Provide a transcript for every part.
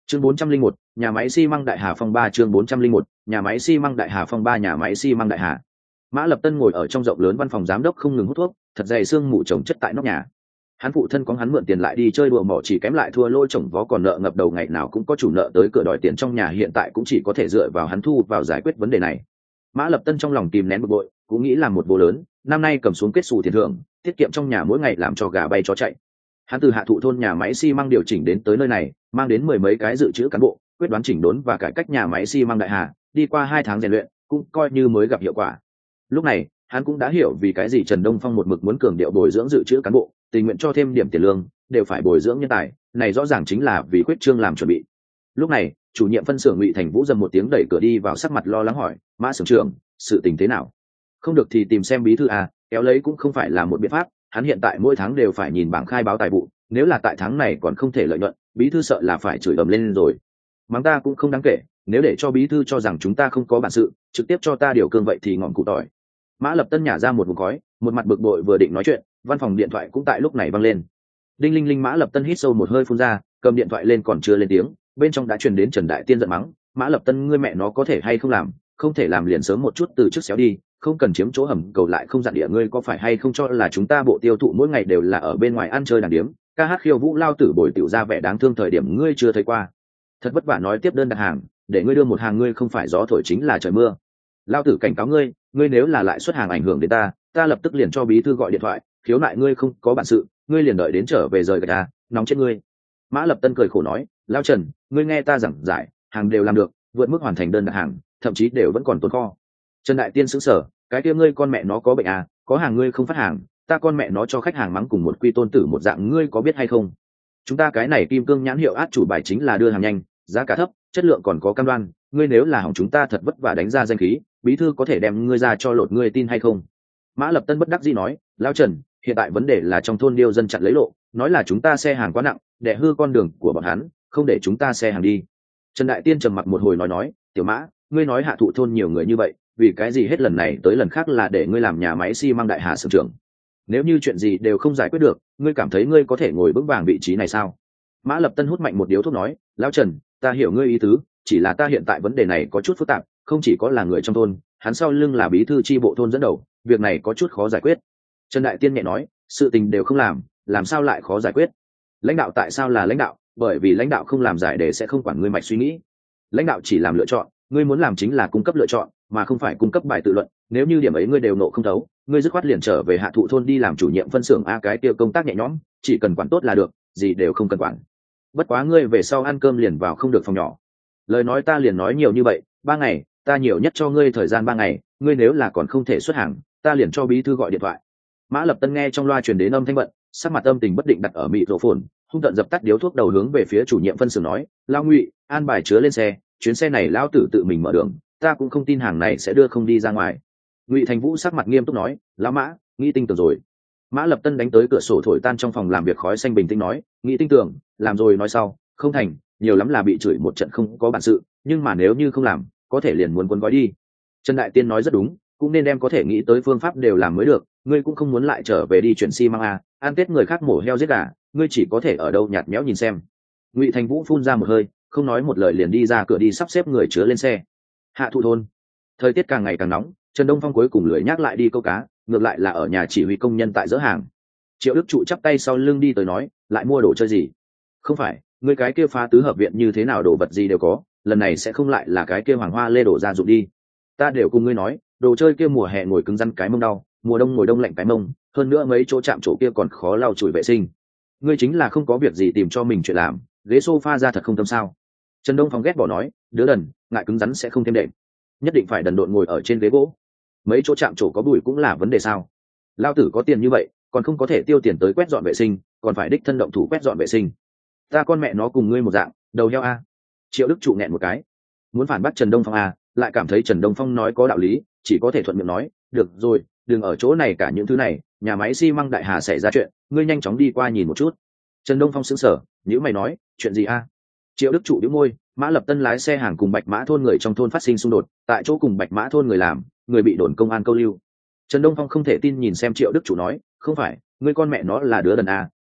Chương 401, nhà máy xi măng Đại Hà Phong 3. Chương 401, nhà máy xi măng Đại Hà Phong 3. Nhà máy xi măng Đại Hà. Mã Lập Tân ngồi ở trong rộng lớn văn phòng giám đốc không ngừng hút thuốc, thật dày xương mù chồng chất tại nóc nhà. Hắn phụ thân có hắn mượn tiền lại đi chơi đùa mỏ chỉ kém lại thua lôi chồng vó còn nợ ngập đầu, ngày nào cũng có chủ nợ tới cửa đòi tiền trong nhà, hiện tại cũng chỉ có thể dựa vào hắn thu vào giải quyết vấn đề này. Mã Lập Tân trong lòng kìm nén bực bội, cũng nghĩ làm một bố lớn, năm nay cầm xuống kết xù tiền thưởng, tiết kiệm trong nhà mỗi ngày làm cho gà bay chó chạy. Hắn từ Hạ Thụ thôn nhà máy xi măng điều chỉnh đến tới nơi này, mang đến 10 mấy cái dự trữ cán bộ, quyết đoán chỉnh đốn và cải cách nhà máy xi măng Đại Hà, đi qua 2 tháng rèn luyện, cũng coi như mới gặp hiệu quả. Lúc này, hắn cũng đã hiểu vì cái gì Trần Đông Phong một mực muốn cường điệu bồi dưỡng dự trữ cán bộ, tình nguyện cho thêm điểm tiền lương, đều phải bồi dưỡng nhân tài, này rõ ràng chính là vì khuyết trương làm chuẩn bị. Lúc này, chủ nhiệm phân xưởng Ngụy Thành Vũ dầm một tiếng đẩy cửa đi vào, sắc mặt lo lắng hỏi: "Mã xưởng trưởng, sự tình thế nào? Không được thì tìm xem bí thư à, kéo lấy cũng không phải là một biện pháp, hắn hiện tại mỗi tháng đều phải nhìn bảng khai báo tài vụ, nếu là tại tháng này còn không thể lợi nhuận, bí thư sợ là phải chửi ầm lên rồi. Mắng ta cũng không đáng kể, nếu để cho bí thư cho rằng chúng ta không có bản sự, trực tiếp cho ta điều cương vậy thì ngọn cụ tỏi." Mã Lập Tân nhả ra một vùng khói, một mặt bực bội vừa định nói chuyện, văn phòng điện thoại cũng tại lúc này vang lên. Đinh linh linh. Mã Lập Tân hít sâu một hơi phun ra, cầm điện thoại lên còn chưa lên tiếng, bên trong đã truyền đến Trần Đại Tiên giận mắng: "Mã Lập Tân, ngươi mẹ nó có thể hay không làm, không thể làm liền sớm một chút từ trước xéo đi, không cần chiếm chỗ hầm cầu lại không dặn địa, ngươi có phải hay không cho là chúng ta bộ tiêu thụ mỗi ngày đều là ở bên ngoài ăn chơi đàn điếm, ca hát khiêu vũ lao tử bồi tiểu ra vẻ đáng thương thời điểm ngươi chưa thấy qua. Thật vất vả nói tiếp đơn đặt hàng, để ngươi đưa một hàng ngươi không phải gió thổi chính là trời mưa. Lao tử cảnh cáo ngươi, ngươi nếu là lại xuất hàng ảnh hưởng đến ta lập tức liền cho bí thư gọi điện thoại, khiếu nại ngươi không có bản sự, ngươi liền đợi đến trở về rời gạch ta, nóng chết ngươi." Mã Lập Tân cười khổ nói: "Lao Trần, ngươi nghe ta giảng giải, hàng đều làm được, vượt mức hoàn thành đơn đặt hàng, thậm chí đều vẫn còn tồn kho." Trần Đại Tiên sững sờ: "Cái kia ngươi con mẹ nó có bệnh à, có hàng ngươi không phát hàng, ta con mẹ nó cho khách hàng mắng cùng một quy tôn tử một dạng, ngươi có biết hay không? Chúng ta cái này kim cương nhãn hiệu át chủ bài chính là đưa hàng nhanh, giá cả thấp, chất lượng còn có cam đoan, ngươi nếu là hỏng chúng ta thật vất vả đánh ra danh khí, bí thư có thể đem ngươi ra cho lột, ngươi tin hay không?" Mã Lập Tân bất đắc dĩ nói: "Lao Trần, hiện tại vấn đề là trong thôn điêu dân chặn lấy lộ, nói là chúng ta xe hàng quá nặng, đè hư con đường của bọn hắn, không để chúng ta xe hàng đi." Trần Đại Tiên trầm mặc một hồi nói: "Tiểu Mã, ngươi nói Hạ Thụ thôn nhiều người như vậy, vì cái gì hết lần này tới lần khác là để ngươi làm nhà máy xi măng Đại Hà xưởng trưởng? Nếu như chuyện gì đều không giải quyết được, ngươi cảm thấy ngươi có thể ngồi vững vàng vị trí này sao?" Mã Lập Tân hút mạnh một điếu thuốc nói: "Lão Trần, ta hiểu ngươi ý tứ, chỉ là ta hiện tại vấn đề này có chút phức tạp, không chỉ có là người trong thôn, hắn sau lưng là bí thư chi bộ thôn dẫn đầu, việc này có chút khó giải quyết." Trần Đại Tiên nhẹ nói: "Sự tình đều không làm sao lại khó giải quyết? Lãnh đạo tại sao là lãnh đạo? Bởi vì lãnh đạo không làm giải đề sẽ không quản ngươi mạch suy nghĩ. Lãnh đạo chỉ làm lựa chọn, ngươi muốn làm chính là cung cấp lựa chọn, mà không phải cung cấp bài tự luận. Nếu như điểm ấy ngươi đều nộ không thấu, ngươi dứt khoát liền trở về Hạ Thụ thôn đi làm chủ nhiệm phân xưởng a, cái kia công tác nhẹ nhõm, chỉ cần quản tốt là được, gì đều không cần quản. Bất quá ngươi về sau ăn cơm liền vào không được phòng nhỏ." Lời nói ta liền nói nhiều như vậy, 3 ngày, ta nhiều nhất cho ngươi thời gian 3 ngày, ngươi nếu là còn không thể xuất hàng, ta liền cho bí thư gọi điện thoại. Mã Lập Tân nghe trong loa truyền đến âm thanh bận, sắc mặt âm tình bất định đặt ở microphone, hung tợn dập tắt điếu thuốc đầu hướng về phía chủ nhiệm phân xưởng nói: "Lao Ngụy, an bài chứa lên xe, chuyến xe này lão tử tự mình mở đường, ta cũng không tin hàng này sẽ đưa không đi ra ngoài." Ngụy Thành Vũ sắc mặt nghiêm túc nói: "Lão Mã, nghĩ tinh tường rồi." Mã Lập Tân đánh tới cửa sổ thổi tan trong phòng làm việc khói xanh, bình tĩnh nói: "Nghĩ tinh tường, làm rồi nói sau, không thành, nhiều lắm là bị chửi một trận không có bản sự, nhưng mà nếu như không làm, có thể liền muốn cuốn gói đi." Trần Đại Tiên nói rất đúng, cũng nên đem có thể nghĩ tới phương pháp đều làm mới được, ngươi cũng không muốn lại trở về đi chuyển xi măng à, ăn tết người khác mổ heo giết gà, ngươi chỉ có thể ở đâu nhạt nhẽo nhìn xem. Ngụy Thành Vũ phun ra một hơi, không nói một lời liền đi ra cửa đi sắp xếp người chứa lên xe. Hạ Thụ thôn, thời tiết càng ngày càng nóng, Trần Đông Phong cuối cùng lười nhắc lại đi câu cá, ngược lại là ở nhà chỉ huy công nhân tại dỡ hàng. Triệu Đức Trụ chắp tay sau lưng đi tới nói: "Lại mua đồ chơi gì?" "Không phải, ngươi cái kia phá tứ hợp viện như thế nào đồ vật gì đều có, lần này sẽ không lại là cái kia hoàng hoa lê đổ ra dụng đi. Ta đều cùng ngươi nói, đồ chơi kia mùa hè ngồi cứng rắn cái mông đau, mùa đông ngồi đông lạnh cái mông, hơn nữa mấy chỗ chạm chỗ kia còn khó lau chùi vệ sinh. Ngươi chính là không có việc gì tìm cho mình chuyện làm, ghế sofa ra thật không tâm sao?" Trần Đông Phong ghét bỏ nói: "Đứa đần, ngại cứng rắn sẽ không thêm đệm, nhất định phải đần độn ngồi ở trên ghế gỗ. Mấy chỗ chạm chỗ có bụi cũng là vấn đề sao? Lao tử có tiền như vậy, còn không có thể tiêu tiền tới quét dọn vệ sinh, còn phải đích thân động thủ quét dọn vệ sinh. Ta con mẹ nó cùng ngươi một dạng, đầu heo a." Triệu Đức Trụ nghẹn một cái, muốn phản bác Trần Đông Phong a, lại cảm thấy Trần Đông Phong nói có đạo lý, chỉ có thể thuận miệng nói: "Được rồi, đừng ở chỗ này cả những thứ này, nhà máy xi măng Đại Hà xảy ra chuyện, ngươi nhanh chóng đi qua nhìn một chút." Trần Đông Phong sững sờ, nhíu mày nói: "Chuyện gì a?" Triệu Đức Trụ bĩu môi: "Mã Lập Tân lái xe hàng cùng Bạch Mã thôn người trong thôn phát sinh xung đột, tại chỗ cùng Bạch Mã thôn người làm, người bị đồn công an câu lưu." Trần Đông Phong không thể tin nhìn xem Triệu Đức Trụ nói: "Không phải, ngươi con mẹ nó là đứa đần a,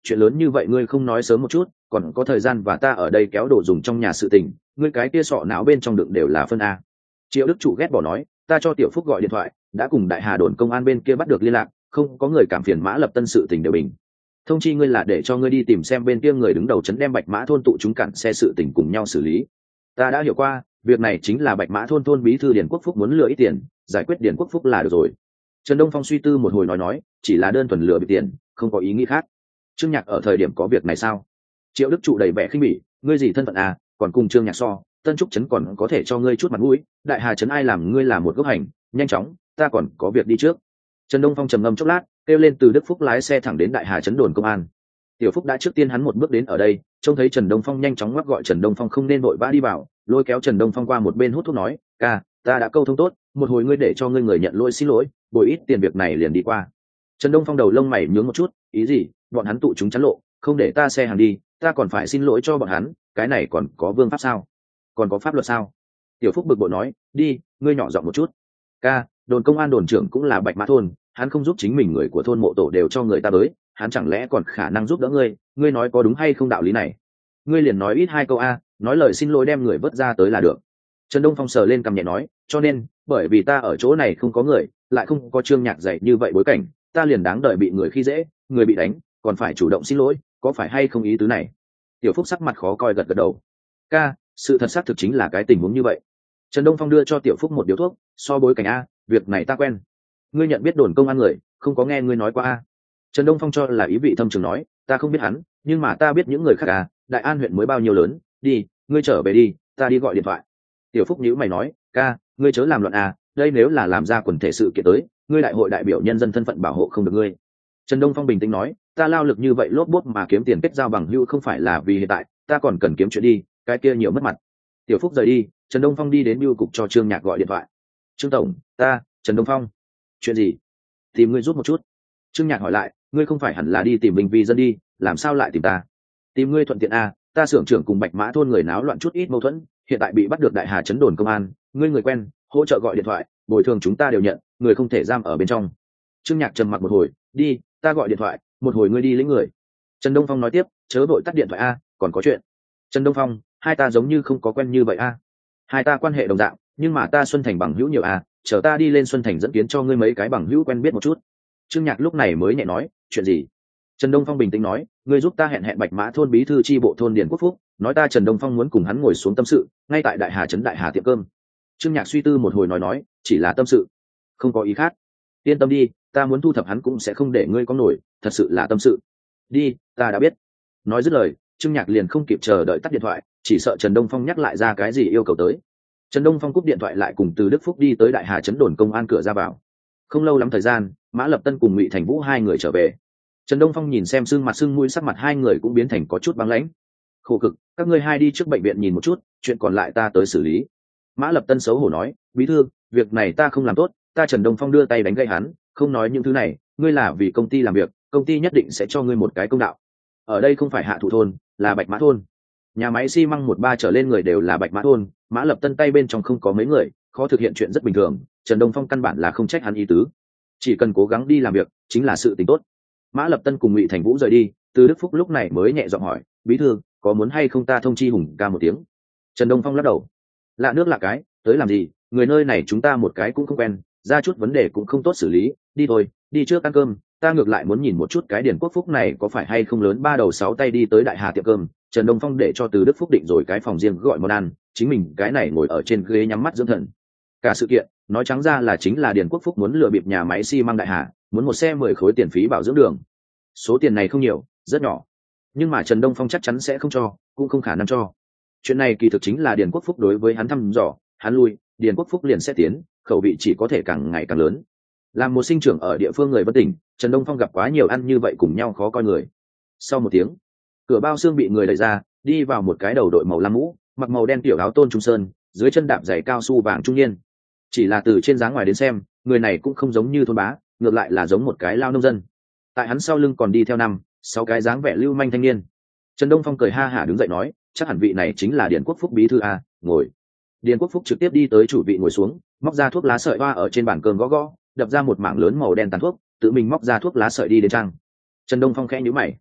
chuyện lớn như vậy ngươi không nói sớm một chút, còn có thời gian và ta ở đây kéo đồ dùng trong nhà sự tình, ngươi cái kia sọ não bên trong đựng đều là phân a. Triệu Đức Trụ ghét bỏ nói, ta cho Tiểu Phúc gọi điện thoại, đã cùng đại hà đồn công an bên kia bắt được liên lạc, không có người cảm phiền Mã Lập Tân sự tình đều bình. Thông chi ngươi là để cho ngươi đi tìm xem bên kia người đứng đầu trấn đem Bạch Mã thôn tụ chúng cản xe sự tình cùng nhau xử lý. Ta đã hiểu qua, việc này chính là Bạch Mã thôn thôn bí thư Điền Quốc Phúc muốn lừa ít tiền, giải quyết Điền Quốc Phúc là được rồi. Trần Đông Phong suy tư một hồi nói, chỉ là đơn thuần lừa bị tiền, không có ý nghĩ khác. Trương Nhạc ở thời điểm có việc này sao? Triệu Đức Trụ đầy vẻ khinh bỉ, ngươi gì thân phận à, còn cùng Trương Nhạc so, Tân Trúc trấn còn có thể cho ngươi chút mặt mũi, Đại Hà trấn ai làm ngươi là một gốc hành, nhanh chóng, ta còn có việc đi trước. Trần Đông Phong trầm ngâm chốc lát, kêu lên từ Đức Phúc lái xe thẳng đến Đại Hà trấn đồn công an. Tiểu Phúc đã trước tiên hắn một bước đến ở đây, trông thấy Trần Đông Phong nhanh chóng ngoắc gọi Trần Đông Phong không nên vội vã đi vào, lôi kéo Trần Đông Phong qua một bên hút thuốc nói, ca, ta đã câu thông tốt, một hồi ngươi để cho ngươi người nhận lỗi xin lỗi, bồi ít tiền việc này liền đi qua. Trần Đông Phong đầu lông mày nhướng một chút, ý gì, bọn hắn tụ chúng chắn lộ, không để ta xe hàng đi, ta còn phải xin lỗi cho bọn hắn, cái này còn có vương pháp sao? Còn có pháp luật sao? Tiểu Phúc bực bội nói, đi, ngươi nhỏ giọng một chút. Ca, đồn công an đồn trưởng cũng là Bạch Mã thôn, hắn không giúp chính mình người của thôn mộ tổ đều cho người ta tới, hắn chẳng lẽ còn khả năng giúp đỡ ngươi nói có đúng hay không đạo lý này? Ngươi liền nói ít hai câu a, nói lời xin lỗi đem người vớt ra tới là được. Trần Đông Phong sờ lên cằm nhẹ nói, cho nên, bởi vì ta ở chỗ này không có người, lại không có Trương Nhạc dạy như vậy bối cảnh, ta liền đáng đợi bị người khi dễ, người bị đánh, còn phải chủ động xin lỗi, có phải hay không ý tứ này? Tiểu Phúc sắc mặt khó coi gật gật đầu. Ca, sự thật xác thực chính là cái tình huống như vậy. Trần Đông Phong đưa cho Tiểu Phúc một điếu thuốc, so bối cảnh a, việc này ta quen. Ngươi nhận biết đồn công an người, không có nghe ngươi nói qua a. Trần Đông Phong cho là ý vị thâm trường nói, ta không biết hắn, nhưng mà ta biết những người khác à, Đại An huyện mới bao nhiêu lớn, đi, ngươi trở về đi, ta đi gọi điện thoại. Tiểu Phúc nhíu mày nói, ca, ngươi chớ làm loạn à, đây nếu là làm ra quần thể sự kiện tới, ngươi đại hội đại biểu nhân dân thân phận bảo hộ không được ngươi. Trần Đông Phong bình tĩnh nói, ta lao lực như vậy lốp bốt mà kiếm tiền kết giao bằng hữu không phải là vì hiện tại, ta còn cần kiếm chuyện đi, cái kia nhiều mất mặt. Tiểu Phúc rời đi, Trần Đông Phong đi đến bưu cục cho Trương Nhạc gọi điện thoại. Trương tổng, Trần Đông Phong. Chuyện gì? Tìm ngươi giúp một chút. Trương Nhạc hỏi lại, ngươi không phải hẳn là đi tìm Bình Vi dân đi, làm sao lại tìm ta? Tìm ngươi thuận tiện à, ta xưởng trưởng cùng Bạch Mã thôn người náo loạn chút ít mâu thuẫn, hiện tại bị bắt được Đại Hà trấn đồn công an, ngươi người quen, hỗ trợ gọi điện thoại, bồi thường chúng ta đều nhận, người không thể giam ở bên trong. Trương Nhạc trầm mặc một hồi, đi, ta gọi điện thoại, một hồi ngươi đi lĩnh người. Trần Đông Phong nói tiếp, chớ vội tắt điện thoại a, còn có chuyện. Trần Đông Phong, hai ta giống như không có quen như vậy a. Hai ta quan hệ đồng dạng, nhưng mà ta Xuân Thành bằng hữu nhiều a, chờ ta đi lên Xuân Thành dẫn kiến cho ngươi mấy cái bằng hữu quen biết một chút. Trương Nhạc lúc này mới nhẹ nói, chuyện gì? Trần Đông Phong bình tĩnh nói, ngươi giúp ta hẹn Bạch Mã thôn bí thư chi bộ thôn Điền Quốc Phúc, nói ta Trần Đông Phong muốn cùng hắn ngồi xuống tâm sự, ngay tại Đại Hà trấn Đại Hà tiệm cơm. Trương Nhạc suy tư một hồi nói, chỉ là tâm sự, không có ý khác. Yên tâm đi, ta muốn thu thập hắn cũng sẽ không để ngươi có nổi, thật sự là tâm sự. Đi, ta đã biết. Nói dứt lời, Trương Nhạc liền không kịp chờ đợi tắt điện thoại, chỉ sợ Trần Đông Phong nhắc lại ra cái gì yêu cầu tới. Trần Đông Phong cúp điện thoại lại cùng từ Đức Phúc đi tới Đại Hà trấn đồn công an cửa ra vào. Không lâu lắm thời gian, Mã Lập Tân cùng Ngụy Thành Vũ hai người trở về. Trần Đông Phong nhìn xem sưng mặt sưng mũi sắc mặt hai người cũng biến thành có chút băng lãnh. Khổ cực, các ngươi hai đi trước bệnh viện nhìn một chút, chuyện còn lại ta tới xử lý. Mã Lập Tân xấu hổ nói, bí thư, việc này ta không làm tốt, ta Trần Đông Phong đưa tay đánh gãy hắn, không nói những thứ này, ngươi là vì công ty làm việc, công ty nhất định sẽ cho ngươi một cái công đạo. Ở đây không phải Hạ Thụ thôn, là Bạch Mã thôn. Nhà máy xi măng 1-3 trở lên người đều là Bạch Mã thôn, Mã Lập Tân tay bên trong không có mấy người, khó thực hiện chuyện rất bình thường, Trần Đông Phong căn bản là không trách hắn ý tứ. Chỉ cần cố gắng đi làm việc, chính là sự tình tốt. Mã Lập Tân cùng Ngụy Thành Vũ rời đi, từ Đức Phúc lúc này mới nhẹ giọng hỏi, bí thư, có muốn hay không ta thông chi Hùng ca một tiếng? Trần Đông Phong lắc đầu, lạ nước lạ cái, tới làm gì, người nơi này chúng ta một cái cũng không quen, ra chút vấn đề cũng không tốt xử lý, đi thôi, đi trước ăn cơm, ta ngược lại muốn nhìn một chút cái Điền Quốc Phúc này có phải hay không lớn 3 đầu 6 tay đi tới Đại Hà tiệm cơm. Trần Đông Phong để cho từ Đức Phúc định rồi cái phòng riêng gọi món ăn, chính mình cái này ngồi ở trên ghế nhắm mắt dưỡng thần. Cả sự kiện nói trắng ra là chính là Điền Quốc Phúc muốn lừa bịp nhà máy xi măng Đại Hà, muốn một xe 10 khối tiền phí bảo dưỡng đường. Số tiền này không nhiều, rất nhỏ, nhưng mà Trần Đông Phong chắc chắn sẽ không cho, cũng không khả năng cho. Chuyện này kỳ thực chính là Điền Quốc Phúc đối với hắn thăm dò, hắn lui, Điền Quốc Phúc liền sẽ tiến, khẩu vị chỉ có thể càng ngày càng lớn. Làm một sinh trưởng ở địa phương người Vân Tỉnh, Trần Đông Phong gặp quá nhiều ăn như vậy cùng nhau khó coi người. Sau một tiếng, cửa bao xương bị người đẩy ra, đi vào một cái đầu đội màu lam mũ, mặc màu đen tiểu áo tôn trung sơn, dưới chân đạp giày cao su vàng trung niên. Chỉ là từ trên dáng ngoài đến xem, người này cũng không giống như thôn bá, ngược lại là giống một cái lao nông dân. Tại hắn sau lưng còn đi theo 5-6 cái dáng vẻ lưu manh thanh niên. Trần Đông Phong cười ha hả đứng dậy nói, chắc hẳn vị này chính là Điền Quốc Phúc bí thư a, ngồi. Điền Quốc Phúc trực tiếp đi tới chủ vị ngồi xuống, móc ra thuốc lá sợi hoa ở trên bàn cơm gõ gõ, đập ra một mảng lớn màu đen tàn thuốc, tự mình móc ra thuốc lá sợi đi đến trang. Trần Đông Phong khẽ nhíu mày,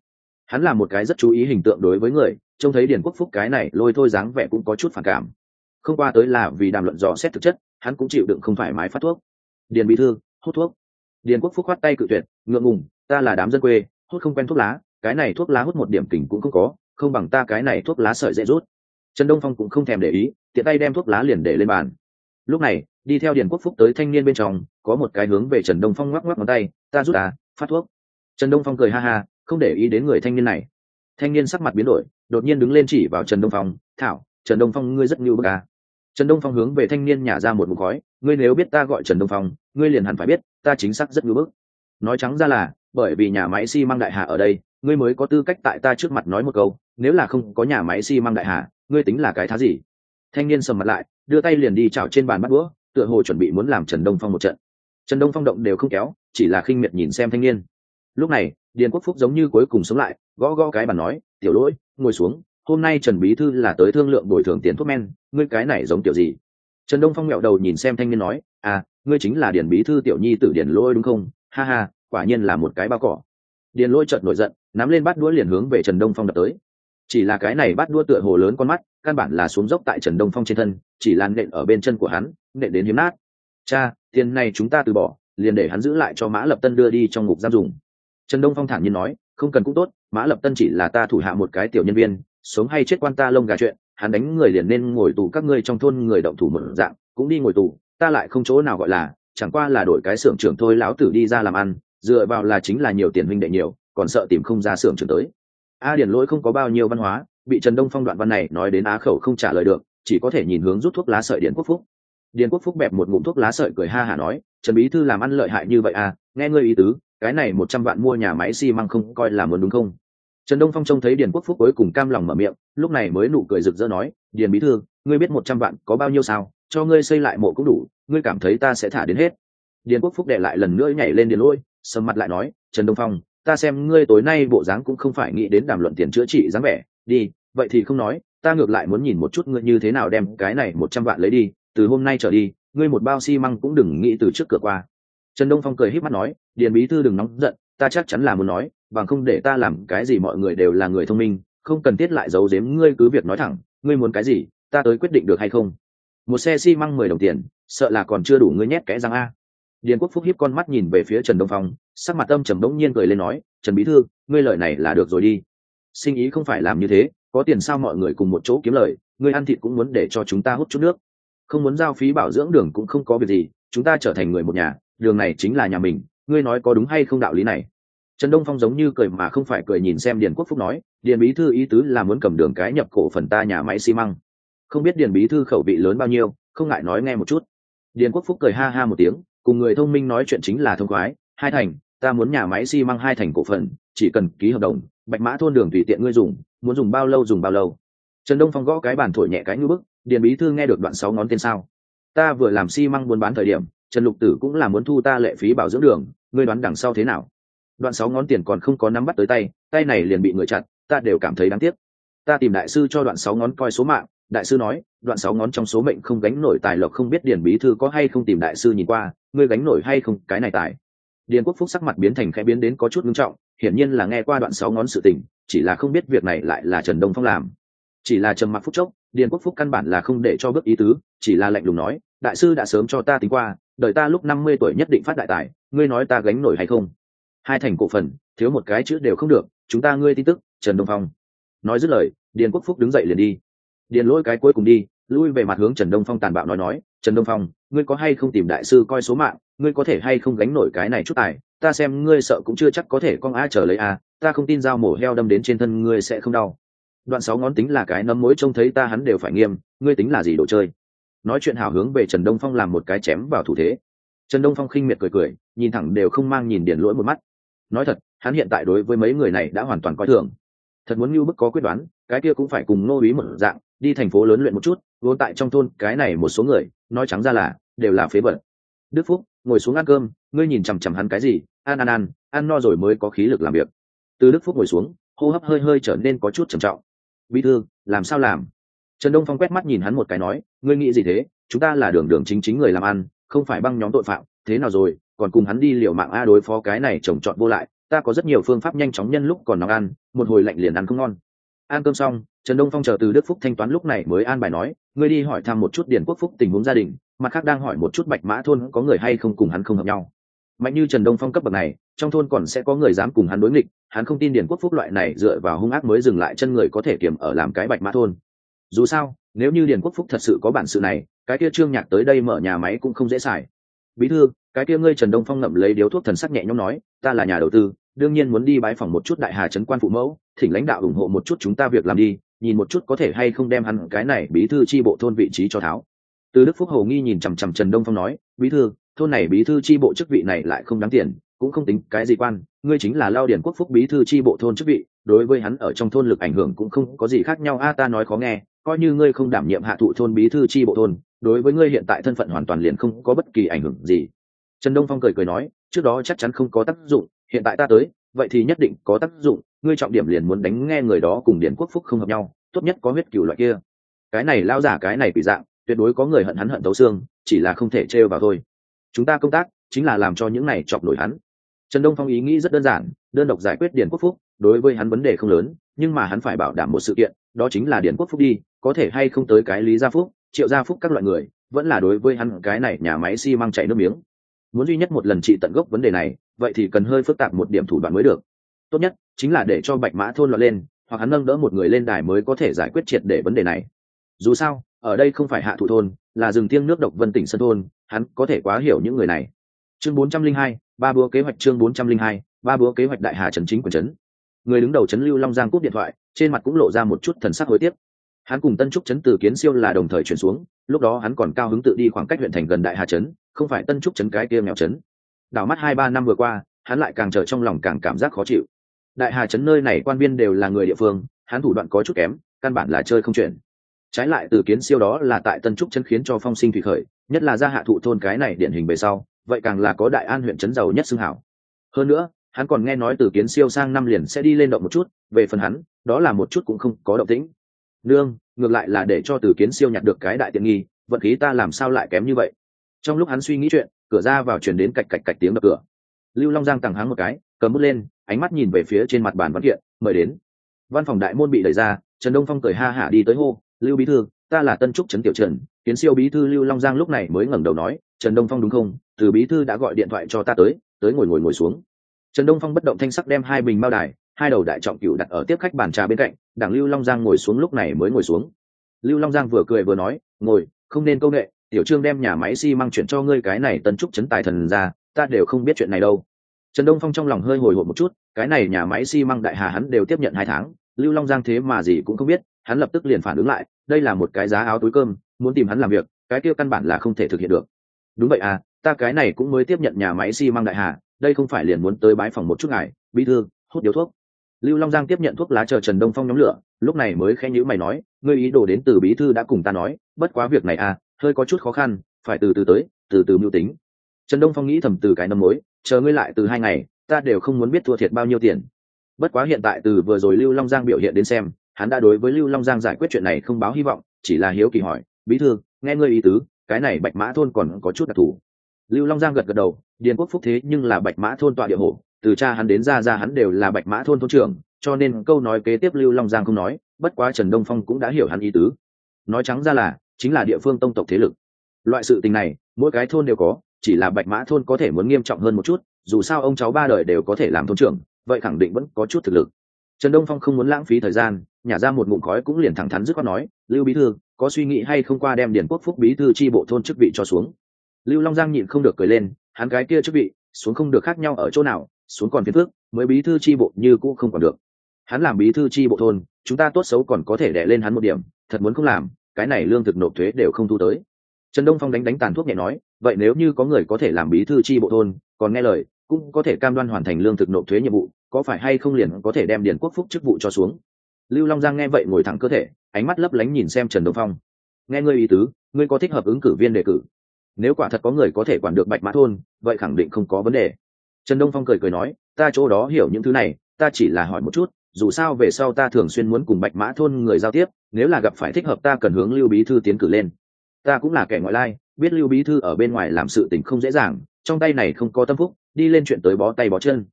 Hắn là một cái rất chú ý hình tượng đối với người, trông thấy Điền Quốc Phúc cái này lôi thôi dáng vẻ cũng có chút phản cảm. Không qua tới là vì đàm luận dò xét thực chất, hắn cũng chịu đựng không thoải mái phát thuốc. Điền bí thư, hút thuốc. Điền Quốc Phúc khoát tay cự tuyệt, ngượng ngùng, ta là đám dân quê, hút không quen thuốc lá, cái này thuốc lá hút một điểm kình cũng không có, không bằng ta cái này thuốc lá sợi dễ rút. Trần Đông Phong cũng không thèm để ý, tiện tay đem thuốc lá liền để lên bàn. Lúc này, đi theo Điền Quốc Phúc tới thanh niên bên trong, có một cái hướng về Trần Đông Phong ngoắc ngoắc ngón tay, ta rút à, phát thuốc. Trần Đông Phong cười ha ha, không để ý đến người thanh niên này. Thanh niên sắc mặt biến đổi, đột nhiên đứng lên chỉ vào Trần Đông Phong, thảo, Trần Đông Phong ngươi rất nhu bức à. Trần Đông Phong hướng về thanh niên nhả ra một ngụm khói, ngươi nếu biết ta gọi Trần Đông Phong, ngươi liền hẳn phải biết, ta chính xác rất nhu bức. Nói trắng ra là, bởi vì nhà máy xi măng Đại Hà ở đây, ngươi mới có tư cách tại ta trước mặt nói một câu, nếu là không có nhà máy xi măng Đại Hà, ngươi tính là cái thá gì? Thanh niên sầm mặt lại, đưa tay liền đi chảo trên bàn bắt đũa, tựa hồ chuẩn bị muốn làm Trần Đông Phong một trận. Trần Đông Phong động đều không kéo, chỉ là khinh miệt nhìn xem thanh niên. Lúc này, Điền Quốc Phúc giống như cuối cùng sống lại, gõ gõ cái bàn nói, tiểu lỗi, ngồi xuống, hôm nay Trần bí thư là tới thương lượng bồi thường tiền thuốc men, ngươi cái này giống kiểu gì? Trần Đông Phong nghẹo đầu nhìn xem thanh niên nói, à, ngươi chính là Điền bí thư tiểu nhi tử Điền Lỗi đúng không? Ha ha, quả nhiên là một cái bao cỏ. Điền Lỗi chợt nổi giận, nắm lên bát đũa liền hướng về Trần Đông Phong đập tới. Chỉ là cái này bát đũa tựa hồ lớn con mắt, căn bản là xuống dốc tại Trần Đông Phong trên thân, chỉ là nện ở bên chân của hắn, nện đến hiếm nát. Cha, tiền này chúng ta từ bỏ, liền để hắn giữ lại cho Mã Lập Tân đưa đi trong ngục giam dùng. Trần Đông Phong thản nhiên nói, không cần cũng tốt, Mã Lập Tân chỉ là ta thủ hạ một cái tiểu nhân viên, sống hay chết quan ta lông gà chuyện, hắn đánh người liền nên ngồi tù, các ngươi trong thôn người động thủ một dạng cũng đi ngồi tù, ta lại không chỗ nào gọi là, chẳng qua là đổi cái xưởng trưởng thôi, lão tử đi ra làm ăn, dựa vào là chính là nhiều tiền huynh đệ nhiều, còn sợ tìm không ra xưởng trưởng tới. A Điền Lỗi không có bao nhiêu văn hóa, bị Trần Đông Phong đoạn văn này nói đến á khẩu không trả lời được, chỉ có thể nhìn hướng rút thuốc lá sợi Điền Quốc Phúc. Điền Quốc Phúc bẹp một ngụm thuốc lá sợi cười ha hả nói, Trần bí thư làm ăn lợi hại như vậy à, nghe ngươi ý tứ, cái này 100 vạn mua nhà máy xi măng không coi là muốn đúng không? Trần Đông Phong trông thấy Điền Quốc Phúc cuối cùng cam lòng mở miệng, lúc này mới nụ cười rực rỡ nói, Điền bí thư, ngươi biết 100 vạn có bao nhiêu sao, cho ngươi xây lại mộ cũng đủ, ngươi cảm thấy ta sẽ thả đến hết. Điền Quốc Phúc đệ lại lần nữa nhảy lên Điền Lỗi, sầm mặt lại nói, Trần Đông Phong, ta xem ngươi tối nay bộ dáng cũng không phải nghĩ đến đàm luận tiền chữa trị dáng vẻ, đi, vậy thì không nói, ta ngược lại muốn nhìn một chút ngươi như thế nào đem cái này 100 vạn lấy đi, từ hôm nay trở đi, ngươi một bao xi măng cũng đừng nghĩ từ trước cửa qua. Trần Đông Phong cười híp mắt nói, Điền bí thư đừng nóng giận, ta chắc chắn là muốn nói, bằng không để ta làm cái gì, mọi người đều là người thông minh, không cần thiết lại giấu giếm, ngươi cứ việc nói thẳng, ngươi muốn cái gì, ta tới quyết định được hay không? Một xe xi măng 10 đồng tiền, sợ là còn chưa đủ ngươi nhét cái răng a. Điền Quốc Phúc hiếp con mắt nhìn về phía Trần Đông Phong, sắc mặt âm trầm bỗng nhiên cười lên nói, Trần bí thư, ngươi lời này là được rồi đi. Sinh ý không phải làm như thế, có tiền sao mọi người cùng một chỗ kiếm lời, ngươi ăn thịt cũng muốn để cho chúng ta hút chút nước, không muốn giao phí bảo dưỡng đường cũng không có việc gì, chúng ta trở thành người một nhà, đường này chính là nhà mình, ngươi nói có đúng hay không đạo lý này? Trần Đông Phong giống như cười mà không phải cười nhìn xem Điền Quốc Phúc nói, Điền bí thư ý tứ là muốn cầm đường cái nhập cổ phần ta nhà máy xi măng, không biết Điền bí thư khẩu vị lớn bao nhiêu, không ngại nói nghe một chút. Điền Quốc Phúc cười ha ha một tiếng, cùng người thông minh nói chuyện chính là thông khoái, 2 thành, ta muốn nhà máy xi măng 2 thành cổ phần, chỉ cần ký hợp đồng, Bạch Mã thôn đường tùy tiện ngươi dùng, muốn dùng bao lâu dùng bao lâu. Trần Đông Phong gõ cái bàn thổi nhẹ cái ngư bức, Điền bí thư nghe được đoạn 6 ngón tên sao? Ta vừa làm xi măng buôn bán thời điểm, Trần Lục Tử cũng là muốn thu ta lệ phí bảo dưỡng đường, ngươi đoán đằng sau thế nào? Đoạn 6 ngón tiền còn không có nắm bắt tới tay, tay này liền bị người chặt, ta đều cảm thấy đáng tiếc. Ta tìm đại sư cho đoạn 6 ngón coi số mạng, đại sư nói, đoạn 6 ngón trong số mệnh không gánh nổi tài lộc, không biết Điền bí thư có hay không tìm đại sư nhìn qua, ngươi gánh nổi hay không cái này tài. Điền Quốc Phúc sắc mặt biến thành khẽ biến đến có chút nghiêm trọng, hiển nhiên là nghe qua đoạn 6 ngón sự tình, chỉ là không biết việc này lại là Trần Đông Phong làm. Chỉ là trầm mặc phút chốc, Điền Quốc Phúc căn bản là không để cho bước ý tứ, chỉ là lạnh lùng nói, đại sư đã sớm cho ta tính qua, đợi ta lúc 50 tuổi nhất định phát đại tài, ngươi nói ta gánh nổi hay không? 2 thành cổ phần, thiếu một cái chữ đều không được, chúng ta ngươi tin tức, Trần Đông Phong. Nói dứt lời, Điền Quốc Phúc đứng dậy liền đi. Điền Lỗi cái cuối cùng đi, lui về mặt hướng Trần Đông Phong tàn bạo nói, Trần Đông Phong, ngươi có hay không tìm đại sư coi số mạng, ngươi có thể hay không gánh nổi cái này chút tài, ta xem ngươi sợ cũng chưa chắc có thể con a trở lấy a, ta không tin dao mổ heo đâm đến trên thân ngươi sẽ không đau. Đoạn 6 ngón tính là cái nấm mối, trông thấy ta hắn đều phải nghiêm, ngươi tính là gì đồ chơi? Nói chuyện hào hướng về Trần Đông Phong làm một cái chém vào thủ thế. Trần Đông Phong khinh miệt cười cười, nhìn thẳng đều không mang nhìn Điền Lỗi một mắt. Nói thật, hắn hiện tại đối với mấy người này đã hoàn toàn coi thường. Thật muốn như bức có quyết đoán, cái kia cũng phải cùng Ngô Úy một dạng, đi thành phố lớn luyện một chút, vốn tại trong thôn cái này một số người, nói trắng ra là đều là phế vật. Đức Phúc, ngồi xuống ăn cơm, ngươi nhìn chằm chằm hắn cái gì? Ăn no rồi mới có khí lực làm việc. Từ Đức Phúc ngồi xuống, hô hấp hơi hơi trở nên có chút trầm trọng. Bí thư, làm sao làm? Trần Đông Phong quét mắt nhìn hắn một cái nói, ngươi nghĩ gì thế? Chúng ta là đường đường chính người làm ăn, không phải băng nhóm tội phạm, thế nào rồi, còn cùng hắn đi liều mạng a đối phó cái này trồng trọt vô lại, ta có rất nhiều phương pháp nhanh chóng nhân lúc còn nóng ăn, một hồi lạnh liền ăn không ngon. Ăn cơm xong, Trần Đông Phong chờ từ Đức Phúc thanh toán lúc này mới an bài nói, ngươi đi hỏi thăm một chút Điền Quốc Phúc tình huống gia đình, mặt khác đang hỏi một chút Bạch Mã thôn có người hay không cùng hắn không hợp nhau. Mạnh như Trần Đông Phong cấp bậc này, trong thôn còn sẽ có người dám cùng hắn đối nghịch, hắn không tin Điền Quốc Phúc loại này dựa vào hung ác mới dừng lại chân người có thể kiềm ở làm cái Bạch Mã thôn. Dù sao, nếu như Điền Quốc Phúc thật sự có bản sự này, cái kia Trương Nhạc tới đây mở nhà máy cũng không dễ xài. Bí thư, cái kia ngươi Trần Đông Phong ngậm lấy điếu thuốc thần sắc nhẹ nhõm nói, ta là nhà đầu tư, đương nhiên muốn đi bái phỏng một chút Đại Hà trấn quan phụ mẫu, thỉnh lãnh đạo ủng hộ một chút chúng ta việc làm đi, nhìn một chút có thể hay không đem hắn cái này bí thư chi bộ thôn vị trí cho tháo. Từ Đức Phúc hầu nghi nhìn chằm chằm Trần Đông Phong nói, bí thư, thôn này bí thư chi bộ chức vị này lại không đáng tiền, cũng không tính cái gì quan, ngươi chính là Lao Điền Quốc Phúc bí thư chi bộ thôn chức vị, đối với hắn ở trong thôn lực ảnh hưởng cũng không có gì khác nhau a. Ta nói khó nghe, coi như ngươi không đảm nhiệm hạ thụ thôn bí thư chi bộ thôn, đối với ngươi hiện tại thân phận hoàn toàn liền không có bất kỳ ảnh hưởng gì. Trần Đông Phong cười cười nói, trước đó chắc chắn không có tác dụng, hiện tại ta tới, vậy thì nhất định có tác dụng, ngươi trọng điểm liền muốn đánh nghe người đó cùng Điền Quốc Phúc không hợp nhau, tốt nhất có huyết cừu loại kia. Cái này lao giả cái này bị dạng, tuyệt đối có người hận hắn hận tấu xương, chỉ là không thể trêu vào thôi. Chúng ta công tác chính là làm cho những này chọc nổi hắn. Trần Đông Phong ý nghĩ rất đơn giản, đơn độc giải quyết Điền Quốc Phúc, đối với hắn vấn đề không lớn, nhưng mà hắn phải bảo đảm một sự kiện, đó chính là Điền Quốc Phúc đi, có thể hay không tới cái Lý Gia Phúc, Triệu Gia Phúc các loại người, vẫn là đối với hắn cái này nhà máy xi măng chảy nước miếng. Muốn duy nhất một lần trị tận gốc vấn đề này, vậy thì cần hơi phức tạp một điểm thủ đoạn mới được. Tốt nhất chính là để cho Bạch Mã thôn loạn lên, hoặc hắn nâng đỡ một người lên đài mới có thể giải quyết triệt để vấn đề này. Dù sao, ở đây không phải hạ thụ thôn, là rừng thiêng nước độc Vân Tỉnh Sơn thôn, hắn có thể quá hiểu những người này. Chương 402, ba búa kế hoạch. Chương 402, ba búa kế hoạch. Đại Hà trấn chính quyền trấn. Người đứng đầu trấn Lưu Long Giang cúp điện thoại, trên mặt cũng lộ ra một chút thần sắc hối tiếc. Hắn cùng Tân Trúc trấn từ Kiến Siêu là đồng thời chuyển xuống, lúc đó hắn còn cao hứng tự đi khoảng cách huyện thành gần Đại Hà trấn, không phải Tân Trúc trấn cái kia nghèo trấn. Đảo mắt 2-3 năm vừa qua, hắn lại càng trở trong lòng càng cảm giác khó chịu. Đại Hà trấn nơi này quan viên đều là người địa phương, hắn thủ đoạn có chút kém, căn bản là chơi không chuyển. Trái lại từ Kiến Siêu đó là tại Tân Trúc trấn khiến cho phong sinh thủy khởi, nhất là ra hạ thụ thôn cái này điển hình về sau, vậy càng là có Đại An huyện trấn giàu nhất xưng hảo. Hơn nữa, hắn còn nghe nói từ Kiến Siêu sang năm liền sẽ đi lên động một chút, về phần hắn, đó là một chút cũng không có động tĩnh. Nương, ngược lại là để cho từ Kiến Siêu nhặt được cái đại tiện nghi, vận khí ta làm sao lại kém như vậy. Trong lúc hắn suy nghĩ chuyện, cửa ra vào truyền đến cạch cạch cạch tiếng đập cửa. Lưu Long Giang tằng hắng một cái, cầm bút lên, ánh mắt nhìn về phía trên mặt bàn văn kiện, mời đến. Văn phòng đại môn bị đẩy ra, Trần Đông Phong cười ha hả đi tới hô, Lưu bí thư, ta là Tân Trúc trấn tiểu Trần. Kiến Siêu bí thư Lưu Long Giang lúc này mới ngẩng đầu nói, Trần Đông Phong đúng không? Từ bí thư đã gọi điện thoại cho ta tới ngồi xuống. Trần Đông Phong bất động thanh sắc đem 2 bình bao đài, 2 đầu đại trọng cửu đặt ở tiếp khách bàn trà bên cạnh, đảng Lưu Long Giang ngồi xuống lúc này mới ngồi xuống. Lưu Long Giang vừa cười vừa nói, ngồi, không nên câu nệ, tiểu Trương đem nhà máy xi măng chuyển cho ngươi cái này Tân Trúc trấn tài thần ra, ta đều không biết chuyện này đâu. Trần Đông Phong trong lòng hơi hồi hộp một chút, cái này nhà máy xi măng Đại Hà hắn đều tiếp nhận 2 tháng, Lưu Long Giang thế mà gì cũng không biết, hắn lập tức liền phản ứng lại, đây là một cái giá áo túi cơm, muốn tìm hắn làm việc, cái kia căn bản là không thể thực hiện được. Đúng vậy à, ta cái này cũng mới tiếp nhận nhà máy xi măng Đại Hà, đây không phải liền muốn tới bái phòng một chút ngài, bí thư, hút điếu thuốc. Lưu Long Giang tiếp nhận thuốc lá chờ Trần Đông Phong nhóm lửa, lúc này mới khẽ nhíu mày nói, ngươi ý đồ đến từ bí thư đã cùng ta nói, bất quá việc này à, hơi có chút khó khăn, phải từ từ tới, từ từ mưu tính. Trần Đông Phong nghĩ thầm từ cái năm mối, chờ ngươi lại từ 2 ngày, ta đều không muốn biết thua thiệt bao nhiêu tiền. Bất quá hiện tại từ vừa rồi Lưu Long Giang biểu hiện đến xem, hắn đã đối với Lưu Long Giang giải quyết chuyện này không báo hy vọng, chỉ là hiếu kỳ hỏi, bí thư, nghe ngươi ý tứ, cái này Bạch Mã thôn còn có chút đặc thù. Lưu Long Giang gật gật đầu, Điền Quốc Phúc thế nhưng là Bạch Mã thôn tọa địa hổ, từ cha hắn đến ra hắn đều là Bạch Mã thôn thôn trưởng, cho nên câu nói kế tiếp Lưu Long Giang không nói, bất quá Trần Đông Phong cũng đã hiểu hắn ý tứ. Nói trắng ra là chính là địa phương tông tộc thế lực. Loại sự tình này, mỗi cái thôn đều có, chỉ là Bạch Mã thôn có thể muốn nghiêm trọng hơn một chút, dù sao ông cháu 3 đời đều có thể làm thôn trưởng, vậy khẳng định vẫn có chút thực lực. Trần Đông Phong không muốn lãng phí thời gian, nhả ra một ngụm khói cũng liền thẳng thắn dứt khoát nói, Lưu bí thư, có suy nghĩ hay không qua đem Điền Quốc Phúc bí thư chi bộ thôn chức vị cho xuống. Lưu Long Giang nhịn không được cười lên, hắn cái kia chức vị xuống không được khác nhau ở chỗ nào, xuống còn phiền phức, mới bí thư chi bộ như cũng không còn được. Hắn làm bí thư chi bộ thôn, chúng ta tốt xấu còn có thể đè lên hắn một điểm, thật muốn không làm, cái này lương thực nộp thuế đều không thu tới. Trần Đông Phong đánh tàn thuốc nhẹ nói, vậy nếu như có người có thể làm bí thư chi bộ thôn, còn nghe lời, cũng có thể cam đoan hoàn thành lương thực nộp thuế nhiệm vụ, có phải hay không liền có thể đem Điền Quốc Phúc chức vụ cho xuống. Lưu Long Giang nghe vậy ngồi thẳng cơ thể, ánh mắt lấp lánh nhìn xem Trần Đông Phong. Nghe ngươi ý tứ, ngươi có thích hợp ứng cử viên đề cử? Nếu quả thật có người có thể quản được Bạch Mã thôn, vậy khẳng định không có vấn đề. Trần Đông Phong cười nói, ta chỗ đó hiểu những thứ này, ta chỉ là hỏi một chút, dù sao về sau ta thường xuyên muốn cùng Bạch Mã thôn người giao tiếp, nếu là gặp phải thích hợp ta cần hướng Lưu bí thư tiến cử lên. Ta cũng là kẻ ngoại lai, biết Lưu bí thư ở bên ngoài làm sự tình không dễ dàng, trong tay này không có tâm phúc, đi lên chuyện tới bó tay bó chân.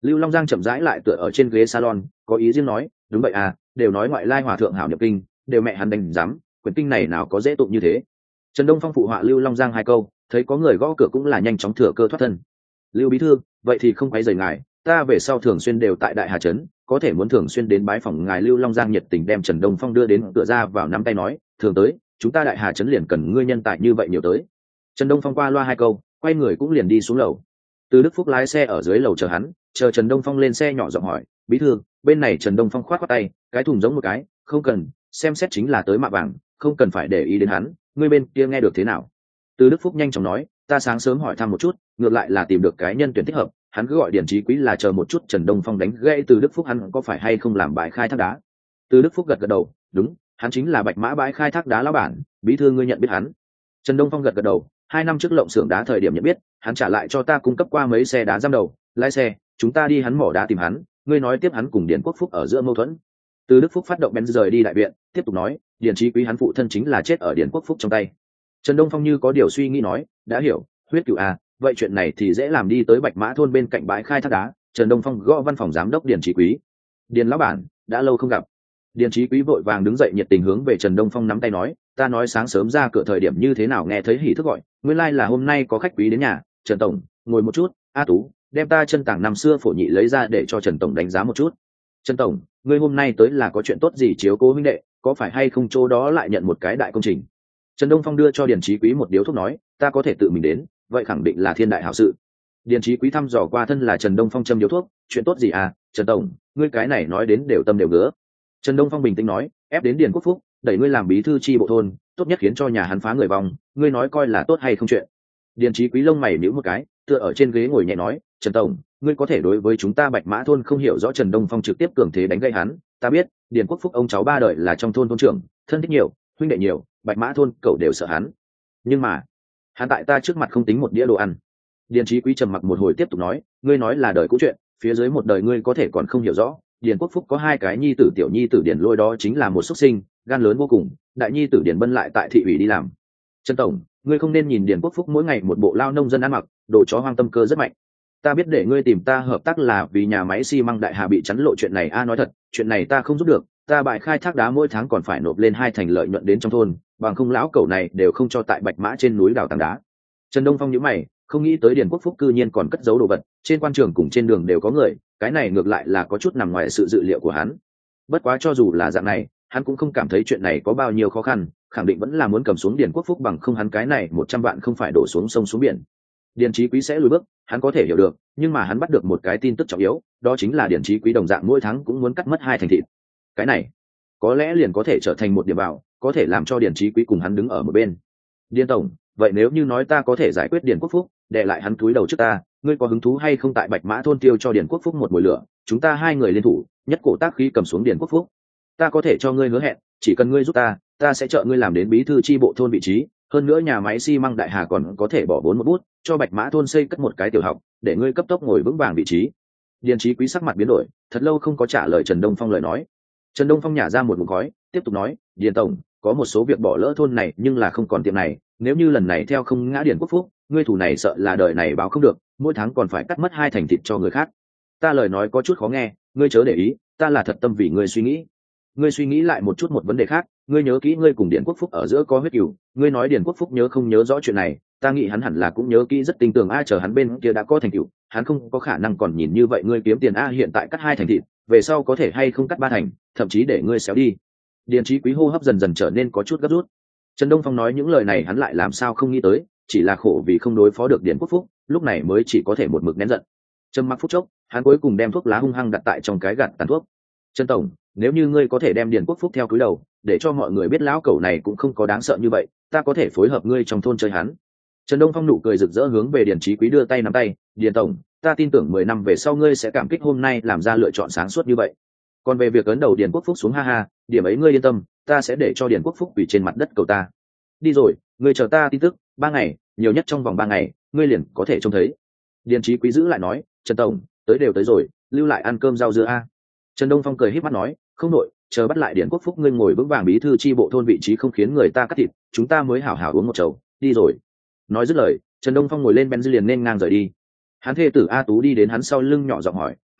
Lưu Long Giang chậm rãi lại tựa ở trên ghế salon, có ý riêng nói, đúng vậy à, đều nói ngoại lai hòa thượng hảo nhập kinh, đều mẹ hắn đánh giám, quyển kinh này nào có dễ tụng như thế. Trần Đông Phong phụ họa Lưu Long Giang hai câu, thấy có người gõ cửa cũng là nhanh chóng thừa cơ thoát thân. Lưu bí thư, vậy thì không quấy rầy ngài, ta về sau thường xuyên đều tại Đại Hà trấn, có thể muốn thường xuyên đến bái phòng ngài. Lưu Long Giang nhiệt tình đem Trần Đông Phong đưa đến cửa ra vào nắm tay nói, thường tới, chúng ta Đại Hà trấn liền cần ngươi nhân tài như vậy nhiều tới. Trần Đông Phong qua loa hai câu, quay người cũng liền đi xuống lầu. Từ Đức Phúc lái xe ở dưới lầu chờ hắn, chờ Trần Đông Phong lên xe nhỏ giọng hỏi, bí thư, bên này. Trần Đông Phong khoát khoát tay, cái thùng giống một cái, không cần, xem xét chính là tới mạ vàng, không cần phải để ý đến hắn, ngươi bên kia nghe được thế nào? Từ Đức Phúc nhanh chóng nói, ta sáng sớm hỏi thăm một chút, ngược lại là tìm được cái nhân tuyển thích hợp, hắn cứ gọi Điền Chí Quý là chờ một chút. Trần Đông Phong đánh gãy Từ Đức Phúc, hắn có phải hay không làm bãi khai thác đá? Từ Đức Phúc gật gật đầu, đúng, hắn chính là Bạch Mã bãi khai thác đá lão bản, bí thư ngươi nhận biết hắn? Trần Đông Phong gật gật đầu, 2 năm trước lộng xưởng đá thời điểm nhận biết, hắn trả lại cho ta cung cấp qua mấy xe đá giam đầu, lái xe, chúng ta đi hắn mỏ đá tìm hắn, ngươi nói tiếp hắn cùng Điền Quốc Phúc ở giữa mâu thuẫn. Từ Đức Phúc phát động bén rời đi đại viện, tiếp tục nói, Điền Chí Quý hắn phụ thân chính là chết ở Điền Quốc Phúc trong tay. Trần Đông Phong như có điều suy nghĩ nói, đã hiểu, huyết cửu à, vậy chuyện này thì dễ làm, đi tới Bạch Mã thôn bên cạnh bãi khai thác đá. Trần Đông Phong gõ văn phòng giám đốc Điền Chí Quý. Điền lão bản, đã lâu không gặp. Điền Chí Quý vội vàng đứng dậy nhiệt tình hướng về Trần Đông Phong nắm tay nói, ta nói sáng sớm ra cửa thời điểm như thế nào nghe thấy hỉ thức gọi, nguyên lai là hôm nay có khách quý đến nhà. Trần tổng, ngồi một chút. A Tú, đem ta chân tảng năm xưa phổ nhị lấy ra để cho Trần tổng đánh giá một chút. Trần tổng, ngươi hôm nay tới là có chuyện tốt gì chiếu cố huynh đệ, có phải hay không chỗ đó lại nhận một cái đại công trình? Trần Đông Phong đưa cho Điền Chí Quý một điếu thuốc nói, ta có thể tự mình đến, vậy khẳng định là thiên đại hảo sự. Điền Chí Quý thăm dò qua thân là Trần Đông Phong châm điếu thuốc, chuyện tốt gì à? Trần tổng, ngươi cái này nói đến đều tâm đều ngứa. Trần Đông Phong bình tĩnh nói, ép đến Điền Quốc Phúc, đẩy ngươi làm bí thư chi bộ thôn, tốt nhất khiến cho nhà hắn phá người vong, ngươi nói coi là tốt hay không chuyện? Điền Chí Quý lông mày nhíu một cái, tựa ở trên ghế ngồi nhẹ nói, Trần tổng, ngươi có thể đối với chúng ta Bạch Mã thôn không hiểu rõ. Trần Đông Phong trực tiếp cường thế đánh gây hắn, ta biết, Điền Quốc Phúc ông cháu ba đời là trong thôn thôn trưởng, thân thích nhiều, huynh đệ nhiều, Bạch Mã thôn cậu đều sợ hắn. Nhưng mà, hắn tại ta trước mặt không tính một đĩa đồ ăn. Điền Chí Quý trầm mặc một hồi tiếp tục nói, ngươi nói là đời cũ chuyện, phía dưới một đời ngươi có thể còn không hiểu rõ. Điền Quốc Phúc có 2 cái nhi tử, tiểu nhi tử Điền Lôi đó chính là một xuất sinh, gan lớn vô cùng, đại nhi tử Điền Bân lại tại thị ủy đi làm. Trần tổng, ngươi không nên nhìn Điền Quốc Phúc mỗi ngày một bộ lao nông dân ăn mặc, đồ chó hoang, tâm cơ rất mạnh. Ta biết để ngươi tìm ta hợp tác là vì nhà máy xi măng Đại Hà bị chắn lộ chuyện này. Nói thật, chuyện này ta không giúp được, ta bại khai thác đá mỗi tháng còn phải nộp lên 2 thành lợi nhuận đến trong thôn, bằng không lão cẩu này đều không cho tại Bạch Mã trên núi đào tảng đá. Trần Đông Phong nhíu mày, không nghĩ tới Điền Quốc Phúc cư nhiên còn cất giấu đồ vật, trên quan trường cùng trên đường đều có người, cái này ngược lại là có chút nằm ngoài sự dự liệu của hắn. Bất quá cho dù là dạng này, hắn cũng không cảm thấy chuyện này có bao nhiêu khó khăn, khẳng định vẫn là muốn cầm xuống Điền Quốc Phúc, bằng không hắn cái này 100 vạn không phải đổ xuống sông xuống biển. Điền Chí Quý sẽ lùi bước, hắn có thể hiểu được, nhưng mà hắn bắt được một cái tin tức trọng yếu, đó chính là Điền Chí Quý đồng dạng mỗi tháng cũng muốn cắt mất 2 thành thịt. Cái này, có lẽ liền có thể trở thành một điểm vào, có thể làm cho Điền Chí Quý cùng hắn đứng ở một bên. Điền tổng, vậy nếu như nói ta có thể giải quyết Điền Quốc Phúc, để lại hắn túi đầu trước ta, ngươi có hứng thú hay không tại Bạch Mã thôn tiêu cho Điền Quốc Phúc một mùi lửa, chúng ta 2 người liên thủ, nhất cổ tác khí cầm xuống Điền Quốc Phúc. Ta có thể cho ngươi hứa hẹn, chỉ cần ngươi giúp ta sẽ trợ ngươi làm đến bí thư chi bộ thôn vị trí, hơn nữa nhà máy xi măng Đại Hà còn có thể bỏ vốn một bút, cho Bạch Mã thôn xây cất một cái tiểu học, để ngươi cấp tốc ngồi vững vàng vị trí. Điền Chí Quý sắc mặt biến đổi, thật lâu không có trả lời Trần Đông Phong lời nói. Trần Đông Phong nhả ra một ngụm khói, tiếp tục nói, Điền tổng, có một số việc bỏ lỡ thôn này nhưng là không còn tiệm này, nếu như lần này theo không ngã Điền Quốc Phúc, ngươi thủ này sợ là đời này báo không được, mỗi tháng còn phải cắt mất 2 thành thịt cho người khác. Ta lời nói có chút khó nghe, ngươi chớ để ý, ta là thật tâm vì ngươi suy nghĩ. Ngươi suy nghĩ lại một chút một vấn đề khác, ngươi nhớ kỹ ngươi cùng Điền Quốc Phúc ở giữa có huyết cừu, ngươi nói Điền Quốc Phúc nhớ không nhớ rõ chuyện này, ta nghĩ hắn hẳn là cũng nhớ kỹ rất tin tưởng. Chờ hắn bên kia đã có thành tựu, hắn không có khả năng còn nhìn như vậy ngươi kiếm tiền. Hiện tại cắt 2 thành thịt, về sau có thể hay không cắt 3 thành, thậm chí để ngươi xéo đi. Điền Chí Quý hô hấp dần dần trở nên có chút gấp rút. Trần Đông Phong nói những lời này hắn lại làm sao không nghĩ tới, chỉ là khổ vì không đối phó được Điền Quốc Phúc, lúc này mới chỉ có thể một mực nén giận. Trầm mặc phút chốc, hắn cuối cùng đem thuốc lá hung hăng đặt tại trong cái gạt tàn thuốc. Trần tổng, nếu như ngươi có thể đem Điền Quốc Phúc theo cúi đầu, để cho mọi người biết lão cẩu này cũng không có đáng sợ như vậy, ta có thể phối hợp ngươi trong thôn chơi hắn. Trần Đông Phong nụ cười rực rỡ hướng về Điền Chí Quý đưa tay nắm tay, Điền tổng, ta tin tưởng 10 năm về sau ngươi sẽ cảm kích hôm nay làm ra lựa chọn sáng suốt như vậy. Còn về việc ấn đầu Điền Quốc Phúc xuống, ha ha, điểm ấy ngươi yên tâm, ta sẽ để cho Điền Quốc Phúc quỳ trên mặt đất cầu ta. Đi rồi, ngươi chờ ta tin tức, 3 ngày, nhiều nhất trong vòng 3 ngày, ngươi liền có thể trông thấy. Điền Chí Quý giữ lại nói, Trần tổng, tới đều tới rồi, lưu lại ăn cơm rau dưa a. Trần Đông Phong cười híp mắt nói, không nội, chờ bắt lại Điền Quốc Phúc ngươi ngồi vững vàng bí thư chi bộ thôn vị trí không khiến người ta cắt thịt, chúng ta mới hảo hảo uống một chầu, đi rồi. Nói dứt lời, Trần Đông Phong ngồi lên Benz liền nên ngang rời đi. Hắn thê tử A Tú đi đến hắn sau lưng nhỏ giọng hỏi,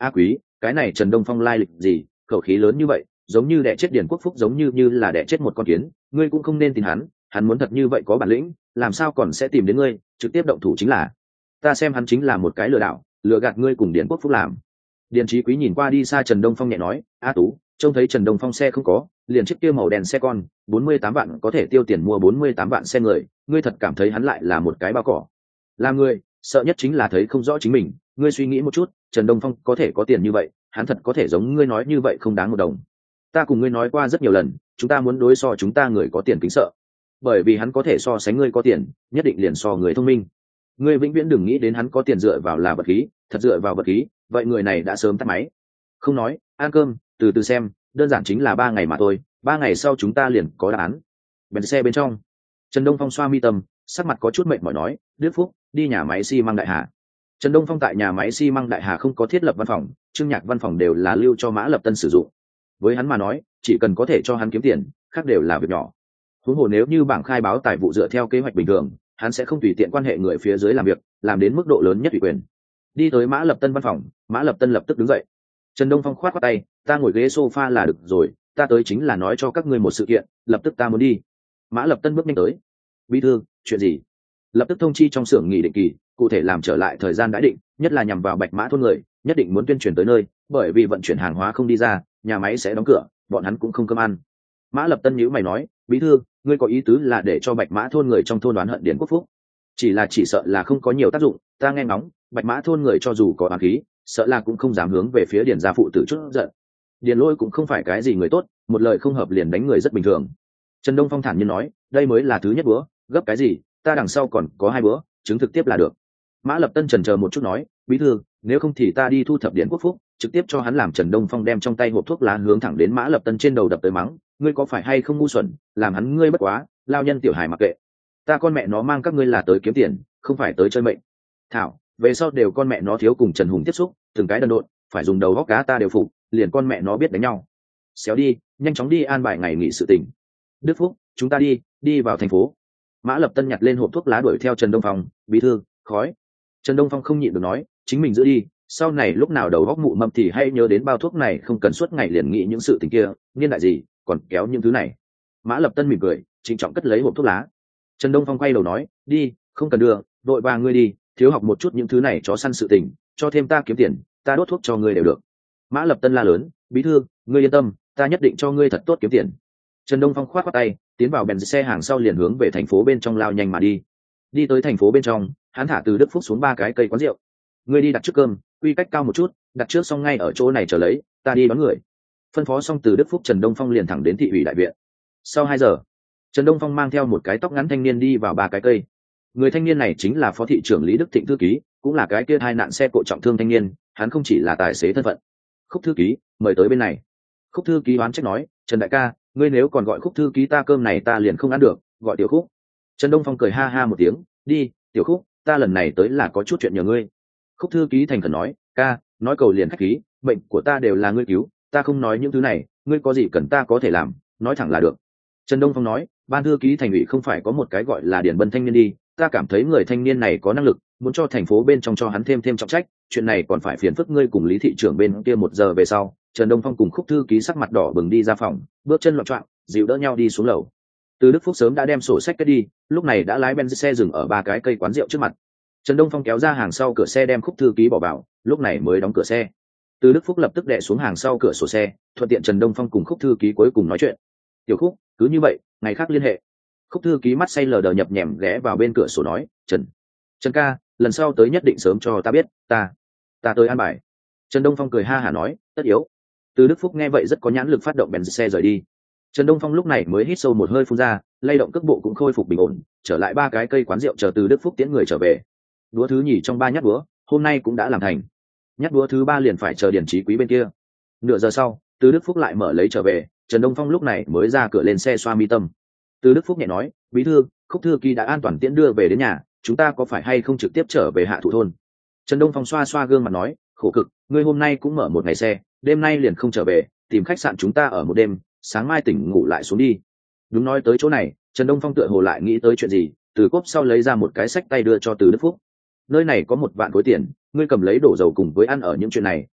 A Quý, cái này Trần Đông Phong lai lịch gì, khẩu khí lớn như vậy, giống như đẻ chết Điền Quốc Phúc, giống như là đẻ chết một con kiến, ngươi cũng không nên tin hắn muốn thật như vậy có bản lĩnh, làm sao còn sẽ tìm đến ngươi, trực tiếp động thủ chính là. Ta xem hắn chính là một cái lừa đảo, lừa gạt ngươi cùng Điền Quốc Phúc làm. Điền Chí Quý nhìn qua đi xa Trần Đông Phong nhẹ nói, A Tú, trông thấy Trần Đông Phong xe không có, liền chiếc kia màu đen xe con, 48 vạn có thể tiêu tiền mua 48 vạn xe người, ngươi thật cảm thấy hắn lại là một cái bao cỏ. Làm người, sợ nhất chính là thấy không rõ chính mình, ngươi suy nghĩ một chút, Trần Đông Phong có thể có tiền như vậy, hắn thật có thể giống ngươi nói như vậy không đáng một đồng. Ta cùng ngươi nói qua rất nhiều lần, chúng ta muốn đối so chúng ta người có tiền kính sợ, bởi vì hắn có thể so sánh ngươi có tiền, nhất định liền so người thông minh. Ngươi vĩnh viễn đừng nghĩ đến hắn có tiền dựa vào là vật khí, thật dựa vào vật khí, vậy người này đã sớm tắt máy. Không nói, ăn cơm, từ từ xem, đơn giản chính là 3 ngày mà thôi, 3 ngày sau chúng ta liền có đáp án. Bèn xe bên trong, Trần Đông Phong xoa mi tâm, sắc mặt có chút mệt mỏi nói, Đức Phúc, đi nhà máy xi măng Đại Hà. Trần Đông Phong tại nhà máy xi măng Đại Hà không có thiết lập văn phòng, Trương Nhạc văn phòng đều là lưu cho Mã Lập Tân sử dụng. Với hắn mà nói, chỉ cần có thể cho hắn kiếm tiền, khác đều là việc nhỏ. Huống hồ nếu như bảng khai báo tài vụ dựa theo kế hoạch bình thường, hắn sẽ không tùy tiện quan hệ người phía dưới làm việc, làm đến mức độ lớn nhất ủy quyền. Đi tới Mã Lập Tân văn phòng, Mã Lập Tân lập tức đứng dậy. Trần Đông Phong khoát khoát tay, ta ngồi ghế sofa là được rồi, ta tới chính là nói cho các ngươi một sự kiện, lập tức ta muốn đi. Mã Lập Tân bước nhanh tới. Bí thư, chuyện gì? Lập tức thông chi trong xưởng nghỉ định kỳ, cụ thể làm trở lại thời gian đã định, nhất là nhằm vào Bạch Mã thôn người, nhất định muốn tuyên truyền tới nơi, bởi vì vận chuyển hàng hóa không đi ra, nhà máy sẽ đóng cửa, bọn hắn cũng không cơm ăn. Mã Lập Tân nhíu mày nói, bí thư, ngươi có ý tứ là để cho Bạch Mã thôn người trong thôn đoán hận Điền Quốc Phúc? Chỉ sợ là không có nhiều tác dụng, ta nghe ngóng, Bạch Mã thôn người cho dù có oán khí, sợ là cũng không dám hướng về phía Điền gia phụ tử chút giận. Điền Lôi cũng không phải cái gì người tốt, một lời không hợp liền đánh người rất bình thường. Trần Đông Phong thản nhiên nói, đây mới là thứ nhất bữa, gấp cái gì, ta đằng sau còn có 2 bữa, chứng thực tiếp là được. Mã Lập Tân chần chờ một chút nói, bí thư, nếu không thì ta đi thu thập Điền Quốc Phúc, trực tiếp cho hắn làm. Trần Đông Phong đem trong tay hộp thuốc lá hướng thẳng đến Mã Lập Tân trên đầu đập tới mắng, ngươi có phải hay không ngu xuẩn, làm hắn ngươi bất quá, lao nhân tiểu hài mặc kệ. Ta con mẹ nó mang các ngươi là tới kiếm tiền, không phải tới chơi mệnh. Thảo, về sau đều con mẹ nó thiếu cùng Trần Hùng tiếp xúc, từng cái đần độn, phải dùng đầu góc cá ta đều phục, liền con mẹ nó biết đánh nhau. Xéo đi, nhanh chóng đi an bài ngày nghỉ sự tình. Đức Phúc, chúng ta đi vào thành phố. Mã Lập Tân nhặt lên hộp thuốc lá đuổi theo Trần Đông Phong, bí thư, khói. Trần Đông Phong không nhịn được nói, chính mình giữ đi, sau này lúc nào đầu góc mụ mâm thì hãy nhớ đến bao thuốc này, không cần suốt ngày liền nghĩ những sự tình kia, niên đại gì, còn kéo những thứ này. Mã Lập Tân mỉm cười, trịnh trọng cất lấy hộp thuốc lá. Trần Đông Phong quay đầu nói, đi, không cần đưa, đội vàng ngươi đi, thiếu học một chút những thứ này chó săn sự tình, cho thêm ta kiếm tiền, ta đốt thuốc cho ngươi đều được. Mã Lập Tân la lớn, bí thư, ngươi yên tâm, ta nhất định cho ngươi thật tốt kiếm tiền. Trần Đông Phong khoát khoát tay, tiến vào bèn xe hàng sau liền hướng về thành phố bên trong lao nhanh mà đi. Đi tới thành phố bên trong, hắn thả từ Đức Phúc xuống 3 cái cây quán rượu. Ngươi đi đặt trước cơm, quy cách cao một chút, đặt trước xong ngay ở chỗ này chờ lấy, ta đi đón người. Phân phó xong từ Đức Phúc, Trần Đông Phong liền thẳng đến thị ủy đại viện. Sau 2 giờ, Trần Đông Phong mang theo một cái tóc ngắn thanh niên đi vào 3 cái cây. Người thanh niên này chính là phó thị trưởng Lý Đức Thịnh thư ký, cũng là cái kia hai nạn xe cộ trọng thương thanh niên, hắn không chỉ là tài xế thân phận. Khúc thư ký, mời tới bên này. Khúc thư ký oán trách nói, Trần đại ca, ngươi nếu còn gọi Khúc thư ký ta cơm này ta liền không ăn được, gọi Tiểu Khúc. Trần Đông Phong cười ha ha một tiếng, đi, Tiểu Khúc, ta lần này tới là có chút chuyện nhờ ngươi. Khúc thư ký thành khẩn nói, ca, nói cầu liền khách khí, bệnh của ta đều là ngươi cứu, ta không nói những thứ này, ngươi có gì cần ta có thể làm, nói thẳng là được. Trần Đông Phong nói, ban thư ký thành ủy không phải có một cái gọi là Điền Bân thanh niên đi, ta cảm thấy người thanh niên này có năng lực, muốn cho thành phố bên trong cho hắn thêm trọng trách, chuyện này còn phải phiền phức ngươi cùng Lý thị trưởng bên kia 1 giờ về sau. Trần Đông Phong cùng Khúc thư ký sắc mặt đỏ bừng đi ra phòng, bước chân loạn choạng, dịu đỡ nhau đi xuống lầu. Từ Đức Phúc sớm đã đem sổ sách cất đi, lúc này đã lái Benz xe dừng ở 3 cái cây quán rượu trước mặt. Trần Đông Phong kéo ra hàng sau cửa xe đem Khúc thư ký bỏ vào, lúc này mới đóng cửa xe. Từ Đức Phúc lập tức đè xuống hàng sau cửa sổ xe, thuận tiện Trần Đông Phong cùng Khúc thư ký cuối cùng nói chuyện. Tiểu Khúc, cứ như vậy, ngày khác liên hệ. Khúc thư ký mắt say lờ đờ nhập nhèm ghé vào bên cửa sổ nói, Trần ca, lần sau tới nhất định sớm cho ta biết, ta tới an bài. Trần Đông Phong cười ha hả nói, tất yếu. Từ Đức Phúc nghe vậy rất có nhãn lực phát động bèn xe rời đi. Trần Đông Phong lúc này mới hít sâu một hơi phun ra, lay động cước bộ cũng khôi phục bình ổn, trở lại 3 cái cây quán rượu chờ Từ Đức Phúc tiễn người trở về. Đũa thứ nhì trong 3 nhát búa, hôm nay cũng đã làm thành. Nhát búa thứ 3 liền phải chờ Điền Chí Quý bên kia. Nửa giờ sau, Từ Đức Phúc lại mở lấy trở về, Trần Đông Phong lúc này mới ra cửa lên xe xoa mi tâm. Từ Đức Phúc nhẹ nói, bí thư, Khúc thư ký đã an toàn tiễn đưa về đến nhà, chúng ta có phải hay không trực tiếp trở về Hạ Thụ thôn? Trần Đông Phong xoa xoa gương mặt nói, khổ cực, ngươi hôm nay cũng mở một ngày xe, đêm nay liền không trở về, tìm khách sạn chúng ta ở một đêm, sáng mai tỉnh ngủ lại xuống đi. Đúng, nói tới chỗ này, Trần Đông Phong tựa hồ lại nghĩ tới chuyện gì, từ cốp sau lấy ra một cái xách tay đưa cho Từ Đức Phúc. Nơi này có 1 vạn khối tiền, ngươi cầm lấy đổ dầu cùng với ăn ở những chuyện này,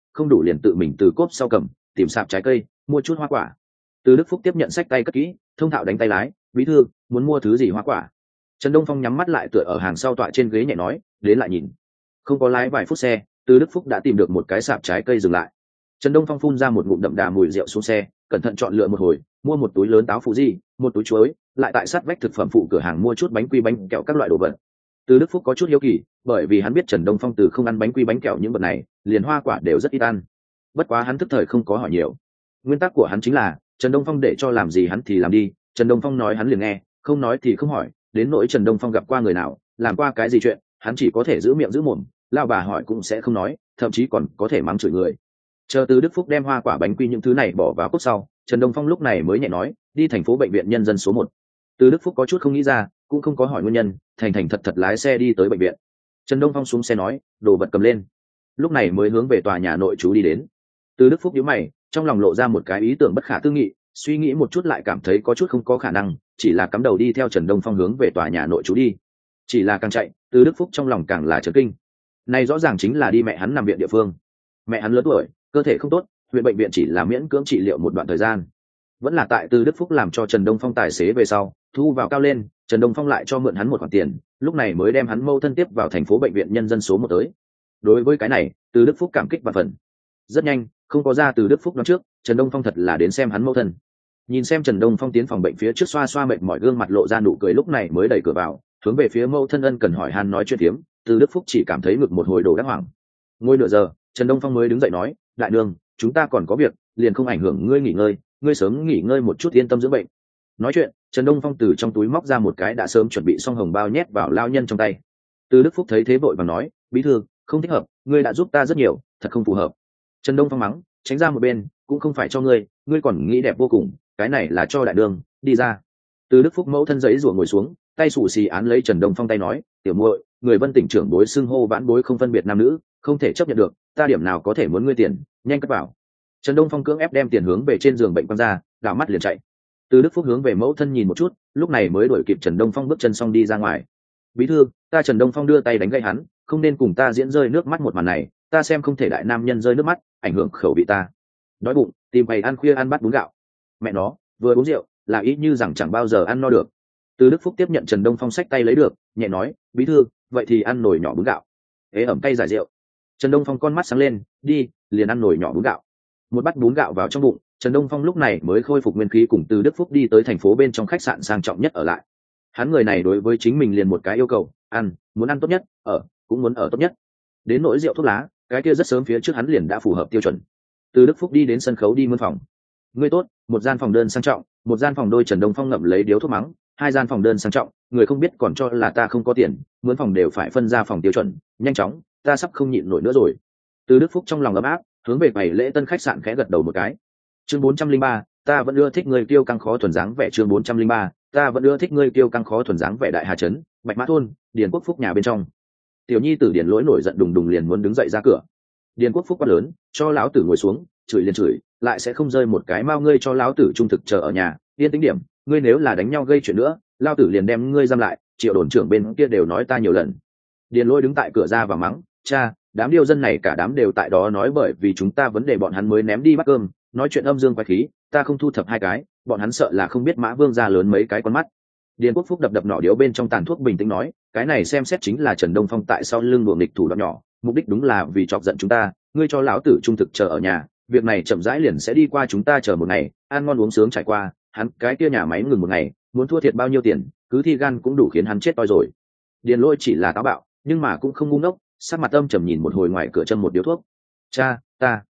không đủ liền tự mình từ cốp sau cầm tìm sạp trái cây mua chút hoa quả. Từ Đức Phúc tiếp nhận sách tay cất kỹ, thông thạo đánh tay lái. Bí thư, muốn mua thứ gì hoa quả? Trần Đông Phong nhắm mắt lại tựa ở hàng sau tọa trên ghế nhẹ nói, đến lại nhìn. Không có lái vài phút xe, Từ Đức Phúc đã tìm được một cái sạp trái cây dừng lại. Trần Đông Phong phun ra một ngụm đậm đà mùi rượu xuống xe, cẩn thận chọn lựa một hồi, mua một túi lớn táo Fuji, một túi chuối, lại tại sát vách thực phẩm phụ cửa hàng mua chút bánh quy bánh kẹo các loại đồ vật. Từ Đức Phúc có chút hiếu kỳ, bởi vì hắn biết Trần Đông Phong từ không ăn bánh quy bánh kẹo những vật này, liền hoa quả đều rất ít ăn. Bất quá hắn tức thời không có hỏi nhiều. Nguyên tắc của hắn chính là Trần Đông Phong để cho làm gì hắn thì làm đi, Trần Đông Phong nói hắn liền nghe, không nói thì không hỏi. Đến nỗi Trần Đông Phong gặp qua người nào, làm qua cái gì chuyện, hắn chỉ có thể giữ miệng giữ mồm, lao bà hỏi cũng sẽ không nói, thậm chí còn có thể mắng chửi người. Chờ Từ Đức Phúc đem hoa quả bánh quy những thứ này bỏ vào cốc sau, Trần Đông Phong lúc này mới nhẹ nói, đi thành phố bệnh viện nhân dân số 1. Từ Đức Phúc có chút không nghĩ ra, cũng không có hỏi nguyên nhân, thành thành thật thật lái xe đi tới bệnh viện. Trần Đông Phong xuống xe nói, đồ vật cầm lên. Lúc này mới hướng về tòa nhà nội trú đi đến. Từ Đức Phúc nhíu mày, trong lòng lộ ra một cái ý tưởng bất khả tư nghị, suy nghĩ một chút lại cảm thấy có chút không có khả năng, chỉ là cắm đầu đi theo Trần Đông Phong hướng về tòa nhà nội trú đi. Chỉ là càng chạy, Từ Đức Phúc trong lòng càng là chấn kinh. Này rõ ràng chính là đi mẹ hắn nằm viện địa phương. Mẹ hắn lớn tuổi, cơ thể không tốt, huyện bệnh viện chỉ là miễn cưỡng trị liệu một đoạn thời gian. Vẫn là tại Từ Đức Phúc làm cho Trần Đông Phong tài xế về sau, thu vào cao lên, Trần Đông Phong lại cho mượn hắn một khoản tiền, lúc này mới đem hắn mâu thân tiếp vào thành phố bệnh viện nhân dân số 1 tới. Đối với cái này, Từ Đức Phúc cảm kích và phần. Rất nhanh, không có ra Từ Đức Phúc nói trước, Trần Đông Phong thật là đến xem hắn mâu thân. Nhìn xem Trần Đông Phong tiến phòng bệnh phía trước xoa xoa mệt mỏi gương mặt lộ ra nụ cười lúc này mới đẩy cửa vào, hướng về phía mâu thân ân cần hỏi han nói chuyện tiếm, Từ Đức Phúc chỉ cảm thấy ngực một hồi đổ đắc hoảng. Ngồi nửa giờ, Trần Đông Phong mới đứng dậy nói, đại đường, chúng ta còn có việc, liền không ảnh hưởng ngươi nghỉ ngơi, ngươi sớm nghỉ ngơi một chút yên tâm dưỡng bệnh. Nói chuyện, Trần Đông Phong từ trong túi móc ra một cái đã sớm chuẩn bị xong hồng bao nhét vào lao nhân trong tay. Từ Đức Phúc thấy thế vội và nói, bí thư, không thích hợp, ngươi đã giúp ta rất nhiều, thật không phù hợp. Trần Đông Phong mắng, tránh ra một bên, cũng không phải cho ngươi, ngươi còn nghĩ đẹp vô cùng, cái này là cho đại đường, đi ra. Từ Đức Phúc mẫu thân giấy rủa ngồi xuống, tay xù xì án lấy Trần Đông Phong tay nói, tiểu muội, người Vân tỉnh trưởng bối xưng hô vãn bối không phân biệt nam nữ, không thể chấp nhận được, ta điểm nào có thể muốn ngươi tiền, nhanh cất vào. Trần Đông Phong cưỡng ép đem tiền hướng về trên giường bệnh quăng ra, đảo mắt liền chạy. Từ Đức Phúc hướng về mẫu thân nhìn một chút, lúc này mới đuổi kịp Trần Đông Phong bước chân xong đi ra ngoài. Bí thư, ta Trần Đông Phong đưa tay đánh gãy hắn, không nên cùng ta diễn rơi nước mắt một màn này, ta xem không thể đại nam nhân rơi nước mắt, ảnh hưởng khẩu vị ta. Đói bụng, tìm bày ăn khuya ăn bát bún gạo. Mẹ nó, vừa uống rượu, là ý như rằng chẳng bao giờ ăn no được. Từ Đức Phúc tiếp nhận Trần Đông Phong xách tay lấy được, nhẹ nói, bí thư, vậy thì ăn nồi nhỏ bún gạo. Ế ẩm tay giải rượu. Trần Đông Phong con mắt sáng lên, đi, liền ăn nồi nhỏ bún gạo. Một bát bún gạo vào trong bụng, Trần Đông Phong lúc này mới khôi phục nguyên khí cùng Từ Đức Phúc đi tới thành phố bên trong khách sạn sang trọng nhất ở lại. Hắn người này đối với chính mình liền một cái yêu cầu, ăn, muốn ăn tốt nhất, ở, cũng muốn ở tốt nhất. Đến nỗi rượu thuốc lá, cái kia rất sớm phía trước hắn liền đã phù hợp tiêu chuẩn. Từ Đức Phúc đi đến sân khấu đi mướn phòng. Ngươi tốt, một gian phòng đơn sang trọng, một gian phòng đôi. Trần Đông Phong ngậm lấy điếu thuốc mắng, hai gian phòng đơn sang trọng, người không biết còn cho là ta không có tiền, mướn phòng đều phải phân ra phòng tiêu chuẩn, nhanh chóng, ta sắp không nhịn nổi nữa rồi. Từ Đức Phúc trong lòng ấm áp, hướng về quầy lễ tân khách sạn khẽ gật đầu một cái. Chương 403, ta vẫn ưa thích ngươi kiêu căng khó thuần dáng vẻ. Chương 403, ta vẫn ưa thích ngươi kiêu căng khó thuần dáng vẻ. Đại Hà trấn, Bạch Mã thôn, Điền Quốc Phúc nhà bên trong. Tiểu nhi tử Điền Lỗi nổi giận đùng đùng liền muốn đứng dậy ra cửa. Điền Quốc Phúc quát lớn, cho lão tử ngồi xuống, chửi liền chửi, lại sẽ không rơi một cái mao, ngươi cho lão tử trung thực chờ ở nhà, yên tĩnh điểm, ngươi nếu là đánh nhau gây chuyện nữa, lão tử liền đem ngươi giam lại, Triệu đồn trưởng bên kia đều nói ta nhiều lần. Điền Lỗi đứng tại cửa ra và mắng, cha, đám điêu dân này cả đám đều tại đó nói bởi vì chúng ta vấn đề bọn hắn mới ném đi bát cơm, nói chuyện âm dương quái khí, ta không thu thập hai cái, bọn hắn sợ là không biết Mã Vương ra lớn mấy cái con mắt. Điền Quốc Phúc đập đập nỏ điếu bên trong tàn thuốc bình tĩnh nói, cái này xem xét chính là Trần Đông Phong tại sau lưng đuổi nghịch thủ đoạn nhỏ, mục đích đúng là vì chọc giận chúng ta, ngươi cho lão tử trung thực chờ ở nhà, việc này chậm rãi liền sẽ đi qua, chúng ta chờ một ngày, ăn ngon uống sướng trải qua, hắn cái kia nhà máy ngừng một ngày, muốn thua thiệt bao nhiêu tiền, cứ thi gan cũng đủ khiến hắn chết toi rồi. Điền Lỗi chỉ là táo bạo, nhưng mà cũng không ngu ngốc, sắc mặt âm trầm nhìn một hồi ngoài cửa châm một điếu thuốc. Cha, ta,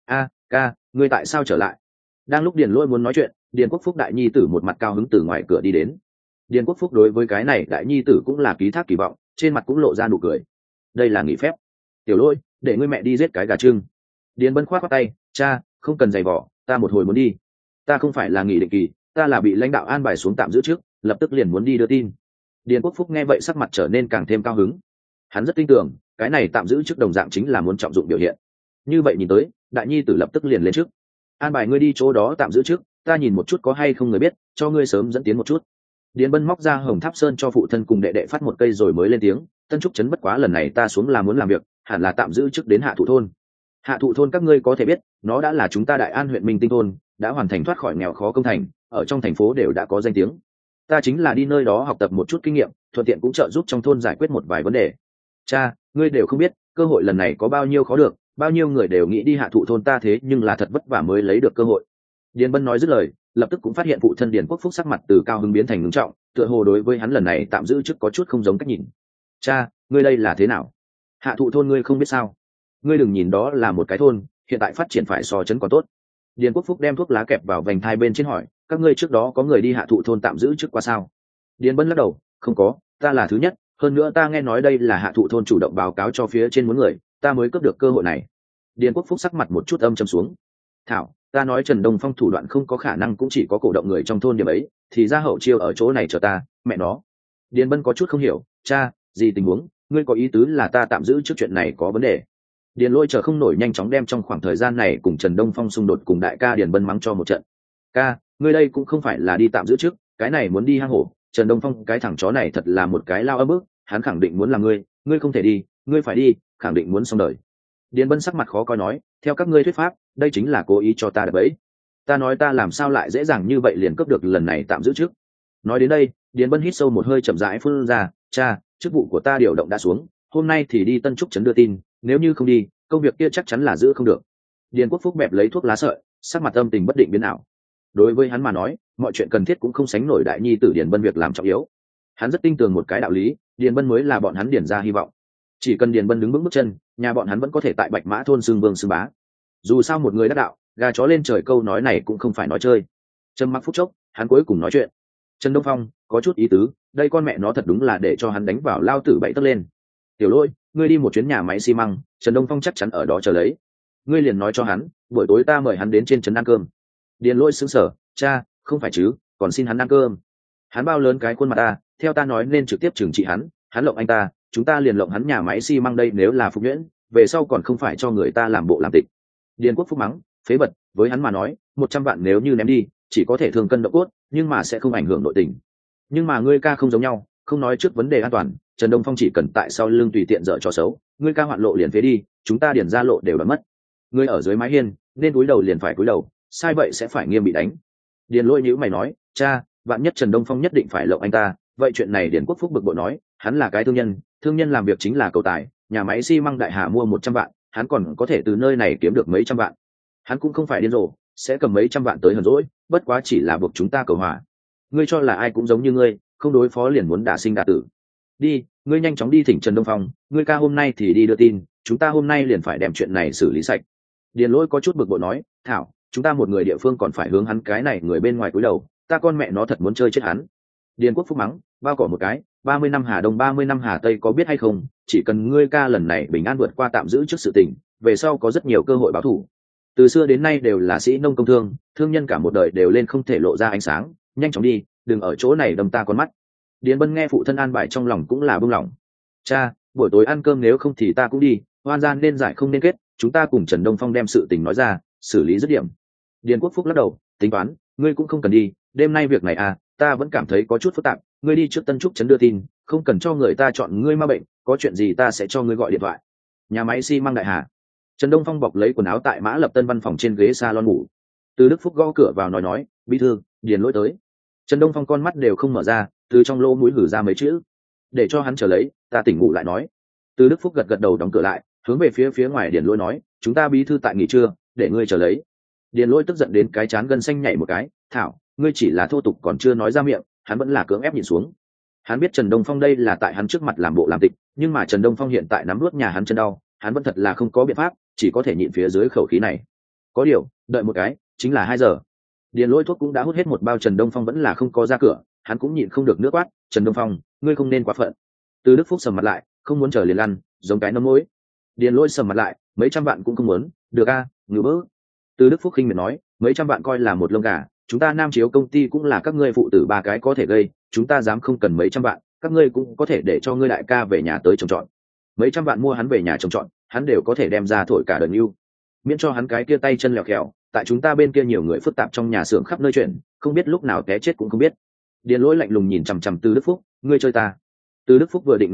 ca, ngươi tại sao trở lại? Đang lúc Điền Lỗi muốn nói chuyện, Điền Quốc Phúc đại nhi tử một mặt cao hứng từ ngoài cửa đi đến. Điền Quốc Phúc đối với cái này đại nhi tử cũng là ký thác kỳ vọng, trên mặt cũng lộ ra nụ cười. Đây là nghỉ phép. Tiểu Lỗi, để ngươi mẹ đi giết cái gà trưng. Điền Bân khoát khoát tay, cha, không cần giày vỏ, ta một hồi muốn đi. Ta không phải là nghỉ định kỳ, ta là bị lãnh đạo an bài xuống tạm giữ trước, lập tức liền muốn đi đưa tin. Điền Quốc Phúc nghe vậy sắc mặt trở nên càng thêm cao hứng. Hắn rất tin tưởng, cái này tạm giữ trước đồng dạng chính là muốn trọng dụng biểu hiện. Như vậy nhìn tới, đại nhi tử lập tức liền lên trước. An bài ngươi đi chỗ đó tạm giữ trước, ta nhìn một chút có hay không người biết, cho ngươi sớm dẫn tiến một chút. Điền Bân móc ra Hồng Tháp Sơn cho phụ thân cùng đệ đệ phát một cây rồi mới lên tiếng, Tân Trúc trấn bất quá lần này ta xuống là muốn làm việc, hẳn là tạm giữ trước đến Hạ Thủ thôn. Hạ thụ thôn các ngươi có thể biết, nó đã là chúng ta Đại An huyện Minh Tinh thôn, đã hoàn thành thoát khỏi nghèo khó công thành, ở trong thành phố đều đã có danh tiếng. Ta chính là đi nơi đó học tập một chút kinh nghiệm, thuận tiện cũng trợ giúp trong thôn giải quyết một vài vấn đề. Cha, ngươi đều không biết, cơ hội lần này có bao nhiêu khó được, bao nhiêu người đều nghĩ đi hạ thụ thôn ta, thế nhưng là thật vất vả mới lấy được cơ hội. Điền Bân nói dứt lời, lập tức cũng phát hiện phụ thân Điền Quốc Phúc sắc mặt từ cao hứng biến thành ngưng trọng, tựa hồ đối với hắn lần này tạm giữ chức có chút không giống cách nhìn. Cha, ngươi đây là thế nào? Hạ thụ thôn ngươi không biết sao? Ngươi đừng nhìn đó là một cái thôn, hiện tại phát triển phải so chấn còn tốt. Điền Quốc Phúc đem thuốc lá kẹp vào vành thai bên trên hỏi, các ngươi trước đó có người đi hạ thụ thôn tạm giữ chức qua sao? Điền Bân lắc đầu, không có, ta là thứ nhất, hơn nữa ta nghe nói đây là hạ thụ thôn chủ động báo cáo cho phía trên muốn người, ta mới cướp được cơ hội này. Điền Quốc Phúc sắc mặt một chút âm trầm xuống. Thảo, ta nói Trần Đông Phong thủ đoạn không có khả năng cũng chỉ có cổ động người trong thôn điểm ấy, thì ra hậu chiêu ở chỗ này chờ ta, mẹ nó. Điền Bân có chút không hiểu, cha, gì tình huống, ngươi có ý tứ là ta tạm giữ trước chuyện này có vấn đề. Điền Lôi chờ không nổi nhanh chóng đem trong khoảng thời gian này cùng Trần Đông Phong xung đột cùng đại ca Điền Bân mắng cho một trận. Ca, ngươi đây cũng không phải là đi tạm giữ trước, cái này muốn đi hang hổ, Trần Đông Phong cái thằng chó này thật là một cái lao ấm ức, hắn khẳng định muốn làm ngươi không thể đi, ngươi phải đi, khẳng định muốn xong đời. Điền Bân sắc mặt khó coi nói, theo các ngươi thuyết pháp, đây chính là cố ý cho ta đập bẫy. Ta nói ta làm sao lại dễ dàng như vậy liền cướp được lần này tạm giữ trước. Nói đến đây, Điền Bân hít sâu một hơi chậm rãi phun ra, cha, chức vụ của ta điều động đã xuống, hôm nay thì đi Tân Trúc trấn đưa tin, nếu như không đi, công việc kia chắc chắn là giữ không được. Điền Quốc Phúc bẹp lấy thuốc lá sợi, sắc mặt âm tình bất định biến ảo. Đối với hắn mà nói, mọi chuyện cần thiết cũng không sánh nổi đại nhi tử Điền Bân việc làm trọng yếu. Hắn rất tin tưởng một cái đạo lý, Điền Bân mới là bọn hắn điền ra hy vọng. Chỉ cần Điền Bân đứng vững bước chân, nhà bọn hắn vẫn có thể tại Bạch Mã thôn xưng vương xưng bá. Dù sao một người đắc đạo, gà chó lên trời câu nói này cũng không phải nói chơi. Trầm mặc phút chốc, hắn cuối cùng nói chuyện. Trần Đông Phong, có chút ý tứ, đây con mẹ nó thật đúng là để cho hắn đánh vào lao tử bậy tấc lên. Tiểu Lôi, ngươi đi một chuyến nhà máy xi măng, Trần Đông Phong chắc chắn ở đó chờ lấy. Ngươi liền nói cho hắn, buổi tối ta mời hắn đến trên trấn ăn cơm. Điền Lôi sững sờ, cha, không phải chứ, còn xin hắn ăn cơm. Hắn bao lớn cái khuôn mặt ta, theo ta nói nên trực tiếp trừng trị hắn lộng anh ta, chúng ta liền lộng hắn nhà máy xi măng đây, nếu là Phục Nhuyễn, về sau còn không phải cho người ta làm bộ làm tịch. Điền Quốc Phúc mắng, phế vật, với hắn mà nói, 100 vạn nếu như ném đi, chỉ có thể thương cân độ cốt, nhưng mà sẽ không ảnh hưởng nội tình. Nhưng mà ngươi ca không giống nhau, không nói trước vấn đề an toàn, Trần Đông Phong chỉ cần tại sau lưng tùy tiện dở trò xấu, ngươi ca hoạn lộ liền phế đi, chúng ta điền ra lộ đều đã mất. Ngươi ở dưới mái hiên, nên cúi đầu liền phải cúi đầu, sai vậy sẽ phải nghiêm bị đánh. Điền Lôi nhíu mày nói, cha, vạn nhất Trần Đông Phong nhất định phải lộng anh ta, vậy chuyện này Điền Quốc Phúc bực bội nói, hắn là cái thương nhân làm việc chính là cầu tài, nhà máy xi măng Đại Hà mua 100 vạn, hắn còn có thể từ nơi này kiếm được mấy trăm vạn. Hắn cũng không phải điên rồ, sẽ cầm mấy trăm vạn tới hờn dỗi, bất quá chỉ là buộc chúng ta cầu hòa. Ngươi cho là ai cũng giống như ngươi, không đối phó liền muốn đả sinh đả tử. Đi, ngươi nhanh chóng đi thỉnh Trần Đông Phong, ngươi ca hôm nay thì đi đưa tin, chúng ta hôm nay liền phải đem chuyện này xử lý sạch. Điền Lỗi có chút bực bội nói, thảo, chúng ta một người địa phương còn phải hướng hắn cái này người bên ngoài cúi đầu, ta con mẹ nó thật muốn chơi chết hắn. Điền Quốc Phúc mắng, bao cỏ một cái, 30 năm Hà Đông 30 năm Hà Tây có biết hay không, chỉ cần ngươi ca lần này bình an vượt qua tạm giữ trước sự tình, về sau có rất nhiều cơ hội báo thù. Từ xưa đến nay đều là sĩ nông công thương, thương nhân cả một đời đều lên không thể lộ ra ánh sáng, nhanh chóng đi, đừng ở chỗ này đâm ta con mắt. Điền Bân nghe phụ thân an bài trong lòng cũng là buông lỏng. Cha, buổi tối ăn cơm nếu không thì ta cũng đi, oan gian nên giải không nên kết, chúng ta cùng Trần Đông Phong đem sự tình nói ra, xử lý dứt điểm. Điền Quốc Phúc lắc đầu, tính toán, ngươi cũng không cần đi, đêm nay việc này à, ta vẫn cảm thấy có chút phức tạp, ngươi đi trước Tân Trúc trấn đưa tin, không cần cho người ta chọn ngươi ma bệnh, có chuyện gì ta sẽ cho ngươi gọi điện thoại. Nhà máy xi măng Đại Hà. Trần Đông Phong bọc lấy quần áo tại Mã Lập Tân văn phòng trên ghế salon ngủ. Từ Đức Phúc gõ cửa vào nói, bí thư, Điền Lỗi tới. Trần Đông Phong con mắt đều không mở ra, từ trong lỗ mũi hử ra mấy chữ, để cho hắn chờ lấy, ta tỉnh ngủ lại nói. Từ Đức Phúc gật gật đầu đóng cửa lại, hướng về phía ngoài Điền Lỗi nói, chúng ta bí thư tại nghỉ trưa, để ngươi chờ lấy. Điền Lỗi tức giận đến cái chán gân xanh nhảy một cái, thảo, ngươi chỉ là thô tục còn chưa nói ra miệng, hắn vẫn là cưỡng ép nhìn xuống. Hắn biết Trần Đông Phong đây là tại hắn trước mặt làm bộ làm tịch, nhưng mà Trần Đông Phong hiện tại nắm nuốt nhà hắn chân đau, hắn vẫn thật là không có biện pháp, chỉ có thể nhịn phía dưới khẩu khí này. Có điều, đợi một cái, chính là 2 giờ. Điền Lỗi thuốc cũng đã hút hết một bao, Trần Đông Phong vẫn là không có ra cửa, hắn cũng nhịn không được nước quát, Trần Đông Phong, ngươi không nên quá phận. Từ Đức Phúc sầm mặt lại, không muốn chờ liền lăn, giống cái nấm mối. Điền Lỗi sầm mặt lại, mấy trăm vạn cũng không muốn, được a, ngừ bớ. Từ Đức Phúc khinh miệt nói, mấy trăm vạn coi là một lông gà, chúng ta Nam Chiếu công ty cũng là các ngươi phụ tử 3 cái có thể gây, chúng ta dám không cần mấy trăm vạn, các ngươi cũng có thể để cho ngươi đại ca về nhà tới trồng trọt. Mấy trăm vạn mua hắn về nhà trồng trọt, hắn đều có thể đem ra thổi cả đời yêu. Miễn cho hắn cái kia tay chân lẹo khẹo, tại chúng ta bên kia nhiều người phức tạp trong nhà xưởng khắp nơi chuyện, không biết lúc nào té chết cũng không biết. Điền Lỗi lạnh lùng nhìn chằm chằm Từ Đức Phúc, ngươi chơi ta. Từ Đức Phúc vừa định nói chuyện,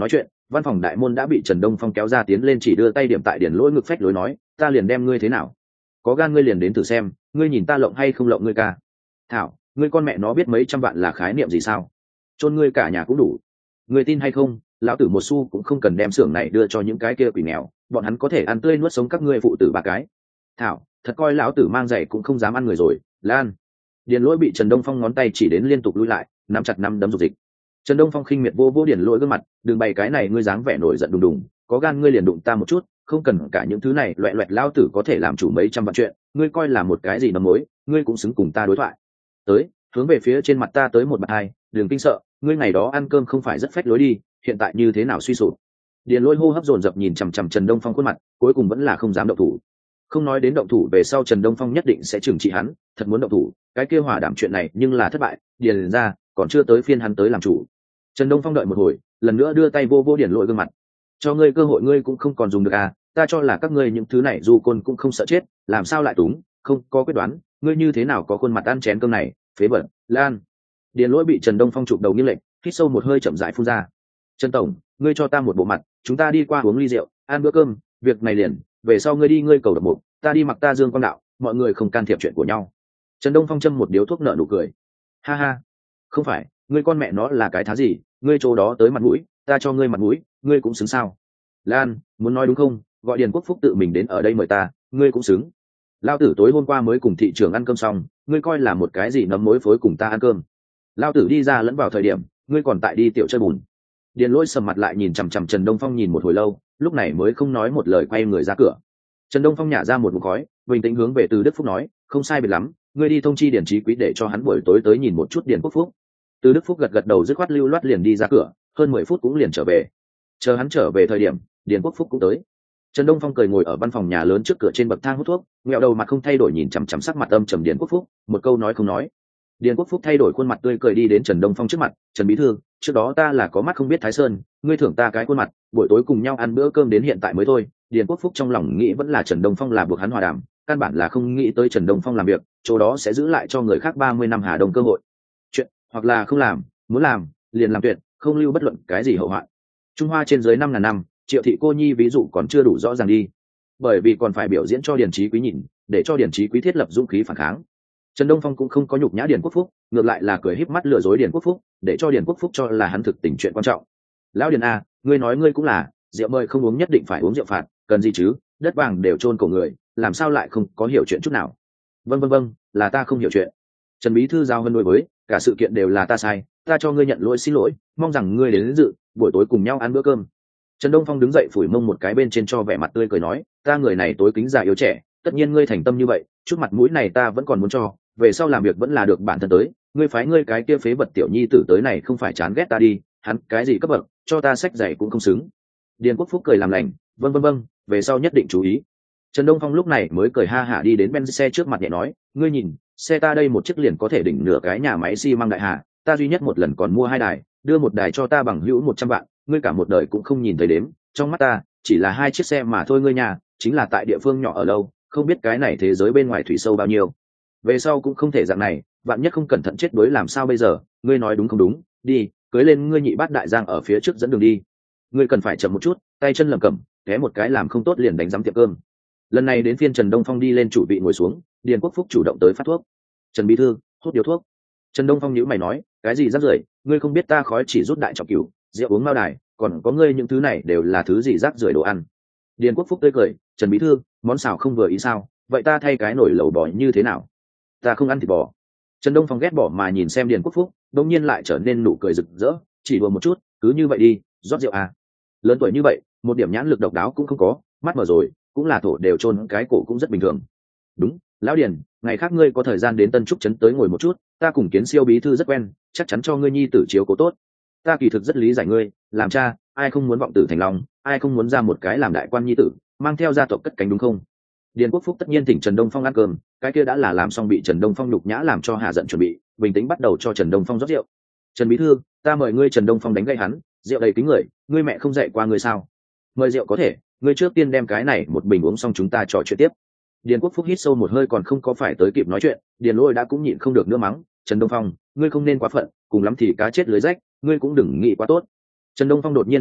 Văn phòng đại môn đã bị Trần Đông Phong kéo ra tiến lên, chỉ đưa tay điểm tại Điền Lỗi ngực phách lối nói, ta liền đem ngươi thế nào, có gan ngươi liền đến thử xem, ngươi nhìn ta lộng hay không lộng ngươi ca. Thảo, ngươi con mẹ nó biết mấy trăm vạn là khái niệm gì sao, chôn ngươi cả nhà cũng đủ. Ngươi tin hay không, lão tử một xu cũng không cần đem xưởng này đưa cho những cái kia quỷ nghèo, bọn hắn có thể ăn tươi nuốt sống các ngươi phụ tử ba cái. Thảo, thật coi lão tử mang giày cũng không dám ăn người rồi. Lan. Điền Lỗi bị Trần Đông Phong ngón tay chỉ đến liên tục lui lại, nắm chặt nắm đấm dục dịch. Trần Đông Phong khinh miệt vô vô Điền Lỗi gương mặt, đừng bày cái này ngươi dáng vẻ nổi giận đùng đùng, có gan ngươi liền đụng ta một chút, không cần cả những thứ này loẹt loẹt, lão tử có thể làm chủ mấy trăm vạn chuyện, ngươi coi là một cái gì nấm mối, ngươi cũng xứng cùng ta đối thoại. Tới, hướng về phía trên mặt ta tới một bạt hai, đừng kinh sợ, ngươi ngày đó ăn cơm không phải rất phách lối đi, hiện tại như thế nào suy sụp. Điền Lỗi hô hấp dồn dập nhìn chằm chằm Trần Đông Phong khuôn mặt, cuối cùng vẫn là không dám động thủ. Không nói đến động thủ về sau Trần Đông Phong nhất định sẽ trừng trị hắn, thật muốn động thủ, cái kia hòa đảm chuyện này nhưng là thất bại, Điền ra còn chưa tới phiên hắn tới làm chủ. Trần Đông Phong đợi một hồi, lần nữa đưa tay vô vô Điền Lỗi gương mặt. Cho ngươi cơ hội ngươi cũng không còn dùng được à, ta cho là các ngươi những thứ này dù côn cũng không sợ chết, làm sao lại túng, không có quyết đoán, ngươi như thế nào có khuôn mặt ăn chén cơm này, phế bẩn. Lan. Điền Lỗi bị Trần Đông Phong chụp đầu nghiêng lệch, hít sâu một hơi chậm rãi phun ra. Trần tổng, ngươi cho ta một bộ mặt, chúng ta đi qua uống ly rượu, ăn bữa cơm, việc này liền, về sau ngươi đi ngươi cầu độc mục, ta đi mặc ta dương quan đạo, mọi người không can thiệp chuyện của nhau. Trần Đông Phong châm một điếu thuốc nợ nụ cười. Ha ha, không phải, ngươi con mẹ nó là cái thá gì, ngươi chỗ đó tới mặt mũi, ta cho ngươi mặt mũi, ngươi cũng xứng sao? Lan, muốn nói đúng không, gọi Điền Quốc Phúc tự mình đến ở đây mời ta, ngươi cũng xứng. Lao tử tối hôm qua mới cùng thị trưởng ăn cơm xong, ngươi coi là một cái gì nấm mối phối cùng ta ăn cơm. Lao tử đi ra lẫn vào thời điểm, ngươi còn tại đi tiểu chơi bùn. Điền Lỗi sầm mặt lại nhìn chằm chằm Trần Đông Phong nhìn một hồi lâu, lúc này mới không nói một lời quay người ra cửa. Trần Đông Phong nhả ra một ngụm khói, bình tĩnh hướng về Từ Đức Phúc nói, không sai biệt lắm, ngươi đi thông chi Điền Chí Quý để cho hắn buổi tối tới nhìn một chút Điền Quốc Phúc. Từ Đức Phúc gật gật đầu dứt khoát lưu loát liền đi ra cửa, hơn 10 phút cũng liền trở về. Chờ hắn trở về thời điểm, Điền Quốc Phúc cũng tới. Trần Đông Phong cười ngồi ở văn phòng nhà lớn trước cửa trên bậc thang hút thuốc, nghẹo đầu mặt không thay đổi nhìn chằm chằm sắc mặt âm trầm Điền Quốc Phúc, một câu nói không nói. Điền Quốc Phúc thay đổi khuôn mặt tươi cười đi đến Trần Đông Phong trước mặt, "Trần bí thư, trước đó ta là có mắt không biết Thái Sơn, ngươi thưởng ta cái khuôn mặt, buổi tối cùng nhau ăn bữa cơm đến hiện tại mới thôi." Điền Quốc Phúc trong lòng nghĩ vẫn là Trần Đông Phong là buộc hắn hòa đàm, căn bản là không nghĩ tới Trần Đông Phong làm việc, chỗ đó sẽ giữ lại cho người khác 30 năm Hà Đông cơ hội. Chuyện, hoặc là không làm, muốn làm, liền làm tuyệt, không lưu bất luận cái gì hậu hoạn. Trung Hoa trên dưới 5.000 năm, Triệu thị cô nhi ví dụ còn chưa đủ rõ ràng đi. Bởi vì còn phải biểu diễn cho Điền Chí Quý nhìn, để cho Điền Chí Quý thiết lập dũng khí phản kháng. Trần Đông Phong cũng không có nhục nhã Điền Quốc Phúc, ngược lại là cười híp mắt lừa dối Điền Quốc Phúc, để cho Điền Quốc Phúc cho là hắn thực tình chuyện quan trọng. "Lão Điền a, ngươi nói ngươi cũng là, rượu mời không uống nhất định phải uống rượu phạt, cần gì chứ, đất vàng đều chôn cổ người, làm sao lại không có hiểu chuyện chút nào?" Vâng, là ta không hiểu chuyện. Trần bí thư giao hơn đối với, cả sự kiện đều là ta sai, ta cho ngươi nhận lỗi xin lỗi, mong rằng ngươi đến dự, buổi tối cùng nhau ăn bữa cơm. Trần Đông Phong đứng dậy phủi mông một cái bên trên cho vẻ mặt tươi cười nói, "Ta người này tối kính già yếu trẻ, tất nhiên ngươi thành tâm như vậy, chút mặt mũi này ta vẫn còn muốn cho, về sau làm việc vẫn là được bản thân tới, ngươi phái ngươi cái kia phế vật tiểu nhi tử tới này không phải chán ghét ta đi, hắn cái gì cấp bậc, cho ta sách giày cũng không xứng." Điền Quốc Phúc cười làm lành, vâng, về sau nhất định chú ý." Trần Đông Phong lúc này mới cười ha hả đi đến bên xe trước mặt nhẹ nói, "Ngươi nhìn, xe ta đây một chiếc liền có thể đỉnh nửa cái nhà máy xi măng đại hà, ta duy nhất một lần còn mua 2 đài, đưa một đài cho ta bằng hữu 100 vạn, ngươi cả một đời cũng không nhìn thấy đếm, trong mắt ta chỉ là 2 chiếc xe mà thôi, ngươi nhà chính là tại địa phương nhỏ ở lâu, không biết cái này thế giới bên ngoài thủy sâu bao nhiêu. Về sau cũng không thể dạng này, vạn nhất không cẩn thận chết đuối làm sao bây giờ, ngươi nói đúng không đúng, đi, cưới lên ngươi nhị bát đại giang ở phía trước dẫn đường đi. Ngươi cần phải chậm một chút, tay chân lầm cẩm, té một cái làm không tốt liền đánh giám tiệm cơm." Lần này đến phiên Trần Đông Phong đi lên chủ vị ngồi xuống, Điền Quốc Phúc chủ động tới phát thuốc. "Trần bí thư, hút điếu thuốc." Trần Đông Phong nhíu mày nói, "Cái gì rác rưởi, ngươi không biết ta khói chỉ rút đại trọng cửu, rượu uống mao đài, còn có ngươi những thứ này đều là thứ gì rác rưởi đồ ăn." Điền Quốc Phúc tươi cười, "Trần bí thư, món xào không vừa ý sao, vậy ta thay cái nồi lẩu bò như thế nào?" "Ta không ăn thịt bò." Trần Đông Phong ghét bỏ mà nhìn xem Điền Quốc Phúc, đột nhiên lại trở nên nụ cười rực rỡ, "Chỉ đùa một chút, cứ như vậy đi, rót rượu à. Lớn tuổi như vậy, một điểm nhãn lực độc đáo cũng không có, mắt mở rồi, cũng là thổ đều chôn cái cổ cũng rất bình thường." "Đúng, lão Điền, ngày khác ngươi có thời gian đến Tân Trúc trấn tới ngồi một chút, ta cùng Kiến Siêu bí thư rất quen, chắc chắn cho ngươi nhi tử chiếu cố tốt. Ta kỳ thực rất lý giải ngươi, làm cha, ai không muốn vọng tử thành long, ai không muốn ra một cái làm đại quan nhi tử, mang theo gia tộc cất cánh đúng không?" Điền Quốc Phúc tất nhiên thỉnh Trần Đông Phong ăn cơm, cái kia đã là làm xong bị Trần Đông Phong nhục nhã làm cho hạ giận chuẩn bị, bình tĩnh bắt đầu cho Trần Đông Phong rót rượu. "Trần bí thư, ta mời ngươi." Trần Đông Phong đánh gậy hắn, "Rượu đầy kính người, ngươi mẹ không dạy qua ngươi sao? Mời rượu có thể, ngươi trước tiên đem cái này một bình uống xong chúng ta trò chuyện tiếp." Điền Quốc Phúc hít sâu một hơi còn không có phải tới kịp nói chuyện, Điền Lôi đã cũng nhịn không được nữa mắng, "Trần Đông Phong, ngươi không nên quá phận, cùng lắm thì cá chết lưới rách, ngươi cũng đừng nghĩ quá tốt." Trần Đông Phong đột nhiên đứng dậy,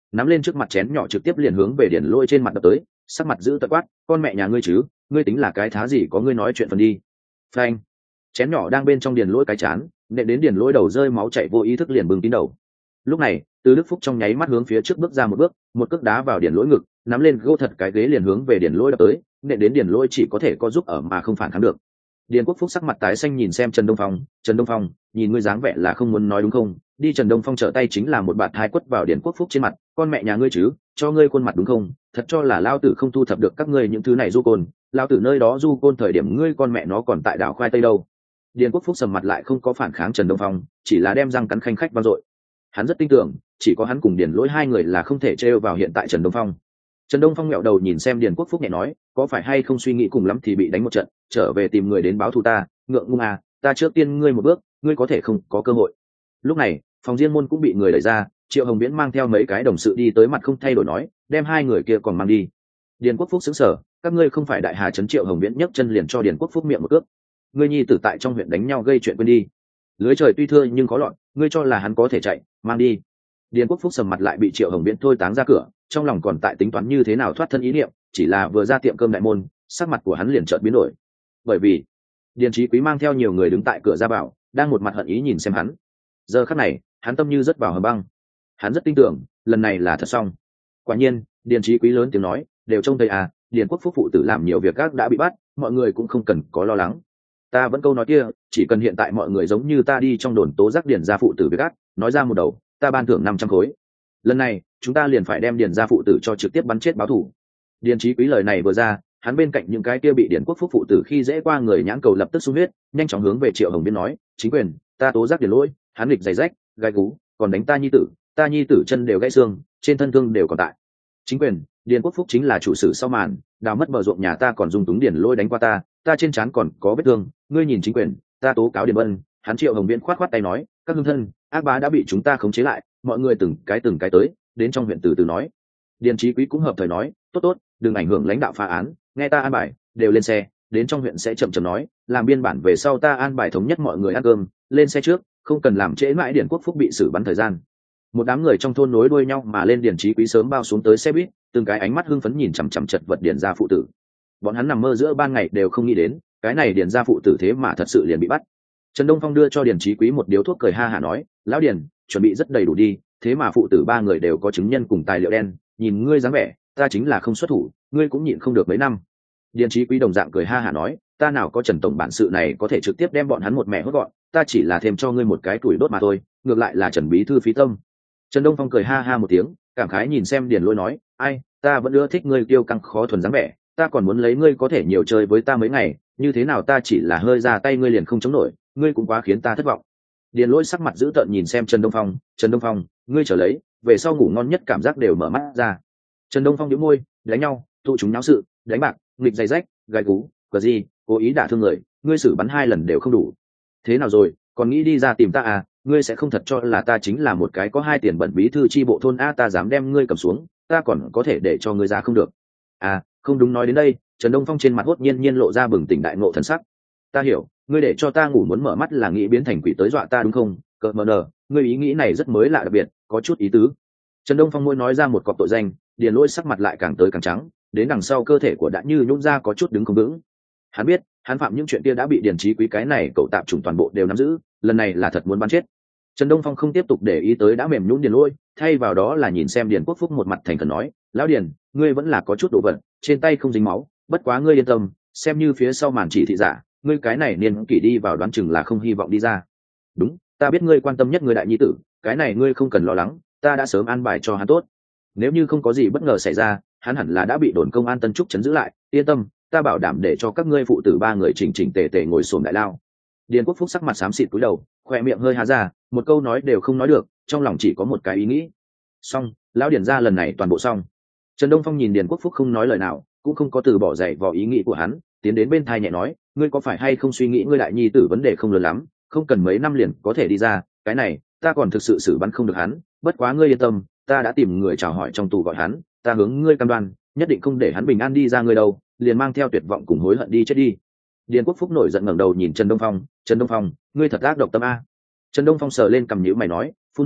nắm lên trước mặt chén nhỏ trực tiếp liền hướng về Điền Lỗi trên mặt đập tới, sắc mặt giữ tợn quát, con mẹ nhà ngươi chứ, ngươi tính là cái thá gì có ngươi nói chuyện phần đi. Phanh. Chén nhỏ đang bên trong Điền Lỗi cái chán, nện đến Điền Lỗi đầu rơi máu chảy vô ý thức liền bừng kín đầu. Lúc này, Từ Đức Phúc trong nháy mắt hướng phía trước bước ra một bước, một cước đá vào Điền Lỗi ngực, nắm lên gỗ thật cái ghế liền hướng về Điền Lỗi đập tới, nện đến Điền Lỗi chỉ có thể có giúp ở mà không phản kháng được. Điền Quốc Phúc sắc mặt tái xanh nhìn xem Trần Đông Phong, nhìn ngươi dáng vẻ là không muốn nói đúng không? Đi. Trần Đông Phong trở tay chính là một bạt hai quất vào Điền Quốc Phúc trên mặt, con mẹ nhà ngươi chứ, cho ngươi khuôn mặt đúng không? Thật cho là lao tử không thu thập được các ngươi những thứ này du côn, lao tử nơi đó du côn thời điểm ngươi con mẹ nó còn tại đảo khoai tây đâu. Điền Quốc Phúc sầm mặt lại không có phản kháng Trần Đông Phong, chỉ là đem răng cắn khanh khách vang dội. Hắn rất tin tưởng, chỉ có hắn cùng Điền Lỗi hai người là không thể trêu vào hiện tại Trần Đông Phong. Trần Đông Phong nghẹo đầu nhìn xem Điền Quốc Phúc nhẹ nói, có phải hay không suy nghĩ cùng lắm thì bị đánh một trận, trở về tìm người đến báo thù ta, ngượng ngùng à, ta trước tiên ngươi một bước, ngươi có thể không có cơ hội. Lúc này, phòng riêng môn cũng bị người đẩy ra, Triệu Hồng Viễn mang theo mấy cái đồng sự đi tới mặt không thay đổi nói, đem hai người kia còn mang đi. Điền Quốc Phúc sững sờ, các ngươi không phải đại hà trấn. Triệu Hồng Viễn nhấc chân liền cho Điền Quốc Phúc miệng một cước. Ngươi nhi tử tại trong huyện đánh nhau gây chuyện quên đi. Lưới trời tuy thưa nhưng có lọt, ngươi cho là hắn có thể chạy, mang đi. Điền Quốc Phúc sầm mặt lại bị Triệu Hồng Viễn thôi táng ra cửa, trong lòng còn tại tính toán như thế nào thoát thân ý niệm, chỉ là vừa ra tiệm cơm đại môn, sắc mặt của hắn liền chợt biến đổi. Bởi vì Điền Chí Quý mang theo nhiều người đứng tại cửa ra vào, đang một mặt hận ý nhìn xem hắn. Giờ khắc này, hắn tâm như rất vào hầm băng. Hắn rất tin tưởng, lần này là thật xong. Quả nhiên, Điền Chí Quý lớn tiếng nói, đều trông thấy à, Điền Quốc Phúc phụ tử làm nhiều việc gác đã bị bắt, mọi người cũng không cần có lo lắng. Ta vẫn câu nói kia, chỉ cần hiện tại mọi người giống như ta đi trong đồn tố giác Điền gia phụ tử việc gác, nói ra một đầu, ta ban thưởng 500 khối. Lần này, chúng ta liền phải đem Điền gia phụ tử cho trực tiếp bắn chết báo thù. Điền Chí Quý lời này vừa ra, hắn bên cạnh những cái kia bị Điền Quốc Phúc phụ tử khi dễ qua người nhãn cầu lập tức sung huyết, nhanh chóng hướng về Triệu Hồng Viễn nói, chính quyền, ta tố giác Điền Lỗi, hắn nghịch giày rách, gai gú, còn đánh ta nhi tử chân đều gãy xương, trên thân thương đều còn tại. Chính quyền, Điền Quốc Phúc chính là chủ sử sau màn, đào mất bờ ruộng nhà ta còn dùng túng Điền Lỗi đánh qua ta trên trán còn có vết thương, ngươi nhìn chính quyền, ta tố cáo Điền Bân. Hắn Triệu Hồng Viễn khoát tay nói, các hương thân, ác bá đã bị chúng ta khống chế lại, mọi người từng cái tới, đến trong huyện từ từ nói. Điền Chí Quý cũng hợp thời nói, tốt, đừng ảnh hưởng lãnh đạo phá án, nghe ta an bài, đều lên xe, đến trong huyện sẽ chậm nói, làm biên bản về sau ta an bài thống nhất mọi người ăn cơm, lên xe trước, không cần làm trễ mãi Điền Quốc Phúc bị xử bắn thời gian. Một đám người trong thôn nối đuôi nhau mà lên. Điền Chí Quý sớm bao xuống tới xe buýt, từng cái ánh mắt hưng phấn nhìn chằm chằm chật vật Điền gia phụ tử. Bọn hắn nằm mơ giữa ban ngày đều không nghĩ đến, cái này Điền gia phụ tử thế mà thật sự liền bị bắt. Trần Đông Phong đưa cho Điền Chí Quý một điếu thuốc cười ha hả nói, lão Điền, chuẩn bị rất đầy đủ đi, thế mà phụ tử ba người đều có chứng nhân cùng tài liệu đen, nhìn ngươi dáng vẻ, ta chính là không xuất thủ, ngươi cũng nhịn không được mấy năm. Điền Chí Quý đồng dạng cười ha hả nói, ta nào có Trần tổng bản sự này có thể trực tiếp đem bọn hắn một mẹ hốt gọn, ta chỉ là thêm cho ngươi một cái tuổi đốt mà thôi, ngược lại là Trần bí thư phí tâm. Trần Đông Phong cười ha ha một tiếng, cảm khái nhìn xem Điền Lỗi nói, ai, ta vẫn ưa thích ngươi kiêu căng khó thuần dáng vẻ, ta còn muốn lấy ngươi có thể nhiều chơi với ta mấy ngày, như thế nào ta chỉ là hơi ra tay ngươi liền không chống nổi, ngươi cũng quá khiến ta thất vọng. Điền Lỗi sắc mặt dữ tợn nhìn xem Trần Đông Phong, ngươi trở lấy, về sau ngủ ngon nhất cảm giác đều mở mắt ra. Trần Đông Phong nhíu môi, đánh nhau, tụ chúng náo sự, đánh bạc, nghịch giày rách, gai gú, cờ gì, cố ý đả thương người, ngươi xử bắn 2 lần đều không đủ. Thế nào rồi, còn nghĩ đi ra tìm ta à? Ngươi sẽ không thật cho là ta chính là một cái có 2 tiền bẩn bí thư chi bộ thôn a? Ta dám đem ngươi cầm xuống, ta còn có thể để cho ngươi ra không được. À, không đúng, nói đến đây, Trần Đông Phong trên mặt hốt nhiên lộ ra bừng tỉnh đại ngộ thần sắc. Ta hiểu, ngươi để cho ta ngủ muốn mở mắt là nghĩ biến thành quỷ tới dọa ta đúng không? Cợt mờ nờ, ngươi ý nghĩ này rất mới lạ đặc biệt, có chút ý tứ. Trần Đông Phong môi nói ra một cọc tội danh, Điền Lỗi sắc mặt lại càng tới càng trắng, đến đằng sau cơ thể của đã như nhũn ra có chút đứng không vững. Hắn biết, hắn phạm những chuyện kia đã bị Điền Chí Quý cái này cậu tạp chủng toàn bộ đều nắm giữ, lần này là thật muốn bắn chết. Trần Đông Phong không tiếp tục để ý tới đã mềm nhũn Điền Lỗi, thay vào đó là nhìn xem Điền Quốc Phúc một mặt thành khẩn nói, lão Điền, ngươi vẫn là có chút đồ vật, trên tay không dính máu, bất quá ngươi yên tâm, xem như phía sau màn chỉ thị giả, ngươi cái này niên kỷ đi vào đoán chừng là không hy vọng đi ra. Đúng, ta biết ngươi quan tâm nhất người đại nhi tử, cái này ngươi không cần lo lắng, ta đã sớm an bài cho hắn tốt. Nếu như không có gì bất ngờ xảy ra, hắn hẳn là đã bị đồn công an Tân Trúc trấn giữ lại, yên tâm, ta bảo đảm để cho các ngươi phụ tử 3 người chỉnh chỉnh tề tề ngồi xổm đại lao. Điền Quốc Phúc sắc mặt xám xịt cúi đầu, khoe miệng hơi há ra, một câu nói đều không nói được, trong lòng chỉ có một cái ý nghĩ. Xong, lão Điền gia lần này toàn bộ xong. Trần Đông Phong nhìn Điền Quốc Phúc không nói lời nào, cũng không có từ bỏ dạy vào ý nghĩ của hắn, tiến đến bên thai nhẹ nói, ngươi có phải hay không suy nghĩ ngươi đại nhi tử vấn đề không lớn lắm, không cần mấy năm liền có thể đi ra, cái này ta còn thực sự xử bắn không được hắn, bất quá ngươi yên tâm, ta đã tìm người chào hỏi trong tù gọi hắn, ta hướng ngươi cam đoan, nhất định không để hắn bình an đi ra ngươi đâu, liền mang theo tuyệt vọng cùng hối hận đi chết đi. Điền Quốc Phúc nổi giận ngẩng đầu nhìn Trần Đông Phong, ngươi thật ác độc tâm a. Trần Đông Phong sờ lên cằm nhíu mày nói, phun máu à,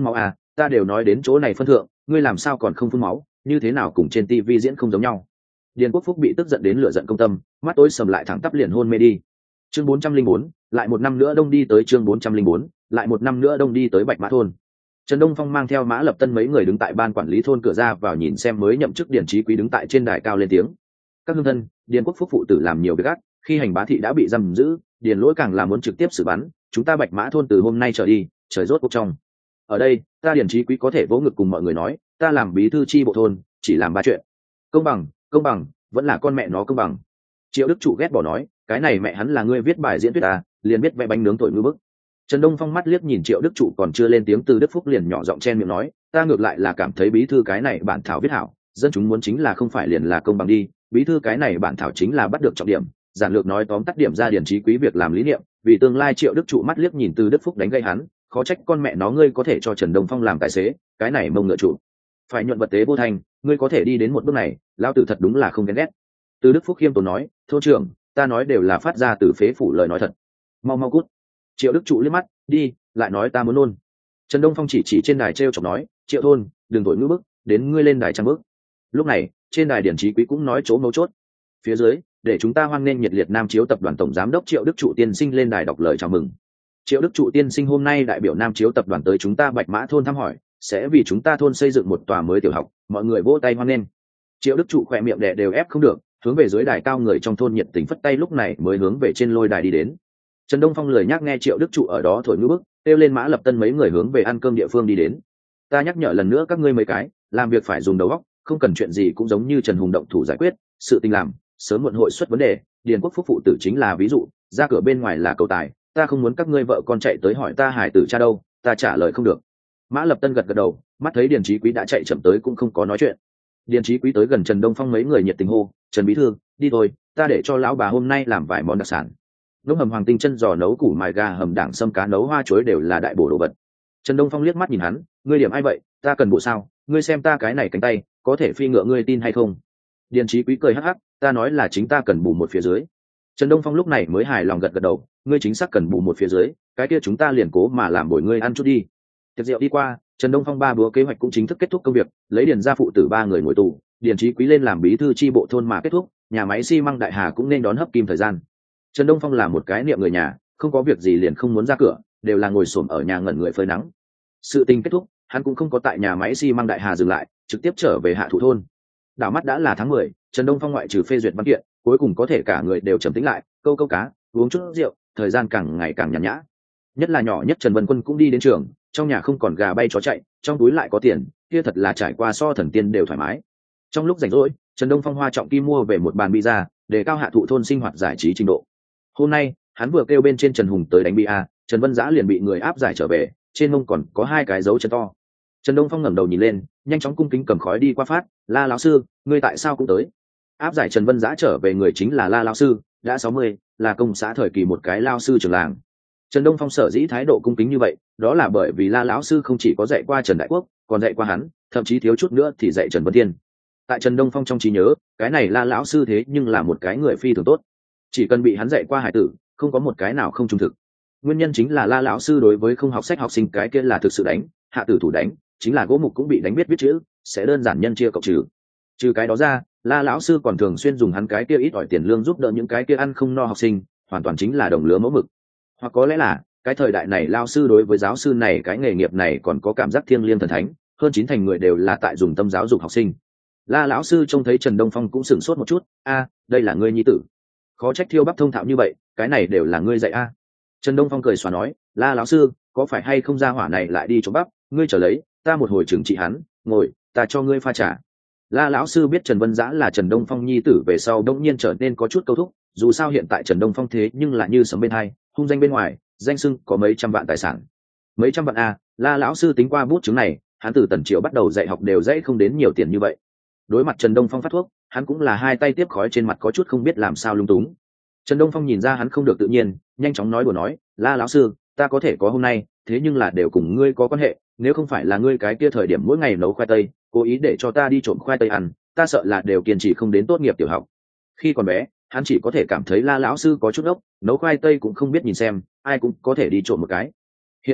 ta đều nói đến chỗ này phân thượng, ngươi làm sao còn không phun máu, như thế nào cùng trên tivi diễn không giống nhau. Điền Quốc Phúc bị tức giận đến lửa giận công tâm, mắt tối sầm lại thẳng tắp liền hôn mê đi. Chương 404, lại một năm nữa đông đi tới chương 404, lại một năm nữa đông đi tới Bạch Mã thôn. Trần Đông Phong mang theo Mã Lập Tân mấy người đứng tại ban quản lý thôn cửa ra vào nhìn xem mới nhậm chức Điền Chí Quý đứng tại trên đài cao lên tiếng. Các hương thân, Điền Quốc Phúc phụ tử làm nhiều việc ác, khi hành bá thị đã bị giam giữ, Điền Lỗi càng là muốn trực tiếp xử bắn, chúng ta Bạch Mã thôn từ hôm nay trở đi, trời rốt cuộc trong. Ở đây, ta Điền Chí Quý có thể vỗ ngực cùng mọi người nói, ta làm bí thư chi bộ thôn, chỉ làm ba chuyện. Công bằng, vẫn là con mẹ nó công bằng. Triệu Đức Trụ ghét bỏ nói, cái này mẹ hắn là ngươi viết bài diễn thuyết à, liền biết vẽ bánh nướng thổi ngư bức. Trần Đông Phong mắt liếc nhìn Triệu Đức Trụ còn chưa lên tiếng, từ Đức Phúc liền nhỏ giọng chen miệng nói, ta ngược lại là cảm thấy bí thư cái này bản thảo viết hảo, dân chúng muốn chính là không phải liền là công bằng đi, bí thư cái này bản thảo chính là bắt được trọng điểm, giản lược nói tóm tắt điểm ra Điền Chí Quý việc làm lý niệm, vì tương lai. Triệu Đức Trụ mắt liếc nhìn từ Đức Phúc đánh gây hắn, khó trách con mẹ nó ngươi có thể cho Trần Đông Phong làm tài xế, cái này mông ngựa chủ phải nhuận vật tế vô thành, ngươi có thể đi đến một bước này, lão tử thật đúng là không ghen ghét. Từ Đức Phúc khiêm tốn nói, thôn trưởng, ta nói đều là phát ra từ phế phủ lời nói thật, mau cút. Triệu Đức Trụ liếc mắt, đi, lại nói ta muốn nôn. Trần Đông Phong chỉ trên đài treo chọc nói, Triệu thôn, đừng thổi ngữ bức, đến ngươi lên đài trang bức. Lúc này, trên đài Điền Chí Quý cũng nói chỗ mấu chốt. Phía dưới, để chúng ta hoan nghênh nhiệt liệt Nam Chiếu tập đoàn tổng giám đốc Triệu Đức Trụ tiên sinh lên đài đọc lời chào mừng. Triệu Đức Trụ tiên sinh hôm nay đại biểu Nam Chiếu tập đoàn tới chúng ta Bạch Mã thôn thăm hỏi, sẽ vì chúng ta thôn xây dựng một tòa mới tiểu học, mọi người vỗ tay hoan nghênh. Triệu Đức Trụ khỏe miệng đè đều ép không được, hướng về dưới đài cao người trong thôn nhiệt tình phất tay, lúc này mới hướng về trên lôi đài đi đến. Trần Đông Phong lời nhắc nghe Triệu Đức Trụ ở đó thổi ngữ bức, kêu lên Mã Lập Tân mấy người hướng về ăn cơm địa phương đi đến. Ta nhắc nhở lần nữa các ngươi mấy cái, làm việc phải dùng đầu óc, không cần chuyện gì cũng giống như Trần Hùng động thủ giải quyết, sự tình làm, sớm muộn hội xuất vấn đề. Điền Quốc Phúc phụ tử chính là ví dụ, ra cửa bên ngoài là cầu tài, ta không muốn các ngươi vợ con chạy tới hỏi ta hải tử cha đâu, ta trả lời không được. Mã Lập Tân gật gật đầu, mắt thấy Điền Chí Quý đã chạy chậm tới cũng không có nói chuyện. Điền Chí Quý tới gần Trần Đông Phong mấy người nhiệt tình hô, Trần bí thư, đi thôi, ta để cho lão bà hôm nay làm vài món đặc sản. Nấu hầm hoàng tinh chân giò, nấu củ mài gà, hầm đảng sâm cá, nấu hoa chuối đều là đại bổ đồ vật. Trần Đông Phong liếc mắt nhìn hắn, ngươi điểm ai vậy, ta cần bộ sao, ngươi xem ta cái này cánh tay có thể phi ngựa, ngươi tin hay không? Điền Chí Quý cười hắc hắc, ta nói là chính ta cần bù một phía dưới. Trần Đông Phong lúc này mới hài lòng gật gật đầu, ngươi chính xác cần bù một phía dưới, cái kia chúng ta liền cố mà làm bồi ngươi ăn chút đi. Tiệc rượu đi qua, Trần Đông Phong ba búa kế hoạch cũng chính thức kết thúc công việc, lấy Điền gia phụ tử ba người ngồi tù, Điền Chí Quý lên làm bí thư chi bộ thôn mà kết thúc, nhà máy xi măng Đại Hà cũng nên đón hấp kim thời gian. Trần Đông Phong là một cái niệm người nhà, không có việc gì liền không muốn ra cửa, đều là ngồi xổm ở nhà ngẩn người phơi nắng. Sự tình kết thúc, hắn cũng không có tại nhà máy xi măng Đại Hà dừng lại, trực tiếp trở về Hạ Thụ thôn. Đảo mắt đã là tháng 10, Trần Đông Phong ngoại trừ phê duyệt văn kiện, cuối cùng có thể cả người đều trầm tĩnh lại, câu cá, uống chút rượu, thời gian càng ngày càng nhàn nhã. Nhất là nhỏ nhất Trần Vân Quân cũng đi đến trường, trong nhà không còn gà bay chó chạy, trong túi lại có tiền, kia thật là trải qua so thần tiên đều thoải mái. Trong lúc rảnh rỗi, Trần Đông Phong hoa trọng kim mua về một bàn pizza, để cao Hạ Thụ thôn sinh hoạt giải trí trình độ. Hôm nay, hắn vừa kêu bên trên Trần Hùng tới đánh bia, Trần Vân Giã liền bị người áp giải trở về, trên mông còn có 2 cái dấu chân to. Trần Đông Phong ngẩng đầu nhìn lên, nhanh chóng cung kính cầm khói đi qua phát, La lão sư, ngươi tại sao cũng tới? Áp giải Trần Vân Giã trở về người chính là La lão sư, đã 60, là công xã thời kỳ một cái lao sư trưởng làng. Trần Đông Phong sở dĩ thái độ cung kính như vậy, đó là bởi vì La lão sư không chỉ có dạy qua Trần Đại Quốc, còn dạy qua hắn, thậm chí thiếu chút nữa thì dạy Trần Vân Thiên. Tại Trần Đông Phong trong trí nhớ, cái này La lão sư thế nhưng là một cái người phi thường tốt, chỉ cần bị hắn dạy qua hải tử, không có một cái nào không trung thực. Nguyên nhân chính là La lão sư đối với không học sách học sinh cái kia là thực sự đánh, hạ tử thủ đánh, chính là gỗ mục cũng bị đánh biết viết chữ, sẽ đơn giản nhân chia cộng trừ. Trừ cái đó ra, La lão sư còn thường xuyên dùng hắn cái kia ít ỏi tiền lương giúp đỡ những cái kia ăn không no học sinh, hoàn toàn chính là đồng lứa mẫu mực. Hoặc có lẽ là cái thời đại này lao sư đối với giáo sư này cái nghề nghiệp này còn có cảm giác thiêng liêng thần thánh, hơn 9 thành người đều là tại dùng tâm giáo dục học sinh. La lão sư trông thấy Trần Đông Phong cũng sửng sốt một chút, đây là ngươi nhi tử, khó trách thiêu bắp thông thạo như vậy, cái này đều là ngươi dạy a. Trần Đông Phong cười xòa nói, La lão sư, có phải hay không ra hỏa này lại đi trộm bắp, ngươi trở lấy, ta một hồi trừng trị hắn, ngồi, ta cho ngươi pha trà. La lão sư biết Trần Vân Giã là Trần Đông Phong nhi tử về sau đông nhiên trở nên có chút câu thúc, dù sao hiện tại Trần Đông Phong thế nhưng là như sấm bên hai, hung danh bên ngoài, danh sưng có mấy trăm vạn tài sản. Mấy trăm vạn a, La lão sư tính qua bút chứng này, hắn từ Tần Triệu bắt đầu dạy học đều dễ không đến nhiều tiền như vậy. Đối mặt Trần Đông Phong phát thuốc, hắn cũng là 2 tay tiếp khói, trên mặt có chút không biết làm sao lung túng. Trần Đông Phong nhìn ra hắn không được tự nhiên, nhanh chóng nói đùa nói, La lão sư, ta có thể có hôm nay, thế nhưng là đều cùng ngươi có quan hệ, nếu không phải là ngươi cái kia thời điểm mỗi ngày nấu khoai tây, cố ý để cho ta đi trộm khoai tây ăn, ta sợ là đều kiên trì không đến tốt nghiệp tiểu học. Khi còn bé, hắn chỉ có thể cảm thấy La lão sư có chút ốc, nấu khoai tây cũng không biết nhìn xem, ai cũng có thể đi trộm một cái. Hiện tại,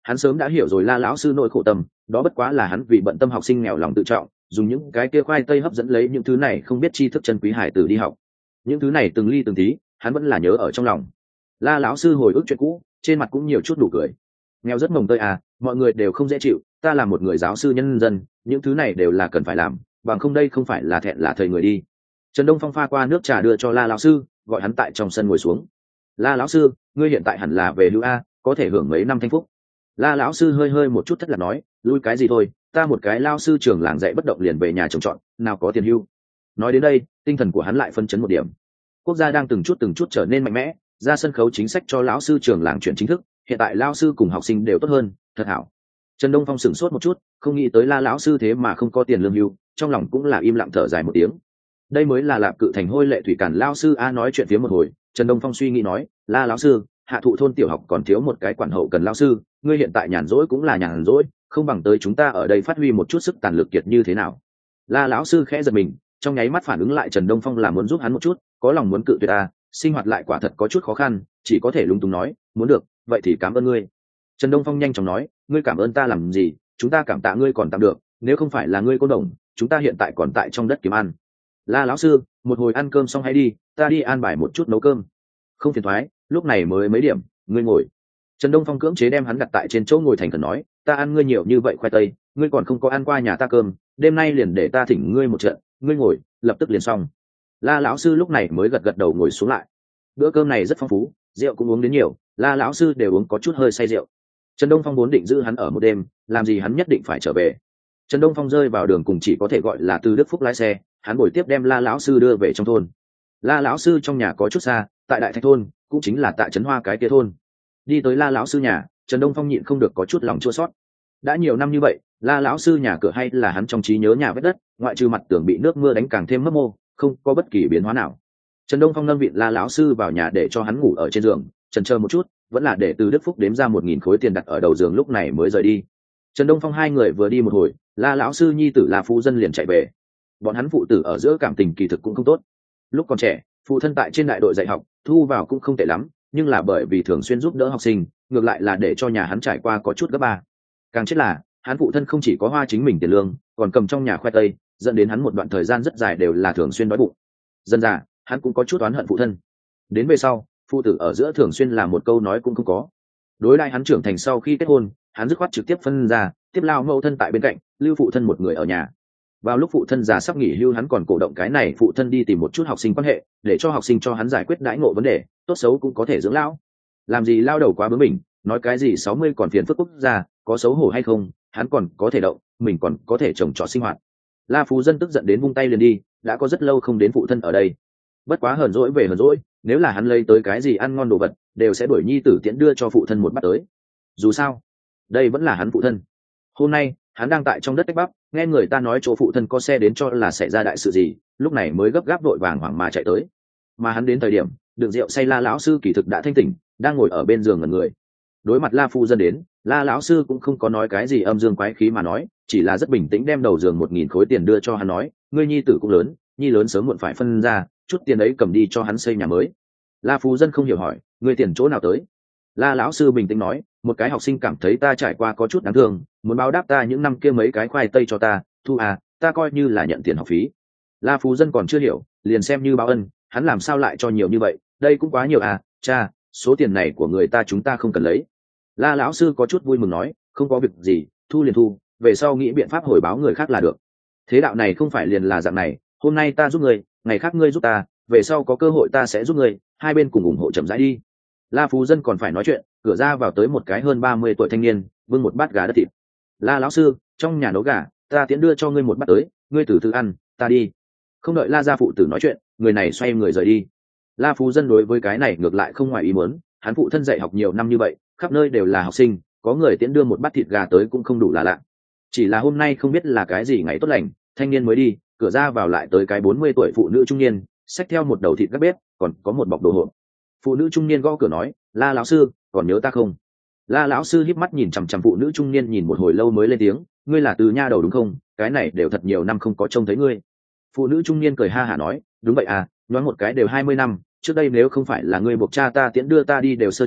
Hắn sớm đã hiểu rồi La lão sư nỗi khổ tâm, đó bất quá là hắn vì bận tâm học sinh nghèo lòng tự trọng, dùng những cái kia khoai tây hấp dẫn lấy những thứ này không biết tri thức chân quý hải tử đi học. Những thứ này từng ly từng tí, hắn vẫn là nhớ ở trong lòng. La lão sư hồi ức chuyện cũ, trên mặt cũng nhiều chút đủ cười. Nghèo rất mồng tơi à, mọi người đều không dễ chịu, ta là một người giáo sư nhân dân, những thứ này đều là cần phải làm, bằng không đây không phải là thẹn là thời người đi. Trần Đông Phong pha qua nước trà đưa cho La lão sư, gọi hắn tại trong sân ngồi xuống. La lão sư, ngươi hiện tại hẳn là về hưu a, có thể hưởng mấy năm thanh phúc. La lão sư hơi hơi một chút thất lạc nói, lui cái gì thôi, ta một cái lao sư trường làng dạy bất động liền về nhà trồng trọt, nào có tiền hưu. Nói đến đây, tinh thần của hắn lại phân chấn một điểm. Quốc gia đang từng chút trở nên mạnh mẽ, ra sân khấu chính sách cho lão sư trường làng chuyển chính thức, hiện tại lao sư cùng học sinh đều tốt hơn, thật hảo. Trần Đông Phong sửng sốt một chút, không nghĩ tới La lão sư thế mà không có tiền lương hưu, trong lòng cũng là im lặng thở dài một tiếng. Đây mới là Lạp Cự Thành hôi lệ thủy cản lao sư a. Nói chuyện phía một hồi, Trần Đông Phong suy nghĩ nói, La lão sư, hạ thụ thôn tiểu học còn thiếu một cái quản hậu cần lao sư, ngươi hiện tại nhàn rỗi cũng là nhàn rỗi, không bằng tới chúng ta ở đây phát huy một chút sức tàn lực kiệt như thế nào. La lão sư khẽ giật mình, trong nháy mắt phản ứng lại Trần Đông Phong là muốn giúp hắn một chút, có lòng muốn cự tuyệt ta, sinh hoạt lại quả thật có chút khó khăn, chỉ có thể lúng túng nói, muốn được, vậy thì cảm ơn ngươi. Trần Đông Phong nhanh chóng nói, ngươi cảm ơn ta làm gì, chúng ta cảm tạ ngươi còn tạm được, nếu không phải là ngươi cô đồng, chúng ta hiện tại còn tại trong đất kiếm ăn. La lão sư, một hồi ăn cơm xong hãy đi, ta đi an bài một chút nấu cơm. Không phiền thoái, lúc này mới mấy điểm, ngươi ngồi. Trần Đông Phong cưỡng chế đem hắn đặt tại trên chỗ ngồi thành khẩn nói, ta ăn ngươi nhiều như vậy khoai tây, ngươi còn không có ăn qua nhà ta cơm, đêm nay liền để ta thỉnh ngươi một trận, ngươi ngồi, lập tức liền xong. La lão sư lúc này mới gật gật đầu ngồi xuống lại. Bữa cơm này rất phong phú, rượu cũng uống đến nhiều, La lão sư đều uống có chút hơi say rượu. Trần Đông Phong vốn định giữ hắn ở một đêm, làm gì hắn nhất định phải trở về. Trần Đông Phong rơi vào đường cùng chỉ có thể gọi là Từ Đức Phúc lái xe, hắn buổi tiếp đem La lão sư đưa về trong thôn. La lão sư trong nhà có chút xa, tại Đại Thạch thôn, cũng chính là tại trấn Hoa cái kia thôn. Đi tới La lão sư nhà, Trần Đông Phong nhịn không được có chút lòng chua xót. Đã nhiều năm như vậy, La lão sư nhà cửa hay là hắn trong trí nhớ nhà vết đất, ngoại trừ mặt tường bị nước mưa đánh càng thêm mấp mô, không có bất kỳ biến hóa nào. Trần Đông Phong nâng vịn La lão sư vào nhà để cho hắn ngủ ở trên giường, chần chờ một chút, vẫn là để Từ Đức Phúc đếm ra 1.000 khối tiền đặt ở đầu giường lúc này mới rời đi. Trần Đông Phong hai người vừa đi một hồi, La lão sư nhi tử La Phú Dân liền chạy về. Bọn hắn phụ tử ở giữa cảm tình kỳ thực cũng không tốt. Lúc còn trẻ, phụ thân tại trên đại đội dạy học, thu vào cũng không tệ lắm, nhưng là bởi vì thường xuyên giúp đỡ học sinh, ngược lại là để cho nhà hắn trải qua có chút gấp ba. Càng chết là, hắn phụ thân không chỉ có hoa chính mình tiền lương, còn cầm trong nhà khoai tây, dẫn đến hắn một đoạn thời gian rất dài đều là thường xuyên đói bụng. Dần dà, hắn cũng có chút oán hận phụ thân. Đến về sau, phụ tử ở giữa thường xuyên là một câu nói cũng không có. Đối lại hắn trưởng thành sau khi kết hôn, hắn dứt khoát trực tiếp phân ra, tiếp lao mẫu thân tại bên cạnh, lưu phụ thân một người ở nhà. Vào lúc phụ thân già sắp nghỉ hưu, hắn còn cổ động cái này phụ thân đi tìm một chút học sinh quan hệ, để cho học sinh cho hắn giải quyết đãi ngộ vấn đề, tốt xấu cũng có thể dưỡng lão. Làm gì lao đầu quá bướng bỉnh, nói cái gì 60 còn phiền phức quốc gia, có xấu hổ hay không, hắn còn có thể động, mình còn có thể trồng trọt sinh hoạt. La Phú Dân tức giận đến vung tay liền đi, đã có rất lâu không đến phụ thân ở đây. Bất quá hờn dỗi về hờn dỗi, nếu là hắn lấy tới cái gì ăn ngon đồ vật, đều sẽ đuổi nhi tử tiễn đưa cho phụ thân một bát tới. Dù sao, đây vẫn là hắn phụ thân. Hôm nay, hắn đang tại trong đất Tách Bắp, nghe người ta nói chỗ phụ thân có xe đến cho là xảy ra đại sự gì, lúc này mới gấp gáp vội vàng hoảng mà chạy tới. Mà hắn đến thời điểm, đường rượu say La lão sư kỳ thực đã thanh tỉnh, đang ngồi ở bên giường ngẩn người. Đối mặt La Phu Dân đến, La lão sư cũng không có nói cái gì âm dương quái khí mà nói, chỉ là rất bình tĩnh đem đầu giường 1.000 khối tiền đưa cho hắn nói, ngươi nhi tử cũng lớn, nhi lớn sớm muộn phải phân ra, chút tiền ấy cầm đi cho hắn xây nhà mới. La Phu Dân không hiểu hỏi, ngươi tiền chỗ nào tới? La lão sư bình tĩnh nói, một cái học sinh cảm thấy ta trải qua có chút đáng thương, muốn báo đáp ta những năm kia mấy cái khoai tây cho ta, thu à, ta coi như là nhận tiền học phí. La Phú Dân còn chưa hiểu, liền xem như báo ân, hắn làm sao lại cho nhiều như vậy, đây cũng quá nhiều à, cha, số tiền này của người ta chúng ta không cần lấy. La lão sư có chút vui mừng nói, không có việc gì, thu liền thu, về sau nghĩ biện pháp hồi báo người khác là được. Thế đạo này không phải liền là dạng này, hôm nay ta giúp người, ngày khác ngươi giúp ta, về sau có cơ hội ta sẽ giúp người, hai bên cùng ủng hộ chậm rãi đi. La Phú Dân còn phải nói chuyện, cửa ra vào tới một cái hơn 30 tuổi thanh niên, bưng một bát gà đất thịt. La lão sư, trong nhà nấu gà, ta tiễn đưa cho ngươi một bát tới, ngươi từ từ ăn, ta đi. Không đợi La gia phụ tử nói chuyện, người này xoay người rời đi. La Phú Dân đối với cái này ngược lại không ngoài ý muốn, hắn phụ thân dạy học nhiều năm như vậy, khắp nơi đều là học sinh, có người tiễn đưa một bát thịt gà tới cũng không đủ là lạ. Chỉ là hôm nay không biết là cái gì ngày tốt lành, thanh niên mới đi, cửa ra vào lại tới cái 40 tuổi phụ nữ trung niên, xách theo một đầu thịt gác bếp, còn có một bọc đồ hộp. Phụ nữ trung niên gõ cửa nói, La lão sư, còn nhớ ta không? La lão sư híp mắt nhìn chằm chằm phụ nữ trung niên nhìn một hồi lâu mới lên tiếng, ngươi là Từ nha đầu đúng không? Cái này đều thật nhiều năm không có trông thấy ngươi. Phụ nữ trung niên cười ha hả nói, đúng vậy à, nhoáng một cái đều 20 năm, trước đây nếu không phải là ngươi buộc cha ta tiễn đưa ta đi đều sơ trùng,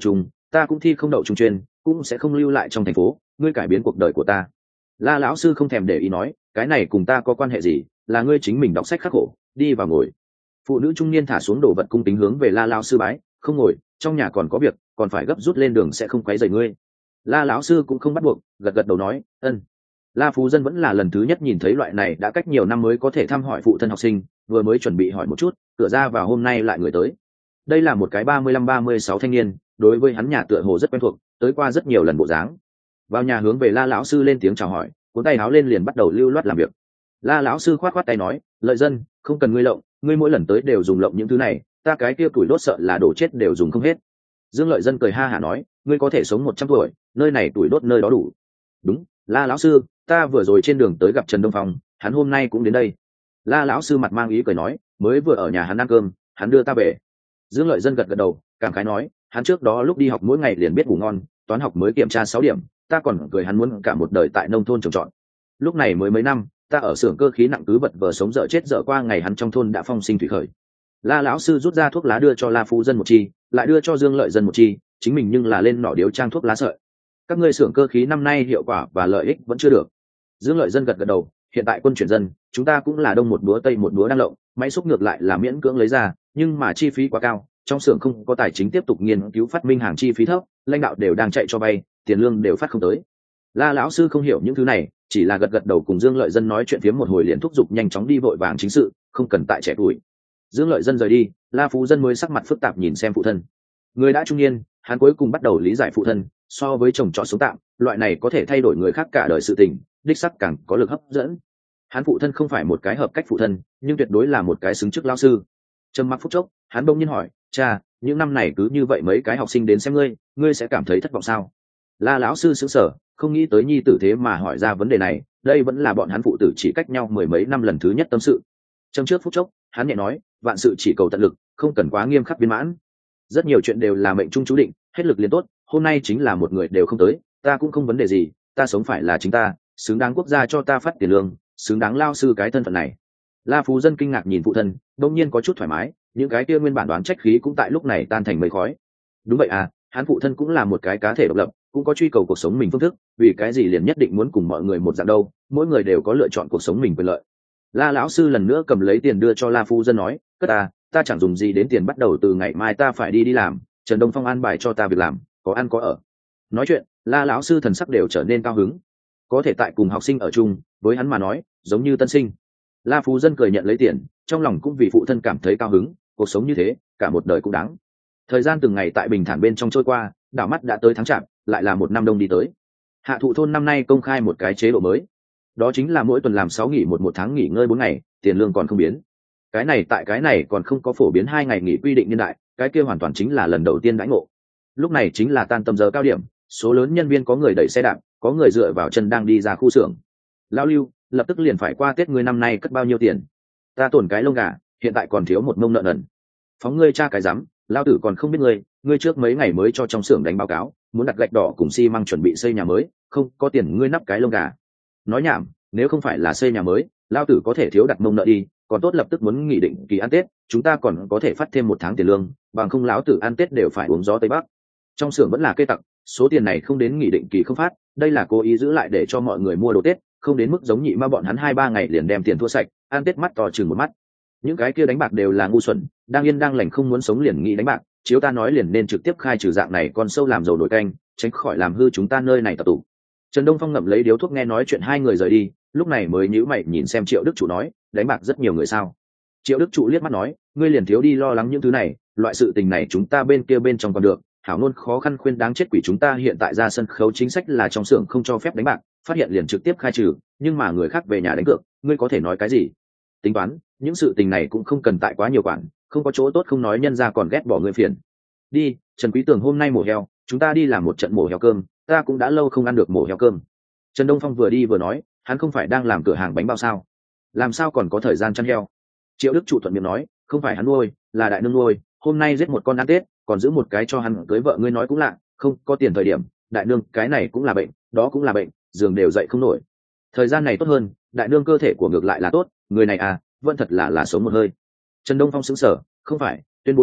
ta cũng thi không đậu trung chuyên, cũng sẽ không lưu lại trong thành phố, ngươi cải biến cuộc đời của ta. La lão sư không thèm để ý nói, cái này cùng ta có quan hệ gì, là ngươi chính mình đọc sách khắc khổ, đi vào ngồi. Phụ nữ trung niên thả xuống đồ vật cung kính hướng về La lão sư bái, không ngồi, trong nhà còn có việc, còn phải gấp rút lên đường sẽ không quấy rầy ngươi. La lão sư cũng không bắt buộc, gật gật đầu nói, ân. La Phú Dân vẫn là lần thứ nhất nhìn thấy loại này đã cách nhiều năm mới có thể thăm hỏi phụ thân học sinh, vừa mới chuẩn bị hỏi một chút, cửa ra vào hôm nay lại người tới. Đây là một cái 35-36 thanh niên, đối với hắn nhà tựa hồ rất quen thuộc, tới qua rất nhiều lần bộ dáng. Vào nhà hướng về La lão sư lên tiếng chào hỏi, cuốn tay áo lên liền bắt đầu lưu loát làm việc. La lão sư khoát khoát tay nói, lợi dân, không cần ngươi lộng, ngươi mỗi lần tới đều dùng lộng những thứ này, ta cái kia tuổi đốt sợ là đổ chết đều dùng không hết. Dương lợi dân cười ha hả nói, ngươi có thể sống 100 tuổi, nơi này tuổi đốt nơi đó đủ. Đúng, La lão sư, ta vừa rồi trên đường tới gặp Trần Đông Phong, hắn hôm nay cũng đến đây. La lão sư mặt mang ý cười nói, mới vừa ở nhà hắn ăn cơm, hắn đưa ta về. Dương lợi dân gật gật đầu, cảm khái nói, hắn trước đó lúc đi học mỗi ngày liền biết ngủ ngon, toán học mới kiểm tra 6 điểm, ta còn cười hắn muốn cả một đời tại nông thôn trồng trọt. Lúc này mới mấy năm, ta ở xưởng cơ khí nặng cứ vật vờ sống dở chết dở qua ngày hắn trong thôn đã phong sinh thủy khởi. La lão sư rút ra thuốc lá đưa cho La Phú Dân một chi, lại đưa cho Dương lợi dân một chi, chính mình nhưng là lên nỏ điếu trang thuốc lá sợi. Các ngươi xưởng cơ khí năm nay hiệu quả và lợi ích vẫn chưa được. Dương lợi dân gật gật đầu, hiện tại quân chuyển dân, chúng ta cũng là đông một búa tây một búa đang lộng, máy xúc ngược lại là miễn cưỡng lấy ra, nhưng mà chi phí quá cao, trong xưởng không có tài chính tiếp tục nghiên cứu phát minh hàng chi phí thấp, lãnh đạo đều đang chạy cho bay, tiền lương đều phát không tới. La lão sư không hiểu những thứ này, chỉ là gật gật đầu cùng Dương lợi dân nói chuyện phiếm một hồi liền thúc giục nhanh chóng đi vội vàng chính sự, không cần tại trẻ tuổi. Dương lợi dân rời đi, La Phú Dân mới sắc mặt phức tạp nhìn xem phụ thân. Người đã trung niên, hắn cuối cùng bắt đầu lý giải phụ thân, so với chồng trọt sống tạm, loại này có thể thay đổi người khác cả đời sự tình, đích sắc càng có lực hấp dẫn. Hắn phụ thân không phải một cái hợp cách phụ thân, nhưng tuyệt đối là một cái xứng chức lão sư. Trầm mặc phút chốc, hắn bỗng nhiên hỏi, cha, những năm này cứ như vậy mấy cái học sinh đến xem ngươi sẽ cảm thấy thất vọng sao? La lão sư sững sờ, không nghĩ tới nhi tử thế mà hỏi ra vấn đề này, đây vẫn là bọn hắn phụ tử chỉ cách nhau mười mấy năm lần thứ nhất tâm sự. Trong trước phút chốc, hắn nhẹ nói, vạn sự chỉ cầu tận lực, không cần quá nghiêm khắc viên mãn. Rất nhiều chuyện đều là mệnh trung chú định, hết lực liền tốt, hôm nay chính là một người đều không tới, ta cũng không vấn đề gì, ta sống phải là chính ta, xứng đáng quốc gia cho ta phát tiền lương, xứng đáng lao sư cái thân phận này. La Phú Dân kinh ngạc nhìn phụ thân, đột nhiên có chút thoải mái, những cái kia nguyên bản đoán trách khí cũng tại lúc này tan thành mây khói. Đúng vậy à, hắn phụ thân cũng là một cái cá thể độc lập, cũng có truy cầu cuộc sống mình phương thức, vì cái gì liền nhất định muốn cùng mọi người một dạng đâu, mỗi người đều có lựa chọn cuộc sống mình quyền lợi. La lão sư lần nữa cầm lấy tiền đưa cho La Phú Dân nói, cất ta chẳng dùng gì đến tiền, bắt đầu từ ngày mai ta phải đi làm, Trần Đông Phong an bài cho ta việc làm, có ăn có ở. Nói chuyện, La lão sư thần sắc đều trở nên cao hứng, có thể tại cùng học sinh ở chung, với hắn mà nói giống như tân sinh. La Phú Dân cười nhận lấy tiền, trong lòng cũng vì phụ thân cảm thấy cao hứng, cuộc sống như thế cả một đời cũng đáng. Thời gian từng ngày tại bình thản bên trong trôi qua, đảo mắt đã tới tháng chạp, lại là một năm đông đi tới. Hạ Thụ thôn năm nay công khai một cái chế độ mới, đó chính là mỗi tuần làm 6 nghỉ một tháng nghỉ ngơi 4 ngày, tiền lương còn không biến. Cái này còn không có phổ biến 2 ngày nghỉ quy định niên đại, cái kia hoàn toàn chính là lần đầu tiên đãi ngộ. Lúc này chính là tan tầm giờ cao điểm, số lớn nhân viên có người đẩy xe đạp, có người dựa vào chân đang đi ra khu xưởng. Lão Lưu, lập tức liền phải qua Tết, ngươi năm nay cất bao nhiêu tiền? Ta tổn cái lông gà, hiện tại còn thiếu một mông nợ nần. Phóng ngươi cha cái rắm, lão tử còn không biết ngươi trước mấy ngày mới cho trong xưởng đánh báo cáo, muốn đặt gạch đỏ cùng xi măng chuẩn bị xây nhà mới, không có tiền ngươi nắp cái lông gà. Nói nhảm, nếu không phải là xây nhà mới, lão tử có thể thiếu đặt mông nợ đi, còn tốt lập tức muốn nghị định kỳ ăn Tết, chúng ta còn có thể phát thêm 1 tháng tiền lương, bằng không lão tử ăn Tết đều phải uống gió tây bắc. Trong xưởng vẫn là cây tặc, số tiền này không đến nghị định kỳ không phát, đây là cố ý giữ lại để cho mọi người mua đồ Tết, không đến mức giống nhị ma bọn hắn 2-3 ngày liền đem tiền thua sạch, ăn Tết mắt to chừng một mắt. Những cái kia đánh bạc đều là ngu xuẩn, đang yên đang lành không muốn sống liền nghĩ đánh bạc, chiếu ta nói liền nên trực tiếp khai trừ dạng này con sâu làm dầu nổi canh, tránh khỏi làm hư chúng ta nơi này tập tụ. Trần Đông Phong ngậm lấy điếu thuốc nghe nói chuyện hai người rời đi, lúc này mới nhíu mày nhìn xem Triệu Đức Trụ nói, đánh bạc rất nhiều người sao? Triệu Đức Trụ liếc mắt nói, ngươi liền thiếu đi lo lắng những thứ này, loại sự tình này chúng ta bên kia bên trong còn được, hảo ngôn khó khăn khuyên đáng chết quỷ, chúng ta hiện tại ra sân khấu chính sách là trong xưởng không cho phép đánh bạc, phát hiện liền trực tiếp khai trừ, nhưng mà người khác về nhà đánh cược, ngươi có thể nói cái gì? Tính toán, những sự tình này cũng không cần tại quá nhiều quản, không có chỗ tốt không nói nhân ra còn ghét bỏ ngươi phiền. Đi, Trần Quý Tường hôm nay mổ heo, chúng ta đi làm một trận mổ heo cơm, ta cũng đã lâu không ăn được mổ heo cơm. Trần Đông Phong vừa đi vừa nói, hắn không phải đang làm cửa hàng bánh bao sao? Làm sao còn có thời gian chăn heo? Triệu Đức Trụ thuận miệng nói, không phải hắn nuôi, là đại nương nuôi, hôm nay giết một con ăn Tết, còn giữ một cái cho hắn cưới vợ, ngươi nói cũng lạ, không có tiền thời điểm, đại nương cái này cũng là bệnh, đó cũng là bệnh, giường đều dậy không nổi. Thời gian này tốt hơn, đại nương cơ thể của ngược lại là tốt, người này à, vẫn thật là sống một hơi. Trần Đông Phong sững sờ, không phải, tuyên bố trước,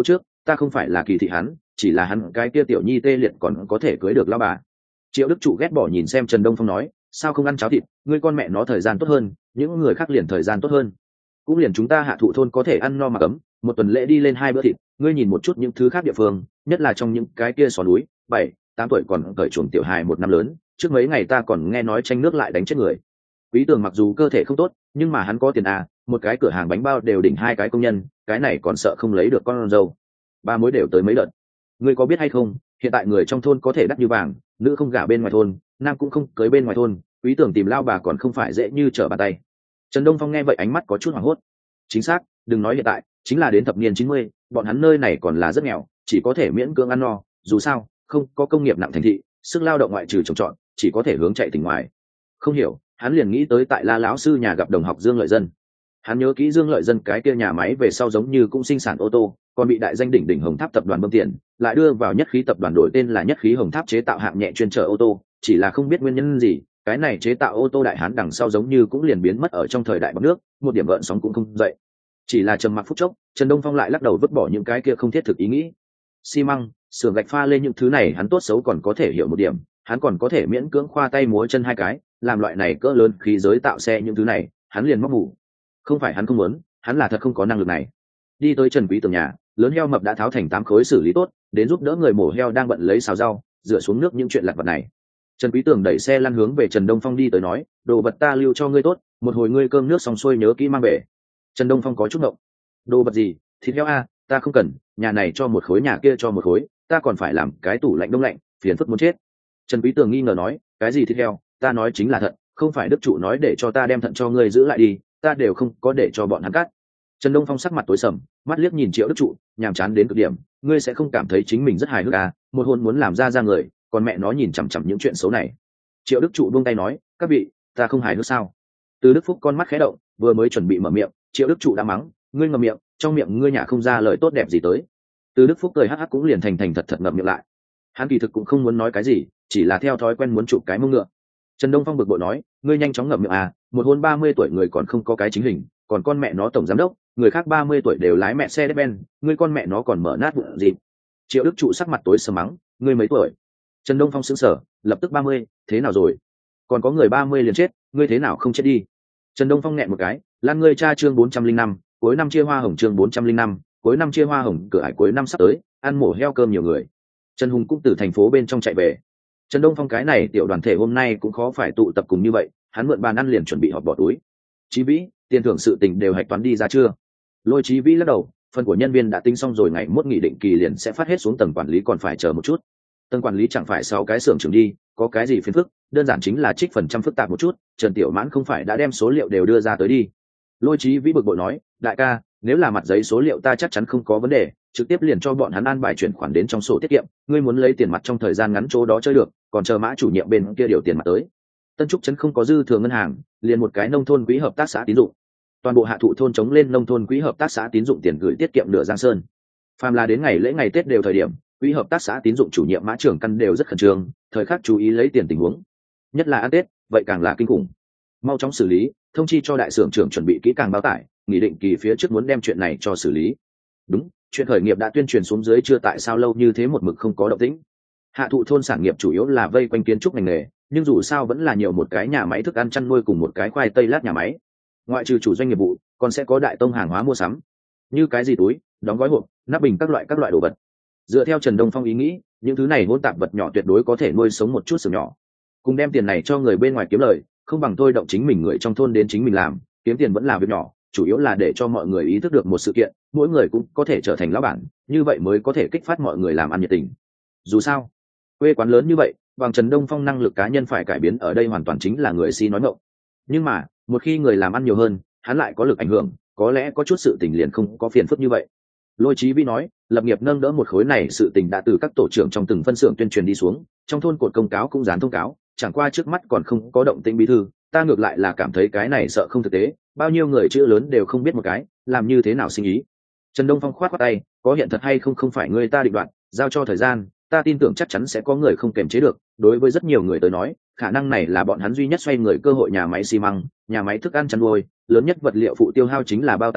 ta không phải là kỳ thị hắn, chỉ là hắn cái kia tiểu nhi tê liệt còn có thể cưới được lão bà. Triệu Đức Trụ ghét bỏ nhìn xem Trần Đông Phong nói, sao không ăn cháo thịt, ngươi con mẹ nó thời gian tốt hơn, những người khác liền thời gian tốt hơn, cũng liền chúng ta Hạ Thụ thôn có thể ăn no mà cấm, một tuần lễ đi lên 2 bữa thịt, ngươi nhìn một chút những thứ khác địa phương, nhất là trong những cái kia xó núi, 7-8 tuổi còn cởi chuồng tiểu hài một năm lớn, trước mấy ngày ta còn nghe nói tranh nước lại đánh chết người. Quý Tường mặc dù cơ thể không tốt, nhưng mà hắn có tiền à, một cái cửa hàng bánh bao đều đỉnh 2 cái công nhân, cái này còn sợ không lấy được con dâu. Ba mối đều tới mấy đợt. Ngươi có biết hay không, hiện tại người trong thôn có thể đắt như vàng, nữ không gả bên ngoài thôn, nam cũng không cưới bên ngoài thôn, Quý Tường tìm lao bà còn không phải dễ như trở bàn tay. Trần Đông Phong nghe vậy ánh mắt có chút hoảng hốt. Chính xác, đừng nói hiện tại, chính là đến thập niên 90, bọn hắn nơi này còn là rất nghèo, chỉ có thể miễn cưỡng ăn no, dù sao, không có công nghiệp nặng thành thị, sức lao động ngoại trừ trồng trọt, chỉ có thể hướng chạy tỉnh ngoài. Không hiểu, hắn liền nghĩ tới tại La lão sư nhà gặp đồng học Dương Lợi Dân. Hắn nhớ kỹ Dương Lợi Dân cái kia nhà máy về sau giống như cũng sinh sản ô tô, còn bị đại danh đỉnh đỉnh Hồng Tháp tập đoàn bơm tiền, lại đưa vào Nhất Khí tập đoàn đổi tên là Nhất Khí Hồng Tháp chế tạo hạng nhẹ chuyên chở ô tô, chỉ là không biết nguyên nhân gì, cái này chế tạo ô tô đại hán đằng sau giống như cũng liền biến mất ở trong thời đại bọt nước, một điểm gợn sóng cũng không dậy. Chỉ là trầm mặc phút chốc, Trần Đông Phong lại lắc đầu vứt bỏ những cái kia không thiết thực ý nghĩ. Xi măng, xưởng gạch pha lên những thứ này hắn tốt xấu còn có thể hiểu một điểm, hắn còn có thể miễn cưỡng khoa tay múa chân 2 cái, làm loại này cỡ lớn khí giới tạo xe những thứ này, hắn liền móc mù. Không phải hắn không muốn, hắn là thật không có năng lực này. Đi tới Trần Quý Tường nhà, lớn heo mập đã tháo thành 8 khối xử lý tốt, đến giúp đỡ người mổ heo đang bận lấy xào rau, rửa xuống nước những chuyện lặt vặt này. Trần Quý Tường đẩy xe lăn hướng về Trần Đông Phong đi tới nói, đồ vật ta lưu cho ngươi tốt, một hồi ngươi cơm nước xong xuôi nhớ kỹ mang về. Trần Đông Phong có chút ngộng. Đồ vật gì? Thịt heo a, ta không cần, nhà này cho một khối nhà kia cho một khối, ta còn phải làm cái tủ lạnh đông lạnh, phiền phức muốn chết. Trần Quý Tường nghi ngờ nói, cái gì thịt heo, ta nói chính là thận, không phải Đức Trụ nói để cho ta đem thận cho ngươi giữ lại đi, ta đều không có để cho bọn hắn cắt. Trần Đông Phong sắc mặt tối sầm, mắt liếc nhìn Triệu Đức Trụ, nhàm chán đến cực điểm, ngươi sẽ không cảm thấy chính mình rất hài hước à, một hôn muốn làm ra người, còn mẹ nó nhìn chằm chằm những chuyện xấu này. Triệu Đức Trụ buông tay nói, các vị, ta không hài hước sao? Từ Đức Phúc con mắt khẽ động, vừa mới chuẩn bị mở miệng, Triệu Đức Trụ đã mắng, ngươi ngậm miệng, trong miệng ngươi nhả không ra lời tốt đẹp gì tới. Từ Đức Phúc cười hắc hắc cũng liền thành thật ngậm miệng lại. Hắn kỳ thực cũng không muốn nói cái gì, chỉ là theo thói quen muốn chụp cái mông ngựa. Trần Đông Phong bực bội nói, ngươi nhanh chóng ngậm miệng à, một hôn 30 tuổi người còn không có cái chính hình, còn con mẹ nó tổng giám đốc, người khác 30 tuổi đều lái mẹ xe Mercedes-Benz, ngươi con mẹ nó còn mở nát bụng gì? Triệu Đức Trụ sắc mặt tối sầm mắng, ngươi mấy tuổi? Trần Đông Phong sững sờ, lập tức 30, thế nào rồi? Còn có người 30 liền chết, ngươi thế nào không chết đi? Trần Đông Phong nghẹn một cái, lan ngươi cha chương 405, cuối năm chia hoa hồng chương 405, cuối năm chia hoa hồng, cửa ải cuối năm sắp tới, ăn mổ heo cơm nhiều người. Trần Hùng cũng từ thành phố bên trong chạy về. Trần Đông Phong cái này tiểu đoàn thể hôm nay cũng khó phải tụ tập cùng như vậy, hắn mượn bàn ăn liền chuẩn bị họp bỏ túi. Chí Vĩ, tiền thưởng sự tình đều hạch toán đi ra chưa? Lôi Chí Vĩ lắc đầu, phần của nhân viên đã tính xong rồi, ngày mốt nghị định kỳ liền sẽ phát hết xuống tầng quản lý, còn phải chờ một chút. Tầng quản lý chẳng phải 6 cái xưởng trưởng đi, có cái gì phiền phức, đơn giản chính là trích phần trăm phức tạp một chút, Trần Tiểu Mãn không phải đã đem số liệu đều đưa ra tới đi. Lôi Chí Vĩ bực bội nói, đại ca, nếu là mặt giấy số liệu ta chắc chắn không có vấn đề, trực tiếp liền cho bọn hắn an bài chuyển khoản đến trong sổ tiết kiệm, ngươi muốn lấy tiền mặt trong thời gian ngắn chỗ đó chơi được, còn chờ Mã chủ nhiệm bên kia điều tiền mặt tới. Tân Trúc trấn không có dư thừa ngân hàng, liền một cái nông thôn quỹ hợp tác xã tín dụng. Toàn bộ Hạ Thụ thôn chống lên nông thôn quỹ hợp tác xã tín dụng tiền gửi tiết kiệm nửa Giang Sơn. Phàm là đến ngày lễ ngày Tết đều thời điểm, quỹ hợp tác xã tín dụng chủ nhiệm Mã trưởng căn đều rất khẩn trương, thời khắc chú ý lấy tiền tình huống. Nhất là ăn Tết, vậy càng là kinh khủng. Mau chóng xử lý, thông chi cho đại xưởng trưởng chuẩn bị kỹ càng bao tải, nghị định kỳ phía trước muốn đem chuyện này cho xử lý. Đúng, chuyện khởi nghiệp đã tuyên truyền xuống dưới chưa, tại sao lâu như thế một mực không có động tĩnh. Hạ Thụ thôn sản nghiệp chủ yếu là vây quanh kiến trúc ngành nghề, nhưng dù sao vẫn là nhiều một cái nhà máy thức ăn chăn nuôi cùng một cái khoai tây lát nhà máy. Ngoại trừ chủ doanh nghiệp vụ, còn sẽ có đại tông hàng hóa mua sắm, như cái gì túi, đóng gói hộp, nắp bình các loại đồ vật. Dựa theo Trần Đông Phong ý nghĩ, những thứ này hỗn tạp vật nhỏ tuyệt đối có thể nuôi sống một chút xưởng nhỏ. Cùng đem tiền này cho người bên ngoài kiếm lời, không bằng thôi động chính mình người trong thôn đến chính mình làm, kiếm tiền vẫn là việc nhỏ, chủ yếu là để cho mọi người ý thức được một sự kiện, mỗi người cũng có thể trở thành lão bản, như vậy mới có thể kích phát mọi người làm ăn nhiệt tình. Dù sao, quê quán lớn như vậy, bằng Trần Đông Phong năng lực cá nhân phải cải biến ở đây hoàn toàn chính là người si nói ngọng. Nhưng mà, một khi người làm ăn nhiều hơn, hắn lại có lực ảnh hưởng, có lẽ có chút sự tình liền không có phiền phức như vậy. Lôi Chí Vĩ nói, lập nghiệp nâng đỡ một khối này sự tình đã từ các tổ trưởng trong từng phân xưởng tuyên truyền đi xuống, trong thôn cột công cáo cũng dán thông cáo, chẳng qua trước mắt còn không có động tĩnh bí thư, ta ngược lại là cảm thấy cái này sợ không thực tế, bao nhiêu người chữ lớn đều không biết một cái, làm như thế nào sinh ý. Trần Đông Phong khoát tay, có hiện thật hay không không phải người ta định đoạt, giao cho thời gian, ta tin tưởng chắc chắn sẽ có người không kềm chế được. Đối với rất nhiều người tới nói, khả năng này là bọn hắn duy nhất xoay người cơ hội. Nhà máy xi măng, nhà máy thức ăn chăn nuôi, lớn nhất vật liệu phụ tiêu hao chính là bao tải dệt,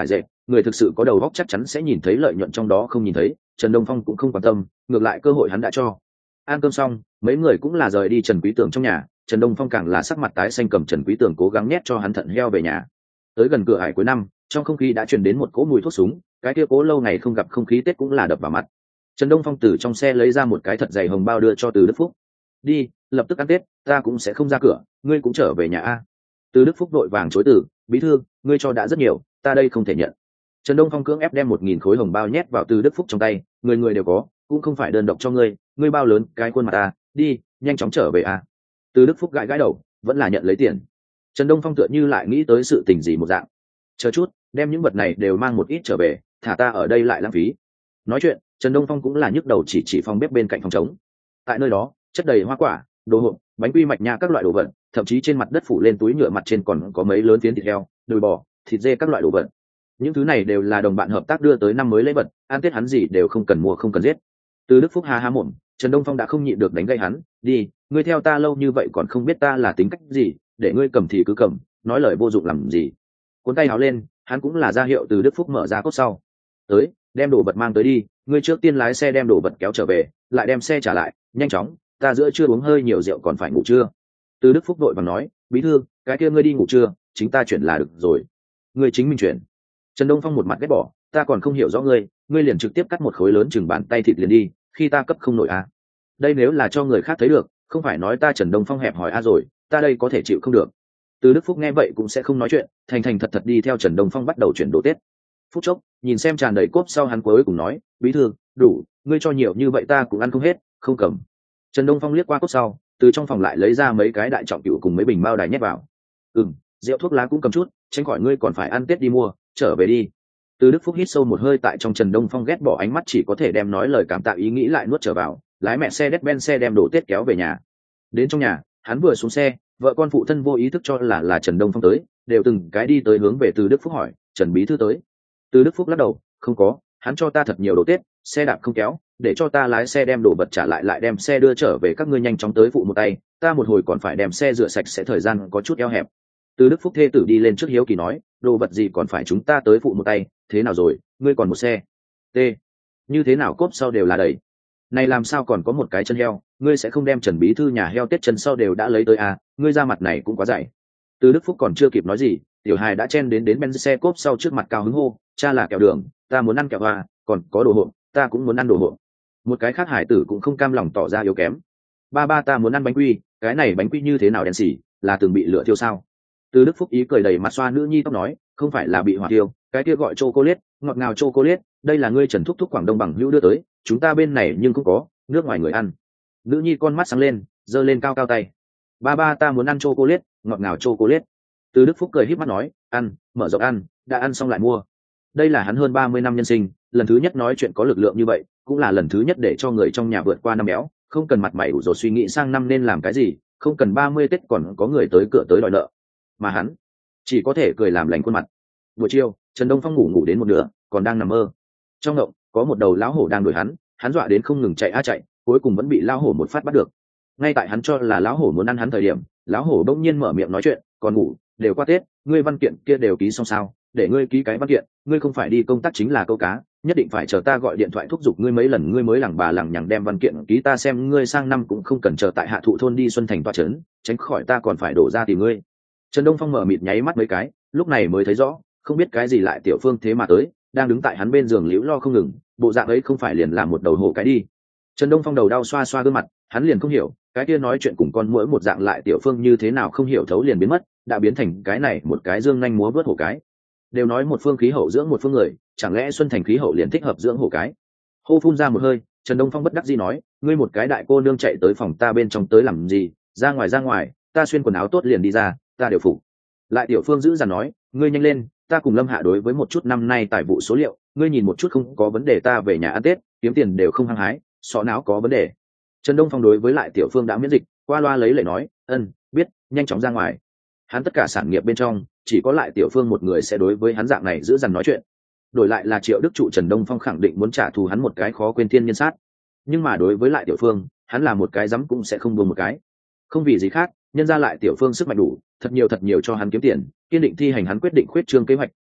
người thực sự có đầu óc chắc chắn sẽ nhìn thấy lợi nhuận trong đó không nhìn thấy. Trần Đông Phong cũng không quan tâm, ngược lại cơ hội hắn đã cho. Ăn cơm xong, mấy người cũng là rời đi Trần Quý Tường trong nhà. Trần Đông Phong càng là sắc mặt tái xanh, cầm Trần Quý Tường cố gắng nhét cho hắn thận heo về nhà. Tới gần cửa hải cuối năm, trong không khí đã truyền đến một cỗ mùi thuốc súng, cái kia cố lâu ngày không gặp không khí Tết cũng là đập vào mặt. Trần Đông Phong từ trong xe lấy ra một cái thật dày hồng bao đưa cho Từ Đức Phúc. Đi, lập tức ăn Tết, ta cũng sẽ không ra cửa, ngươi cũng trở về nhà a. Từ Đức Phúc vội vàng chối từ, bí thư, ngươi cho đã rất nhiều, ta đây không thể nhận. Trần Đông Phong cưỡng ép đem 1.000 khối hồng bao nhét vào Từ Đức Phúc trong tay, người người đều có, cũng không phải đơn độc cho ngươi bao lớn cái khuôn mặt ta, đi, nhanh chóng trở về a. Từ Đức Phúc gãi gãi đầu, vẫn là nhận lấy tiền. Trần Đông Phong tựa như lại nghĩ tới sự tình gì một dạng. Chờ chút, đem những vật này đều mang một ít trở về, thả ta ở đây lại lãng phí. Nói chuyện, Trần Đông Phong cũng là nhức đầu chỉ phòng bếp bên cạnh phòng trống. Tại nơi đó, chất đầy hoa quả, đồ hộp, bánh quy mạch nha các loại đồ vật, thậm chí trên mặt đất phủ lên túi nhựa, mặt trên còn có mấy lớn phiến thịt heo, đùi bò, thịt dê các loại đồ vật. Những thứ này đều là đồng bạn hợp tác đưa tới năm mới lễ vật, ăn Tết hắn gì đều không cần mua không cần giết. Từ Đức Phúc há há mồm, Trần Đông Phong đã không nhịn được đánh gây hắn, đi, ngươi theo ta lâu như vậy còn không biết ta là tính cách gì, để ngươi cầm thì cứ cầm, nói lời vô dụng làm gì. Cuốn tay áo lên, hắn cũng là ra hiệu Từ Đức Phúc mở ra cốt sau. Tới, đem đồ vật mang tới đi, ngươi trước tiên lái xe đem đồ vật kéo trở về, lại đem xe trả lại, nhanh chóng, ta giữa chưa uống hơi nhiều rượu còn phải ngủ trưa. Từ Đức Phúc vội vàng nói, bí thư, cái kia ngươi đi ngủ trưa, chính ta chuyển là được rồi. Ngươi chính mình chuyển. Trần Đông Phong một mặt ghét bỏ, ta còn không hiểu rõ ngươi liền trực tiếp cắt một khối lớn chừng bàn tay thịt liền đi, khi ta cấp không nổi à. Đây nếu là cho người khác thấy được, không phải nói ta Trần Đông Phong hẹp hòi rồi, ta đây có thể chịu không được. Từ Đức Phúc nghe vậy cũng sẽ không nói chuyện, thành thành thật thật đi theo Trần Đông Phong bắt đầu chuyển đồ Tết. Phút chốc, nhìn xem tràn đầy cốp sau, hắn cuối cùng nói, bí thư, đủ, ngươi cho nhiều như vậy ta cũng ăn không hết, không cầm. Trần Đông Phong liếc qua cốp sau, từ trong phòng lại lấy ra mấy cái đại trọng cựu cùng mấy bình bao đài nhét vào. Rượu thuốc lá cũng cầm chút, tránh khỏi ngươi còn phải ăn Tết đi mua, trở về đi. Từ Đức Phúc hít sâu một hơi, tại trong Trần Đông Phong ghét bỏ ánh mắt chỉ có thể đem nói lời cảm tạ ý nghĩ lại nuốt trở vào, lái mẹ xe Mercedes-Benz xe đem đồ Tết kéo về nhà. Đến trong nhà, hắn vừa xuống xe, vợ con phụ thân vô ý thức cho là Trần Đông Phong tới, đều từng cái đi tới hướng về Từ Đức Phúc hỏi, Trần bí thư tới. Từ Đức Phúc lắc đầu, không có, hắn cho ta thật nhiều đồ Tết, xe đạp không kéo, để cho ta lái xe đem đồ vật trả lại, lại đem xe đưa trở về, các ngươi nhanh chóng tới phụ một tay, ta một hồi còn phải đem xe rửa sạch, sẽ thời gian có chút eo hẹp. Từ Đức Phúc thê tử đi lên trước hiếu kỳ nói, đồ vật gì còn phải chúng ta tới phụ một tay, thế nào rồi, ngươi còn một xe. T. Như thế nào cốp sau đều là đầy. Này làm sao còn có một cái chân heo, ngươi sẽ không đem Trần bí thư nhà heo Tết chân sau đều đã lấy tới à, ngươi ra mặt này cũng quá dày. Từ Đức Phúc còn chưa kịp nói gì, tiểu hài đã chen đến bên xe cốp sau trước mặt cao hứng hô, cha là kẹo đường, ta muốn ăn kẹo hoa, còn có đồ hộp, ta cũng muốn ăn đồ hộp. Một cái khác hải tử cũng không cam lòng tỏ ra yếu kém, ba ta muốn ăn bánh quy, cái này bánh quy như thế nào đen xỉ, là từng bị lửa thiêu sao? Từ Đức Phúc ý cười đầy mặt xoa nữ nhi tóc nói, không phải là bị hỏa thiêu, cái kia gọi chocolate, ngọt ngào chocolate, đây là ngươi Trần thúc thúc Quảng Đông bằng hữu đưa tới, chúng ta bên này nhưng không có, nước ngoài người ăn. Nữ nhi con mắt sáng lên, giơ lên cao cao tay, ba ta muốn ăn chocolate, ngọt ngào chocolate. Từ Đức Phúc cười híp mắt nói, ăn, mở rộng ăn, đã ăn xong lại mua. Đây là hắn hơn 30 năm nhân sinh, lần thứ nhất nói chuyện có lực lượng như vậy, cũng là lần thứ nhất để cho người trong nhà vượt qua năm béo, không cần mặt mày ủ rồi suy nghĩ sang năm nên làm cái gì, không cần 30 Tết còn có người tới cửa tới đòi nợ, mà hắn chỉ có thể cười làm lành khuôn mặt. Buổi chiều, Trần Đông Phong ngủ đến một nửa, còn đang nằm mơ. Trong ngộng, có một đầu lão hổ đang đuổi hắn dọa đến không ngừng chạy chạy, cuối cùng vẫn bị lão hổ một phát bắt được. Ngay tại hắn cho là lão hổ muốn ăn hắn thời điểm, lão hổ bỗng nhiên mở miệng nói chuyện, còn ngủ, đều qua Tết, ngươi văn kiện kia đều ký xong sao? Để ngươi ký cái văn kiện, ngươi không phải đi công tác chính là câu cá, nhất định phải chờ ta gọi điện thoại thúc giục ngươi mấy lần, ngươi mới lẳng bà lẳng nhằng đem văn kiện ký, ta xem ngươi sang năm cũng không cần chờ tại Hạ Thụ thôn đi Xuân Thành toa trấn, tránh khỏi ta còn phải đổ ra tìm ngươi. Trần Đông Phong mở mịt nháy mắt mấy cái, lúc này mới thấy rõ, không biết cái gì lại Tiểu Phương thế mà tới, đang đứng tại hắn bên giường liễu lo không ngừng, bộ dạng ấy không phải liền làm một đầu hổ cái đi. Trần Đông Phong đầu đau xoa xoa gương mặt, hắn liền không hiểu, cái kia nói chuyện cùng con muỗi một dạng lại Tiểu Phương như thế nào không hiểu thấu liền biến mất, đã biến thành cái này một cái dương nhanh múa vớt hổ cái. Đều nói một phương khí hậu dưỡng một phương người, chẳng lẽ Xuân Thành khí hậu liền thích hợp dưỡng hổ cái? Hô phun ra một hơi, Trần Đông Phong bất đắc dĩ nói, ngươi một cái đại cô nương chạy tới phòng ta bên trong tới làm gì, ra ngoài, ta xuyên quần áo tốt liền đi ra, ta đều phục. Lại Tiểu Phương giữ dằn nói, ngươi nhanh lên, ta cùng Lâm Hạ đối với một chút năm nay tài vụ số liệu, ngươi nhìn một chút không có vấn đề, ta về nhà ăn Tết, kiếm tiền đều không hăng hái, sọ não có vấn đề. Trần Đông Phong đối với lại Tiểu Phương đã miễn dịch, qua loa lấy lệ nói, biết, nhanh chóng ra ngoài. Hắn tất cả sản nghiệp bên trong, chỉ có lại Tiểu Phương một người sẽ đối với hắn dạng này giữ dằn nói chuyện. Đổi lại là Triệu Đức Trụ, Trần Đông Phong khẳng định muốn trả thù hắn một cái khó quên thiên nhân sát. Nhưng mà đối với lại Tiểu Phương, hắn là một cái dám cũng sẽ không buông một cái. Không vì gì khác, nhân ra lại Tiểu Phương sức mạnh đủ, thật nhiều cho hắn kiếm tiền, kiên định thi hành hắn quyết định khuyết trương kế hoạch,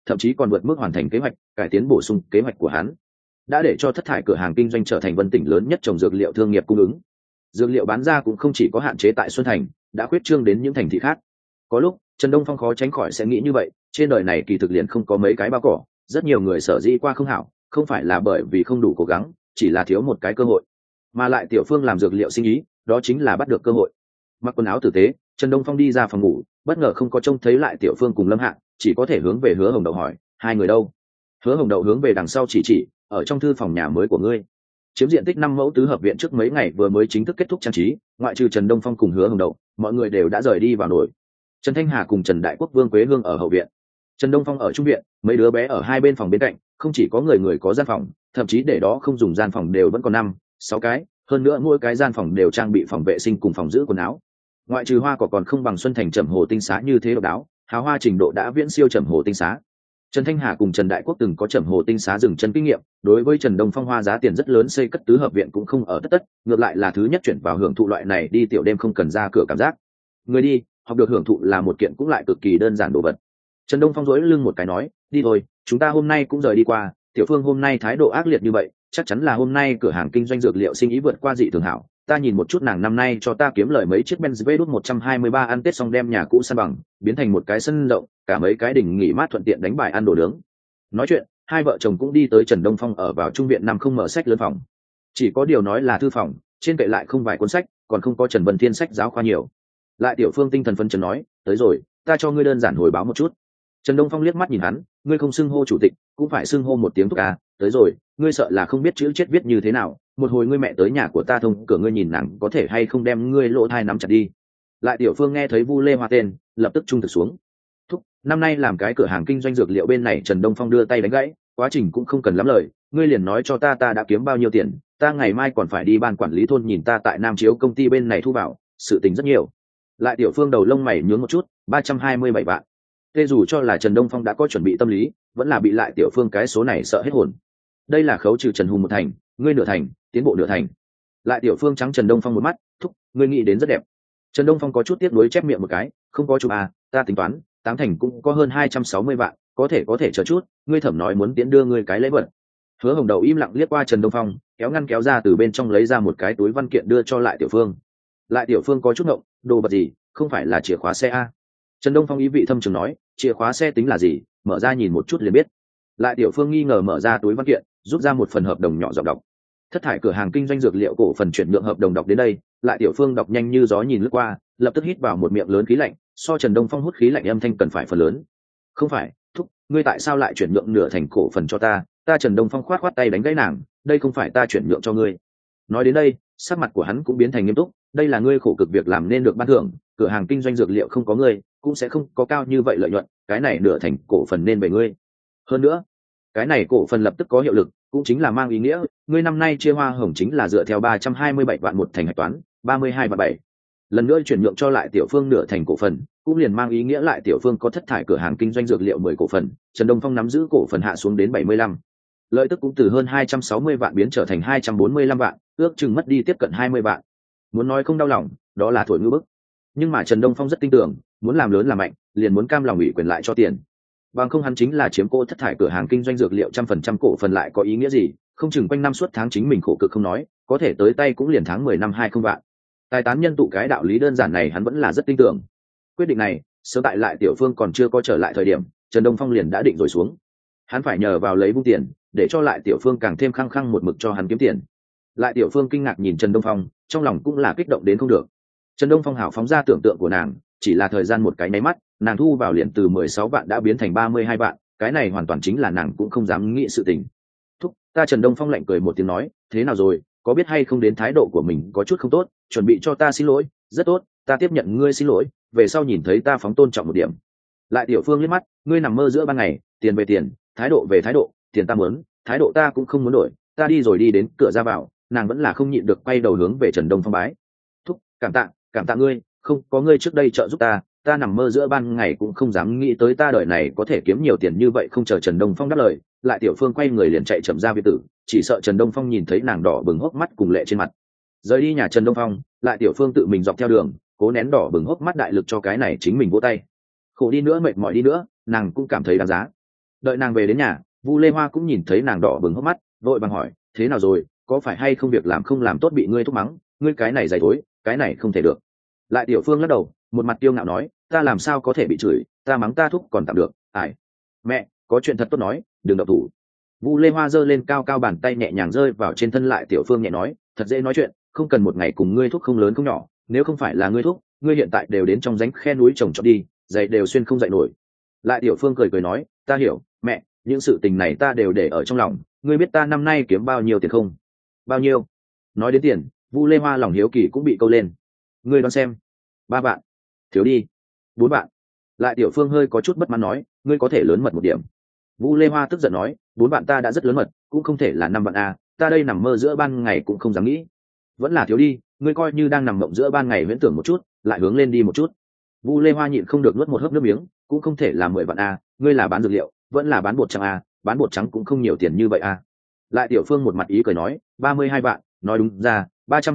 thậm chí còn vượt mức hoàn thành kế hoạch cải tiến bổ sung kế hoạch của hắn, đã để cho thất thải cửa hàng kinh doanh trở thành Vân tỉnh lớn nhất trồng dược liệu thương nghiệp cung ứng. Dược liệu bán ra cũng không chỉ có hạn chế tại Xuân Thành, đã khuyết trương đến những thành thị khác. Có lúc Trần Đông Phong khó tránh khỏi sẽ nghĩ như vậy, trên đời này kỳ thực liền không có mấy cái bao cỏ, rất nhiều người sở dĩ qua không hảo, không phải là bởi vì không đủ cố gắng, chỉ là thiếu một cái cơ hội. Mà lại Tiểu Phương làm dược liệu sinh ý, đó chính là bắt được cơ hội. Mặc quần áo tử tế, Trần Đông Phong đi ra phòng ngủ, bất ngờ không có trông thấy lại Tiểu Phương cùng Lâm Hạng, chỉ có thể hướng về Hứa Hồng Đậu hỏi, hai người đâu? Hứa Hồng Đậu hướng về đằng sau chỉ, ở trong thư phòng nhà mới của ngươi. Chiếm diện tích 5 mẫu tứ hợp viện trước mấy ngày vừa mới chính thức kết thúc trang trí, ngoại trừ Trần Đông Phong cùng Hứa Hồng Đậu, mọi người đều đã rời đi vào nổi. Trần Thanh Hà cùng Trần Đại Quốc Vương Quế Hương ở hậu viện, Trần Đông Phong ở trung viện, mấy đứa bé ở hai bên phòng bên cạnh, không chỉ có người có gian phòng, thậm chí để đó không dùng gian phòng đều vẫn còn 5-6 cái, hơn nữa mỗi cái gian phòng đều trang bị phòng vệ sinh cùng phòng giữ quần áo. Ngoại trừ hoa cỏ còn không bằng Xuân Thành Trầm Hồ Tinh Xá như thế độc đáo, hào hoa trình độ đã viễn siêu Trầm Hồ Tinh Xá. Trần Thanh Hà cùng Trần Đại Quốc từng có Trầm Hồ Tinh Xá dừng chân kinh nghiệm, đối với Trần Đông Phong hoa giá tiền rất lớn xây cất tứ hợp viện cũng không ở tất, ngược lại là thứ nhất chuyển vào hưởng thụ loại này đi tiểu đêm không cần ra cửa cảm giác. Người đi, học được hưởng thụ là một kiện cũng lại cực kỳ đơn giản đồ vật. Trần Đông Phong duỗi lưng một cái nói, đi thôi, chúng ta hôm nay cũng rời đi qua, Tiểu Phương hôm nay thái độ ác liệt như vậy, chắc chắn là hôm nay cửa hàng kinh doanh dược liệu sinh ý vượt qua dị thường hảo. Ta nhìn một chút nàng năm nay cho ta kiếm lời mấy chiếc Benz V đút 123 ăn Tết xong đem nhà cũ san bằng, biến thành một cái sân rộng, cả mấy cái đỉnh nghỉ mát thuận tiện đánh bài ăn đồ nướng. Nói chuyện, hai vợ chồng cũng đi tới Trần Đông Phong ở vào trung viện nằm không mở sách lớn phòng. Chỉ có điều nói là thư phòng, trên kệ lại không vài cuốn sách, còn không có Trần Vân Thiên sách giáo khoa nhiều. Lại Tiểu Phương tinh thần phấn chấn nói, tới rồi, ta cho ngươi đơn giản hồi báo một chút. Trần Đông Phong liếc mắt nhìn hắn, ngươi không xưng hô chủ tịch, cũng phải xưng hô một tiếng thúc à, tới rồi, ngươi sợ là không biết chữ chết viết như thế nào, một hồi ngươi mẹ tới nhà của ta thông cửa ngươi nhìn nàng có thể hay không đem ngươi lỗ thai nắm chặt đi. Lại Tiểu Phương nghe thấy Vu Lê Hoa tên, lập tức trung thực xuống. Thúc, năm nay làm cái cửa hàng kinh doanh dược liệu bên này Trần Đông Phong đưa tay đánh gãy, quá trình cũng không cần lắm lời, ngươi liền nói cho ta đã kiếm bao nhiêu tiền, ta ngày mai còn phải đi ban quản lý thôn nhìn ta tại Nam Chiếu công ty bên này thu vào, sự tình rất nhiều. Lại Tiểu Phương đầu lông mày nhướng một chút, 327 vạn. Tê dù cho là Trần Đông Phong đã có chuẩn bị tâm lý, vẫn là bị Lại Tiểu Phương cái số này sợ hết hồn. Đây là khấu trừ Trần Hùng một thành, ngươi nửa thành, tiến bộ nửa thành. Lại Tiểu Phương trắng Trần Đông Phong một mắt, thúc, ngươi nghĩ đến rất đẹp. Trần Đông Phong có chút tiếc nuối chép miệng một cái, không có chụp à, ta tính toán, 8 thành cũng có hơn 260 vạn, có thể chờ chút, ngươi Thẩm nói muốn tiễn đưa ngươi cái lễ vật. Hứa Hồng Đầu im lặng liếc qua Trần Đông Phong, kéo ngăn kéo ra từ bên trong lấy ra một cái túi văn kiện đưa cho Lại Tiểu Phương. Lại Tiểu Phương có chút ngộng, đồ vật gì, không phải là chìa khóa xe à? Trần Đông Phong ý vị thâm trường nói, chìa khóa xe tính là gì, mở ra nhìn một chút liền biết. Lại Tiểu Phương nghi ngờ mở ra túi văn kiện, rút ra một phần hợp đồng nhỏ giọng đọc. Thất thải cửa hàng kinh doanh dược liệu cổ phần chuyển nhượng hợp đồng đọc đến đây, Lại Tiểu Phương đọc nhanh như gió nhìn lướt qua, lập tức hít vào một miệng lớn khí lạnh, so Trần Đông Phong hút khí lạnh âm thanh cần phải phần lớn. Không phải, thúc, ngươi tại sao lại chuyển nhượng nửa thành cổ phần cho ta? Ta Trần Đông Phong khoát tay đánh gãy nàng, đây không phải ta chuyển nhượng cho ngươi. Nói đến đây, sắc mặt của hắn cũng biến thành nghiêm túc, đây là ngươi khổ cực việc làm nên được ban thưởng, cửa hàng kinh doanh dược liệu không có ngươi, cũng sẽ không có cao như vậy lợi nhuận, cái này nửa thành cổ phần nên về ngươi. Hơn nữa, cái này cổ phần lập tức có hiệu lực, cũng chính là mang ý nghĩa, ngươi năm nay chia hoa hồng chính là dựa theo 327 vạn một thành hạch toán, 32 và 7. Lần nữa chuyển nhượng cho Lại Tiểu Phương nửa thành cổ phần, cũng liền mang ý nghĩa Lại Tiểu Phương có thất thải cửa hàng kinh doanh dược liệu 10 cổ phần, Trần Đông Phong nắm giữ cổ phần hạ xuống đến 75. Lợi tức cũng từ hơn 260 vạn biến trở thành 245 vạn, ước chừng mất đi tiếp cận 20 vạn. Muốn nói không đau lòng, đó là thổi ngư bức. Nhưng mà Trần Đông Phong rất tin tưởng, muốn làm lớn làm mạnh, liền muốn cam lòng ủy quyền lại cho tiền. Bằng không hắn chính là chiếm cô thất thải cửa hàng kinh doanh dược liệu 100% cổ phần lại có ý nghĩa gì, không chừng quanh năm suốt tháng chính mình khổ cực không nói, có thể tới tay cũng liền tháng 10 năm 20 vạn. Tài tán nhân tụ cái đạo lý đơn giản này hắn vẫn là rất tin tưởng. Quyết định này, sớm tại Lại Tiểu Phương còn chưa có trở lại thời điểm, Trần Đông Phong liền đã định rồi xuống. Hắn phải nhờ vào lấy vung tiền, để cho Lại Tiểu Phương càng thêm khăng khăng một mực cho hắn kiếm tiền. Lại Tiểu Phương kinh ngạc nhìn Trần Đông Phong, trong lòng cũng là kích động đến không được. Trần Đông Phong hảo phóng ra tưởng tượng của nàng, chỉ là thời gian một cái nháy mắt, nàng thu vào liền từ 16 vạn đã biến thành 32 vạn, cái này hoàn toàn chính là nàng cũng không dám nghĩ sự tình. Thúc, ta Trần Đông Phong lạnh cười một tiếng nói, thế nào rồi, có biết hay không đến thái độ của mình có chút không tốt, chuẩn bị cho ta xin lỗi, rất tốt, ta tiếp nhận ngươi xin lỗi, về sau nhìn thấy ta phóng tôn trọng một điểm. Lại Tiểu Phương liếc mắt, ngươi nằm mơ giữa ban ngày, tiền về tiền, thái độ về thái độ, tiền ta muốn, thái độ ta cũng không muốn đổi, ta đi rồi đi đến cửa ra vào, nàng vẫn là không nhịn được quay đầu hướng về Trần Đông Phong bái. Thúc, cảm tạ ngươi, không có ngươi trước đây trợ giúp ta nằm mơ giữa ban ngày cũng không dám nghĩ tới ta đời này có thể kiếm nhiều tiền như vậy. Không chờ Trần Đông Phong đáp lời, Lại Tiểu Phương quay người liền chạy chậm ra biệt tử, chỉ sợ Trần Đông Phong nhìn thấy nàng đỏ bừng hốc mắt cùng lệ trên mặt. Rời đi nhà Trần Đông Phong, Lại Tiểu Phương tự mình dọc theo đường, cố nén đỏ bừng hốc mắt đại lực cho cái này chính mình vỗ tay. Khổ đi nữa mệt mỏi đi nữa, nàng cũng cảm thấy đáng giá. Đợi nàng về đến nhà, Vu Lê Hoa cũng nhìn thấy nàng đỏ bừng hốc mắt, vội vàng hỏi thế nào rồi, có phải hay không việc làm không làm tốt bị ngươi thúc mắng, ngươi cái này dày thối, cái này không thể được. Lại Tiểu Phương lắc đầu, một mặt tiêu ngạo nói, ta làm sao có thể bị chửi, ta mắng ta thúc còn tạm được, ải mẹ có chuyện thật tốt nói, đừng động thủ. Vu Lê Hoa giơ lên cao cao bàn tay nhẹ nhàng rơi vào trên thân Lại Tiểu Phương nhẹ nói, thật dễ nói chuyện, không cần một ngày cùng ngươi thúc không lớn không nhỏ, nếu không phải là ngươi thúc, ngươi hiện tại đều đến trong rãnh khe núi trồng trọt đi, giày đều xuyên không dậy nổi. Lại Tiểu Phương cười cười nói, ta hiểu mẹ, những sự tình này ta đều để ở trong lòng, ngươi biết ta năm nay kiếm bao nhiêu tiền không? Bao nhiêu? Nói đến tiền, Vu Lê Hoa lòng hiếu kỳ cũng bị câu lên. Ngươi đoán xem. 3 vạn. Thiếu đi. 4 vạn. Lại Tiểu Phương hơi có chút bất mãn nói, ngươi có thể lớn mật một điểm. Vu Lê Hoa tức giận nói, 4 vạn ta đã rất lớn mật, cũng không thể là 5 vạn a, ta đây nằm mơ giữa ban ngày cũng không dám nghĩ. Vẫn là thiếu đi, ngươi coi như đang nằm mộng giữa ban ngày huyễn tưởng một chút, lại hướng lên đi một chút. Vu Lê Hoa nhịn không được nuốt một hớp nước miếng, cũng không thể là 10 vạn a, ngươi là bán dược liệu, vẫn là bán bột trắng a, bán bột trắng cũng không nhiều tiền như vậy a. Lại Tiểu Phương một mặt ý cười nói, 32 vạn, nói đúng ra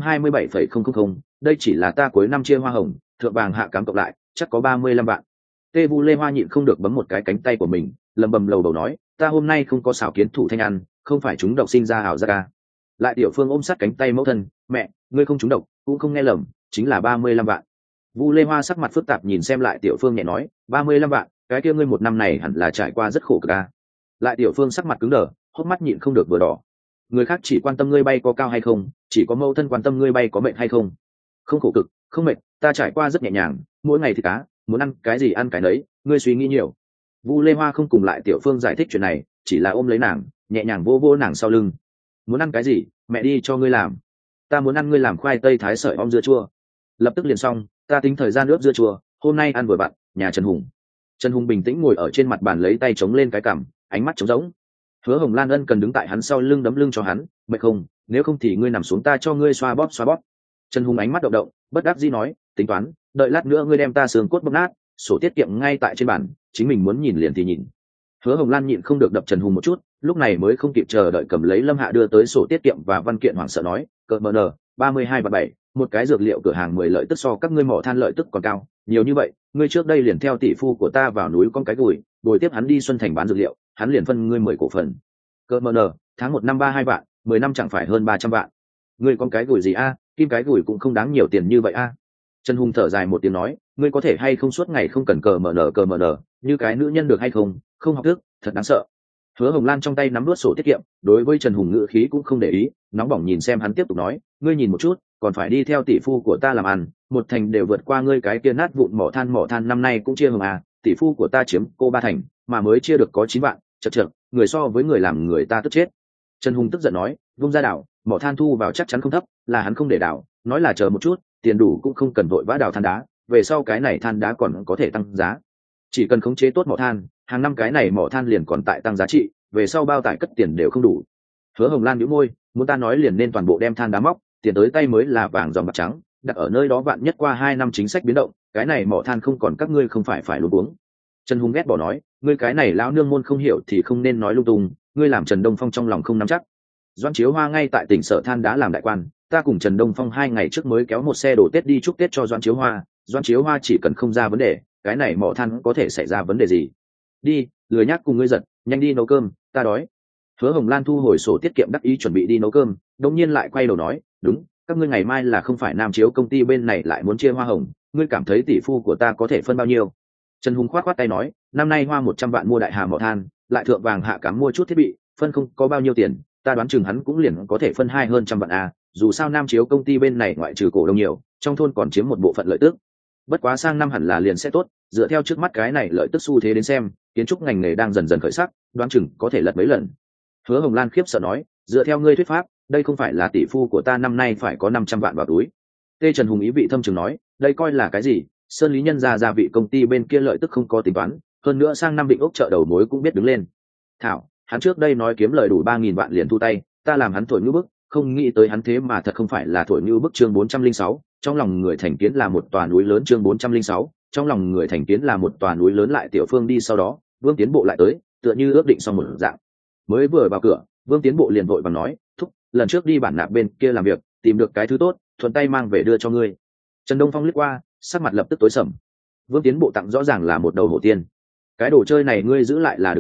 327,000, đây chỉ là ta cuối năm chia hoa hồng, thượng vàng hạ cám cộng lại chắc có 35 vạn. Tê Vu Lê Hoa nhịn không được bấm một cái cánh tay của mình, lầm bầm lầu đầu nói, ta hôm nay không có xảo kiến thủ thanh ăn, không phải chúng độc sinh ra ảo giác a. Lại Tiểu Phương ôm sát cánh tay mẫu thân, mẹ, ngươi không trúng độc, cũng không nghe lầm, chính là 35 vạn. Vu Lê Hoa sắc mặt phức tạp nhìn xem Lại Tiểu Phương nhẹ nói, 35 vạn, cái kia ngươi một năm này hẳn là trải qua rất khổ cực a. Lại Tiểu Phương sắc mặt cứng đờ, hốc mắt nhịn không được vừa đỏ. Người khác chỉ quan tâm ngươi bay có cao hay không, chỉ có mẫu thân quan tâm ngươi bay có mệt hay không. Không khổ cực, không mệt, ta trải qua rất nhẹ nhàng, mỗi ngày thì cá, muốn ăn cái gì ăn cái đấy, ngươi suy nghĩ nhiều. Vu Lê Hoa không cùng Lại Tiểu Phương giải thích chuyện này, chỉ là ôm lấy nàng, nhẹ nhàng vô vô nàng sau lưng. Muốn ăn cái gì, mẹ đi cho ngươi làm. Ta muốn ăn ngươi làm khoai tây thái sợi om dưa chua. Lập tức liền xong, ta tính thời gian ướp dưa chua, hôm nay ăn vừa vặn. Nhà Trần Hùng. Trần Hùng bình tĩnh ngồi ở trên mặt bàn lấy tay chống lên cái cằm, ánh mắt trống rỗng. Hứa Hồng Lan ân cần đứng tại hắn sau lưng đấm lưng cho hắn, mệt không, nếu không thì ngươi nằm xuống ta cho ngươi xoa bóp xoa bóp. Trần Hùng ánh mắt động động, bất đắc dĩ nói, tính toán, đợi lát nữa ngươi đem ta xương cốt bóp nát, sổ tiết kiệm ngay tại trên bàn, chính mình muốn nhìn liền thì nhìn. Hứa Hồng Lan nhịn không được đập Trần Hùng một chút, lúc này mới không kịp chờ đợi cầm lấy Lâm Hạ đưa tới sổ tiết kiệm và văn kiện hoảng sợ nói, cỡ mờ nờ, 32 và 7, một cái dược liệu cửa hàng 10 lợi tức so các ngươi mỏ than lợi tức còn cao, nhiều như vậy, ngươi trước đây liền theo tỷ phu của ta vào núi con cái gùi, bồi tiếp hắn đi Xuân Thành bán dược liệu, hắn liền phân ngươi 10 cổ phần. Cỡ mờ nờ, tháng 1 năm 32 vạn, 10 năm chẳng phải hơn 300 vạn. Ngươi con cái gùi gì a, kim cái gùi cũng không đáng nhiều tiền như vậy a. Trần Hùng thở dài một tiếng nói, ngươi có thể hay không suốt ngày không cần cờ mờ nờ, như cái nữ nhân được hay không, không học thức, thật đáng sợ. Hứa Hồng Lan trong tay nắm nuốt sổ tiết kiệm, đối với Trần Hùng ngữ khí cũng không để ý, nóng bỏng nhìn xem hắn tiếp tục nói, ngươi nhìn một chút, còn phải đi theo tỷ phu của ta làm ăn, một thành đều vượt qua ngươi cái kia nát vụn mỏ than năm nay cũng chia hưởng à, tỷ phu của ta chiếm cô 3 thành, mà mới chia được có 9 vạn, chật, người so với người làm người ta tức chết. Trần Hùng tức giận nói, vung ra đảo, mỏ than thu vào chắc chắn không thấp, là hắn không để đảo, nói là chờ một chút, tiền đủ cũng không cần vội vã đào than đá, về sau cái này than đá còn có thể tăng giá. Chỉ cần khống chế tốt mỏ than, hàng năm cái này mỏ than liền còn tại tăng giá trị, về sau bao tải cất tiền đều không đủ. Hứa Hồng Lan nhíu môi, muốn ta nói liền nên toàn bộ đem than đá móc, tiền tới tay mới là vàng giòn bạc trắng, đặt ở nơi đó vạn nhất qua 2 năm chính sách biến động, cái này mỏ than không còn các ngươi không phải luống cuống. Trần Hùng ghét bỏ nói, ngươi cái này lão nương môn không hiểu thì không nên nói lung tung, ngươi làm Trần Đông Phong trong lòng không nắm chắc. Doãn Chiếu Hoa ngay tại tỉnh Sở Than đá làm đại quan, ta cùng Trần Đông Phong 2 ngày trước mới kéo một xe đồ Tết đi chúc Tết cho Doãn Chiếu Hoa, Doãn Chiếu Hoa chỉ cần không ra vấn đề, cái này mỏ than có thể xảy ra vấn đề gì? Đi, lười nhác cùng ngươi giật, nhanh đi nấu cơm, ta đói. Hứa Hồng Lan thu hồi sổ tiết kiệm đắc ý chuẩn bị đi nấu cơm, đột nhiên lại quay đầu nói, đúng, các ngươi ngày mai là không phải Nam Chiếu công ty bên này lại muốn chia hoa hồng, ngươi cảm thấy tỷ phu của ta có thể phân bao nhiêu? Trần Hùng khoát tay nói, năm nay hoa 100 vạn mua đại hà mỏ than, lại thượng vàng hạ cám mua chút thiết bị, phân không có bao nhiêu tiền, ta đoán chừng hắn cũng liền có thể phân 2 hơn trăm vạn a, dù sao Nam Chiếu công ty bên này ngoại trừ cổ đông nhiều, trong thôn còn chiếm một bộ phận lợi tức. Bất quá sang năm hẳn là liền sẽ tốt, dựa theo trước mắt cái này lợi tức xu thế đến xem, kiến trúc ngành nghề đang dần dần khởi sắc, đoán chừng có thể lật mấy lần. Hứa Hồng Lan khiếp sợ nói, dựa theo ngươi thuyết pháp, đây không phải là tỷ phu của ta năm nay phải có 500 vạn vào túi. Tê Trần Hùng ý vị thâm trường nói, đây coi là cái gì, Sơn Lý nhân gia vị công ty bên kia lợi tức không có tính toán, hơn nữa sang năm định ốc chợ đầu mối cũng biết đứng lên. Thảo, hắn trước đây nói kiếm lời đủ 3.000 vạn liền thu tay, ta làm hắn thổi như bức, không nghĩ tới hắn thế mà thật không phải là thổi như bức. Chương 406, trong lòng người thành kiến là một tòa núi lớn. Chương 406, trong lòng người thành kiến là một tòa núi lớn. Lại Tiểu Phương đi sau đó, Vương Tiến Bộ lại tới, tựa như ước định xong một dạng. Mới vừa vào cửa, Vương Tiến Bộ liền vội vàng nói, thúc, lần trước đi bản nạp bên kia làm việc, tìm được cái thứ tốt, thuận tay mang về đưa cho ngươi. Trần Đông Phong liếc qua, sắc mặt lập tức tối sầm. Vương Tiến Bộ tặng rõ ràng là một đầu hổ tiên, cái đồ chơi này ngươi giữ lại là được rồi,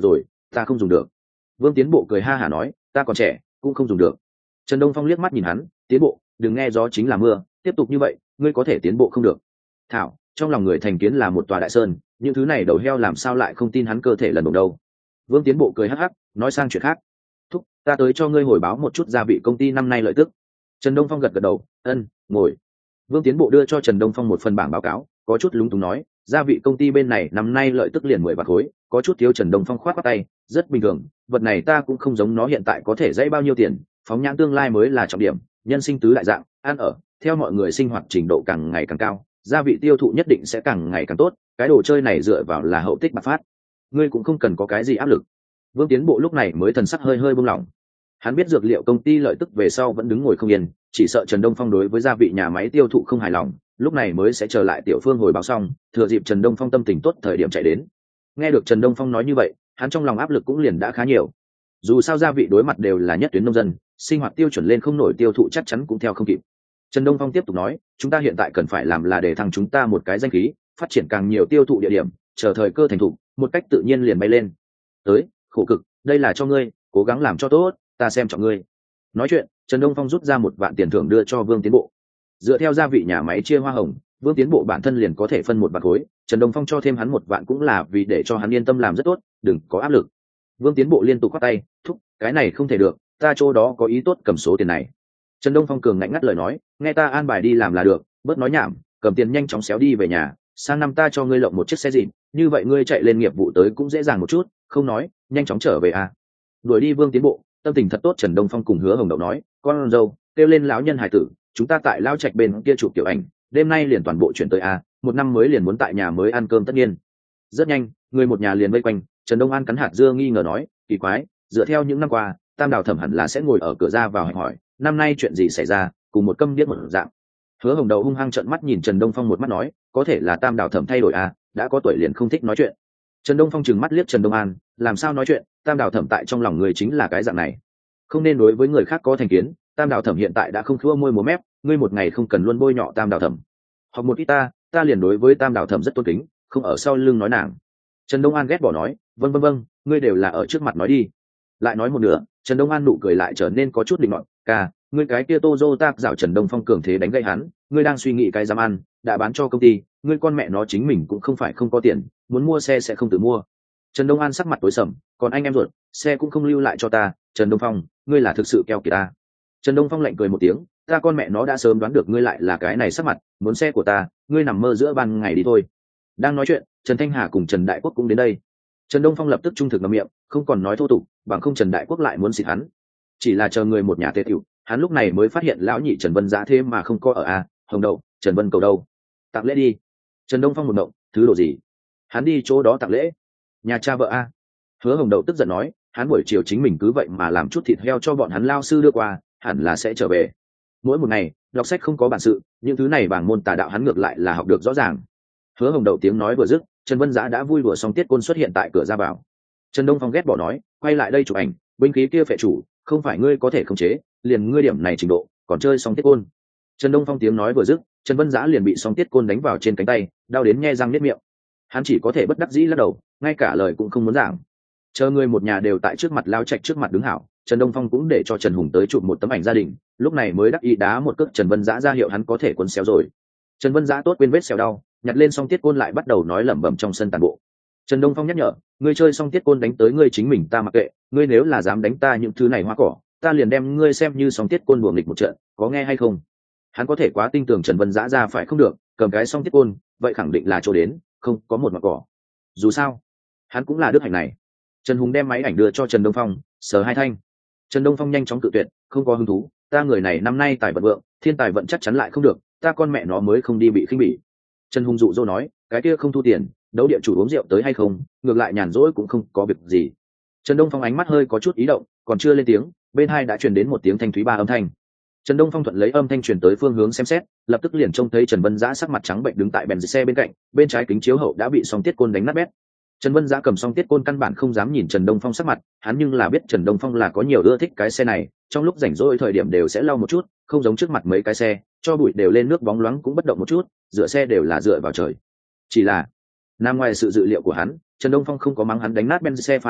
ta không dùng được. Vương Tiến Bộ cười ha hả nói, ta còn trẻ cũng không dùng được. Trần Đông Phong liếc mắt nhìn hắn, Tiến Bộ, đừng nghe gió chính là mưa, tiếp tục như vậy ngươi có thể tiến bộ không được. Thảo, trong lòng người thành kiến là một tòa đại sơn, những thứ này đầu heo làm sao lại không tin hắn cơ thể lần đầu đâu. Vương Tiến Bộ cười hắc hắc, nói sang chuyện khác, thúc, ta tới cho ngươi hồi báo một chút gia vị công ty năm nay lợi tức. Trần Đông Phong gật gật đầu, ân, ngồi. Vương Tiến Bộ đưa cho Trần Đông Phong một phần bảng báo cáo, có chút lúng túng nói, gia vị công ty bên này năm nay lợi tức liền 10 vạn khối, có chút thiếu. Trần Đông Phong khoát tay, rất bình thường, vật này ta cũng không giống nó hiện tại có thể dãy bao nhiêu tiền, phóng nhãn tương lai mới là trọng điểm, nhân sinh tứ đại dạng, ăn ở, theo mọi người sinh hoạt trình độ càng ngày càng cao, gia vị tiêu thụ nhất định sẽ càng ngày càng tốt, cái đồ chơi này dựa vào là hậu tích bạc phát. Ngươi cũng không cần có cái gì áp lực. Vương Tiến Bộ lúc này mới thần sắc hơi hơi buông lỏng. Hắn biết dược liệu công ty lợi tức về sau vẫn đứng ngồi không yên, chỉ sợ Trần Đông Phong đối với gia vị nhà máy tiêu thụ không hài lòng, lúc này mới sẽ chờ lại Tiểu Phương hồi báo xong, thừa dịp Trần Đông Phong tâm tình tốt thời điểm chạy đến. Nghe được Trần Đông Phong nói như vậy, hắn trong lòng áp lực cũng liền đã khá nhiều. Dù sao gia vị đối mặt đều là nhất tuyến nông dân, sinh hoạt tiêu chuẩn lên không nổi, tiêu thụ chắc chắn cũng theo không kịp. Trần Đông Phong tiếp tục nói, chúng ta hiện tại cần phải làm là để thăng chúng ta một cái danh khí, phát triển càng nhiều tiêu thụ địa điểm, chờ thời cơ thành thục, một cách tự nhiên liền bay lên. Tới, khổ cực, đây là cho ngươi, cố gắng làm cho tốt, ta xem trọng ngươi. Nói chuyện, Trần Đông Phong rút ra 1 vạn tiền thưởng đưa cho Vương Tiến Bộ. Dựa theo gia vị nhà máy chia hoa hồng, Vương Tiến Bộ bản thân liền có thể phân 1 vạn khối, Trần Đông Phong cho thêm hắn 1 vạn cũng là vì để cho hắn yên tâm làm rất tốt, đừng có áp lực. Vương Tiến Bộ liên tục quát tay, thúc, cái này không thể được, ta chỗ đó có ý tốt cầm số tiền này. Trần Đông Phong cường ngạnh ngắt lời nói, nghe ta an bài đi làm là được, bớt nói nhảm, cầm tiền nhanh chóng xéo đi về nhà, sang năm ta cho ngươi lộng một chiếc xe dịn, như vậy ngươi chạy lên nghiệp vụ tới cũng dễ dàng một chút, không nói, nhanh chóng trở về à. Đuổi đi Vương Tiến Bộ, tâm tình thật tốt. Trần Đông Phong cùng Hứa Hồng Đậu nói, con dâu, kêu lên lão nhân hải tử, chúng ta tại lao trạch bên kia chụp tiểu ảnh, đêm nay liền toàn bộ chuyển tới a, một năm mới liền muốn tại nhà mới ăn cơm tất nhiên. Rất nhanh, người một nhà liền vây quanh. Trần Đông An cắn hạt dưa nghi ngờ nói, kỳ quái, dựa theo những năm qua, Tam Đào Thẩm hẳn là sẽ ngồi ở cửa ra vào hỏi, năm nay chuyện gì xảy ra, cùng một câm điếc một dạng. Hứa Hồng Đậu hung hăng trợn mắt nhìn Trần Đông Phong một mắt nói, có thể là Tam Đào Thẩm thay đổi à, đã có tuổi liền không thích nói chuyện. Trần Đông Phong trừng mắt liếc Trần Đông An, làm sao nói chuyện, Tam Đào Thẩm tại trong lòng người chính là cái dạng này, không nên đối với người khác có thành kiến. Tam Đào Thẩm hiện tại đã không khua môi múa mép, ngươi một ngày không cần luôn bôi nhọ Tam Đào Thẩm. Học một ít ta liền đối với Tam Đào Thẩm rất tôn kính, không ở sau lưng nói nàng. Trần Đông An ghét bỏ nói, vâng, ngươi đều là ở trước mặt nói đi. Lại nói một nửa, Trần Đông An nụ cười lại trở nên có chút định ngọn, ca, ngươi cái kia Tozo tác dạo. Trần Đông Phong cường thế đánh gậy hắn, ngươi đang suy nghĩ cái dám ăn, đã bán cho công ty, ngươi con mẹ nó chính mình cũng không phải không có tiền, muốn mua xe sẽ không tự mua. Trần Đông An sắc mặt tối sầm, còn anh em ruột, xe cũng không lưu lại cho ta. Trần Đông Phong, ngươi là thực sự keo kiệt ta. Trần Đông Phong lạnh cười một tiếng, ta con mẹ nó đã sớm đoán được ngươi lại là cái này sắc mặt, muốn xe của ta, ngươi nằm mơ giữa ban ngày đi thôi. Đang nói chuyện, Trần Thanh Hà cùng Trần Đại Quốc cũng đến đây. Trần Đông Phong lập tức trung thực ngậm miệng, không còn nói thô tục, bằng không Trần Đại Quốc lại muốn xịt hắn. Chỉ là chờ người một nhà tề tiểu, hắn lúc này mới phát hiện lão nhị Trần Vân Giá thế mà không có ở a, Hồng Đậu, Trần Vân cầu đâu? Tặng lễ đi. Trần Đông Phong một động, thứ đồ gì? Hắn đi chỗ đó tặng lễ. Nhà cha vợ a. Hứa Hồng Đậu tức giận nói, hắn buổi chiều chính mình cứ vậy mà làm chút thịt heo cho bọn hắn lao sư đưa qua, hẳn là sẽ trở về. Mỗi một ngày đọc sách không có bản sự, những thứ này bảng môn tà đạo hắn ngược lại là học được rõ ràng. Hứa Hồng Đậu tiếng nói vừa dứt, Trần Vân Giá đã vui đùa xong Tiết Côn xuất hiện tại cửa ra vào. Trần Đông Phong ghét bỏ nói, quay lại đây chụp ảnh, binh khí kia phệ chủ, không phải ngươi có thể khống chế, liền ngươi điểm này trình độ, còn chơi xong Tiết Côn. Trần Đông Phong tiếng nói vừa dứt, Trần Vân Giá liền bị song Tiết Côn đánh vào trên cánh tay, đau đến nhe răng niết miệng. Hắn chỉ có thể bất đắc dĩ lắc đầu, ngay cả lời cũng không muốn giảng. Chờ người một nhà đều tại trước mặt lao trạch trước mặt đứng hảo, Trần Đông Phong cũng để cho Trần Hùng tới chụp một tấm ảnh gia đình, lúc này mới đắc ý đá một cước Trần Vân Giá ra hiệu hắn có thể quấn xéo rồi. Trần Vân Giá tốt quên vết xéo đau, nhặt lên xong Tiết Côn lại bắt đầu nói lẩm bẩm trong sân tàn bộ. Trần Đông Phong nhắc nhở, ngươi chơi xong Tiết Côn đánh tới ngươi chính mình ta mặc kệ, ngươi nếu là dám đánh ta những thứ này hoa cỏ, ta liền đem ngươi xem như xong Tiết Côn buồng nghịch một trận, có nghe hay không? Hắn có thể quá tin tưởng Trần Vân Giá ra phải không được, cầm cái xong Tiết Côn, vậy khẳng định là chỗ đến, không có một mặt cỏ. Dù sao, hắn cũng là đức hạnh này. Trần Hùng đem máy ảnh đưa cho Trần Đông Phong, sờ hai thanh. Trần Đông Phong nhanh chóng cự tuyệt, không có hứng thú, ta người này năm nay tài vận vượng, thiên tài vận chắc chắn lại không được, ta con mẹ nó mới không đi bị khinh bỉ. Trần Hùng dụ dỗ nói, cái kia không thu tiền, đấu địa chủ uống rượu tới hay không, ngược lại nhàn rỗi cũng không có việc gì. Trần Đông Phong ánh mắt hơi có chút ý động, còn chưa lên tiếng, bên hai đã truyền đến một tiếng thanh thúy ba âm thanh. Trần Đông Phong thuận lấy âm thanh truyền tới phương hướng xem xét, lập tức liền trông thấy Trần Vân Giá sắc mặt trắng bệnh đứng tại bèn xe bên cạnh, bên trái kính chiếu hậu đã bị song Tiết Côn đánh nát bét. Trần Vân Giá cầm song Tiết Côn căn bản không dám nhìn Trần Đông Phong sắc mặt, hắn nhưng là biết Trần Đông Phong là có nhiều ưa thích cái xe này, trong lúc rảnh rỗi thời điểm đều sẽ lau một chút, không giống trước mặt mấy cái xe, cho bụi đều lên nước bóng loáng cũng bất động một chút, dựa xe đều là dựa vào trời. Chỉ là nằm ngoài sự dự liệu của hắn, Trần Đông Phong không có mắng hắn đánh nát Benz xe pha lê,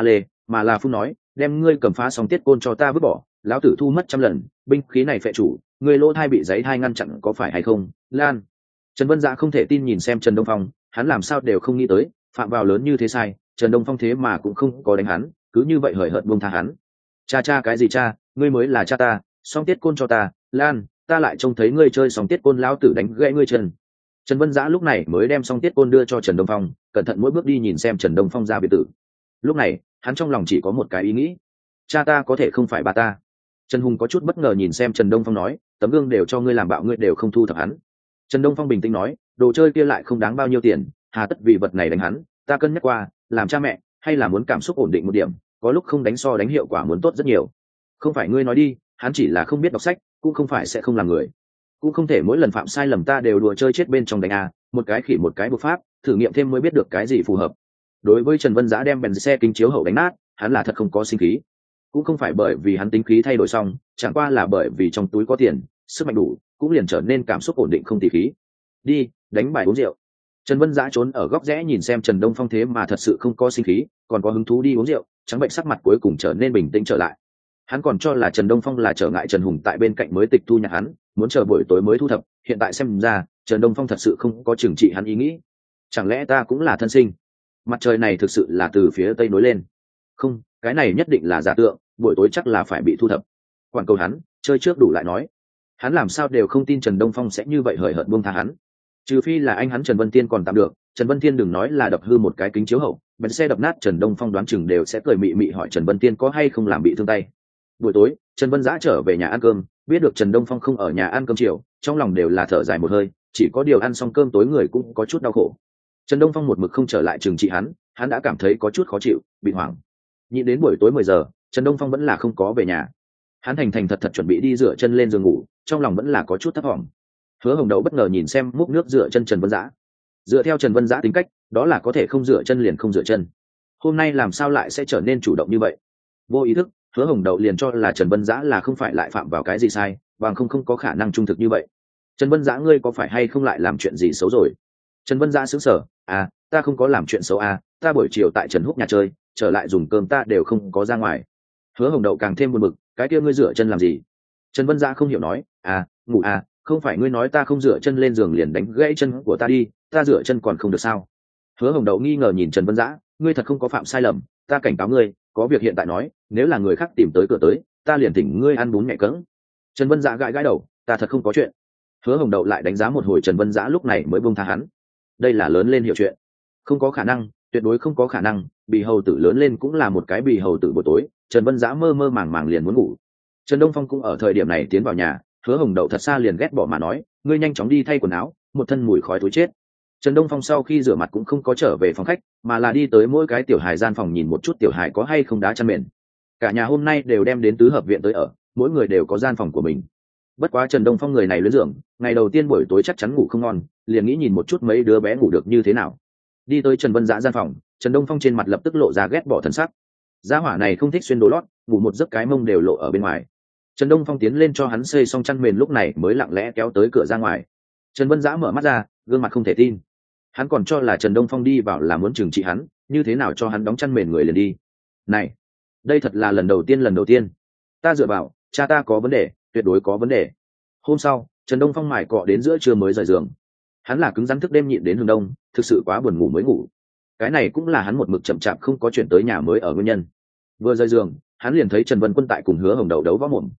mà là phun nói, đem ngươi cầm phá xong tiết côn cho ta vứt bỏ, lão tử thu mất trăm lần, binh khí này phệ chủ, ngươi lỗ thai bị giấy thai ngăn chặn có phải hay không, Lan. Trần Vân Dạ không thể tin nhìn xem Trần Đông Phong, hắn làm sao đều không nghĩ tới, phạm vào lớn như thế sai, Trần Đông Phong thế mà cũng không có đánh hắn, cứ như vậy hời hợt buông tha hắn. Cha cái gì cha, ngươi mới là cha ta, xong tiết côn cho ta, Lan, ta lại trông thấy ngươi chơi xong tiết côn lão tử đánh gãy ngươi chân. Trần Vân Dã lúc này mới đem xong tiết côn đưa cho Trần Đông Phong, cẩn thận mỗi bước đi nhìn xem Trần Đông Phong ra biệt tử. Lúc này, hắn trong lòng chỉ có một cái ý nghĩ, cha ta có thể không phải bà ta. Trần Hùng có chút bất ngờ nhìn xem Trần Đông Phong nói, tấm gương đều cho ngươi làm bạo ngươi đều không thu thập hắn. Trần Đông Phong bình tĩnh nói, đồ chơi kia lại không đáng bao nhiêu tiền, hà tất vì vật này đánh hắn, ta cân nhắc qua, làm cha mẹ hay là muốn cảm xúc ổn định một điểm, có lúc không đánh so đánh hiệu quả muốn tốt rất nhiều. Không phải ngươi nói đi, hắn chỉ là không biết đọc sách, cũng không phải sẽ không làm người, cũng không thể mỗi lần phạm sai lầm ta đều đùa chơi chết bên trong đánh a, một cái khỉ một cái bộc pháp, thử nghiệm thêm mới biết được cái gì phù hợp. Đối với Trần Vân Dã đem bèn xe kính chiếu hậu đánh nát, hắn là thật không có sinh khí, cũng không phải bởi vì hắn tính khí thay đổi xong, chẳng qua là bởi vì trong túi có tiền, sức mạnh đủ, cũng liền trở nên cảm xúc ổn định không tỉ khí. Đi, đánh bài uống rượu. Trần Vân Dã trốn ở góc rẽ nhìn xem Trần Đông Phong thế mà thật sự không có sinh khí, còn có hứng thú đi uống rượu, trắng bệnh sắc mặt cuối cùng trở nên bình tĩnh trở lại. Hắn còn cho là Trần Đông Phong là trở ngại Trần Hùng tại bên cạnh mới tịch thu nhặt hắn, muốn chờ buổi tối mới thu thập, hiện tại xem ra Trần Đông Phong thật sự không có trừng trị hắn ý nghĩ. Chẳng lẽ ta cũng là thân sinh? Mặt trời này thực sự là từ phía tây nối lên. Không, cái này nhất định là giả tượng, buổi tối chắc là phải bị thu thập. Quản cầu hắn, chơi trước đủ lại nói. Hắn làm sao đều không tin Trần Đông Phong sẽ như vậy hời hợt buông tha hắn. Trừ phi là anh hắn Trần Vân Tiên còn tạm được, Trần Vân Tiên đừng nói là đập hư một cái kính chiếu hậu, bánh xe đập nát Trần Đông Phong đoán chừng đều sẽ cười mị mị hỏi Trần Vân Tiên có hay không làm bị thương tay. Buổi tối, Trần Vân Dã trở về nhà ăn cơm, biết được Trần Đông Phong không ở nhà ăn cơm chiều, trong lòng đều là thở dài một hơi, chỉ có điều ăn xong cơm tối người cũng có chút đau khổ. Trần Đông Phong một mực không trở lại trừng trị hắn đã cảm thấy có chút khó chịu, bị hoảng. Nhịn đến buổi tối 10 giờ, Trần Đông Phong vẫn là không có về nhà. Hắn thành thật chuẩn bị đi rửa chân lên giường ngủ, trong lòng vẫn là có chút thấp thỏm. Hứa Hồng Đậu bất ngờ nhìn xem múc nước rửa chân Trần Vân Dã. Dựa theo Trần Vân Dã tính cách, đó là có thể không rửa chân liền không rửa chân. Hôm nay làm sao lại sẽ trở nên chủ động như vậy? Vô ý thức, Hứa Hồng Đậu liền cho là Trần Vân Dã là không phải lại phạm vào cái gì sai, bằng không có khả năng trung thực như vậy. Trần Vân Dã ngươi có phải hay không lại làm chuyện gì xấu rồi? Trần Vân Dã sững sờ, ta không có làm chuyện xấu ta buổi chiều tại Trần Húc nhà chơi, trở lại dùng cơm ta đều không có ra ngoài. Hứa Hồng Đậu càng thêm buồn bực, cái kia ngươi rửa chân làm gì? Trần Vân Dã không hiểu nói, ngủ không phải ngươi nói ta không rửa chân lên giường liền đánh gãy chân của ta đi, ta rửa chân còn không được sao? Hứa Hồng Đậu nghi ngờ nhìn Trần Vân Dã, ngươi thật không có phạm sai lầm, ta cảnh cáo ngươi, có việc hiện tại nói, nếu là người khác tìm tới cửa tới, ta liền thỉnh ngươi ăn bún nhẹ cẫng. Trần Vân Dã gãi gãi đầu, ta thật không có chuyện. Hứa Hồng Đậu lại đánh giá một hồi Trần Vân Dã lúc này mới buông tha hắn. Đây là lớn lên hiểu chuyện. Không có khả năng, tuyệt đối không có khả năng, bì hầu tử lớn lên cũng là một cái bì hầu tử buổi tối. Trần Vân Dã mơ mơ màng màng liền muốn ngủ. Trần Đông Phong cũng ở thời điểm này tiến vào nhà, Hứa Hồng Đậu thật xa liền ghét bỏ mà nói, ngươi nhanh chóng đi thay quần áo, một thân mùi khói thối chết. Trần Đông Phong sau khi rửa mặt cũng không có trở về phòng khách, mà là đi tới mỗi cái tiểu hài gian phòng nhìn một chút tiểu hài có hay không đá chăn mền. Cả nhà hôm nay đều đem đến tứ hợp viện tới ở, mỗi người đều có gian phòng của mình. Bất quá Trần Đông Phong người này luyến dưỡng, ngày đầu tiên buổi tối chắc chắn ngủ không ngon, liền nghĩ nhìn một chút mấy đứa bé ngủ được như thế nào. Đi tới Trần Vân Dã gian phòng, Trần Đông Phong trên mặt lập tức lộ ra ghét bỏ thần sắc. Gia hỏa này không thích xuyên đồ lót, ngủ một giấc cái mông đều lộ ở bên ngoài. Trần Đông Phong tiến lên cho hắn xây xong chăn mền lúc này mới lặng lẽ kéo tới cửa ra ngoài. Trần Vân Dã mở mắt ra, gương mặt không thể tin. Hắn còn cho là Trần Đông Phong đi vào là muốn trừng trị hắn, như thế nào cho hắn đóng chăn mền người liền đi. Này, đây thật là lần đầu tiên. Ta dựa vào, cha ta có vấn đề, tuyệt đối có vấn đề. Hôm sau, Trần Đông Phong mải cọ đến giữa trưa mới rời giường. Hắn là cứng rắn thức đêm nhịn đến hừng đông, thực sự quá buồn ngủ mới ngủ. Cái này cũng là hắn một mực chậm chạp không có chuyển tới nhà mới ở nguyên nhân. Vừa rời giường, hắn liền thấy Trần Vân Quân tại cùng Hứa Hồng Đậu đấu võ mồm.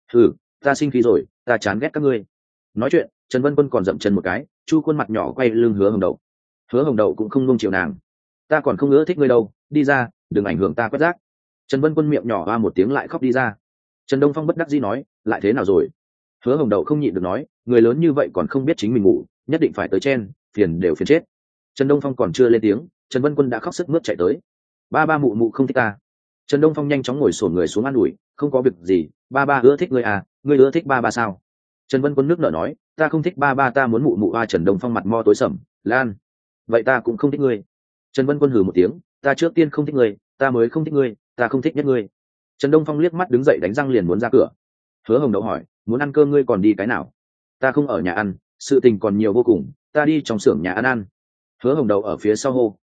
Ta sinh khí rồi, ta chán ghét các ngươi. Nói chuyện, Trần Vân Quân còn dậm chân một cái, chu khuôn mặt nhỏ quay lưng Hứa Hồng Đậu. Hứa Hồng Đậu cũng không nuông chiều nàng. Ta còn không ưa thích ngươi đâu, đi ra, đừng ảnh hưởng ta quét rác. Trần Vân Quân miệng nhỏ hoa một tiếng lại khóc đi ra. Trần Đông Phong bất đắc dĩ nói, lại thế nào rồi? Hứa Hồng Đậu không nhịn được nói, người lớn như vậy còn không biết chính mình ngủ, nhất định phải tới chen, phiền đều phiền chết. Trần Đông Phong còn chưa lên tiếng, Trần Vân Quân đã khóc sức mướt chạy tới. Ba mụ mụ không thích ta. Trần Đông Phong nhanh chóng ngồi xổm người xuống an ủi, không có việc gì, ba ưa thích ngươi ngươi ưa thích ba sao? Trần Vân Quân nước nở nói, ta không thích ba ta muốn mụ mụ. Trần Đông Phong mặt mo tối sầm, Lan, vậy ta cũng không thích ngươi. Trần Vân Quân hừ một tiếng, ta trước tiên không thích ngươi, ta mới không thích ngươi, ta không thích nhất ngươi. Trần Đông Phong liếc mắt đứng dậy đánh răng liền muốn ra cửa. Hứa Hồng Đậu hỏi, muốn ăn cơm ngươi còn đi cái nào? Ta không ở nhà ăn, sự tình còn nhiều vô cùng, ta đi trong xưởng nhà ăn. Hứa Hồng Đậu ở phía sau hô,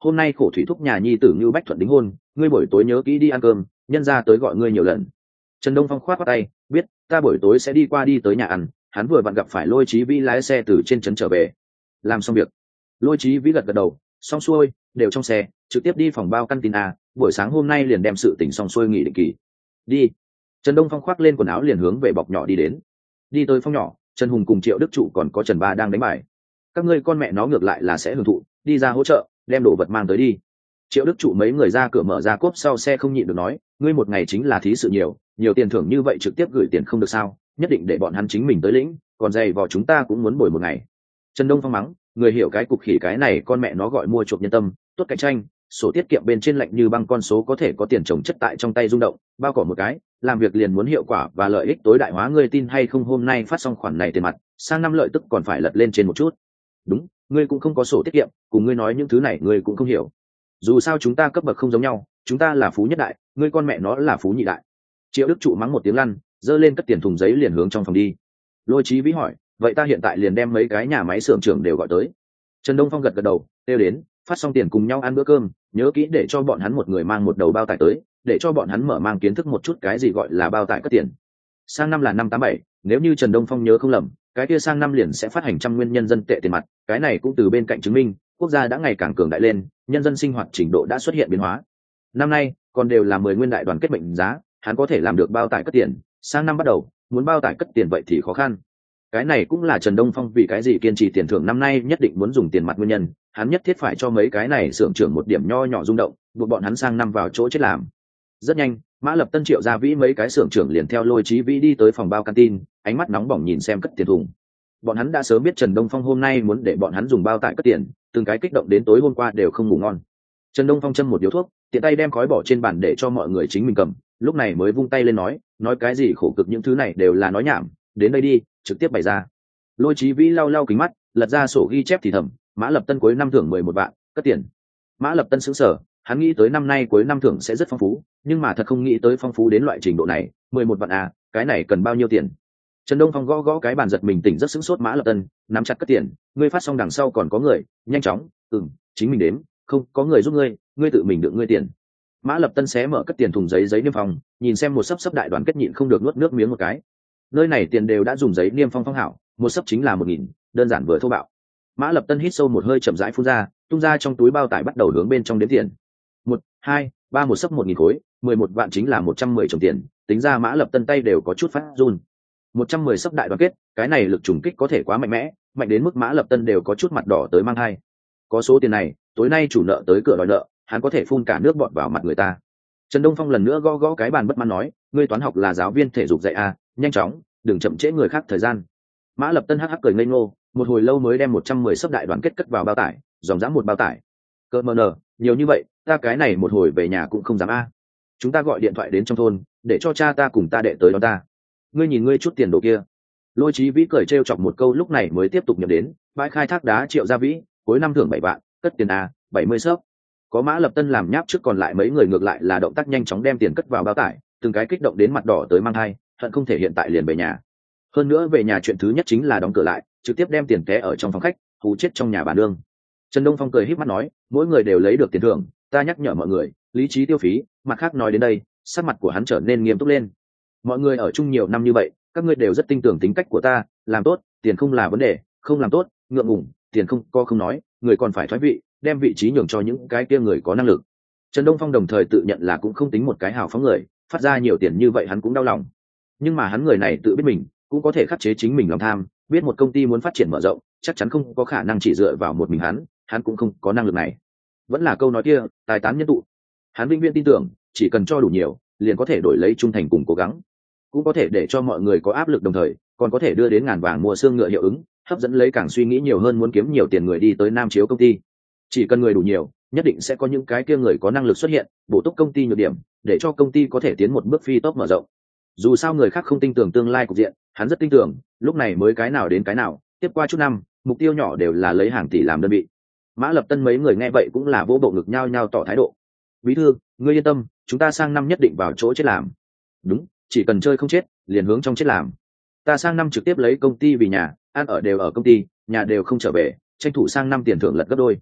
hôm nay khổ thủy thúc nhà nhi tử Ngưu Bách Thuận đính hôn, ngươi buổi tối nhớ kỹ đi ăn cơm, nhân ra tới gọi ngươi nhiều lần. Trần Đông Phong khoát khoát tay, biết, ta buổi tối sẽ đi qua đi tới nhà ăn. Hắn vừa vặn gặp phải Lôi Chí Vĩ lái xe từ trên trấn trở về. Làm xong việc, Lôi Chí Vĩ gật gật đầu, xong xuôi, đều trong xe, trực tiếp đi phòng bao căn tin a, buổi sáng hôm nay liền đem sự tình xong xuôi nghỉ định kỳ. Đi. Trần Đông Phong khoác lên quần áo liền hướng về bọc nhỏ đi đến. Đi tới phòng nhỏ, Trần Hùng cùng Triệu Đức Trụ còn có Trần Ba đang đánh bài. Các ngươi con mẹ nó ngược lại là sẽ hưởng thụ, đi ra hỗ trợ, đem đồ vật mang tới đi. Triệu Đức Trụ mấy người ra cửa mở ra cốp sau xe không nhịn được nói, ngươi một ngày chính là thí sự nhiều tiền thưởng như vậy trực tiếp gửi tiền không được sao, nhất định để bọn hắn chính mình tới lĩnh, còn dày vò chúng ta cũng muốn bồi một ngày. Trần Đông Phong mắng, người hiểu cái cục khỉ cái này con mẹ nó gọi mua chuộc nhân tâm, tốt cạnh tranh, sổ tiết kiệm bên trên lạnh như băng con số có thể có tiền chồng chất tại trong tay rung động, bao cỏ một cái, làm việc liền muốn hiệu quả và lợi ích tối đại hóa, ngươi tin hay không hôm nay phát xong khoản này tiền mặt, sang năm lợi tức còn phải lật lên trên một chút. Đúng, ngươi cũng không có sổ tiết kiệm, cùng ngươi nói những thứ này ngươi cũng không hiểu. Dù sao chúng ta cấp bậc không giống nhau, chúng ta là phú nhất đại, ngươi con mẹ nó là phú nhị đại. Triệu Đức Trụ mắng một tiếng lăn, giơ lên cất tiền thùng giấy liền hướng trong phòng đi. Lôi Chí Vĩ hỏi, vậy ta hiện tại liền đem mấy cái nhà máy xưởng trưởng đều gọi tới. Trần Đông Phong gật gật đầu, kêu đến, phát xong tiền cùng nhau ăn bữa cơm, nhớ kỹ để cho bọn hắn một người mang một đầu bao tải tới, để cho bọn hắn mở mang kiến thức một chút cái gì gọi là bao tải cất tiền. Sang năm là năm 87, nếu như Trần Đông Phong nhớ không lầm, cái kia sang năm liền sẽ phát hành trăm nguyên nhân dân tệ tiền mặt, cái này cũng từ bên cạnh chứng minh, quốc gia đã ngày càng cường đại lên, nhân dân sinh hoạt trình độ đã xuất hiện biến hóa. Năm nay còn đều là 10 nguyên đại đoàn kết mệnh giá, hắn có thể làm được bao tải cất tiền, sang năm bắt đầu, muốn bao tải cất tiền vậy thì khó khăn. Cái này cũng là Trần Đông Phong vì cái gì kiên trì tiền thưởng năm nay nhất định muốn dùng tiền mặt nguyên nhân, hắn nhất thiết phải cho mấy cái này xưởng trưởng một điểm nho nhỏ rung động, buộc bọn hắn sang năm vào chỗ chết làm. Rất nhanh, Mã Lập Tân Triệu Gia Vĩ mấy cái xưởng trưởng liền theo Lôi Chí Vĩ đi tới phòng bao canteen, ánh mắt nóng bỏng nhìn xem cất tiền thùng. Bọn hắn đã sớm biết Trần Đông Phong hôm nay muốn để bọn hắn dùng bao tải cất tiền, từng cái kích động đến tối hôm qua đều không ngủ ngon. Trần Đông Phong châm một điếu thuốc, tiện tay đem khói bỏ trên bàn để cho mọi người chính mình cầm, lúc này mới vung tay lên nói cái gì khổ cực những thứ này đều là nói nhảm, đến đây đi, trực tiếp bày ra. Lôi Chí Vĩ lau lau kính mắt, lật ra sổ ghi chép thì thầm, Mã Lập Tân cuối năm thưởng 11 vạn, cất tiền. Mã Lập Tân sững sờ, hắn nghĩ tới năm nay cuối năm thưởng sẽ rất phong phú, nhưng mà thật không nghĩ tới phong phú đến loại trình độ này, 11 vạn à, cái này cần bao nhiêu tiền? Trần Đông Phong gõ gõ cái bàn giật mình tỉnh rất sững sốt. Mã Lập Tân nắm chặt cất tiền, ngươi phát xong đằng sau còn có người, nhanh chóng, chính mình đếm, không có người giúp ngươi tự mình đựng ngươi tiền. Mã Lập Tân xé mở cất tiền thùng giấy niêm phong, nhìn xem một sấp đại đoàn kết nhịn không được nuốt nước miếng một cái. Nơi này tiền đều đã dùng giấy niêm phong phong hảo, một sấp chính là 1.000, đơn giản vừa thô bạo. Mã Lập Tân hít sâu một hơi chậm rãi phun ra, tung ra trong túi bao tải bắt đầu hướng bên trong đếm tiền. 1, 2, 3 một sấp 1.000 khối, 11 vạn chính là 110 chồng tiền, tính ra Mã Lập Tân tay đều có chút phát run. 110 sấp đại đoàn kết, cái này lực trùng kích có thể quá mạnh mẽ, mạnh đến mức Mã Lập Tân đều có chút mặt đỏ tới mang hai. Có số tiền này, tối nay chủ nợ tới cửa đòi nợ, hắn có thể phun cả nước bọt vào mặt người ta. Trần Đông Phong lần nữa gõ gõ cái bàn bất mãn nói, ngươi toán học là giáo viên thể dục dạy à, nhanh chóng, đừng chậm trễ người khác thời gian. Mã Lập Tân hắc hắc cười ngây ngô, một hồi lâu mới đem 110 sấp đại đoàn kết cất vào bao tải, dòng dã một bao tải. Cơ mờ nở, nhiều như vậy, ta cái này một hồi về nhà cũng không dám a. Chúng ta gọi điện thoại đến trong thôn, để cho cha ta cùng ta đệ tới đón ta. Ngươi nhìn ngươi chút tiền đồ kia. Lôi Chí Vĩ cười trêu chọc một câu lúc này mới tiếp tục nhập đến, bãi khai thác đá Triệu Gia Vĩ, cuối năm thưởng 7 vạn, cất tiền a, 70 sấp. Có Mã Lập Tân làm nháp trước còn lại mấy người ngược lại là động tác nhanh chóng đem tiền cất vào bao tải, từng cái kích động đến mặt đỏ tới mang hai, hận không thể hiện tại liền về nhà. Hơn nữa về nhà chuyện thứ nhất chính là đóng cửa lại, trực tiếp đem tiền té ở trong phòng khách, hù chết trong nhà bà nương. Trần Đông Phong cười híp mắt nói, mỗi người đều lấy được tiền thưởng, ta nhắc nhở mọi người, lý trí tiêu phí. Mặt khác nói đến đây, sắc mặt của hắn trở nên nghiêm túc lên. Mọi người ở chung nhiều năm như vậy, các ngươi đều rất tin tưởng tính cách của ta, làm tốt, tiền không là vấn đề, không làm tốt, ngượng ngùng, tiền không có không nói, người còn phải thoái vị, đem vị trí nhường cho những cái kia người có năng lực. Trần Đông Phong đồng thời tự nhận là cũng không tính một cái hào phóng người, phát ra nhiều tiền như vậy hắn cũng đau lòng. Nhưng mà hắn người này tự biết mình, cũng có thể khắc chế chính mình lòng tham, biết một công ty muốn phát triển mở rộng, chắc chắn không có khả năng chỉ dựa vào một mình hắn cũng không có năng lực này. Vẫn là câu nói kia, tài tán nhân tụ. Hắn vĩnh viễn tin tưởng, chỉ cần cho đủ nhiều, liền có thể đổi lấy trung thành cùng cố gắng, cũng có thể để cho mọi người có áp lực, đồng thời còn có thể đưa đến ngàn vàng mua xương ngựa hiệu ứng, hấp dẫn lấy càng suy nghĩ nhiều hơn muốn kiếm nhiều tiền người đi tới Nam Chiếu công ty. Chỉ cần người đủ nhiều, nhất định sẽ có những cái kia người có năng lực xuất hiện, bổ túc công ty nhược điểm, để cho công ty có thể tiến một bước phi tốc mở rộng. Dù sao người khác không tin tưởng tương lai cục diện, hắn rất tin tưởng, lúc này mới cái nào đến cái nào, tiếp qua chút năm, mục tiêu nhỏ đều là lấy hàng tỷ làm đơn vị. Mã Lập Tân mấy người nghe vậy cũng là vỗ bộ ngực nhao nhao tỏ thái độ. Bí thư, ngươi yên tâm, chúng ta sang năm nhất định vào chỗ chết làm. Đúng, chỉ cần chơi không chết, liền hướng trong chết làm. Ta sang năm trực tiếp lấy công ty vì nhà, ăn ở đều ở công ty, nhà đều không trở về, tranh thủ sang năm tiền thưởng lật gấp đôi.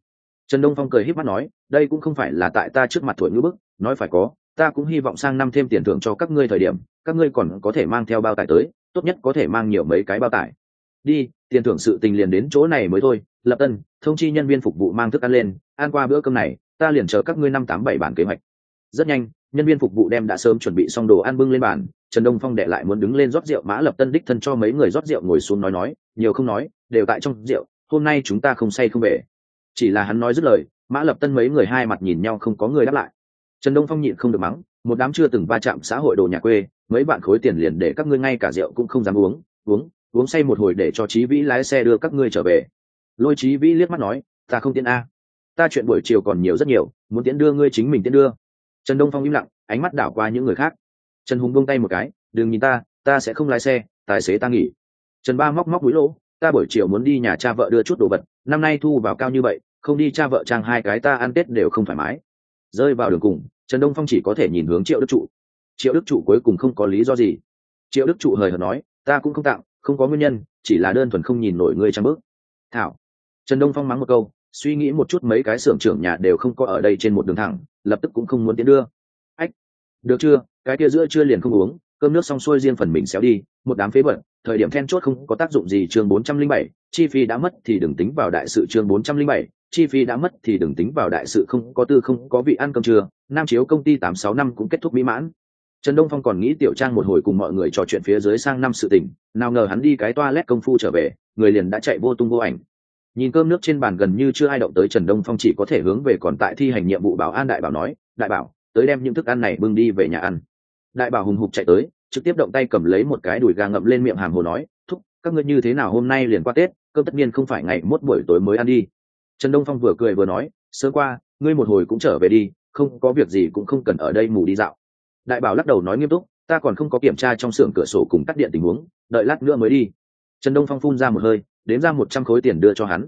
Trần Đông Phong cười híp mắt nói, đây cũng không phải là tại ta trước mặt thổi ngữ bức, nói phải có, ta cũng hy vọng sang năm thêm tiền thưởng cho các ngươi thời điểm, các ngươi còn có thể mang theo bao tải tới, tốt nhất có thể mang nhiều mấy cái bao tải. Đi, tiền thưởng sự tình liền đến chỗ này mới thôi. Lập Tân, thông chi nhân viên phục vụ mang thức ăn lên, ăn qua bữa cơm này, ta liền chờ các ngươi 587 bản kế hoạch. Rất nhanh, nhân viên phục vụ đem đã sớm chuẩn bị xong đồ ăn bưng lên bàn. Trần Đông Phong đệ lại muốn đứng lên rót rượu, Mã Lập Tân đích thân cho mấy người rót rượu ngồi xuống nói, nhiều không nói, đều tại trong rượu, hôm nay chúng ta không say không về. Chỉ là hắn nói dứt lời, Mã Lập Tân mấy người hai mặt nhìn nhau không có người đáp lại. Trần Đông Phong nhịn không được mắng, một đám chưa từng va chạm xã hội đồ nhà quê, mấy bạn khối tiền liền để các ngươi ngay cả rượu cũng không dám uống say một hồi để cho Chí Vĩ lái xe đưa các ngươi trở về. Lôi Chí Vĩ liếc mắt nói, ta không tiễn a, ta chuyện buổi chiều còn nhiều rất nhiều, muốn tiễn đưa ngươi chính mình tiễn đưa. Trần Đông Phong im lặng, ánh mắt đảo qua những người khác. Trần Hùng buông tay một cái, đừng nhìn ta sẽ không lái xe, tài xế ta nghỉ. Trần Ba móc mũi lỗ, ta buổi chiều muốn đi nhà cha vợ đưa chút đồ vật, năm nay thu vào cao như vậy, không đi cha vợ trang hai cái ta ăn Tết đều không thoải mái. Rơi vào đường cùng, Trần Đông Phong chỉ có thể nhìn hướng Triệu Đức Trụ. Triệu Đức Trụ cuối cùng không có lý do gì. Triệu Đức Trụ hời hợt nói, ta cũng không tặng, không có nguyên nhân, chỉ là đơn thuần không nhìn nổi ngươi trang bước. Thảo. Trần Đông Phong mắng một câu, suy nghĩ một chút mấy cái xưởng trưởng nhà đều không có ở đây trên một đường thẳng, lập tức cũng không muốn tiến đưa. Ách, được chưa, cái kia giữa trưa liền không uống, cơm nước xong xuôi riêng phần mình xéo đi, một đám phế vật, thời điểm then chốt không có tác dụng gì. Chương 407, chi phí đã mất thì đừng tính vào đại sự. Chương 407, chi phí đã mất thì đừng tính vào đại sự. Không có tư không có vị ăn cơm trưa, Nam Chiếu công ty 86 năm cũng kết thúc mỹ mãn. Trần Đông Phong còn nghĩ Tiểu Trang một hồi cùng mọi người trò chuyện phía dưới sang năm sự tình, nào ngờ hắn đi cái toilet công phu trở về, người liền đã chạy vô tung vô ảnh. Nhìn cơm nước trên bàn gần như chưa ai động tới, Trần Đông Phong chỉ có thể hướng về còn tại thi hành nhiệm vụ bảo an Đại Bảo nói, Đại Bảo, tới đem những thức ăn này bưng đi về nhà ăn. Đại Bảo hùng hục chạy tới, trực tiếp động tay cầm lấy một cái đùi gà ngậm lên miệng hàm hồ nói, thúc, các ngươi như thế nào hôm nay liền qua Tết, cơm tất nhiên không phải ngày mốt buổi tối mới ăn đi. Trần Đông Phong vừa cười vừa nói, sớm qua, ngươi một hồi cũng trở về đi, không có việc gì cũng không cần ở đây mù đi dạo. Đại Bảo lắc đầu nói nghiêm túc, ta còn không có kiểm tra trong xưởng cửa sổ cùng tắt điện tình huống, đợi lát nữa mới đi. Trần Đông Phong phun ra một hơi, đếm ra 100 khối tiền đưa cho hắn.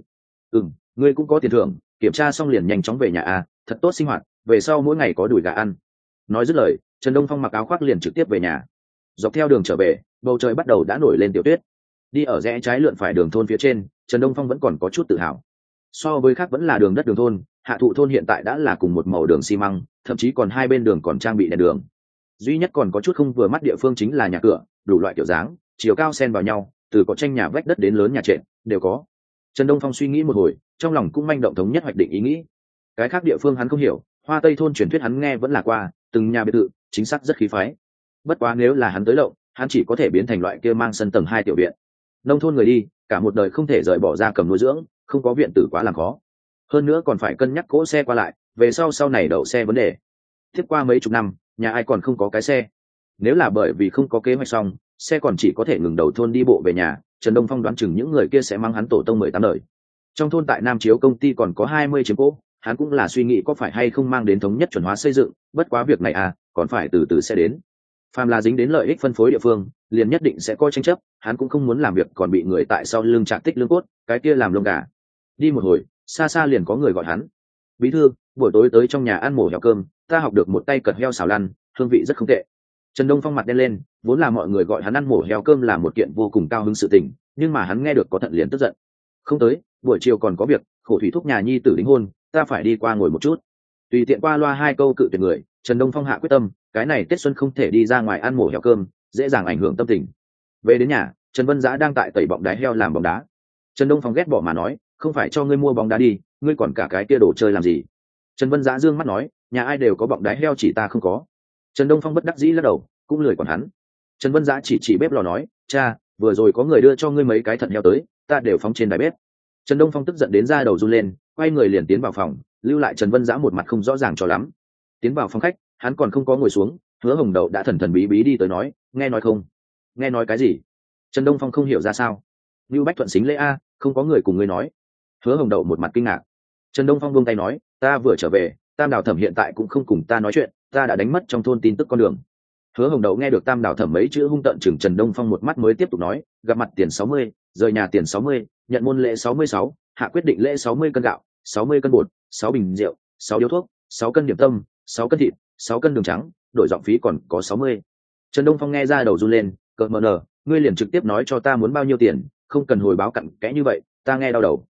Ngươi cũng có tiền thưởng, kiểm tra xong liền nhanh chóng về nhà a, thật tốt sinh hoạt, về sau mỗi ngày có đùi gà ăn. Nói dứt lời, Trần Đông Phong mặc áo khoác liền trực tiếp về nhà. Dọc theo đường trở về, bầu trời bắt đầu đã nổi lên tiểu tuyết. Đi ở rẽ trái lượn phải đường thôn phía trên, Trần Đông Phong vẫn còn có chút tự hào. So với khác vẫn là đường đất đường thôn, Hạ Thụ thôn hiện tại đã là cùng một màu đường xi măng, thậm chí còn hai bên đường còn trang bị đèn đường. Duy nhất còn có chút không vừa mắt địa phương chính là nhà cửa, đủ loại kiểu dáng, chiều cao xen vào nhau, từ có tranh nhà vách đất đến lớn nhà trệt đều có. Trần Đông Phong suy nghĩ một hồi, trong lòng cũng manh động thống nhất hoạch định ý nghĩ. Cái khác địa phương hắn không hiểu, Hoa Tây thôn truyền thuyết hắn nghe vẫn là qua, từng nhà biệt thự, chính xác rất khí phái. Bất quá nếu là hắn tới lộng, hắn chỉ có thể biến thành loại kia mang sân tầng 2 tiểu viện. Nông thôn người đi, cả một đời không thể rời bỏ ra cầm nuôi dưỡng, không có viện tử quá làm khó. Hơn nữa còn phải cân nhắc cỗ xe qua lại, về sau này đậu xe vấn đề. Tiếp qua mấy chục năm, nhà ai còn không có cái xe. Nếu là bởi vì không có kế hoạch xong, xe còn chỉ có thể ngừng đầu thôn đi bộ về nhà, Trần Đông Phong đoán chừng những người kia sẽ mang hắn tổ tông 18 đời. Trong thôn tại Nam Chiếu công ty còn có 20 chiếm cỗ, hắn cũng là suy nghĩ có phải hay không mang đến thống nhất chuẩn hóa xây dựng, bất quá việc này còn phải từ từ sẽ đến. Phàm là dính đến lợi ích phân phối địa phương, liền nhất định sẽ có tranh chấp, hắn cũng không muốn làm việc còn bị người tại sau lưng trạc tích lương cốt, cái kia làm lông gà. Đi một hồi, xa xa liền có người gọi hắn. Bí thư, buổi tối tới trong nhà ăn mổ heo cơm, ta học được một tay cật heo xào lăn, hương vị rất không tệ. Trần Đông Phong mặt đen lên, vốn là mọi người gọi hắn ăn mổ heo cơm là một kiện vô cùng cao hứng sự tình, nhưng mà hắn nghe được có thận liền tức giận. Không tới, buổi chiều còn có việc, khổ thủy thúc nhà nhi tử đính hôn, ta phải đi qua ngồi một chút. Tùy tiện qua loa hai câu cự tuyệt người, Trần Đông Phong hạ quyết tâm, cái này Tết xuân không thể đi ra ngoài ăn mổ heo cơm, dễ dàng ảnh hưởng tâm tình. Về đến nhà, Trần Vân Dã đang tại tẩy bọng đá heo làm bóng đá. Trần Đông Phong ghét bỏ mà nói, không phải cho ngươi mua bóng đá đi, ngươi còn cả cái kia đồ chơi làm gì? Trần Vân Dã dương mắt nói, nhà ai đều có bọng đá heo chỉ ta không có. Trần Đông Phong bất đắc dĩ lắc đầu, cũng lười còn hắn. Trần Vân Dã chỉ bếp lò nói, cha, vừa rồi có người đưa cho ngươi mấy cái thận heo tới, ta đều phóng trên đài bếp. Trần Đông Phong tức giận đến da đầu run lên, quay người liền tiến vào phòng, lưu lại Trần Vân Dã một mặt không rõ ràng cho lắm. Tiến vào phòng khách, hắn còn không có ngồi xuống, Hứa Hồng Đậu đã thần thần bí bí đi tới nói, nghe nói không? Nghe nói cái gì? Trần Đông Phong không hiểu ra sao. Lưu Bách Thuận xính lễ a, không có người cùng ngươi nói. Hứa Hồng Đậu một mặt kinh ngạc. Trần Đông Phong buông tay nói, ta vừa trở về, Tam Đào Thẩm hiện tại cũng không cùng ta nói chuyện, ta đã đánh mất trong thôn tin tức con đường. Hứa Hồng Đậu nghe được Tam Đào Thẩm mấy chữ hung tợn chừng Trần Đông Phong một mắt mới tiếp tục nói, gặp mặt tiền 60, rời nhà tiền 60, nhận môn lễ 66, hạ quyết định lễ 60 cân gạo, 60 cân bột, 6 bình rượu, 6 điếu thuốc, 6 cân điểm tâm, 6 cân thịt, 6 cân đường trắng, đổi giọng phí còn có 60. Trần Đông Phong nghe ra đầu run lên, cợt mờ nở, ngươi liền trực tiếp nói cho ta muốn bao nhiêu tiền, không cần hồi báo cặn kẽ như vậy, ta nghe đau đầu.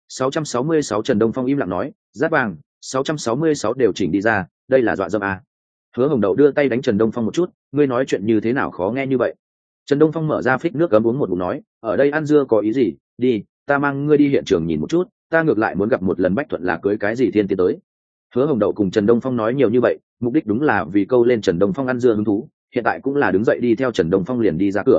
666 Trần Đông Phong im lặng nói, giáp vàng, 666 đều chỉnh đi ra, đây là dọa dâm à. Hứa Hồng Đậu đưa tay đánh Trần Đông Phong một chút, ngươi nói chuyện như thế nào khó nghe như vậy. Trần Đông Phong mở ra phích nước cấm uống một ngụm nói, ở đây ăn dưa có ý gì, đi, ta mang ngươi đi hiện trường nhìn một chút, ta ngược lại muốn gặp một lần Bách Thuận là cưới cái gì thiên tiến tới. Hứa Hồng Đậu cùng Trần Đông Phong nói nhiều như vậy, mục đích đúng là vì câu lên Trần Đông Phong ăn dưa hứng thú, hiện tại cũng là đứng dậy đi theo Trần Đông Phong liền đi ra cửa.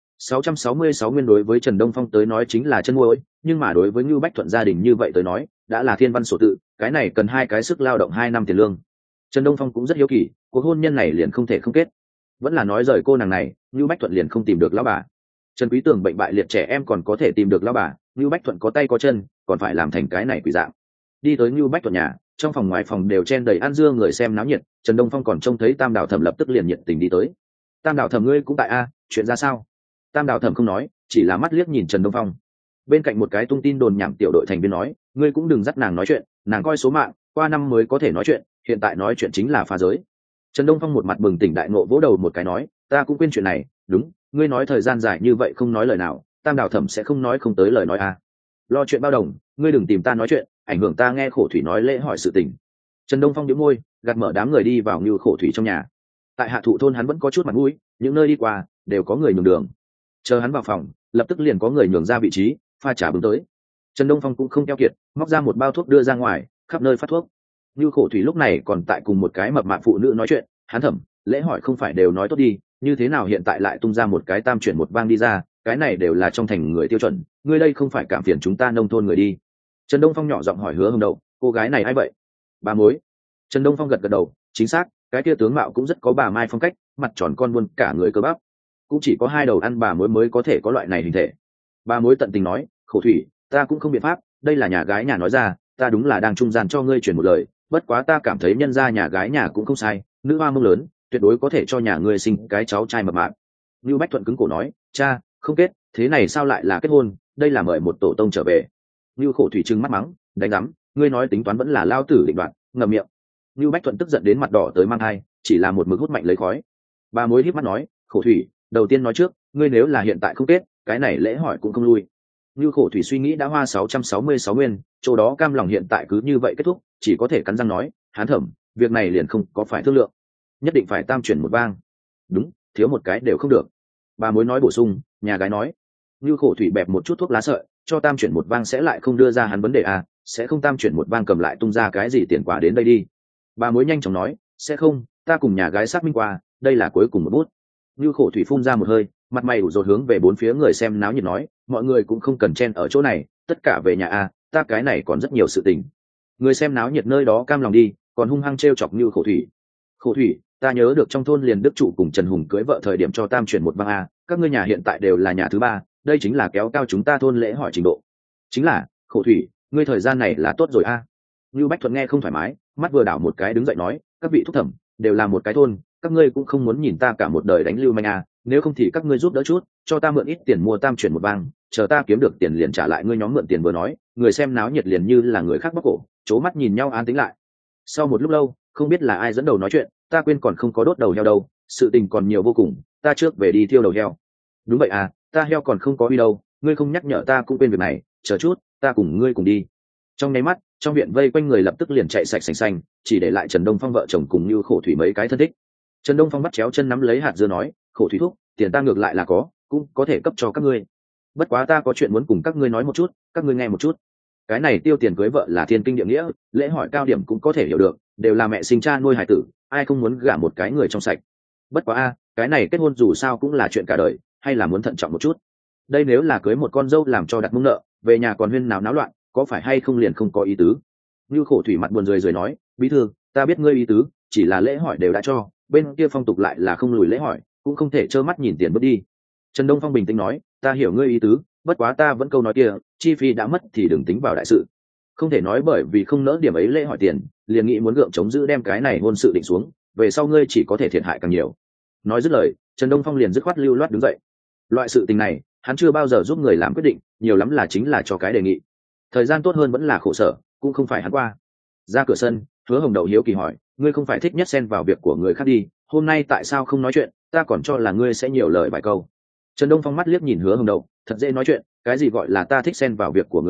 666 nguyên đối với Trần Đông Phong tới nói chính là chân muối, nhưng mà đối với Ngưu Bách Thuận gia đình như vậy tới nói, đã là thiên văn sổ tự, cái này cần hai cái sức lao động 2 năm tiền lương. Trần Đông Phong cũng rất hiếu kỳ, cuộc hôn nhân này liền không thể không kết. Vẫn là nói rời cô nàng này, Ngưu Bách Thuận liền không tìm được lão bà. Trần Quý Tường bệnh bại liệt trẻ em còn có thể tìm được lão bà, Ngưu Bách Thuận có tay có chân, còn phải làm thành cái này quỷ dạng. Đi tới Ngưu Bách Thuận nhà, trong phòng ngoài phòng đều chen đầy ăn dưa người xem náo nhiệt, Trần Đông Phong còn trông thấy Tam Đào Thẩm lập tức liền nhiệt tình đi tới. Tam Đào Thẩm ngươi cũng tại a, chuyện ra sao? Tam Đào Thẩm không nói, chỉ là mắt liếc nhìn Trần Đông Phong. Bên cạnh một cái tung tin đồn nhảm tiểu đội thành viên nói, ngươi cũng đừng dắt nàng nói chuyện, nàng coi số mạng, qua năm mới có thể nói chuyện, hiện tại nói chuyện chính là phá giới. Trần Đông Phong một mặt bừng tỉnh đại ngộ vỗ đầu một cái nói, ta cũng quên chuyện này, đúng, ngươi nói thời gian dài như vậy không nói lời nào, Tam Đào Thẩm sẽ không nói không tới lời nói à. Lo chuyện bao đồng, ngươi đừng tìm ta nói chuyện, ảnh hưởng ta nghe Khổ Thủy nói lễ hỏi sự tình. Trần Đông Phong nhếch môi, gạt mở đám người đi vào Như Khổ Thủy trong nhà. Tại Hạ Thụ thôn hắn vẫn có chút mặt mũi, những nơi đi qua đều có người nhường đường. Chờ hắn vào phòng, lập tức liền có người nhường ra vị trí, pha trà bưng tới. Trần Đông Phong cũng không keo kiệt, móc ra một bao thuốc đưa ra ngoài, khắp nơi phát thuốc. Như Khổ Thủy lúc này còn tại cùng một cái mập mạp phụ nữ nói chuyện, hắn thẩm, lễ hỏi không phải đều nói tốt đi, như thế nào hiện tại lại tung ra một cái tam chuyển một vang đi ra, cái này đều là trong thành người tiêu chuẩn, ngươi đây không phải cảm phiền chúng ta nông thôn người đi. Trần Đông Phong nhỏ giọng hỏi Hứa Hồng Đậu, cô gái này ai vậy? Bà mối. Trần Đông Phong gật gật đầu, chính xác, cái kia tướng mạo cũng rất có bà Mai phong cách, mặt tròn con buôn cả người cơ bắp, cũng chỉ có 2 đầu ăn bà mối mới có thể có loại này hình thể. Bà mối tận tình nói, Khổ Thủy, ta cũng không biện pháp, đây là nhà gái nhà nói ra, ta đúng là đang trung gian cho ngươi truyền một lời, bất quá ta cảm thấy nhân gia nhà gái nhà cũng không sai, nữ hoa mông lớn, tuyệt đối có thể cho nhà ngươi sinh cái cháu trai mập mạp. Lưu Bách Thuận cứng cổ nói, cha, không kết, thế này sao lại là kết hôn, đây là mời một tổ tông trở về. Lưu Khổ Thủy trừng mắt mắng, đánh rắm, ngươi nói tính toán vẫn là lao tử định đoạt, ngậm miệng. Lưu Bách Thuận tức giận đến mặt đỏ tới mang hai, chỉ là một mực hút mạnh lấy khói. Bà mối híp mắt nói, Khổ Thủy, đầu tiên nói trước, ngươi nếu là hiện tại không kết, cái này lễ hỏi cũng không lui. Lưu Khổ Thủy suy nghĩ đã hoa 666 nguyên, chỗ đó cam lòng hiện tại cứ như vậy kết thúc, chỉ có thể cắn răng nói, hán thẩm, việc này liền không có phải thương lượng, nhất định phải tam chuyển một vang. Đúng, thiếu một cái đều không được. Bà mối nói bổ sung, nhà gái nói. Lưu Khổ Thủy bẹp một chút thuốc lá sợi, cho tam chuyển một vang sẽ lại không đưa ra hắn vấn đề à, sẽ không tam chuyển một vang cầm lại tung ra cái gì tiền quả đến đây đi. Bà mối nhanh chóng nói, sẽ không, ta cùng nhà gái xác minh qua, đây là cuối cùng một bút. Lưu Khổ Thủy phun ra một hơi, mặt mày ủ rột hướng về bốn phía người xem náo nhiệt nói, mọi người cũng không cần chen ở chỗ này, tất cả về nhà a, ta cái này còn rất nhiều sự tình. Người xem náo nhiệt nơi đó cam lòng đi, còn hung hăng trêu chọc Lưu Khổ Thủy. Khổ Thủy, ta nhớ được trong thôn liền đức trụ cùng Trần Hùng cưới vợ thời điểm cho tam chuyển một vang a, các ngươi nhà hiện tại đều là nhà thứ ba, đây chính là kéo cao chúng ta thôn lễ hỏi trình độ. Chính là, Khổ Thủy, ngươi thời gian này là tốt rồi a. Lưu Bách Thuận nghe không thoải mái, mắt vừa đảo một cái đứng dậy nói, các vị thúc thẩm, đều là một cái thôn, các ngươi cũng không muốn nhìn ta cả một đời đánh lưu manh à, nếu không thì các ngươi giúp đỡ chút, cho ta mượn ít tiền mua tam chuyển một vang, chờ ta kiếm được tiền liền trả lại ngươi nhóm mượn tiền vừa nói, người xem náo nhiệt liền như là người khác bóc cổ, chố mắt nhìn nhau an tính lại. Sau một lúc lâu, không biết là ai dẫn đầu nói chuyện, ta quên còn không có đốt đầu heo đâu, sự tình còn nhiều vô cùng, ta trước về đi thiêu đầu heo. Đúng vậy à, ta heo còn không có đi đâu, ngươi không nhắc nhở ta cũng quên việc này, chờ chút, ta cùng ngươi cùng đi. Trong nháy mắt, trong viện vây quanh người lập tức liền chạy sạch sành xanh, chỉ để lại Trần Đông Phong vợ chồng cùng Như Khổ Thủy mấy cái thân thích. Trần Đông Phong bắt chéo chân nắm lấy hạt dưa nói, Khổ Thủy thúc, tiền ta ngược lại là có, cũng có thể cấp cho các ngươi. Bất quá ta có chuyện muốn cùng các ngươi nói một chút, các ngươi nghe một chút. Cái này tiêu tiền cưới vợ là thiên kinh địa nghĩa, lễ hỏi cao điểm cũng có thể hiểu được, đều là mẹ sinh cha nuôi hài tử, ai không muốn gả một cái người trong sạch. Bất quá a, cái này kết hôn dù sao cũng là chuyện cả đời, hay là muốn thận trọng một chút. Đây nếu là cưới một con dâu làm cho đặt mông nợ, về nhà còn huyên náo náo loạn, có phải hay không liền không có ý tứ. Như Khổ Thủy mặt buồn rười nói, bí thư, ta biết ngươi ý tứ, chỉ là lễ hỏi đều đã cho, bên kia phong tục lại là không lùi lễ hỏi, cũng không thể trơ mắt nhìn tiền bước đi. Trần Đông Phong bình tĩnh nói, ta hiểu ngươi ý tứ, bất quá ta vẫn câu nói kia, chi phí đã mất thì đừng tính vào đại sự. Không thể nói bởi vì không nỡ điểm ấy lễ hỏi tiền, liền nghĩ muốn gượng chống giữ đem cái này hôn sự định xuống, về sau ngươi chỉ có thể thiệt hại càng nhiều. Nói dứt lời, Trần Đông Phong liền dứt khoát lưu loát đứng dậy. Loại sự tình này, hắn chưa bao giờ giúp người làm quyết định, nhiều lắm là chính là cho cái đề nghị. Thời gian tốt hơn vẫn là khổ sở, cũng không phải hắn qua. Ra cửa sân, Hứa Hồng Đậu hiếu kỳ hỏi, ngươi không phải thích nhất xen vào việc của người khác đi, hôm nay tại sao không nói chuyện, ta còn cho là ngươi sẽ nhiều lời vài câu. Trần Đông Phong mắt liếc nhìn Hứa Hồng Đậu, thật dễ nói chuyện, cái gì gọi là ta thích xen vào việc của người khác,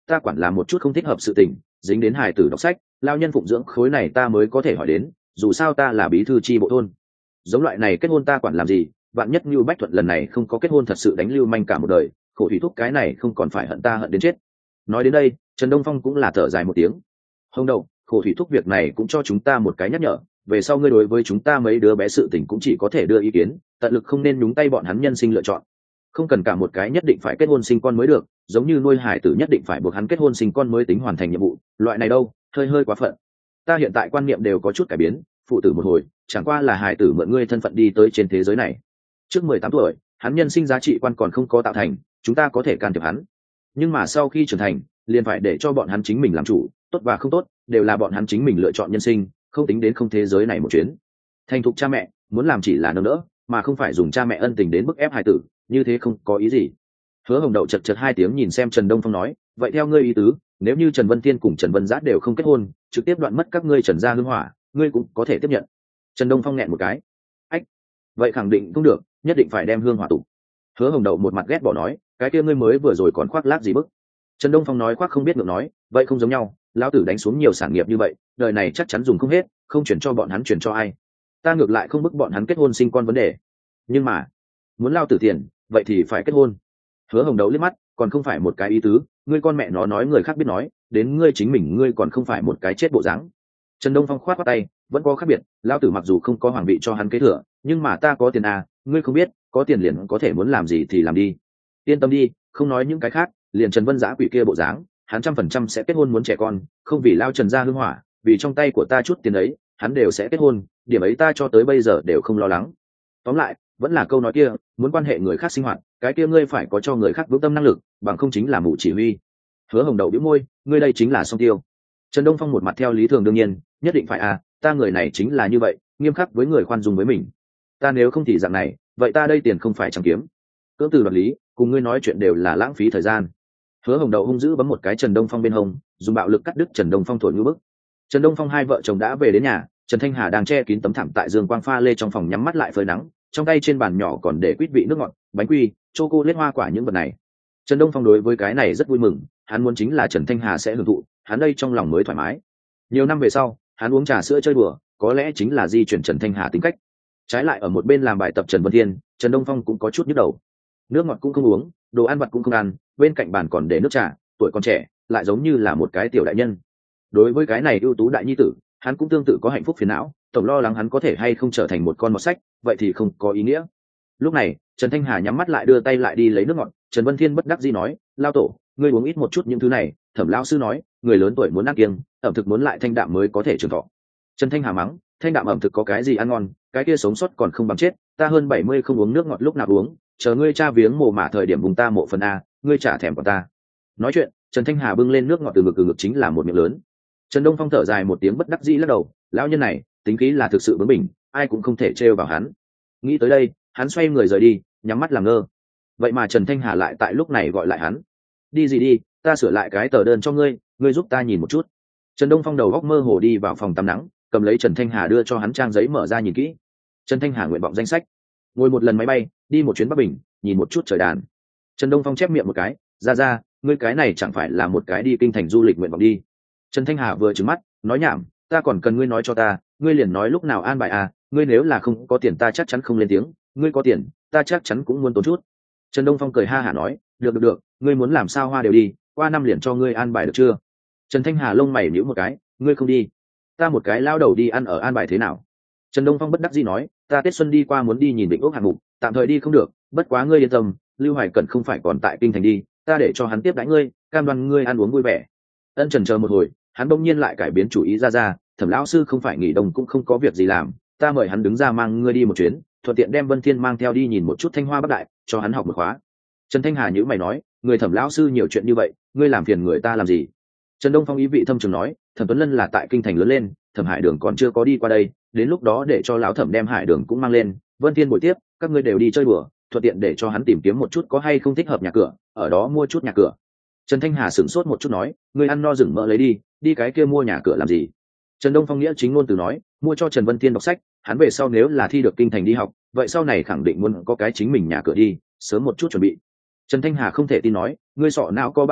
ta quản làm một chút không thích hợp sự tình, dính đến hài tử đọc sách, lao nhân phụng dưỡng khối này ta mới có thể hỏi đến, dù sao ta là bí thư chi bộ thôn. Giống loại này kết hôn ta quản làm gì, vạn nhất như Bách Thuận lần này không có kết hôn thật sự đánh lưu manh cả một đời, khổ thủy thúc cái này không còn phải hận ta hận đến chết. Nói đến đây Trần Đông Phong cũng là thở dài một tiếng. Hồng Đậu, khổ thủy thúc việc này cũng cho chúng ta một cái nhắc nhở, về sau ngươi đối với chúng ta mấy đứa bé sự tình cũng chỉ có thể đưa ý kiến, tận lực không nên nhúng tay bọn hắn nhân sinh lựa chọn, không cần cả một cái nhất định phải kết hôn sinh con mới được, giống như nuôi hải tử nhất định phải buộc hắn kết hôn sinh con mới tính hoàn thành nhiệm vụ, loại này đâu hơi quá phận. Ta hiện tại quan niệm đều có chút cải biến, phụ tử một hồi chẳng qua là hải tử mượn ngươi thân phận đi tới trên thế giới này. Trước 18 tuổi hắn nhân sinh giá trị quan còn không có tạo thành, chúng ta có thể can thiệp hắn, nhưng mà sau khi trưởng thành liền phải để cho bọn hắn chính mình làm chủ, tốt và không tốt đều là bọn hắn chính mình lựa chọn nhân sinh, không tính đến không thế giới này một chuyến. Thành thục cha mẹ muốn làm chỉ là nâng đỡ, mà không phải dùng cha mẹ ân tình đến bức ép hải tử, như thế không có ý gì. Hứa Hồng Đậu chật chật 2 tiếng nhìn xem Trần Đông Phong nói, vậy theo ngươi ý tứ, nếu như Trần Vân Thiên cùng Trần Vân Giã đều không kết hôn, trực tiếp đoạn mất các ngươi Trần gia hương hỏa, ngươi cũng có thể tiếp nhận? Trần Đông Phong nghẹn một cái, ách, vậy khẳng định không được, nhất định phải đem hương hỏa tụ. Hứa Hồng Đậu một mặt ghét bỏ nói, cái kia ngươi mới vừa rồi còn khoác lác gì bức? Trần Đông Phong nói khoác không biết ngượng nói, vậy không giống nhau, lão tử đánh xuống nhiều sản nghiệp như vậy, đời này chắc chắn dùng không hết, không chuyển cho bọn hắn chuyển cho ai? Ta ngược lại không bức bọn hắn kết hôn sinh con vấn đề, nhưng mà muốn lao tử tiền, vậy thì phải kết hôn. Hứa Hồng Đậu liếc mắt, còn không phải một cái ý tứ, ngươi con mẹ nó nói người khác biết nói, đến ngươi chính mình ngươi còn không phải một cái chết bộ dáng. Trần Đông Phong khoát tay, vẫn có khác biệt, lão tử mặc dù không có hoàng vị cho hắn kế thừa, nhưng mà ta có tiền à, ngươi không biết, có tiền liền có thể muốn làm gì thì làm đi. Yên tâm đi, không nói những cái khác, liền Trần Vân Giã quỷ kia bộ dáng, hắn 100% sẽ kết hôn muốn trẻ con, không vì lao Trần gia hương hỏa, vì trong tay của ta chút tiền ấy, hắn đều sẽ kết hôn, điểm ấy ta cho tới bây giờ đều không lo lắng. Tóm lại, vẫn là câu nói kia, muốn quan hệ người khác sinh hoạt, cái kia ngươi phải có cho người khác vững tâm năng lực, bằng không chính là mù chỉ huy. Hứa Hồng Đậu bĩu môi, ngươi đây chính là song tiêu. Trần Đông Phong một mặt theo lý thường đương nhiên, nhất định phải à, ta người này chính là như vậy, nghiêm khắc với người khoan dung với mình. Ta nếu không thì dạng này, vậy ta đây tiền không phải chẳng kiếm. Cưỡng từ đoạt lý, cùng ngươi nói chuyện đều là lãng phí thời gian. Hứa Hồng Đậu hung dữ bấm một cái Trần Đông Phong bên hông, dùng bạo lực cắt đứt Trần Đông Phong thổi ngư bức. Trần Đông Phong hai vợ chồng đã về đến nhà, Trần Thanh Hà đang che kín tấm thảm tại giường quang pha lê trong phòng nhắm mắt lại phơi nắng, trong tay trên bàn nhỏ còn để quýt vị nước ngọt, bánh quy, chocolate hoa quả những vật này. Trần Đông Phong đối với cái này rất vui mừng, hắn muốn chính là Trần Thanh Hà sẽ hưởng thụ, hắn đây trong lòng mới thoải mái. Nhiều năm về sau, hắn uống trà sữa chơi đùa, có lẽ chính là di chuyển Trần Thanh Hà tính cách. Trái lại ở một bên làm bài tập Trần Vân Thiên, Trần Đông Phong cũng có chút nhức đầu. Nước ngọt cũng không uống, đồ ăn vặt cũng không ăn, bên cạnh bàn còn để nước trà, tuổi còn trẻ, lại giống như là một cái tiểu đại nhân. Đối với cái này ưu tú đại nhi tử, hắn cũng tương tự có hạnh phúc phiền não, tổng lo lắng hắn có thể hay không trở thành một con mọt sách, vậy thì không có ý nghĩa. Lúc này Trần Thanh Hà nhắm mắt lại đưa tay lại đi lấy nước ngọt. Trần Vân Thiên bất đắc dĩ nói, lao tổ, ngươi uống ít một chút những thứ này, Thẩm lão sư nói người lớn tuổi muốn ăn kiêng, ẩm thực muốn lại thanh đạm mới có thể trường thọ. Trần Thanh Hà mắng, thanh đạm ẩm thực có cái gì ăn ngon, cái kia sống sót còn không bằng chết, ta hơn 70 không uống nước ngọt lúc nào uống, chờ ngươi cha viếng mồ mả thời điểm vùng ta mộ phần a, ngươi trả thèm của ta. Nói chuyện Trần Thanh Hà bưng lên nước ngọt từ ngực chính là một miệng lớn. Trần Đông Phong thở dài một tiếng bất đắc dĩ lắc đầu, lão nhân này tính khí là thực sự bướng bỉnh, ai cũng không thể trêu vào hắn. Nghĩ tới đây hắn xoay người rời đi, nhắm mắt làm ngơ. Vậy mà Trần Thanh Hà lại tại lúc này gọi lại hắn, đi gì đi, ta sửa lại cái tờ đơn cho ngươi, ngươi giúp ta nhìn một chút. Trần Đông Phong đầu góc mơ hồ đi vào phòng tắm nắng, cầm lấy Trần Thanh Hà đưa cho hắn trang giấy mở ra nhìn kỹ. Trần Thanh Hà nguyện vọng danh sách, ngồi một lần máy bay đi một chuyến Bắc Bình, nhìn một chút trời đàn. Trần Đông Phong chép miệng một cái, ra ngươi cái này chẳng phải là một cái đi kinh thành du lịch nguyện vọng đi. Trần Thanh Hà vừa trừng mắt, nói nhảm, ta còn cần ngươi nói cho ta, ngươi liền nói lúc nào an bài à, ngươi nếu là không có tiền ta chắc chắn không lên tiếng, ngươi có tiền ta chắc chắn cũng muốn tốn chút. Trần Đông Phong cười ha hả nói, được, ngươi muốn làm sao hoa đều đi, qua năm liền cho ngươi an bài được chưa? Trần Thanh Hà lông mày nhíu một cái, ngươi không đi, ta một cái lao đầu đi ăn ở an bài thế nào? Trần Đông Phong bất đắc dĩ nói, ta Tết xuân đi qua muốn đi nhìn Vịnh Ốc hạng mục, tạm thời đi không được, bất quá ngươi yên tâm, Lưu Hoài Cẩn không phải còn tại kinh thành đi, ta để cho hắn tiếp đãi ngươi, cam đoan ngươi ăn uống vui vẻ. Ân Trần chờ một hồi, hắn bỗng nhiên lại cải biến chủ ý ra, Thẩm lão sư không phải nghỉ đông cũng không có việc gì làm, ta mời hắn đứng ra mang ngươi đi một chuyến, thuận tiện đem Vân Thiên mang theo đi nhìn một chút Thanh Hoa Bắc Đại, cho hắn học một khóa. Trần Thanh Hà nhíu mày nói, người Thẩm lão sư nhiều chuyện như vậy, ngươi làm phiền người ta làm gì? Trần Đông Phong ý vị thâm trường nói, Thẩm Tuấn Lân là tại kinh thành lớn lên, Thẩm Hải Đường còn chưa có đi qua đây, đến lúc đó để cho lão Thẩm đem Hải Đường cũng mang lên, Vân Thiên buổi tiếp, các ngươi đều đi chơi đùa, thuận tiện để cho hắn tìm kiếm một chút có hay không thích hợp nhà cửa, ở đó mua chút nhà cửa. Trần Thanh Hà sửng sốt một chút nói, ngươi ăn no rừng mỡ lấy đi cái kia mua nhà cửa làm gì? Trần Đông Phong nghĩa chính ngôn từ nói, mua cho Trần Vân Thiên đọc sách, hắn về sau nếu là thi được kinh thành đi học, vậy sau này khẳng định muốn có cái chính mình nhà cửa đi, sớm một chút chuẩn bị. Trần Thanh Hà không thể tin nói, ngươi sọ não có bao à,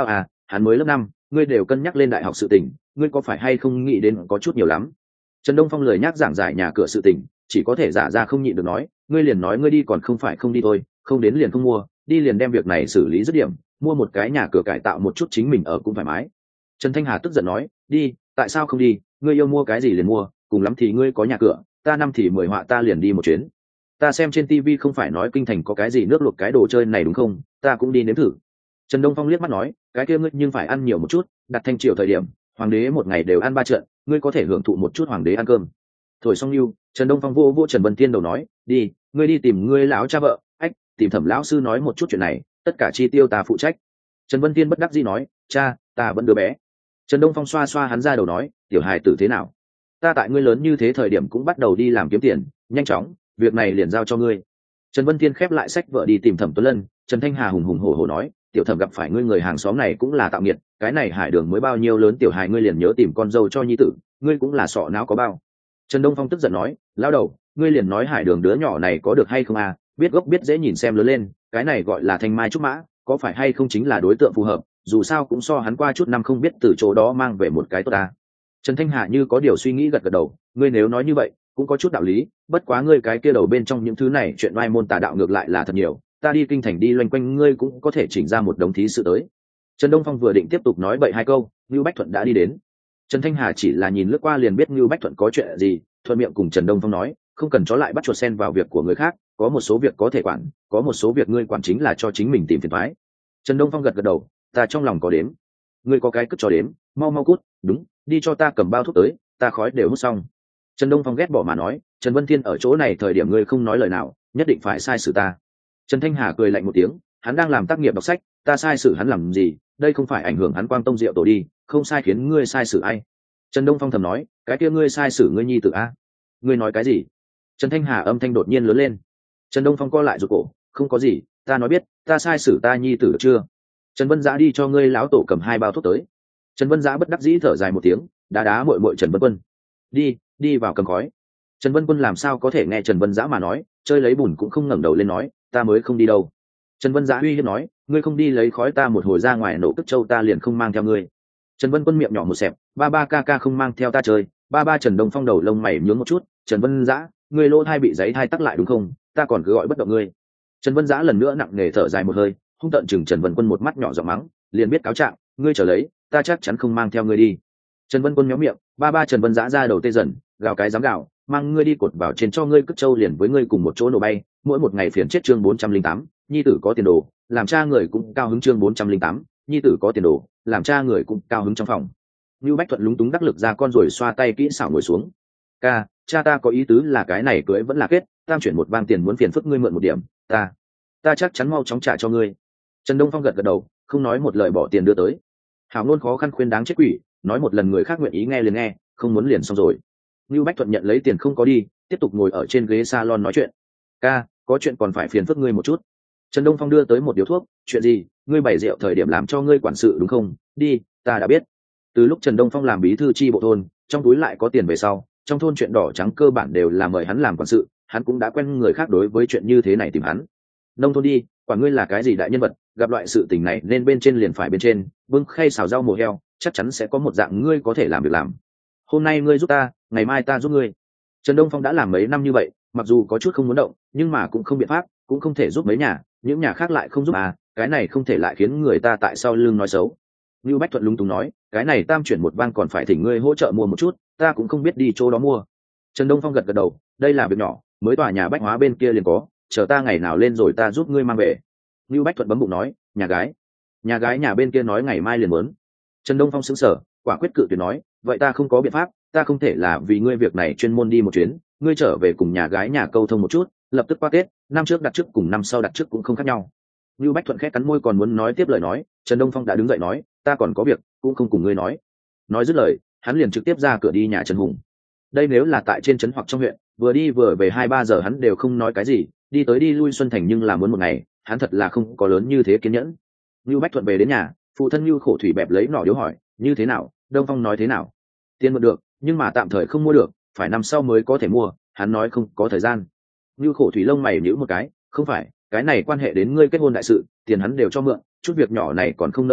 hắn mới lớp 5, ngươi đều cân nhắc lên đại học sự tình, ngươi có phải hay không nghĩ đến có chút nhiều lắm. Trần Đông Phong lười nhác giảng giải nhà cửa sự tình, chỉ có thể giả ra không nhịn được nói, ngươi liền nói ngươi đi còn không phải không đi thôi, không đến liền không mua, đi liền đem việc này xử lý dứt điểm, mua một cái nhà cửa cải tạo một chút chính mình ở cũng thoải mái. Trần Thanh Hà tức giận nói, đi, tại sao không đi, ngươi yêu mua cái gì liền mua, cùng lắm thì ngươi có nhà cửa, ta năm thì 10 họa ta liền đi một chuyến. Ta xem trên tivi không phải nói kinh thành có cái gì nước luộc cái đồ chơi này đúng không, ta cũng đi nếm thử. Trần Đông Phong liếc mắt nói, cái kia ngươi nhưng phải ăn nhiều một chút, đặt thanh triều thời điểm hoàng đế một ngày đều ăn 3 trận, ngươi có thể hưởng thụ một chút hoàng đế ăn cơm. Thổi xong lưu, Trần Đông Phong vô Trần Vân Tiên đầu nói, đi, ngươi đi tìm ngươi lão cha vợ, tìm Thẩm lão sư nói một chút chuyện này, tất cả chi tiêu ta phụ trách. Trần Vân Tiên bất đắc dĩ nói, cha, ta vẫn đứa bé. Trần Đông Phong xoa xoa hắn ra đầu nói, tiểu hài tử thế nào, ta tại ngươi lớn như thế thời điểm cũng bắt đầu đi làm kiếm tiền, nhanh chóng, việc này liền giao cho ngươi. Trần Vân Tiên khép lại sách vợ đi tìm Thẩm Tuấn Lân. Trần Thanh Hà hùng hùng hổ hổ nói, tiểu Thẩm gặp phải ngươi người hàng xóm này cũng là tạo nghiệt, cái này Hải Đường mới bao nhiêu lớn tiểu hài ngươi liền nhớ tìm con dâu cho nhi tử, ngươi cũng là sọ não có bao. Trần Đông Phong tức giận nói, lao đầu, ngươi liền nói Hải Đường đứa nhỏ này có được hay không à, biết gốc biết dễ nhìn xem lớn lên, cái này gọi là thanh mai trúc mã, có phải hay không chính là đối tượng phù hợp, dù sao cũng so hắn qua chút năm không biết từ chỗ đó mang về một cái tốt ta. Trần Thanh Hà như có điều suy nghĩ gật gật đầu, ngươi nếu nói như vậy cũng có chút đạo lý, bất quá ngươi cái kia đầu bên trong những thứ này chuyện oai môn tà đạo ngược lại là thật nhiều, ta đi kinh thành đi loanh quanh ngươi cũng có thể chỉnh ra một đống thí sự tới. Trần Đông Phong vừa định tiếp tục nói bậy hai câu, Ngưu Bách Thuận đã đi đến. Trần Thanh Hà chỉ là nhìn lướt qua liền biết Ngưu Bách Thuận có chuyện gì, thuận miệng cùng Trần Đông Phong nói, không cần chó lại bắt chuột sen vào việc của người khác, có một số việc có thể quản, có một số việc ngươi quản chính là cho chính mình tìm phiền toái. Trần Đông Phong gật gật đầu, ta trong lòng có đếm, ngươi có cái cất cho đếm, mau mau cút, đúng, đi cho ta cầm bao thuốc tới, ta khói đều hút xong. Trần Đông Phong ghét bỏ mà nói, Trần Vân Thiên ở chỗ này thời điểm ngươi không nói lời nào, nhất định phải sai xử ta. Trần Thanh Hà cười lạnh một tiếng, hắn đang làm tác nghiệp đọc sách, ta sai xử hắn làm gì, đây không phải ảnh hưởng hắn Quang Tông Diệu Tổ đi, không sai khiến ngươi sai xử ai. Trần Đông Phong thầm nói, cái kia ngươi sai xử ngươi nhi tử a? Ngươi nói cái gì? Trần Thanh Hà âm thanh đột nhiên lớn lên. Trần Đông Phong co lại rụt cổ, không có gì, ta nói biết, ta sai xử ta nhi tử được chưa? Trần Vân Dã đi cho ngươi lão tổ cầm 2 bao thuốc tới. Trần Vân Dã bất đắc dĩ thở dài một tiếng, đá muội muội Trần Vân Quân. Đi vào cầm khói. Trần Vân Quân làm sao có thể nghe Trần Vân Dã mà nói, chơi lấy bùn cũng không ngẩng đầu lên nói, ta mới không đi đâu. Trần Vân Dã uy hiếp nói, ngươi không đi lấy khói ta một hồi ra ngoài nổ cất châu ta liền không mang theo ngươi. Trần Vân Quân miệng nhỏ một xẹp, ba ca không mang theo ta chơi. Ba Trần Đông Phong đầu lông mày nhướng một chút, Trần Vân Dã, ngươi lỗ thai bị giấy thai tắc lại đúng không, ta còn cứ gọi bất động ngươi. Trần Vân Dã lần nữa nặng nề thở dài một hơi, hung tợn chừng Trần Vân Quân một mắt nhỏ giọng mắng, liền biết cáo trạng, ngươi trở lấy, ta chắc chắn không mang theo ngươi đi. Trần Vân Quân méo miệng, ba Trần Vân Dã ra đầu tê dần, gào cái dám gào, mang ngươi đi cột vào trên cho ngươi cất châu liền với ngươi cùng một chỗ nổ bay, mỗi một ngày phiền chết. Chương 408, nhi tử có tiền đồ, làm cha người cũng cao hứng. Chương 408, nhi tử có tiền đồ, làm cha người cũng cao hứng. Trong phòng, Nưu Bách Thuận lúng túng đắc lực ra con rồi xoa tay kỹ xảo ngồi xuống. Ca, cha ta có ý tứ là cái này cưới vẫn là kết, tam chuyển một vang tiền muốn phiền phức ngươi mượn một điểm, ta chắc chắn mau chóng trả cho ngươi. Trần Đông Phong gật gật đầu, không nói một lời bỏ tiền đưa tới. Hảo ngôn khó khăn khuyên đáng chết quỷ, nói một lần người khác nguyện ý nghe liền nghe, không muốn liền xong rồi. Nưu Bách Thuận nhận lấy tiền không có đi, tiếp tục ngồi ở trên ghế salon nói chuyện. Ca, có chuyện còn phải phiền phức ngươi một chút. Trần Đông Phong đưa tới một điếu thuốc, chuyện gì, ngươi bày rượu thời điểm làm cho ngươi quản sự đúng không? Đi, ta đã biết. Từ lúc Trần Đông Phong làm bí thư chi bộ thôn, trong túi lại có tiền về sau, trong thôn chuyện đỏ trắng cơ bản đều là mời hắn làm quản sự, hắn cũng đã quen người khác đối với chuyện như thế này tìm hắn. Nông thôn đi, quả ngươi là cái gì đại nhân vật, gặp loại sự tình này nên bên trên liền phải bên trên, bưng khay xào rau mổ heo, chắc chắn sẽ có một dạng ngươi có thể làm việc làm. Hôm nay ngươi giúp ta, ngày mai ta giúp ngươi. Trần Đông Phong đã làm mấy năm như vậy, mặc dù có chút không muốn động, nhưng mà cũng không biện pháp, cũng không thể giúp mấy nhà, những nhà khác lại không giúp à, cái này không thể lại khiến người ta tại sau lưng nói xấu. Lưu Bách Thuận lúng túng nói, cái này tam chuyển một vang còn phải thỉnh ngươi hỗ trợ mua một chút, ta cũng không biết đi chỗ đó mua. Trần Đông Phong gật gật đầu, đây là việc nhỏ, mới tòa nhà bách hóa bên kia liền có, chờ ta ngày nào lên rồi ta giúp ngươi mang về. Lưu Bách Thuận bấm bụng nói, nhà gái nhà bên kia nói ngày mai liền muốn. Trần Đông Phong sững sờ, quả quyết cự tuyệt nói, vậy ta không có biện pháp, ta không thể là vì ngươi việc này chuyên môn đi một chuyến, ngươi trở về cùng nhà gái nhà câu thông một chút, lập tức qua Tết, năm trước đặt trước cùng năm sau đặt trước cũng không khác nhau. Lưu Bách Thuận khẽ cắn môi còn muốn nói tiếp lời nói, Trần Đông Phong đã đứng dậy nói, ta còn có việc, cũng không cùng ngươi nói. Nói dứt lời, hắn liền trực tiếp ra cửa đi nhà Trần Hùng. Đây nếu là tại trên trấn hoặc trong huyện, vừa đi vừa về 2-3 giờ hắn đều không nói cái gì, đi tới đi lui Xuân Thành nhưng là muốn một ngày, hắn thật là không có lớn như thế kiên nhẫn. Lưu Bách Thuận về đến nhà, phụ thân Lưu Khổ Thủy bẹp lấy nỏ điếu hỏi, như thế nào, Đông Phong nói thế nào? Tiền mượn được, nhưng mà tạm thời không mua được, phải năm sau mới có thể mua, hắn nói không có thời gian. Lưu Khổ Thủy lông mày nhíu một cái, không phải, cái này quan hệ đến ngươi kết hôn đại sự, tiền hắn đều cho mượn, chút việc nhỏ này còn không nỡ rút,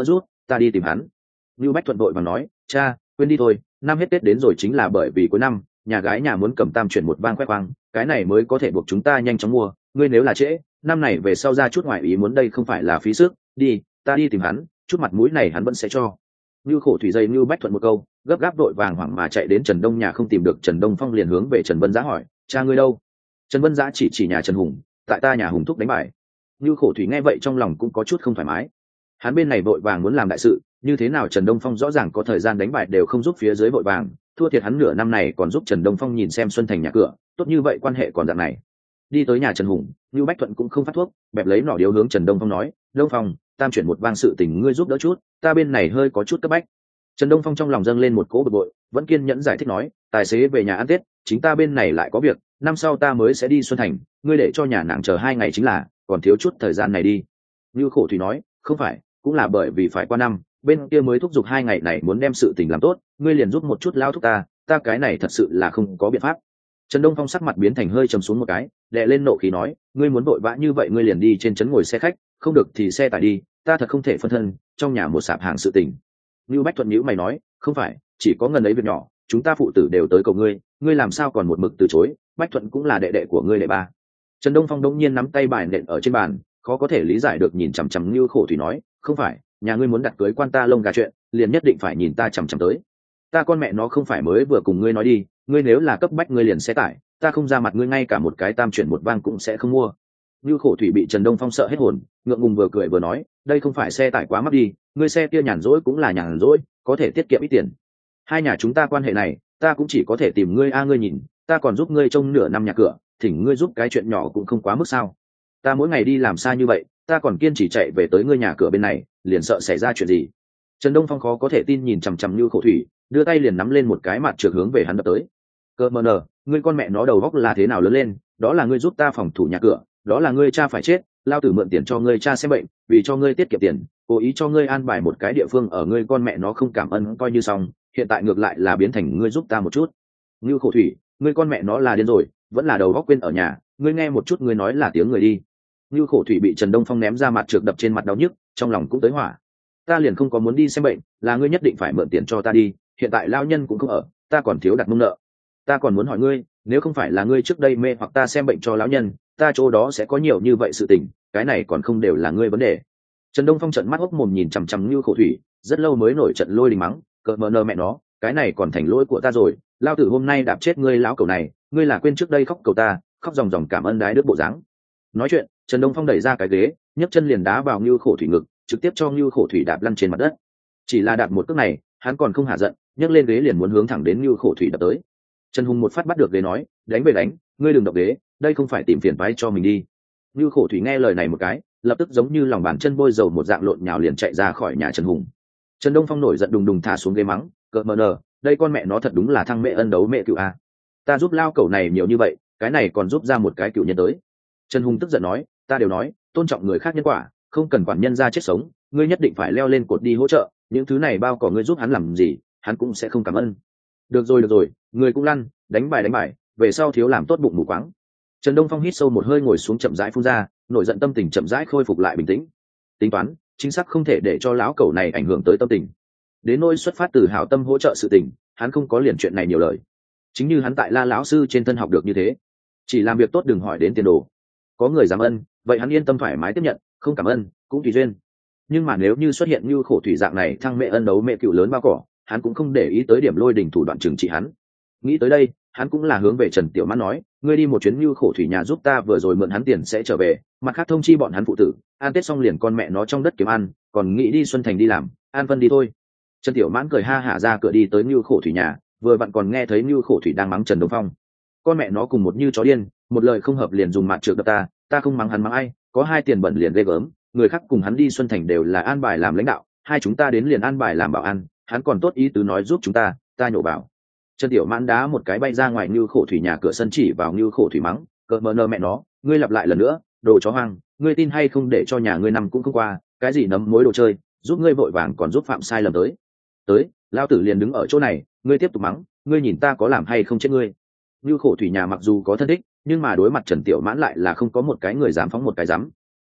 ta đi tìm hắn. Lưu Bách Thuận vội vàng nói, cha quên đi thôi, năm hết Tết đến rồi, chính là bởi vì cuối năm nhà gái nhà muốn cầm tam chuyển một vang khoe khoang, cái này mới có thể buộc chúng ta nhanh chóng mua. Ngươi nếu là trễ, năm này về sau ra chút ngoài ý muốn đây không phải là phí sức. Đi, ta đi tìm hắn, chút mặt mũi này hắn vẫn sẽ cho. Lưu Khổ Thủy dây Lưu Bách Thuận một câu, gấp gáp đội vàng hoảng mà chạy đến Trần Đông nhà, không tìm được Trần Đông Phong liền hướng về Trần Vân Giá hỏi, cha ngươi đâu? Trần Vân Giá chỉ nhà Trần Hùng, tại ta nhà Hùng thúc đánh bài. Lưu Khổ Thủy nghe vậy trong lòng cũng có chút không thoải mái. Hắn bên này vội vàng muốn làm đại sự, như thế nào Trần Đông Phong rõ ràng có thời gian đánh bài đều không giúp phía dưới vội vàng, thua thiệt hắn nửa năm này còn giúp Trần Đông Phong nhìn xem Xuân Thành nhà cửa, tốt như vậy quan hệ còn dạng này. Đi tới nhà Trần Hùng, Lưu Bách Thuận cũng không phát thuốc, bẹp lấy nỏ điếu hướng Trần Đông Phong nói, Đông Phong, tam chuyển một vang sự tình ngươi giúp đỡ chút, ta bên này hơi có chút cấp bách. Trần Đông Phong trong lòng dâng lên một cỗ bực bội, vẫn kiên nhẫn giải thích nói, tài xế về nhà ăn Tết, chính ta bên này lại có việc, năm sau ta mới sẽ đi Xuân Thành, ngươi để cho nhà nàng chờ 2 ngày chính là, còn thiếu chút thời gian này đi. Lưu Khổ Thủy nói, không phải, cũng là bởi vì phải qua năm, bên kia mới thúc giục 2 ngày này muốn đem sự tình làm tốt, ngươi liền giúp một chút lao thúc ta cái này thật sự là không có biện pháp. Trần Đông Phong sắc mặt biến thành hơi trầm xuống một cái, đè lên nộ khí nói, ngươi muốn vội vã như vậy ngươi liền đi trên trấn ngồi xe khách, không được thì xe tải đi, ta thật không thể phân thân trong nhà một sạp hàng sự tình. Lưu Bách Thuận nhíu mày nói, không phải, chỉ có ngần ấy việc nhỏ, chúng ta phụ tử đều tới cầu ngươi làm sao còn một mực từ chối? Bách Thuận cũng là đệ đệ của ngươi đệ ba. Trần Đông Phong đống nhiên nắm tay bài nện ở trên bàn, khó có thể lý giải được nhìn chằm chằm Lưu Khổ Thủy nói, không phải, nhà ngươi muốn đặt cưới quan ta lông gà chuyện, liền nhất định phải nhìn ta chằm chằm tới. Ta con mẹ nó không phải mới vừa cùng ngươi nói đi, ngươi nếu là cấp bách ngươi liền xe tải, ta không ra mặt ngươi ngay cả một cái tam chuyển một vang cũng sẽ không mua. Lưu Khổ Thủy bị Trần Đông Phong sợ hết hồn, ngượng ngùng vừa cười vừa nói, đây không phải xe tải quá mắc đi, ngươi xe kia nhàn rỗi cũng là nhàn rỗi, có thể tiết kiệm ít tiền. Hai nhà chúng ta quan hệ này, ta cũng chỉ có thể tìm ngươi ngươi nhìn, ta còn giúp ngươi trông nửa năm nhà cửa, thỉnh ngươi giúp cái chuyện nhỏ cũng không quá mức sao? Ta mỗi ngày đi làm xa như vậy, ta còn kiên trì chạy về tới ngươi nhà cửa bên này, liền sợ xảy ra chuyện gì? Trần Đông Phong khó có thể tin nhìn chằm chằm Lưu Khổ Thủy, đưa tay liền nắm lên một cái mặt trược hướng về hắn đập tới. Cơ mờ nờ, ngươi con mẹ nó đầu góc là thế nào lớn lên, đó là ngươi giúp ta phòng thủ nhà cửa, đó là ngươi cha phải chết, lao tử mượn tiền cho ngươi cha xem bệnh, vì cho ngươi tiết kiệm tiền, cố ý cho ngươi an bài một cái địa phương ở ngươi con mẹ nó không cảm ơn coi như xong, hiện tại ngược lại là biến thành ngươi giúp ta một chút. Lưu Khổ Thủy, ngươi con mẹ nó là điên rồi, vẫn là đầu góc quên ở nhà, ngươi nghe một chút ngươi nói là tiếng người đi. Lưu Khổ Thủy bị Trần Đông Phong ném ra mặt trược đập trên mặt đau nhức, trong lòng cũng tới hỏa. Ta liền không có muốn đi xem bệnh, là ngươi nhất định phải mượn tiền cho ta đi, hiện tại lao nhân cũng không ở, ta còn thiếu đặt mông nợ. Ta còn muốn hỏi ngươi, nếu không phải là ngươi trước đây mê hoặc ta xem bệnh cho lão nhân, ta chỗ đó sẽ có nhiều như vậy sự tình, cái này còn không đều là ngươi vấn đề. Trần Đông Phong trợn mắt hốc mồm nhìn chằm chằm Lưu Khổ Thủy, rất lâu mới nổi trận lôi đình mắng, cợt mờ nờ mẹ nó, cái này còn thành lỗi của ta rồi, lao tử hôm nay đạp chết ngươi lão cẩu này, ngươi là quên trước đây khóc cầu ta, khóc ròng ròng cảm ơn đái đứa bộ dáng. Nói chuyện, Trần Đông Phong đẩy ra cái ghế, nhấc chân liền đá vào Lưu Khổ Thủy ngực, trực tiếp cho Lưu Khổ Thủy đạp lăn trên mặt đất. Chỉ là đạp một cước này, hắn còn không hạ giận, nhấc lên ghế liền muốn hướng thẳng đến Lưu Khổ Thủy đập tới. Trần Hùng một phát bắt được ghế nói, đánh về đánh, ngươi đừng động ghế, đây không phải tìm phiền toái cho mình đi. Lưu Khổ Thủy nghe lời này một cái, lập tức giống như lòng bàn chân bôi dầu một dạng lộn nhào liền chạy ra khỏi nhà Trần Hùng. Trần Đông Phong nổi giận đùng đùng thả xuống ghế mắng, cợt mờ nờ, đây con mẹ nó thật đúng là thăng mẹ ân đấu mẹ cựu a. Ta giúp lao cẩu này nhiều như vậy, cái này còn giúp ra một cái cựu nhân tới. Trần Hùng tức giận nói, ta đều nói, tôn trọng người khác nhân quả, không cần quản nhân ra chết sống, ngươi nhất định phải leo lên cột đi hỗ trợ, những thứ này bao cỏ ngươi giúp hắn làm gì, hắn cũng sẽ không cảm ơn. Được rồi, ngươi cũng lăn, đánh bài, về sau thiếu làm tốt bụng mù quáng. Trần Đông Phong hít sâu một hơi ngồi xuống chậm rãi phun ra, nổi giận tâm tình chậm rãi khôi phục lại bình tĩnh. Tính toán, chính xác không thể để cho lão cẩu này ảnh hưởng tới tâm tình. Đến nỗi xuất phát từ hảo tâm hỗ trợ sự tình, hắn không có liền chuyện này nhiều lời. Chính như hắn tại La lão sư trên thân học được như thế, chỉ làm việc tốt đừng hỏi đến tiền đồ. Có người dám ân, vậy hắn yên tâm thoải mái tiếp nhận, không cảm ơn cũng tùy duyên. Nhưng mà nếu như xuất hiện như Khổ Thủy dạng này thăng mẹ ân đấu mẹ cựu lớn bao cỏ, hắn cũng không để ý tới điểm lôi đình thủ đoạn trừng trị hắn. Nghĩ tới đây, hắn cũng là hướng về Trần Tiểu Mãn nói, ngươi đi một chuyến Như Khổ Thủy nhà giúp ta, vừa rồi mượn hắn tiền sẽ trở về, mặt khác thông chi bọn hắn phụ tử, ăn Tết xong liền con mẹ nó trong đất kiếm ăn, còn nghĩ đi Xuân Thành đi làm, an phân đi thôi. Trần Tiểu Mãn cười ha hả ra cửa đi tới Như Khổ Thủy nhà, vừa vặn còn nghe thấy Như Khổ Thủy đang mắng Trần Đông Phong. Con mẹ nó cùng một như chó điên, một lời không hợp liền dùng mặt trược đập ta không mắng hắn mắng ai, có hai tiền bẩn liền ghê gớm, người khác cùng hắn đi Xuân Thành đều là an bài làm lãnh đạo, hai chúng ta đến liền an bài làm bảo an, hắn còn tốt ý tứ nói giúp chúng ta nhổ bảo. Trần Tiểu Mãn đá một cái bay ra ngoài Như Khổ Thủy nhà cửa sân chỉ vào Như Khổ Thủy mắng, cợt mờ nờ mẹ nó, ngươi lặp lại lần nữa, đồ chó hoang, ngươi tin hay không để cho nhà ngươi nằm cũng không qua, cái gì nấm mối đồ chơi, giúp ngươi vội vàng còn giúp phạm sai lầm tới, lao tử liền đứng ở chỗ này, ngươi tiếp tục mắng, ngươi nhìn ta có làm hay không chết ngươi. Như Khổ Thủy nhà mặc dù có thân thích, nhưng mà đối mặt Trần Tiểu Mãn lại là không có một cái người dám phóng một cái dám.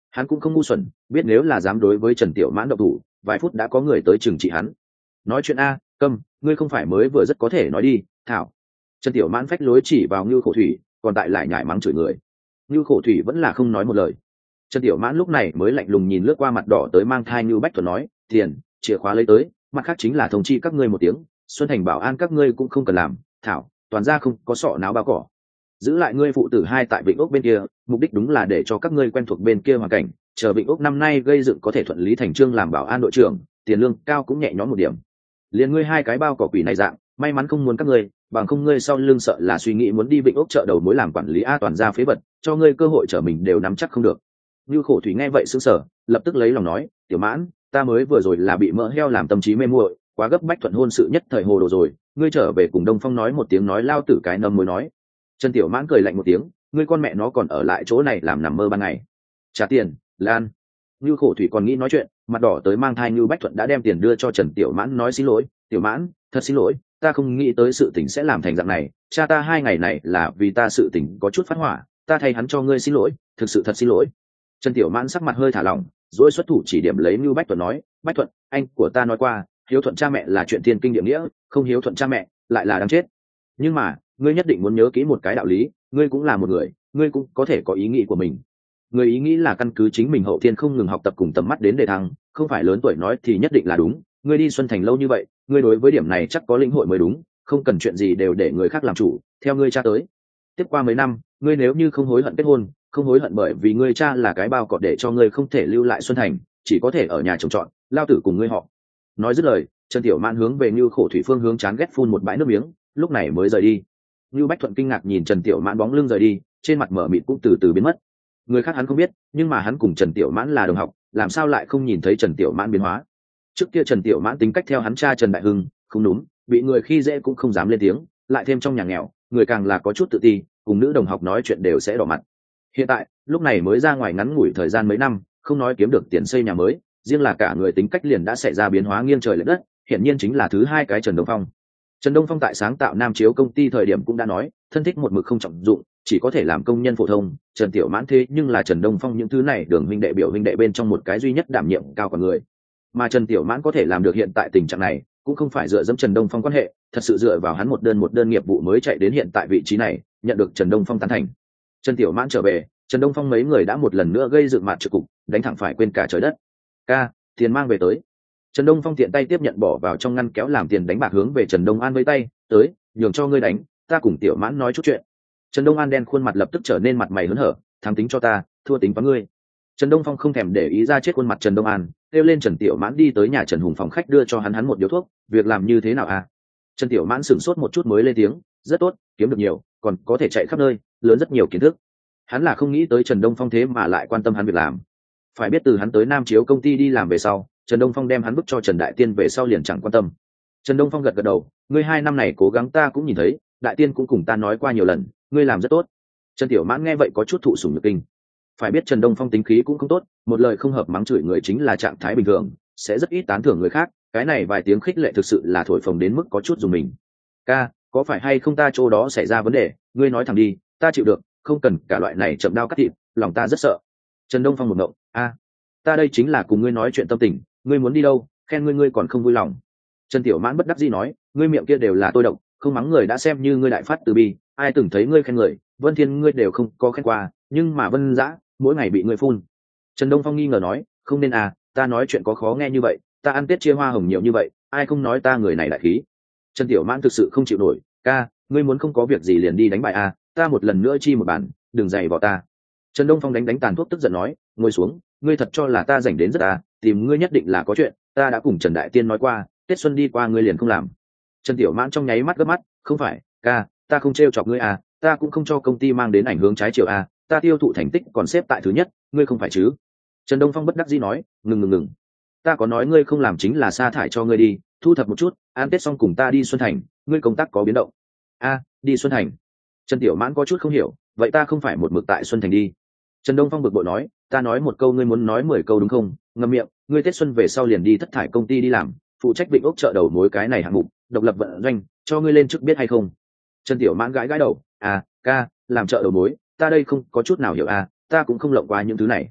Hắn cũng không ngu xuẩn, biết nếu là dám đối với Trần Tiểu Mãn động thủ, vài phút đã có người tới trừng trị hắn. Nói chuyện a, câm, ngươi không phải mới vừa rất có thể nói đi, thảo. Trần Tiểu Mãn phách lối chỉ vào Ngưu Khổ Thủy, còn tại lại nhảy mắng chửi người. Ngưu Khổ Thủy vẫn là không nói một lời. Trần Tiểu Mãn lúc này mới lạnh lùng nhìn lướt qua mặt đỏ tới mang thai Ngưu Bách Thuần nói, tiền, chìa khóa lấy tới, mặt khác chính là thông chi các ngươi một tiếng, Xuân Thành bảo an các ngươi cũng không cần làm, thảo, toàn ra không có sọ náo bao cỏ. Giữ lại ngươi phụ tử hai tại Vịnh Ốc bên kia, mục đích đúng là để cho các ngươi quen thuộc bên kia hoàn cảnh, chờ Vịnh Ốc năm nay gây dựng có thể thuận lý thành chương làm bảo an đội trưởng, tiền lương cao cũng nhẹ nhõm một điểm. Liền ngươi hai cái bao cỏ quỷ này dạng, may mắn không muốn các ngươi, bằng không ngươi sau lưng sợ là suy nghĩ muốn đi Vịnh Ốc chợ đầu mối làm quản lý a toàn ra phế vật, cho ngươi cơ hội trở mình đều nắm chắc không được. Như Khổ Thủy nghe vậy sững sờ, lập tức lấy lòng nói, Tiểu Mãn, ta mới vừa rồi là bị mỡ heo làm tâm trí mê muội, quá gấp bách thuận hôn sự nhất thời hồ đồ rồi, ngươi trở về cùng Đông Phong nói một tiếng nói lao tử cái nâm mới nói. Trần Tiểu Mãn cười lạnh một tiếng, ngươi con mẹ nó còn ở lại chỗ này làm nằm mơ ban ngày. Trả tiền, Lan. Như Khổ Thủy còn nghĩ nói chuyện, mặt đỏ tới mang thai Như Bách Thuận đã đem tiền đưa cho Trần Tiểu Mãn nói xin lỗi, Tiểu Mãn, thật xin lỗi, ta không nghĩ tới sự tình sẽ làm thành dạng này, cha ta 2 ngày này là vì ta sự tình có chút phát hỏa, ta thay hắn cho ngươi xin lỗi, thực sự thật xin lỗi. Trần Tiểu Mãn sắc mặt hơi thả lỏng, rồi xuất thủ chỉ điểm lấy Như Bách Thuận nói, Bách Thuận, anh của ta nói qua, hiếu thuận cha mẹ là chuyện thiên kinh địa nghĩa, không hiếu thuận cha mẹ lại là đáng chết. Nhưng mà, ngươi nhất định muốn nhớ kỹ một cái đạo lý, ngươi cũng là một người, ngươi cũng có thể có ý nghĩ của mình. Người ý nghĩ là căn cứ chính mình hậu thiên không ngừng học tập cùng tầm mắt đến đề thăng, không phải lớn tuổi nói thì nhất định là đúng. Ngươi đi Xuân Thành lâu như vậy, ngươi đối với điểm này chắc có lĩnh hội mới đúng, không cần chuyện gì đều để người khác làm chủ, theo ngươi cha tới. Tiếp qua mấy năm, ngươi nếu như không hối hận kết hôn, không hối hận bởi vì ngươi cha là cái bao cọt để cho ngươi không thể lưu lại Xuân Thành, chỉ có thể ở nhà trồng trọt, lao tử cùng ngươi họ. Nói dứt lời, Trần Tiểu Mãn hướng về Như Khổ Thủy phương hướng chán ghét phun một bãi nước miếng, lúc này mới rời đi. Như Bách Thuận kinh ngạc nhìn Trần Tiểu Mãn bóng lưng rời đi, trên mặt mở mịt cũng từ từ biến mất. Người khác hắn không biết, nhưng mà hắn cùng Trần Tiểu Mãn là đồng học, làm sao lại không nhìn thấy Trần Tiểu Mãn biến hóa. Trước kia Trần Tiểu Mãn tính cách theo hắn cha Trần Đại Hưng, không đúng, bị người khi dễ cũng không dám lên tiếng, lại thêm trong nhà nghèo, người càng là có chút tự ti, cùng nữ đồng học nói chuyện đều sẽ đỏ mặt. Hiện tại, lúc này mới ra ngoài ngắn ngủi thời gian mấy năm, không nói kiếm được tiền xây nhà mới, riêng là cả người tính cách liền đã xảy ra biến hóa nghiêng trời lệch đất, hiển nhiên chính là thứ hai cái Trần Đông Phong. Trần Đông Phong tại sáng tạo Nam Chiếu công ty thời điểm cũng đã nói, thân thích một mực không trọng dụng, chỉ có thể làm công nhân phổ thông. Trần Tiểu Mãn thế nhưng là Trần Đông Phong những thứ này đường huynh đệ biểu huynh đệ bên trong một cái duy nhất đảm nhiệm cao cả người. Mà Trần Tiểu Mãn có thể làm được hiện tại tình trạng này, cũng không phải dựa dẫm Trần Đông Phong quan hệ, thật sự dựa vào hắn một đơn nghiệp vụ mới chạy đến hiện tại vị trí này, nhận được Trần Đông Phong tán thành. Trần Tiểu Mãn trở về, Trần Đông Phong mấy người đã một lần nữa gây dựng mặt trực cục, đánh thẳng phải quên cả trời đất. Ca, tiền mang về tới. Trần Đông Phong tiện tay tiếp nhận bỏ vào trong ngăn kéo làm tiền đánh bạc hướng về Trần Đông An với tay, tới, nhường cho ngươi đánh, ta cùng Tiểu Mãn nói chút chuyện. Trần Đông An đen khuôn mặt lập tức trở nên mặt mày hớn hở, thắng tính cho ta, thua tính toán ngươi. Trần Đông Phong không thèm để ý ra chết khuôn mặt Trần Đông An, kêu lên Trần Tiểu Mãn đi tới nhà Trần Hùng phòng khách đưa cho hắn một điếu thuốc, việc làm như thế nào à? Trần Tiểu Mãn sửng sốt một chút mới lên tiếng, rất tốt, kiếm được nhiều, còn có thể chạy khắp nơi, lớn rất nhiều kiến thức. Hắn là không nghĩ tới Trần Đông Phong thế mà lại quan tâm hắn việc làm. Phải biết từ hắn tới Nam Chiếu công ty đi làm về sau, Trần Đông Phong đem hắn bức cho Trần Đại Tiên về sau liền chẳng quan tâm. Trần Đông Phong gật gật đầu, ngươi 2 năm này cố gắng ta cũng nhìn thấy, Đại Tiên cũng cùng ta nói qua nhiều lần, ngươi làm rất tốt. Trần Tiểu Mãn nghe vậy có chút thụ sủng nhược kinh. Phải biết Trần Đông Phong tính khí cũng không tốt, một lời không hợp mắng chửi người chính là trạng thái bình thường, sẽ rất ít tán thưởng người khác, cái này vài tiếng khích lệ thực sự là thổi phồng đến mức có chút dùng mình. Ca, có phải hay không ta chỗ đó xảy ra vấn đề, ngươi nói thẳng đi, ta chịu được, không cần cả loại này chậm đao cắt thịt, lòng ta rất sợ. Trần Đông Phong một ngộng, ta đây chính là cùng ngươi nói chuyện tâm tình, ngươi muốn đi đâu, khen ngươi còn không vui lòng. Trần Tiểu Mãn bất đắc dĩ nói, ngươi miệng kia đều là tôi độc, không mắng người đã xem như ngươi đại phát từ bi, ai từng thấy ngươi khen người, Vân Thiên ngươi đều không có khen qua, nhưng mà Vân Dã mỗi ngày bị ngươi phun. Trần Đông Phong nghi ngờ nói, không nên ta nói chuyện có khó nghe như vậy, ta ăn Tết chia hoa hồng nhiều như vậy, ai không nói ta người này đại khí. Trần Tiểu Mãn thực sự không chịu nổi, ca, ngươi muốn không có việc gì liền đi đánh bài ta một lần nữa chi một bàn, đừng giày vào ta. Trần Đông Phong đánh tàn thuốc tức giận nói, ngồi xuống, ngươi thật cho là ta rảnh đến rất tìm ngươi nhất định là có chuyện, ta đã cùng Trần Đại Tiên nói qua, Tết xuân đi qua ngươi liền không làm. Trần Tiểu Mãn trong nháy mắt gấp mắt, không phải, ca, ta không trêu chọc ngươi ta cũng không cho công ty mang đến ảnh hưởng trái chiều ta tiêu thụ thành tích còn xếp tại thứ nhất, ngươi không phải chứ? Trần Đông Phong bất đắc dĩ nói, ngừng, ta có nói ngươi không làm chính là sa thải cho ngươi đi, thu thập một chút, ăn Tết xong cùng ta đi Xuân Thành, ngươi công tác có biến động. Đi Xuân Thành. Trần Tiểu Mãn có chút không hiểu, vậy ta không phải một mực tại Xuân Thành đi. Trần Đông Phong bực bội nói, ta nói một câu ngươi muốn nói 10 câu đúng không? Ngậm miệng, ngươi Tết xuân về sau liền đi thất thải công ty đi làm, phụ trách Vịnh Ốc chợ đầu mối cái này hạng mục, độc lập vận doanh, cho ngươi lên chức biết hay không? Trần Tiểu Mãn gãi đầu, ca, làm chợ đầu mối, ta đây không có chút nào hiểu ta cũng không lộng qua những thứ này.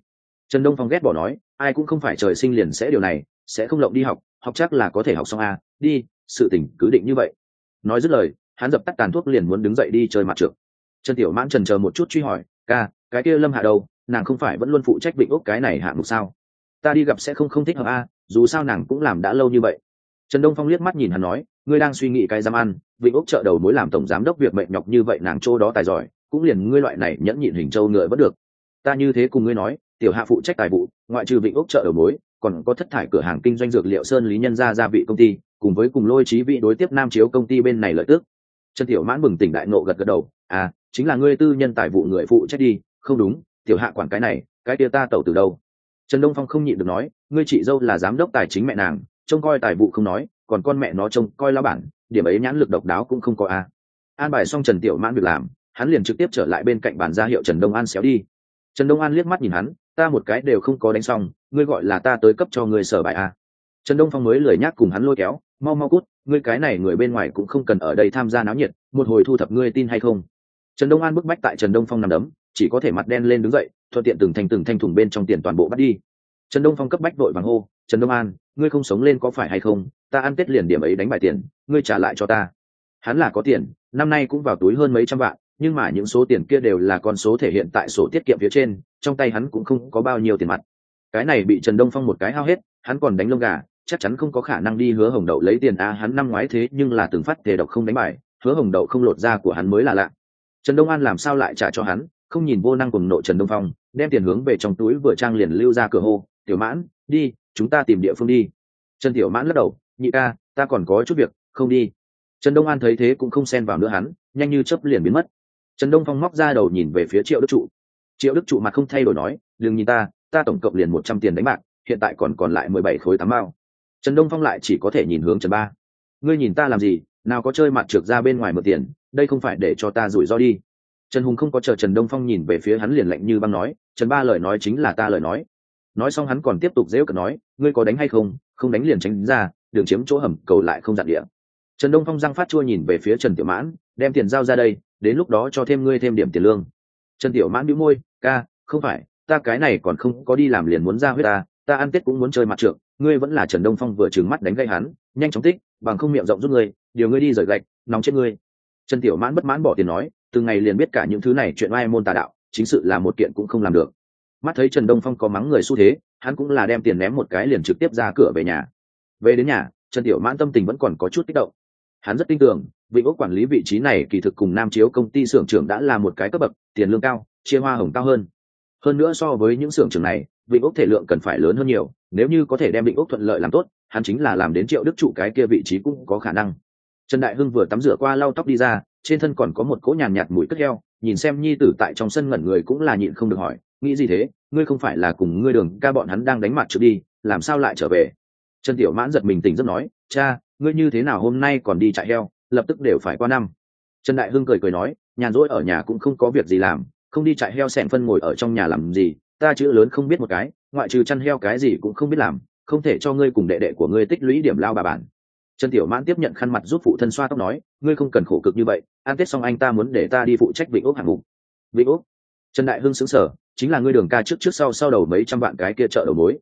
Trần Đông Phong ghét bỏ nói, ai cũng không phải trời sinh liền sẽ điều này, sẽ không lộng đi học, học chắc là có thể học xong à, đi, sự tình cứ định như vậy. Nói dứt lời, hắn dập tắt tàn thuốc liền muốn đứng dậy đi chơi mặt trượt. Trần Tiểu Mãn chần chờ một chút truy hỏi, ca, cái kia Lâm Hạ đâu, nàng không phải vẫn luôn phụ trách Vịnh Ốc cái này hạng mục sao? Ta đi gặp sẽ không thích hợp à, dù sao nàng cũng làm đã lâu như vậy. Trần Đông Phong liếc mắt nhìn hắn nói, ngươi đang suy nghĩ cái dám ăn, Vịnh Ốc chợ đầu mối làm tổng giám đốc việc mệnh nhọc như vậy nàng chỗ đó tài giỏi, cũng liền ngươi loại này nhẫn nhịn hình châu ngựa vẫn được. Ta như thế cùng ngươi nói, tiểu hạ phụ trách tài vụ, ngoại trừ Vịnh Ốc chợ đầu mối, còn có thất thải cửa hàng kinh doanh dược liệu Sơn Lý Nhân gia vị công ty, cùng với cùng Lôi Chí Vị đối tiếp Nam Chiếu công ty bên này lợi tức. Trần Tiểu Mãn bừng tỉnh đại ngộ gật gật đầu, à, chính là ngươi tư nhân tài vụ người phụ trách đi, không đúng, tiểu hạ quản cái này, cái kia ta tẩu từ đâu? Trần Đông Phong không nhịn được nói, ngươi chị dâu là giám đốc tài chính mẹ nàng, trông coi tài vụ không nói, còn con mẹ nó trông coi lão bản, điểm ấy nhãn lực độc đáo cũng không có a. An bài xong Trần Tiểu Mãn việc làm, hắn liền trực tiếp trở lại bên cạnh bàn ra hiệu Trần Đông An xéo đi. Trần Đông An liếc mắt nhìn hắn, ta một cái đều không có đánh xong, ngươi gọi là ta tới cấp cho ngươi sở bài a. Trần Đông Phong mới lười nhác cùng hắn lôi kéo, mau mau cút, ngươi cái này người bên ngoài cũng không cần ở đây tham gia náo nhiệt, một hồi thu thập ngươi tin hay không. Trần Đông An bức bách tại Trần Đông Phong nằm đấm, chỉ có thể mặt đen lên đứng dậy, thuận tiện từng thanh thùng bên trong tiền toàn bộ bắt đi. Trần Đông Phong cấp bách vội vàng hô, Trần Đông An, ngươi không sống lên có phải hay không, ta ăn tết liền điểm ấy đánh bài tiền, ngươi trả lại cho ta. Hắn là có tiền, năm nay cũng vào túi hơn mấy trăm vạn, nhưng mà những số tiền kia đều là con số thể hiện tại sổ tiết kiệm phía trên, trong tay hắn cũng không có bao nhiêu tiền mặt. Cái này bị Trần Đông Phong một cái hao hết, hắn còn đánh lông gà, chắc chắn không có khả năng đi Hứa Hồng Đậu lấy tiền a, hắn năm ngoái thế nhưng là từng phát thề độc không đánh bài, Hứa Hồng Đậu không lột da của hắn mới là lạ. Trần Đông An làm sao lại trả cho hắn, không nhìn vô năng cùng nộ Trần Đông Phong, đem tiền hướng về trong túi vừa trang liền lưu ra cửa hô, Tiểu Mãn, đi, chúng ta tìm địa phương đi. Trần Tiểu Mãn lắc đầu, nhị ca, ta còn có chút việc, không đi. Trần Đông An thấy thế cũng không xen vào nữa hắn, nhanh như chớp liền biến mất. Trần Đông Phong móc ra đầu nhìn về phía Triệu Đức Trụ. Triệu Đức Trụ mặt không thay đổi nói, đừng nhìn ta tổng cộng liền 100 tiền đánh bạc, hiện tại còn lại 17 khối 8 mao. Trần Đông Phong lại chỉ có thể nhìn hướng Trần Ba. Ngươi nhìn ta làm gì, nào có chơi mặt trược ra bên ngoài mượn tiền, đây không phải để cho ta rủi ro đi. Trần Hùng không có chờ Trần Đông Phong nhìn về phía hắn liền lạnh như băng nói, Trần Ba lời nói chính là ta lời nói. Nói xong hắn còn tiếp tục giễu cợt nói, ngươi có đánh hay không, không đánh liền tránh ra, đường chiếm chỗ hầm cầu lại không dặn địa. Trần Đông Phong răng phát chua nhìn về phía Trần Tiểu Mãn, đem tiền giao ra đây, đến lúc đó cho thêm ngươi thêm điểm tiền lương. Trần Tiểu Mãn bĩu môi, ca, không phải, ta cái này còn không có đi làm liền muốn ra huyết ta ăn tết cũng muốn chơi mặt trượng, ngươi vẫn là Trần Đông Phong vừa trừng mắt đánh gây hắn, nhanh chóng tích, bằng không miệng rộng giúp ngươi, điều ngươi đi rời gạch, nóng chết ngươi. Trần Tiểu Mãn bất mãn bỏ tiền nói, từ ngày liền biết cả những thứ này chuyện oai môn tà đạo, chính sự là một kiện cũng không làm được. Mắt thấy Trần Đông Phong có mắng người xu thế, hắn cũng là đem tiền ném một cái liền trực tiếp ra cửa về nhà. Về đến nhà, Trần Tiểu Mãn tâm tình vẫn còn có chút kích động. Hắn rất tin tưởng, Vịnh Ốc quản lý vị trí này kỳ thực cùng Nam Chiếu công ty xưởng trưởng đã là một cái cấp bậc, tiền lương cao, chia hoa hồng cao hơn. Hơn nữa so với những xưởng trưởng này, Vịnh Ốc thể lượng cần phải lớn hơn nhiều, nếu như có thể đem Vịnh Ốc thuận lợi làm tốt, hắn chính là làm đến Triệu Đức Trụ cái kia vị trí cũng có khả năng. Trần Đại Hưng vừa tắm rửa qua lau tóc đi ra, trên thân còn có một cỗ nhàn nhạt mùi cất heo, nhìn xem nhi tử tại trong sân ngẩn người cũng là nhịn không được hỏi, nghĩ gì thế, ngươi không phải là cùng ngươi Đường ca bọn hắn đang đánh mặt trước đi, làm sao lại trở về? Trần Tiểu Mãn giật mình tỉnh giấc nói, cha, ngươi như thế nào hôm nay còn đi chạy heo, lập tức đều phải qua năm. Trần Đại Hưng cười nói, nhàn rỗi ở nhà cũng không có việc gì làm, không đi chạy heo xẹn phân ngồi ở trong nhà làm gì, ta chữ lớn không biết một cái, ngoại trừ chăn heo cái gì cũng không biết làm, không thể cho ngươi cùng đệ đệ của ngươi tích lũy điểm lao bà bản. Trần Tiểu Mãn tiếp nhận khăn mặt giúp phụ thân xoa tóc nói, ngươi không cần khổ cực như vậy, ăn tết xong anh ta muốn để ta đi phụ trách Vịnh Ốc hạng mục. Vịnh Ốc? Trần Đại Hưng sững sờ, chính là ngươi Đường ca trước sau đầu mấy trăm vạn cái kia chợ đầu mối.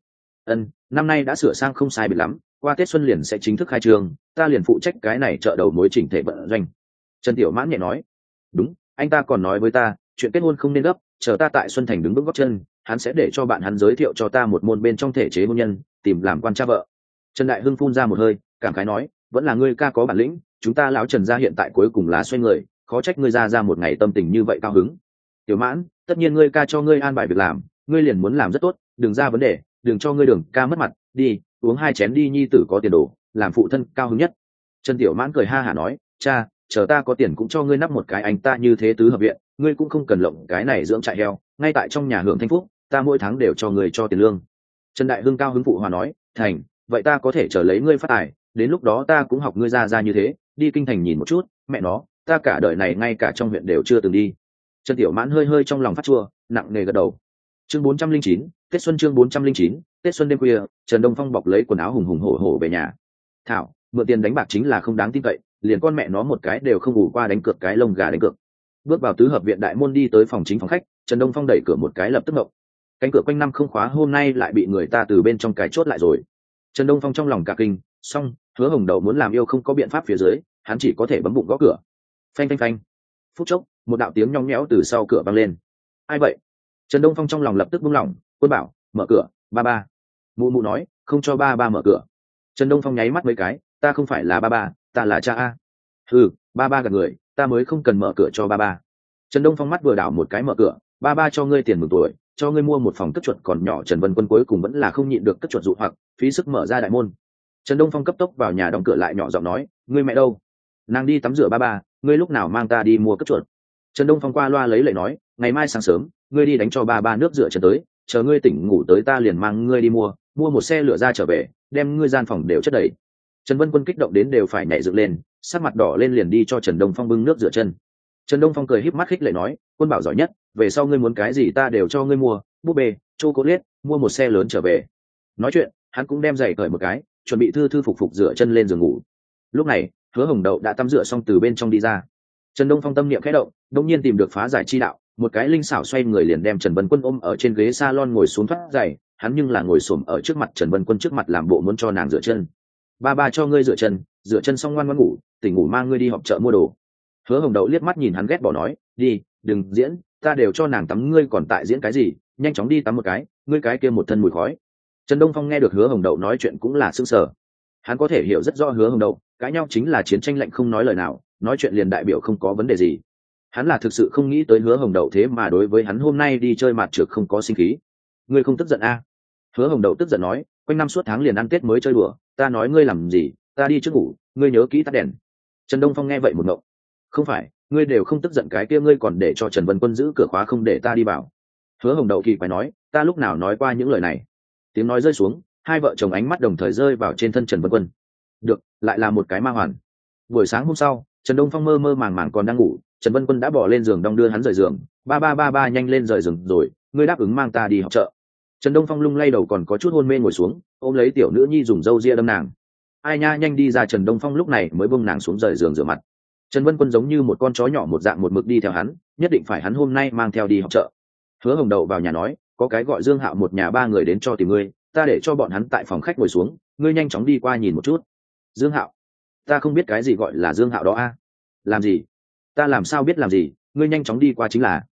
Năm nay đã sửa sang không sai biệt lắm, qua Tết xuân liền sẽ chính thức khai trương, ta liền phụ trách cái này chợ đầu mối chỉnh thể vận doanh. Trần Tiểu Mãn nhẹ nói, đúng, anh ta còn nói với ta, chuyện kết hôn không nên gấp, chờ ta tại Xuân Thành đứng bước gót chân, hắn sẽ để cho bạn hắn giới thiệu cho ta một môn bên trong thể chế hôn nhân, tìm làm quan cha vợ. Trần Đại Hưng phun ra một hơi, cảm khái nói, vẫn là ngươi ca có bản lĩnh, chúng ta lão Trần gia hiện tại cuối cùng là xoay người, khó trách ngươi ra một ngày tâm tình như vậy cao hứng. Tiểu Mãn, tất nhiên ngươi ca cho ngươi an bài việc làm, ngươi liền muốn làm rất tốt, đừng ra vấn đề, đừng cho ngươi Đường ca mất mặt, đi uống 2 chén đi, nhi tử có tiền đồ, làm phụ thân cao hứng nhất. Trần Tiểu Mãn cười ha hả nói, cha, chờ ta có tiền cũng cho ngươi nắp một cái anh ta như thế tứ hợp viện, ngươi cũng không cần lộng cái này dưỡng trại heo, ngay tại trong nhà hưởng thanh phúc, ta mỗi tháng đều cho ngươi cho tiền lương. Trần Đại Hưng cao hứng phụ hòa nói, thành, vậy ta có thể chờ lấy ngươi phát tài, đến lúc đó ta cũng học ngươi ra như thế, đi kinh thành nhìn một chút, mẹ nó, ta cả đời này ngay cả trong huyện đều chưa từng đi. Trần Tiểu Mãn hơi hơi trong lòng phát chua, nặng nề gật đầu. Chương 409, Tết xuân chương 409, Tết xuân đêm khuya, Trần Đông Phong bọc lấy quần áo hùng hùng hổ hổ về nhà. Thảo, mượn tiền đánh bạc chính là không đáng tin cậy, liền con mẹ nó một cái đều không ngủ qua đánh cược cái lông gà đánh cược. Bước vào tứ hợp viện đại môn đi tới phòng chính phòng khách, Trần Đông Phong đẩy cửa một cái lập tức ngộng. cánh cửa quanh năm không khóa hôm nay lại bị người ta từ bên trong cài chốt lại rồi. Trần Đông Phong trong lòng cả kinh, xong Hứa Hồng Đậu muốn làm yêu không có biện pháp phía dưới, hắn chỉ có thể bấm bụng gõ cửa. Phanh phanh phanh. Phút chốc, một đạo tiếng nhõng nhẽo từ sau cửa vang lên. Ai vậy? Trần Đông Phong trong lòng lập tức buông lỏng, Quân Bảo, mở cửa, ba ba. Mụ mụ nói, không cho ba ba mở cửa. Trần Đông Phong nháy mắt mấy cái, ta không phải là ba ba, ta là cha a. Ừ, ba ba gạt người, ta mới không cần mở cửa cho ba ba. Trần Đông Phong mắt vừa đảo một cái mở cửa, ba ba cho ngươi tiền mừng tuổi, cho ngươi mua một phòng cất chuột còn nhỏ. Trần Vân Quân cuối cùng vẫn là không nhịn được cất chuột dụ hoặc, phí sức mở ra đại môn. Trần Đông Phong cấp tốc vào nhà đóng cửa lại nhỏ giọng nói, ngươi mẹ đâu? Nàng đi tắm rửa ba ba, ngươi lúc nào mang ta đi mua cất chuột? Trần Đông Phong qua loa lấy lệ nói, ngày mai sáng sớm, ngươi đi đánh cho ba ba nước rửa chân tới, chờ ngươi tỉnh ngủ tới ta liền mang ngươi đi mua một xe lửa ra trở về, đem ngươi gian phòng đều chất đầy. Trần Vân Quân kích động đến đều phải nhảy dựng lên, sắc mặt đỏ lên liền đi cho Trần Đông Phong bưng nước rửa chân. Trần Đông Phong cười híp mắt khích lệ nói, Quân Bảo giỏi nhất, về sau ngươi muốn cái gì ta đều cho ngươi mua, búp bê, chocolate, mua một xe lớn trở về. Nói chuyện, hắn cũng đem giày cởi một cái, chuẩn bị thư thư phục phục rửa chân lên giường ngủ. Lúc này, Hứa Hồng Đậu đã tắm rửa xong từ bên trong đi ra. Trần Đông Phong tâm niệm khẽ động, đột nhiên tìm được phá giải chi đạo, một cái linh xảo xoay người liền đem Trần Vân Quân ôm ở trên ghế salon ngồi xuống thoát giày, hắn nhưng là ngồi xổm ở trước mặt Trần Vân Quân trước mặt làm bộ muốn cho nàng rửa chân. Ba ba cho ngươi rửa chân xong ngoan ngoãn ngủ, tỉnh ngủ mang ngươi đi họp chợ mua đồ. Hứa Hồng Đậu liếc mắt nhìn hắn ghét bỏ nói, đi, đừng diễn, ta đều cho nàng tắm ngươi còn tại diễn cái gì, nhanh chóng đi tắm một cái, ngươi cái kia một thân mùi khói. Trần Đông Phong nghe được Hứa Hồng Đậu nói chuyện cũng là sững sờ. Hắn có thể hiểu rất rõ Hứa Hồng Đậu, cãi nhau chính là chiến tranh lạnh không nói lời nào, nói chuyện liền đại biểu không có vấn đề gì. Hắn là thực sự không nghĩ tới Hứa Hồng Đậu thế mà đối với hắn hôm nay đi chơi mặt trược không có sinh khí. Ngươi không tức giận a? Hứa Hồng Đậu tức giận nói, quanh năm suốt tháng liền ăn Tết mới chơi đùa, ta nói ngươi làm gì, ta đi trước ngủ, ngươi nhớ kỹ tắt đèn. Trần Đông Phong nghe vậy một ngộng. Không phải, ngươi đều không tức giận cái kia ngươi còn để cho Trần Vân Quân giữ cửa khóa không để ta đi vào. Hứa Hồng Đậu kỳ quái nói, ta lúc nào nói qua những lời này. Tiếng nói rơi xuống, hai vợ chồng ánh mắt đồng thời rơi vào trên thân Trần Vân Quân. Được, lại là một cái ma hoàn. Buổi sáng hôm sau, Trần Đông Phong mơ mơ màng màng còn đang ngủ, Trần Vân Quân đã bỏ lên giường đong đưa hắn rời giường, ba nhanh lên rời giường rồi, ngươi đáp ứng mang ta đi học chợ. Trần Đông Phong lung lay đầu còn có chút hôn mê ngồi xuống, ôm lấy tiểu nữ nhi dùng râu ria đâm nàng. Ai nha, nhanh đi ra. Trần Đông Phong lúc này mới buông nàng xuống rời giường rửa mặt. Trần Vân Quân giống như một con chó nhỏ một dạng một mực đi theo hắn, nhất định phải hắn hôm nay mang theo đi học chợ. Hứa Hồng Đậu vào nhà nói, có cái gọi Dương Hạo một nhà ba người đến cho tìm ngươi, ta để cho bọn hắn tại phòng khách ngồi xuống, ngươi nhanh chóng đi qua nhìn một chút. Dương Hạo? Ta không biết cái gì gọi là Dương Hạo đó a. Làm gì? Ta làm sao biết làm gì, ngươi nhanh chóng đi qua chính là.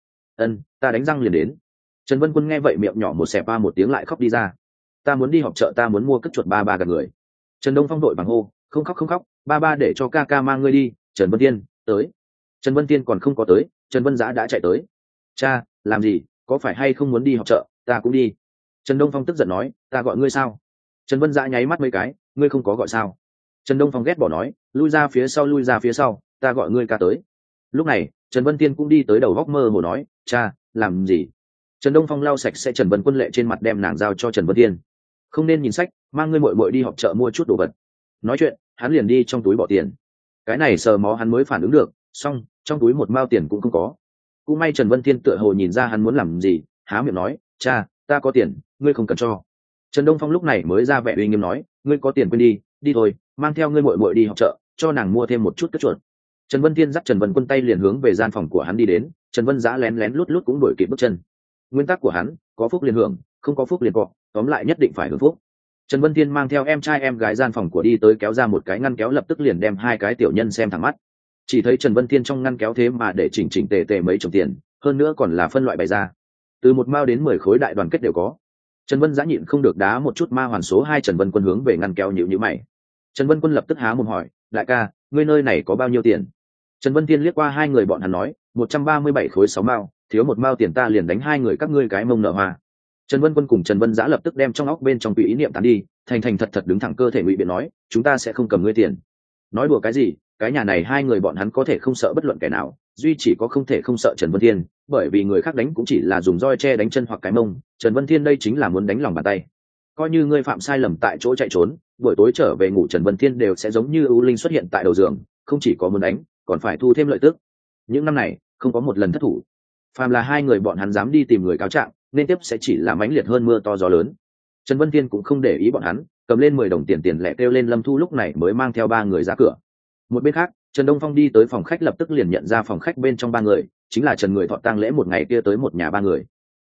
Ta đánh răng liền đến. Trần Vân Quân nghe vậy miệng nhỏ một xẹp ba một tiếng lại khóc đi ra. Ta muốn đi học chợ, ta muốn mua cất chuột ba gạt người. Trần Đông Phong đội bằng hô, không khóc, ba để cho ca ca mang ngươi đi. Trần Vân Tiên tới. Trần Vân Tiên còn không có tới, Trần Vân Giã đã chạy tới. Cha, làm gì, có phải hay không muốn đi học chợ, ta cũng đi. Trần Đông Phong tức giận nói, ta gọi ngươi sao? Trần Vân Giã nháy mắt mấy cái, ngươi không có gọi sao? Trần Đông Phong ghét bỏ nói, lui ra phía sau, ta gọi ngươi ca tới. Lúc này, Trần Vân Tiên cũng đi tới đầu góc mơ hồ nói, cha, làm gì? Trần Đông Phong lau sạch sẽ Trần Vân Quân lệ trên mặt đem nàng giao cho Trần Vân Tiên. Không nên nhìn sách, mang ngươi muội muội đi học chợ mua chút đồ vật. Nói chuyện, hắn liền đi trong túi bỏ tiền. Cái này sờ mó hắn mới phản ứng được, xong, trong túi một mao tiền cũng không có. Cũng may Trần Vân Tiên tựa hồ nhìn ra hắn muốn làm gì, há miệng nói, cha, ta có tiền, ngươi không cần cho. Trần Đông Phong lúc này mới ra vẻ uy nghiêm nói, ngươi có tiền quên đi thôi, mang theo ngươi muội muội đi học chợ, cho nàng mua thêm một chút cất chuột. Trần Vân Tiên dắt Trần Vân Quân tay liền hướng về gian phòng của hắn đi đến, Trần Vân Giã lén lén lút lút cũng đuổi kịp bước chân. Nguyên tắc của hắn, có phúc liền hưởng, không có phúc liền cọ, tóm lại nhất định phải hưởng phúc. Trần Vân Tiên mang theo em trai em gái gian phòng của đi tới kéo ra một cái ngăn kéo lập tức liền đem hai cái tiểu nhân xem thẳng mắt. Chỉ thấy Trần Vân Tiên trong ngăn kéo thế mà để chỉnh tề tề mấy chồng tiền, hơn nữa còn là phân loại bày ra. Từ 1 mao đến 10 khối đại đoàn kết đều có. Trần Vân Giã nhịn không được đá một chút ma hoàn số 2 Trần Vân Quân hướng về ngăn kéo nhíu mày. Trần Vân Quân lập tức há mồm hỏi, đại ca, ngươi nơi này có bao nhiêu tiền? Trần Vân Tiên liếc qua hai người bọn hắn nói, 137 khối 6 mao, thiếu 1 mao tiền ta liền đánh hai người các ngươi cái mông nợ hoa. Trần Vân Quân cùng Trần Vân Giã lập tức đem trong óc bên trong tùy ý niệm tán đi, thành thật đứng thẳng cơ thể ngụy biện nói, chúng ta sẽ không cầm ngươi tiền. Nói đùa cái gì, cái nhà này hai người bọn hắn có thể không sợ bất luận kẻ nào, duy chỉ có không thể không sợ Trần Vân Thiên, bởi vì người khác đánh cũng chỉ là dùng roi tre đánh chân hoặc cái mông, Trần Vân Thiên đây chính là muốn đánh lòng bàn tay. Coi như ngươi phạm sai lầm tại chỗ chạy trốn, buổi tối trở về ngủ Trần Vân Thiên đều sẽ giống như ưu linh xuất hiện tại đầu giường, không chỉ có muốn đánh, còn phải thu thêm lợi tức. Những năm này, không có một lần thất thủ. Phàm là hai người bọn hắn dám đi tìm người cáo trạng, nên tiếp sẽ chỉ là mãnh liệt hơn mưa to gió lớn. Trần Vân Thiên cũng không để ý bọn hắn, cầm lên 10 đồng tiền lẻ kêu lên Lâm Thu lúc này mới mang theo ba người ra cửa. Một bên khác, Trần Đông Phong đi tới phòng khách lập tức liền nhận ra phòng khách bên trong ba người, chính là Trần Người Thọ tang lễ một ngày kia tới một nhà ba người.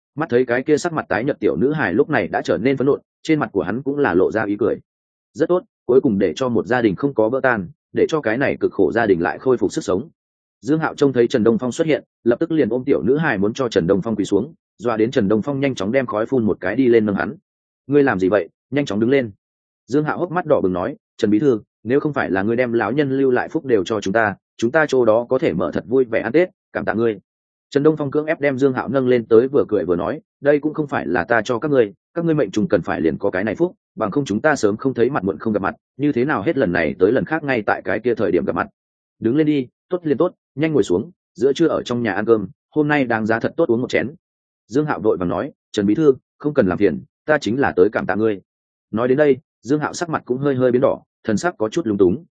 Mắt thấy cái kia sắc mặt tái nhợt tiểu nữ hài lúc này đã trở nên phẫn nộ, trên mặt của hắn cũng là lộ ra ý cười. Rất tốt, cuối cùng để cho một gia đình không có vỡ tan, để cho cái này cực khổ gia đình lại khôi phục sức sống. Dương Hạo trông thấy Trần Đông Phong xuất hiện, lập tức liền ôm tiểu nữ hài muốn cho Trần Đông Phong quỳ xuống, dọa đến Trần Đông Phong nhanh chóng đem khói phun một cái đi lên nâng hắn. Ngươi làm gì vậy? Nhanh chóng đứng lên. Dương Hạo hốc mắt đỏ bừng nói, Trần bí thư, nếu không phải là ngươi đem lão nhân lưu lại phúc đều cho chúng ta chỗ đó có thể mở thật vui vẻ ăn Tết, cảm tạ ngươi. Trần Đông Phong cưỡng ép đem Dương Hạo nâng lên tới, vừa cười vừa nói, đây cũng không phải là ta cho các ngươi mệnh trùng cần phải liền có cái này phúc, bằng không chúng ta sớm không thấy mặt muộn không gặp mặt, như thế nào hết lần này tới lần khác ngay tại cái kia thời điểm gặp mặt. Đứng lên đi, tốt liền tốt, nhanh ngồi xuống, giữa trưa ở trong nhà ăn cơm, hôm nay đáng giá thật tốt uống một chén. Dương Hạo vội vàng nói, Trần bí thư, không cần làm phiền, ta chính là tới cảm tạ ngươi. Nói đến đây, Dương Hạo sắc mặt cũng hơi hơi biến đỏ, thần sắc có chút lúng túng.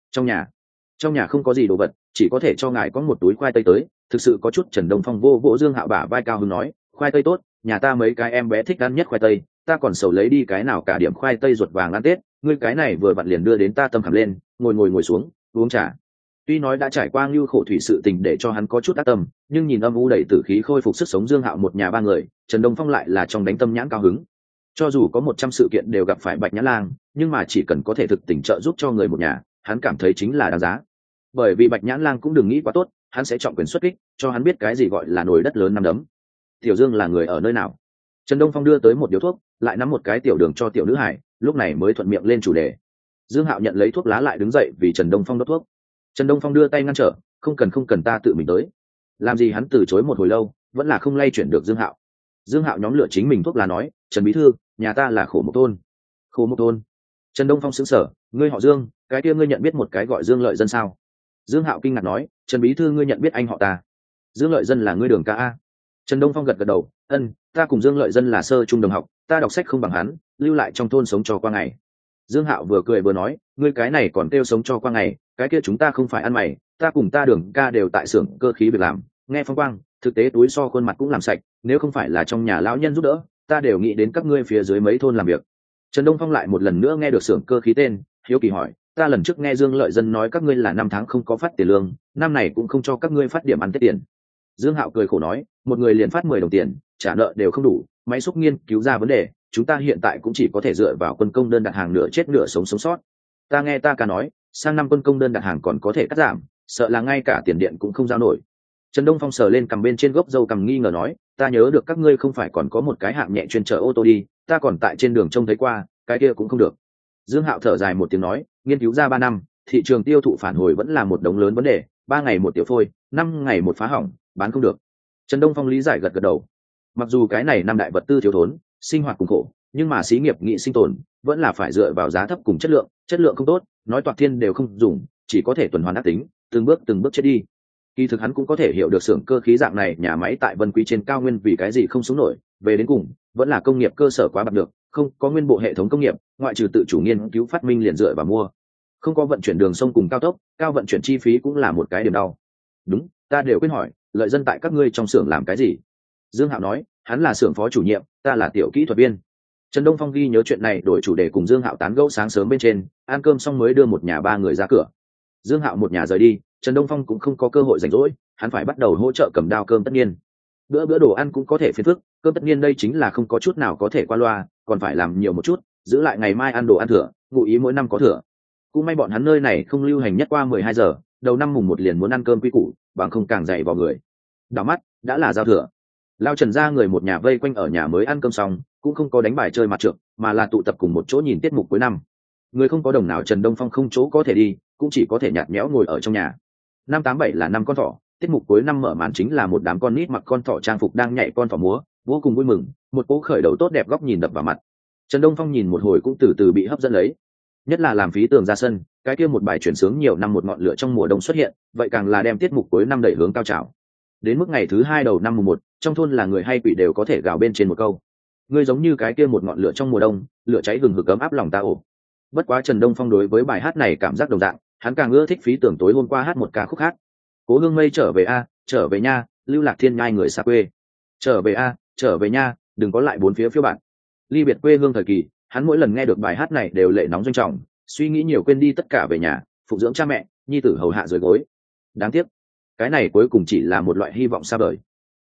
Trong nhà không có gì đồ vật, chỉ có thể cho ngài có một túi khoai tây tới, thực sự có chút. Trần Đông Phong vô vỗ Dương Hạo bả vai cao hứng nói, khoai tây tốt, nhà ta mấy cái em bé thích ăn nhất khoai tây, ta còn sầu lấy đi cái nào cả điểm khoai tây ruột vàng ăn Tết, ngươi cái này vừa vặn liền đưa đến ta tâm khảm lên, ngồi xuống, uống trà. Tuy nói đã trải qua lưu khổ thủy sự tình để cho hắn có chút ác tâm, nhưng nhìn âm u đầy tử khí khôi phục sức sống Dương Hạo một nhà ba người, Trần Đông Phong lại là trong đánh tâm nhãn cao hứng. Cho dù có 100 sự kiện đều gặp phải Bạch Nhã Lang, nhưng mà chỉ cần có thể thực tình trợ giúp cho người một nhà, hắn cảm thấy chính là đáng giá. Bởi vì Bạch Nhã Lang cũng đừng nghĩ quá tốt, hắn sẽ trọng quyền xuất kích, cho hắn biết cái gì gọi là nồi đất lớn năm đấm. Tiểu Dương là người ở nơi nào? Trần Đông Phong đưa tới một điếu thuốc, lại nắm một cái tiểu đường cho tiểu nữ hải, lúc này mới thuận miệng lên chủ đề. Dương Hạo nhận lấy thuốc lá lại đứng dậy vì Trần Đông Phong đốt thuốc. Trần Đông Phong đưa tay ngăn trở, không cần ta tự mình tới. Làm gì hắn từ chối một hồi lâu, vẫn là không lay chuyển được Dương Hạo. Dương Hạo nhóm lửa chính mình thuốc lá nói, Trần bí thư, nhà ta là Khổ Mộc thôn. Khổ Mộc thôn? Trần Đông Phong sững sờ, ngươi họ Dương, cái kia ngươi nhận biết một cái gọi Dương Lợi Dân sao? Dương Hạo kinh ngạc nói, Trần bí thư ngươi nhận biết anh họ ta? Dương Lợi Dân là ngươi Đường ca a? Trần Đông Phong gật gật đầu, ta cùng Dương Lợi Dân là sơ trung đồng học, ta đọc sách không bằng hắn, lưu lại trong thôn sống cho qua ngày. Dương Hạo vừa cười vừa nói, ngươi cái này còn kêu sống cho qua ngày, cái kia chúng ta không phải ăn mày, ta cùng ta Đường ca đều tại xưởng cơ khí việc làm, nghe phong quang, thực tế túi so khuôn mặt cũng làm sạch, nếu không phải là trong nhà lão nhân giúp đỡ, ta đều nghĩ đến các ngươi phía dưới mấy thôn làm việc. Trần Đông Phong lại một lần nữa nghe được xưởng cơ khí tên, hiếu kỳ hỏi, ta lần trước nghe Dương Lợi Dân nói các ngươi là 5 tháng không có phát tiền lương, năm này cũng không cho các ngươi phát điểm ăn Tết tiền. Dương Hạo cười khổ nói, một người liền phát 10 đồng tiền, trả nợ đều không đủ, máy xúc nghiên cứu ra vấn đề, chúng ta hiện tại cũng chỉ có thể dựa vào quân công đơn đặt hàng nửa chết nửa sống sót. Ta nghe ta ca nói, sang năm quân công đơn đặt hàng còn có thể cắt giảm, sợ là ngay cả tiền điện cũng không giao nổi. Trần Đông Phong sờ lên cằm bên trên gốc râu cằm nghi ngờ nói, ta nhớ được các ngươi không phải còn có một cái hạng nhẹ chuyên chở ô tô đi, ta còn tại trên đường trông thấy qua, cái kia cũng không được. Dương Hạo thở dài một tiếng nói, nghiên cứu ra 3 năm, thị trường tiêu thụ phản hồi vẫn là một đống lớn vấn đề, 3 ngày một tiểu phôi, 5 ngày một phá hỏng, bán không được. Trần Đông Phong lý giải gật gật đầu. Mặc dù cái này năm đại vật tư thiếu thốn, sinh hoạt cùng khổ, nhưng mà xí nghiệp nghị sinh tồn vẫn là phải dựa vào giá thấp cùng chất lượng không tốt, nói toạc thiên đều không dùng, chỉ có thể tuần hoàn ác tính, từng bước chết đi. Kỳ thực hắn cũng có thể hiểu được xưởng cơ khí dạng này nhà máy tại Vân Quý trên cao nguyên vì cái gì không sống nổi, về đến cùng vẫn là công nghiệp cơ sở quá bạc được, không có nguyên bộ hệ thống công nghiệp, ngoại trừ tự chủ nghiên cứu phát minh liền dựa vào mua, không có vận chuyển đường sông cùng cao tốc, cao vận chuyển chi phí cũng là một cái điểm đau. Đúng, ta đều quên hỏi, Lợi Dân tại các ngươi trong xưởng làm cái gì? Dương Hạo nói, hắn là xưởng phó chủ nhiệm, ta là tiểu kỹ thuật viên. Trần Đông Phong ghi nhớ chuyện này, đổi chủ đề cùng Dương Hạo tán gẫu sáng sớm bên trên, ăn cơm xong mới đưa một nhà ba người ra cửa. Dương Hạo một nhà rời đi, Trần Đông Phong cũng không có cơ hội rảnh rỗi, hắn phải bắt đầu hỗ trợ cầm đao cơm tất nhiên. Bữa đồ ăn cũng có thể phiền phức, cơm tất nhiên đây chính là không có chút nào có thể qua loa, còn phải làm nhiều một chút, giữ lại ngày mai ăn đồ ăn thừa, ngụ ý mỗi năm có thừa. Cũng may bọn hắn nơi này không lưu hành nhất qua 12 giờ, đầu năm mùng 1 liền muốn ăn cơm quy củ, bằng không càng dày vào người. Đảo mắt, đã là giao thừa. Lao Trần ra người một nhà vây quanh ở nhà mới ăn cơm xong, cũng không có đánh bài chơi mặt trược, mà là tụ tập cùng một chỗ nhìn tiết mục cuối năm. Người không có đồng nào, Trần Đông Phong không chỗ có thể đi, cũng chỉ có thể nhạt nhẽo ngồi ở trong nhà. Năm 87 là năm con thỏ, tiết mục cuối năm mở màn chính là một đám con nít mặc con thỏ trang phục đang nhảy con thỏ múa, vô cùng vui mừng, một cỗ khởi đầu tốt đẹp góc nhìn đập vào mặt. Trần Đông Phong nhìn một hồi cũng từ từ bị hấp dẫn lấy. Nhất là làm phí tường ra sân, cái kia một bài chuyển sướng nhiều năm một ngọn lửa trong mùa đông xuất hiện, vậy càng là đem tiết mục cuối năm đẩy hướng cao trào. Đến mức ngày thứ 2 đầu năm mùng 1, trong thôn là người hay quỷ đều có thể gào bên trên một câu. Ngươi giống như cái kia một ngọn lửa trong mùa đông, lửa cháy hừng hực ấm áp lòng ta ổ. Bất quá Trần Đông Phong đối với bài hát này cảm giác đồng dạng, hắn càng ưa thích phí tưởng tối hôm qua hát một ca khúc khác. Cố hương mây trở về a, trở về nha, lưu lạc thiên nhai người xa quê. Trở về a, trở về nha, đừng có lại bốn phía phiêu bạn. Ly biệt quê hương thời kỳ, hắn mỗi lần nghe được bài hát này đều lệ nóng doanh trọng, suy nghĩ nhiều quên đi tất cả về nhà, phụ dưỡng cha mẹ, nhi tử hầu hạ dưới gối. Đáng tiếc, cái này cuối cùng chỉ là một loại hy vọng xa vời.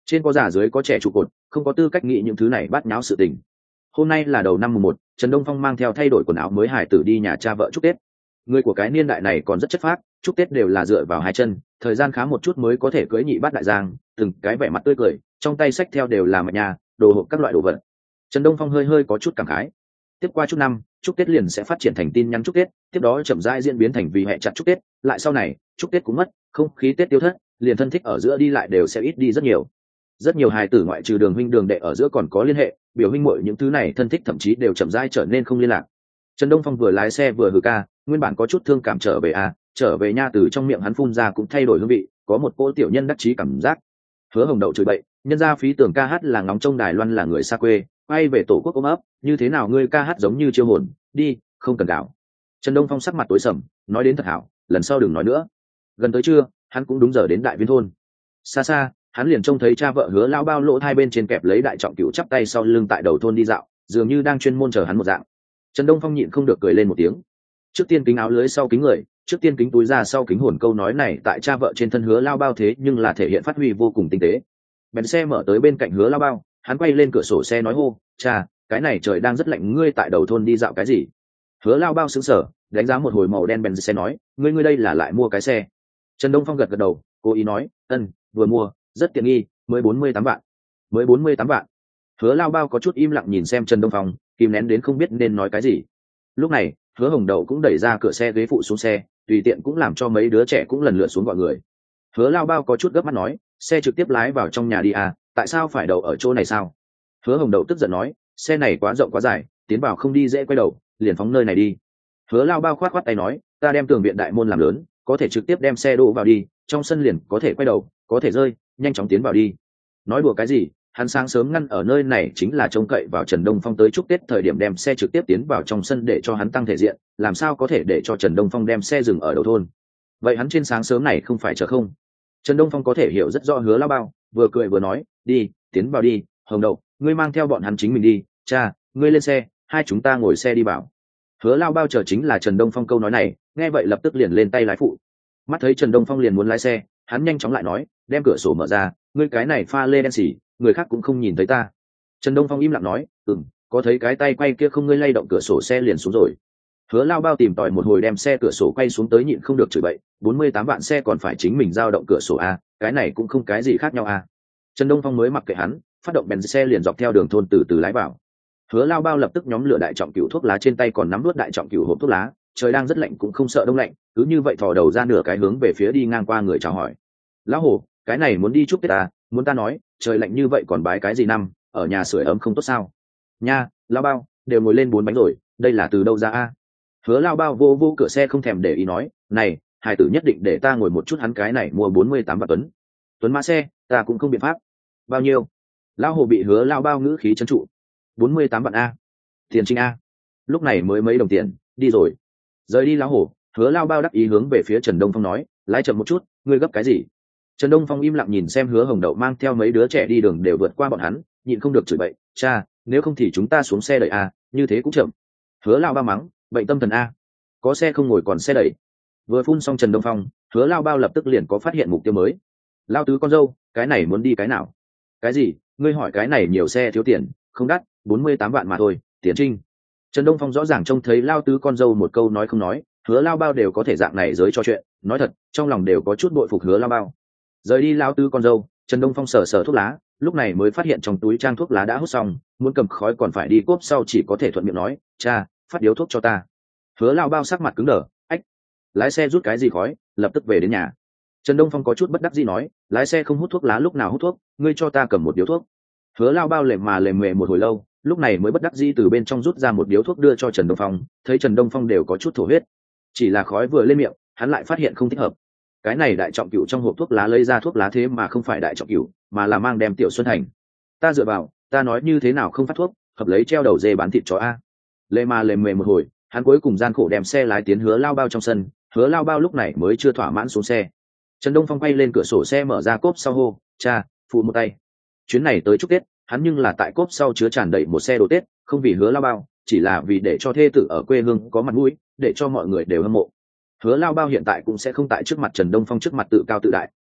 trên có già dưới có trẻ trụ cột, không có tư cách nghĩ những thứ này bát nháo sự tình. Hôm nay là đầu năm mùng 1, Trần Đông Phong mang theo thay đổi quần áo mới hải tử đi nhà cha vợ chúc Tết. Người của cái niên đại này còn rất chất phác, chúc Tết đều là dựa vào hai chân, thời gian khá một chút mới có thể cưới nhị bát đại giang, từng cái vẻ mặt tươi cười, trong tay xách theo đều là mạch nhà, đồ hộp các loại đồ vật. Trần Đông Phong hơi hơi có chút cảm khái. Tiếp qua chút năm, chúc Tết liền sẽ phát triển thành tin nhắn chúc Tết, tiếp đó chậm rãi diễn biến thành vì hẹ chặt chúc Tết, lại sau này, chúc Tết cũng mất, không khí Tết tiêu thất, liền thân thích ở giữa đi lại đều sẽ ít đi rất nhiều. Rất nhiều hài tử ngoại trừ đường huynh đường đệ ở giữa còn có liên hệ, biểu huynh muội những thứ này thân thích thậm chí đều chậm rãi trở nên không liên lạc. Trần Đông Phong vừa lái xe vừa hừ ca, nguyên bản có chút thương cảm trở về trở về nha, từ trong miệng hắn phun ra cũng thay đổi hương vị, có một cô tiểu nhân đắc chí cảm giác. Hứa Hồng Đậu chửi bậy, nhân ra phí tưởng ca hát là ngóng trông Đài Loan là người xa quê, quay về tổ quốc ôm ấp, như thế nào ngươi ca hát giống như chiêu hồn, đi, không cần gạo. Trần Đông Phong sắc mặt tối sầm, nói đến thật hảo, lần sau đừng nói nữa. Gần tới trưa, hắn cũng đúng giờ đến Đại Viên thôn. Xa xa, hắn liền trông thấy cha vợ Hứa Lao Bao lỗ hai bên trên kẹp lấy Đại Trọng Cửu chắp tay sau lưng tại đầu thôn đi dạo, dường như đang chuyên môn chờ hắn một dạng. Trần Đông Phong nhịn không được cười lên một tiếng. Trước tiên kính áo lưới sau kính người, trước tiên kính túi ra sau kính hồn, câu nói này tại cha vợ trên thân Hứa Lao Bao thế nhưng là thể hiện phát huy vô cùng tinh tế. Bèn xe mở tới bên cạnh Hứa Lao Bao, hắn quay lên cửa sổ xe nói hô, cha, cái này trời đang rất lạnh, ngươi tại đầu thôn đi dạo cái gì? Hứa Lao Bao sững sờ, đánh giá một hồi màu đen bèn xe nói, ngươi đây là lại mua cái xe? Trần Đông Phong gật gật đầu, cố ý nói, vừa mua, rất tiện nghi, mới 48 vạn. Mới 48 vạn. Hứa Lao Bao có chút im lặng nhìn xem Trần Đông Phong, kìm nén đến không biết nên nói cái gì. Lúc này, Hứa Hồng Đậu cũng đẩy ra cửa xe ghế phụ xuống xe, tùy tiện cũng làm cho mấy đứa trẻ cũng lần lượt xuống gọi người. Hứa Lao Bao có chút gấp mắt nói, xe trực tiếp lái vào trong nhà đi tại sao phải đậu ở chỗ này sao? Hứa Hồng Đậu tức giận nói, xe này quá rộng quá dài, tiến vào không đi dễ quay đầu, liền phóng nơi này đi. Hứa Lao Bao khoát tay nói, ta đem tường viện đại môn làm lớn, có thể trực tiếp đem xe đỗ vào đi, trong sân liền có thể quay đầu, có thể rơi, nhanh chóng tiến vào đi. Nói đùa cái gì, hắn sáng sớm ngăn ở nơi này chính là trông cậy vào Trần Đông Phong tới chúc Tết thời điểm đem xe trực tiếp tiến vào trong sân để cho hắn tăng thể diện, làm sao có thể để cho Trần Đông Phong đem xe dừng ở đầu thôn. Vậy hắn trên sáng sớm này không phải chờ không? Trần Đông Phong có thể hiểu rất rõ Hứa Lao Bao, vừa cười vừa nói, đi, tiến vào đi, Hồng Đậu, ngươi mang theo bọn hắn chính mình đi, cha, ngươi lên xe, hai chúng ta ngồi xe đi vào. Hứa Lao Bao chờ chính là Trần Đông Phong câu nói này, nghe vậy lập tức liền lên tay lái phụ. Mắt thấy Trần Đông Phong liền muốn lái xe, hắn nhanh chóng lại nói, đem cửa sổ mở ra, ngươi cái này pha lê đen xỉ, người khác cũng không nhìn thấy ta. Trần Đông Phong im lặng nói, có thấy cái tay quay kia không, ngươi lay động cửa sổ xe liền xuống rồi. Hứa Lao Bao tìm tòi một hồi đem xe cửa sổ quay xuống tới, nhịn không được chửi bậy, 48 vạn xe còn phải chính mình dao động cửa sổ cái này cũng không cái gì khác nhau Trần Đông Phong mới mặc kệ hắn, phát động bèn xe liền dọc theo đường thôn từ từ lái vào. Hứa Lao Bao lập tức nhóm lửa Đại Trọng Cửu thuốc lá trên tay, còn nắm nuốt Đại Trọng Cửu hộp thuốc lá, trời đang rất lạnh cũng không sợ đông lạnh, cứ như vậy thò đầu ra nửa cái hướng về phía đi ngang qua người chào hỏi. Lão Hồ, cái này muốn đi chúc Tết muốn ta nói, trời lạnh như vậy còn bái cái gì năm, ở nhà sưởi ấm không tốt sao? Nha, Lao Bao, đều ngồi lên 4 bánh rồi, đây là từ đâu ra Hứa Lao Bao vô cửa xe không thèm để ý nói, này, hài tử nhất định để ta ngồi một chút, hắn cái này mua 48 vạn tuấn mã xe, ta cũng không biện pháp. Bao nhiêu? Lão Hồ bị Hứa Lao Bao ngữ khí trấn trụ. 48 vạn tiền trinh lúc này mới mấy đồng tiền, đi rồi. Rời đi Lão Hồ, Hứa Lao Bao đắc ý hướng về phía Trần Đông Phong nói, lái chậm một chút, ngươi gấp cái gì? Trần Đông Phong im lặng nhìn xem Hứa Hồng Đậu mang theo mấy đứa trẻ đi đường đều vượt qua bọn hắn, nhịn không được chửi bậy, cha, nếu không thì chúng ta xuống xe đẩy như thế cũng chậm. Hứa Lao Bao mắng, bệnh tâm thần có xe không ngồi còn xe đẩy. Vừa phun xong Trần Đông Phong, Hứa Lao Bao lập tức liền có phát hiện mục tiêu mới. Lao tứ con dâu, cái này muốn đi cái nào? Cái gì? Ngươi hỏi cái này nhiều xe thiếu tiền, không đắt, 48 vạn mà thôi, tiền trinh. Trần Đông Phong rõ ràng trông thấy Lao tứ con dâu một câu nói không nói, Hứa Lao Bao đều có thể dạng này giới cho chuyện, nói thật, trong lòng đều có chút bội phục Hứa Lao Bao. Rời đi Lao tứ con dâu, Trần Đông Phong sờ thuốc lá, lúc này mới phát hiện trong túi trang thuốc lá đã hút xong, muốn cầm khói còn phải đi cốp sau, chỉ có thể thuận miệng nói, cha, phát điếu thuốc cho ta. Hứa Lao Bao sắc mặt cứng đờ, lái xe rút cái gì khói, lập tức về đến nhà. Trần Đông Phong có chút bất đắc dĩ nói, lái xe không hút thuốc lá lúc nào hút thuốc, ngươi cho ta cầm một điếu thuốc. Hứa Lao Bao lềm mề một hồi lâu, lúc này mới bất đắc dĩ từ bên trong rút ra một điếu thuốc đưa cho Trần Đông Phong, thấy Trần Đông Phong đều có chút thổ huyết. Chỉ là khói vừa lên miệng, hắn lại phát hiện không thích hợp. Cái này Đại Trọng Cửu trong hộp thuốc lá lấy ra thuốc lá thế mà không phải Đại Trọng Cửu, mà là mang đem Tiểu Xuân Thành. Ta dựa vào, ta nói như thế nào không phát thuốc, hợp lấy treo đầu dê bán thịt chó lềm mề một hồi, hắn cuối cùng gian khổ đem xe lái tiến Hứa Lao Bao trong sân. Hứa Lao Bao lúc này mới chưa thỏa mãn xuống xe. Trần Đông Phong quay lên cửa sổ xe mở ra cốp sau hô, cha, phụ một tay. Chuyến này tới chúc Tết, hắn nhưng là tại cốp sau chứa tràn đầy một xe đồ Tết, không vì Hứa Lao Bao, chỉ là vì để cho thê tử ở quê hương có mặt mũi, để cho mọi người đều hâm mộ. Hứa Lao Bao hiện tại cũng sẽ không tại trước mặt Trần Đông Phong trước mặt tự cao tự đại,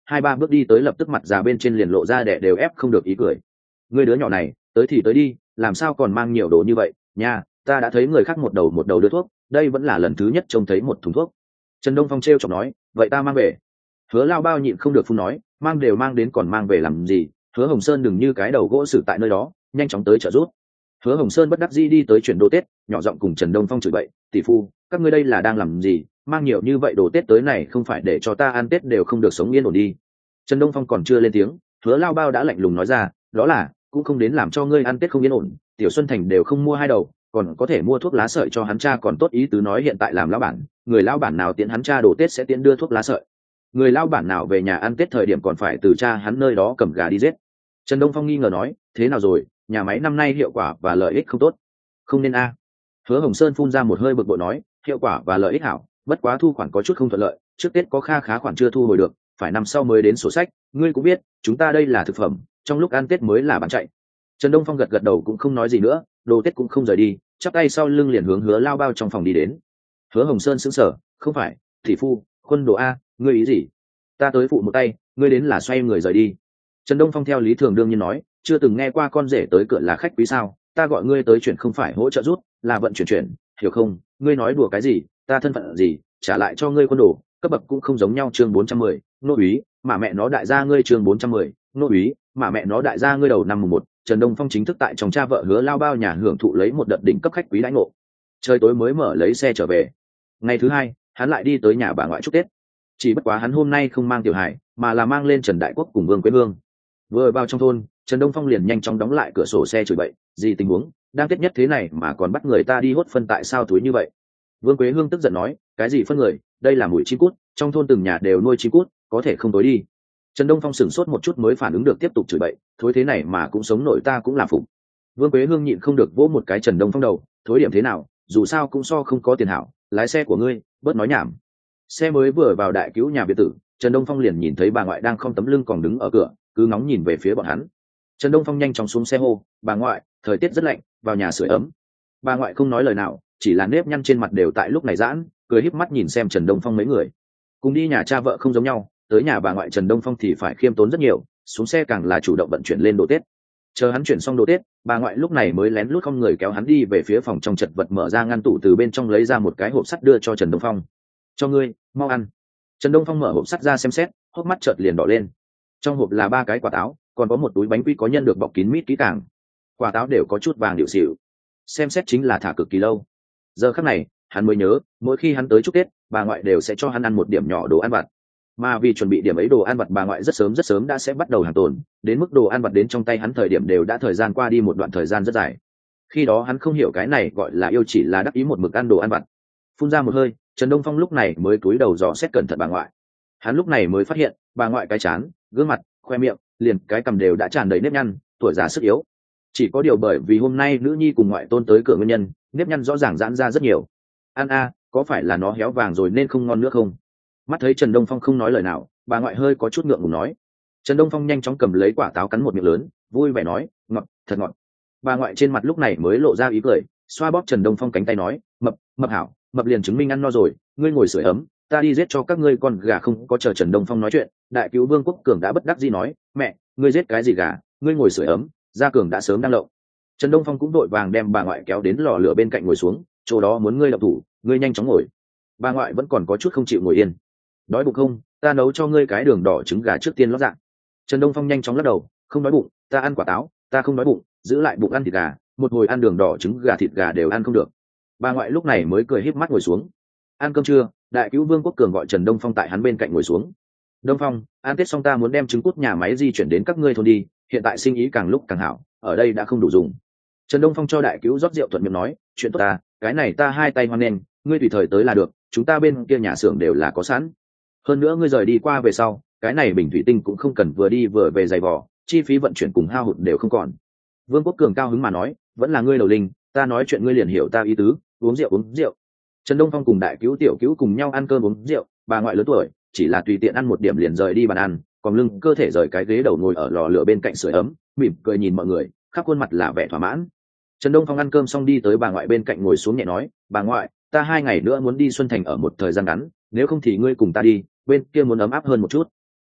hai ba bước đi tới lập tức mặt già bên trên liền lộ ra đẻ đều ép không được ý cười. Ngươi đứa nhỏ này tới thì tới đi, làm sao còn mang nhiều đồ như vậy nha, ta đã thấy người khác một đầu đưa thuốc, đây vẫn là lần thứ nhất trông thấy một thùng thuốc. Trần Đông Phong trêu chọc nói, vậy ta mang về. Hứa Lao Bao nhịn không được phun nói, mang đều mang đến còn mang về làm gì, Hứa Hồng Sơn đừng như cái đầu gỗ xử tại nơi đó, nhanh chóng tới trợ giúp. Hứa Hồng Sơn bất đắc dĩ đi tới chuyển đồ Tết, nhỏ giọng cùng Trần Đông Phong chửi bậy, tỷ phu, các ngươi đây là đang làm gì, mang nhiều như vậy đồ Tết tới này không phải để cho ta ăn Tết đều không được sống yên ổn đi. Trần Đông Phong còn chưa lên tiếng, Hứa Lao Bao đã lạnh lùng nói ra, đó là cũng không đến làm cho ngươi ăn Tết không yên ổn, Tiểu Xuân Thành đều không mua hai đầu, còn có thể mua thuốc lá sợi cho hắn cha còn tốt, ý tứ nói hiện tại làm lão bản, người lão bản nào tiện hắn cha đồ Tết sẽ tiện đưa thuốc lá sợi, người lão bản nào về nhà ăn Tết thời điểm còn phải từ cha hắn nơi đó cầm gà đi giết. Trần Đông Phong nghi ngờ nói, thế nào rồi, nhà máy năm nay hiệu quả và lợi ích không tốt, không nên a. Hứa Hồng Sơn phun ra một hơi bực bội nói, hiệu quả và lợi ích hảo, bất quá thu khoản có chút không thuận lợi, trước Tết có kha khá khoản chưa thu hồi được, phải năm sau mới đến sổ sách, ngươi cũng biết chúng ta đây là thực phẩm, trong lúc ăn Tết mới là bán chạy. Trần Đông Phong gật gật đầu cũng không nói gì nữa, đồ Tết cũng không rời đi, chắp tay sau lưng liền hướng Hứa Lao Bao trong phòng đi đến. Hứa Hồng Sơn sững sờ, không phải thị phu quân đồ a, ngươi ý gì, ta tới phụ một tay, ngươi đến là xoay người rời đi. Trần Đông Phong theo lý thường đương nhiên nói, chưa từng nghe qua con rể tới cửa là khách quý sao, ta gọi ngươi tới chuyển không phải hỗ trợ rút, là vận chuyển, hiểu không, ngươi nói đùa cái gì, ta thân phận gì, trả lại cho ngươi quân đồ, cấp bậc cũng không giống nhau. Chương 410, nô úy, mà mẹ nó đại gia ngươi. Chương 410, nô úy, mà mẹ nó đại gia ngươi. Đầu năm mùng 1, Trần Đông Phong chính thức tại trong cha vợ Hứa Lao Bao nhà hưởng thụ lấy một đợt đỉnh cấp khách quý đãi ngộ. Trời tối mới mở lấy xe trở về. Ngày thứ hai, hắn lại đi tới nhà bà ngoại chúc Tết. Chỉ bất quá hắn hôm nay không mang Tiểu Hải, mà là mang lên Trần Đại Quốc cùng Vương Quế Hương. Vừa vào trong thôn, Trần Đông Phong liền nhanh chóng đóng lại cửa sổ xe chửi bậy, gì tình huống, đang Tết nhất thế này mà còn bắt người ta đi hốt phân, tại sao túi như vậy? Vương Quế Hương tức giận nói, cái gì phân người, đây là mùi chim cút, trong thôn từng nhà đều nuôi chim cút, có thể không tối đi. Trần Đông Phong sửng sốt một chút mới phản ứng được, tiếp tục chửi bậy, thối thế này mà cũng sống nổi, ta cũng là phục. Vương Quế Hương nhịn không được vỗ một cái Trần Đông Phong đầu, thối điểm thế nào, dù sao cũng so không có tiền hảo, lái xe của ngươi, bớt nói nhảm. Xe mới vừa vào đại cứu nhà biệt tử, Trần Đông Phong liền nhìn thấy bà ngoại đang khom tấm lưng còn đứng ở cửa, cứ ngóng nhìn về phía bọn hắn. Trần Đông Phong nhanh chóng xuống xe hô, bà ngoại, thời tiết rất lạnh, vào nhà sưởi ấm. Bà ngoại không nói lời nào, chỉ là nếp nhăn trên mặt đều tại lúc này giãn, cười híp mắt nhìn xem Trần Đông Phong mấy người. Cùng đi nhà cha vợ không giống nhau, tới nhà bà ngoại Trần Đông Phong thì phải khiêm tốn rất nhiều, xuống xe càng là chủ động vận chuyển lên đồ Tết. Chờ hắn chuyển xong đồ Tết, bà ngoại lúc này mới lén lút không người kéo hắn đi về phía phòng trong chật vật, mở ra ngăn tủ từ bên trong lấy ra một cái hộp sắt đưa cho Trần Đông Phong. Cho ngươi, mau ăn. Trần Đông Phong mở hộp sắt ra xem xét, hốc mắt chợt liền đỏ lên. Trong hộp là 3 cái quả táo, còn có một túi bánh quy có nhân được bọc kín mít kỹ càng. Quả táo đều có chút vàng điệu xỉu, xem xét chính là thả cực kỳ lâu. Giờ khắc này hắn mới nhớ, mỗi khi hắn tới chúc Tết, bà ngoại đều sẽ cho hắn ăn một điểm nhỏ đồ ăn vặt, mà vì chuẩn bị điểm ấy đồ ăn vặt, bà ngoại rất sớm đã sẽ bắt đầu hàng tồn, đến mức đồ ăn vặt đến trong tay hắn thời điểm đều đã thời gian qua đi một đoạn thời gian rất dài. Khi đó hắn không hiểu cái này gọi là yêu, chỉ là đắc ý một mực ăn đồ ăn vặt. Phun ra một hơi, Trần Đông Phong lúc này mới cúi đầu dò xét cẩn thận bà ngoại. Hắn lúc này mới phát hiện, bà ngoại cái trán, gương mặt, khoe miệng, liền cái cằm đều đã tràn đầy nếp nhăn, tuổi già sức yếu. Chỉ có điều bởi vì hôm nay nữ nhi cùng ngoại tôn tới cửa nguyên nhân, nếp nhăn rõ ràng giãn ra rất nhiều. Ăn a, có phải là nó héo vàng rồi nên không ngon nữa không? Mắt thấy Trần Đông Phong không nói lời nào, bà ngoại hơi có chút ngượng ngùng nói. Trần Đông Phong nhanh chóng cầm lấy quả táo cắn một miệng lớn, vui vẻ nói, ngọt, thật ngọt. Bà ngoại trên mặt lúc này mới lộ ra ý cười, xoa bóp Trần Đông Phong cánh tay nói, mập hảo, mập liền chứng minh ăn no rồi, ngươi ngồi sưởi ấm, ta đi giết cho các ngươi con gà. Không có chờ Trần Đông Phong nói chuyện, đại cứu Vương Quốc Cường đã bất đắc dĩ nói, mẹ, ngươi giết cái gì gà, ngươi ngồi sưởi ấm, Gia Cường đã sớm đang lậu. Trần Đông Phong cũng đội vàng đem bà ngoại kéo đến lò lửa bên cạnh ngồi xuống, chỗ đó muốn ngươi động thủ, ngươi nhanh chóng ngồi. Bà ngoại vẫn còn có chút không chịu ngồi yên. Đói bụng không, ta nấu cho ngươi cái đường đỏ trứng gà trước tiên lót dạ. Trần Đông Phong nhanh chóng lắc đầu, không đói bụng, ta ăn quả táo, ta không đói bụng, giữ lại bụng ăn thịt gà, một hồi ăn đường đỏ trứng gà thịt gà đều ăn không được. Bà ngoại lúc này mới cười híp mắt ngồi xuống. Ăn cơm trưa, đại cứu Vương Quốc Cường gọi Trần Đông Phong tại hắn bên cạnh ngồi xuống. Đông Phong, ăn Tết xong ta muốn đem trứng cút nhà máy di chuyển đến các ngươi thôn đi, hiện tại sinh ý càng lúc càng hảo, ở đây đã không đủ dùng. Trần Đông Phong cho đại cứu rót rượu thuận miệng nói, chuyện tốt ta, cái này ta hai tay hoan nghênh, ngươi tùy thời tới là được, chúng ta bên kia nhà xưởng đều là có sẵn. Hơn nữa ngươi rời đi qua về sau, cái này bình thủy tinh cũng không cần vừa đi vừa về giày vò, chi phí vận chuyển cùng hao hụt đều không còn. Vương Quốc Cường cao hứng mà nói, vẫn là ngươi đầu linh, ta nói chuyện ngươi liền hiểu ta ý tứ, uống rượu. Trần Đông Phong cùng đại cứu tiểu cứu cùng nhau ăn cơm uống rượu, bà ngoại lớn tuổi, chỉ là tùy tiện ăn một điểm liền rời đi bàn ăn, còn lưng cơ thể rời cái ghế đầu ngồi ở lò lửa bên cạnh sưởi ấm, mỉm cười nhìn mọi người, khắp khuôn mặt là vẻ thỏa mãn. Trần Đông Phong ăn cơm xong đi tới bà ngoại bên cạnh ngồi xuống nhẹ nói, bà ngoại, ta 2 ngày nữa muốn đi Xuân Thành ở một thời gian ngắn, nếu không thì ngươi cùng ta đi, bên kia muốn ấm áp hơn một chút.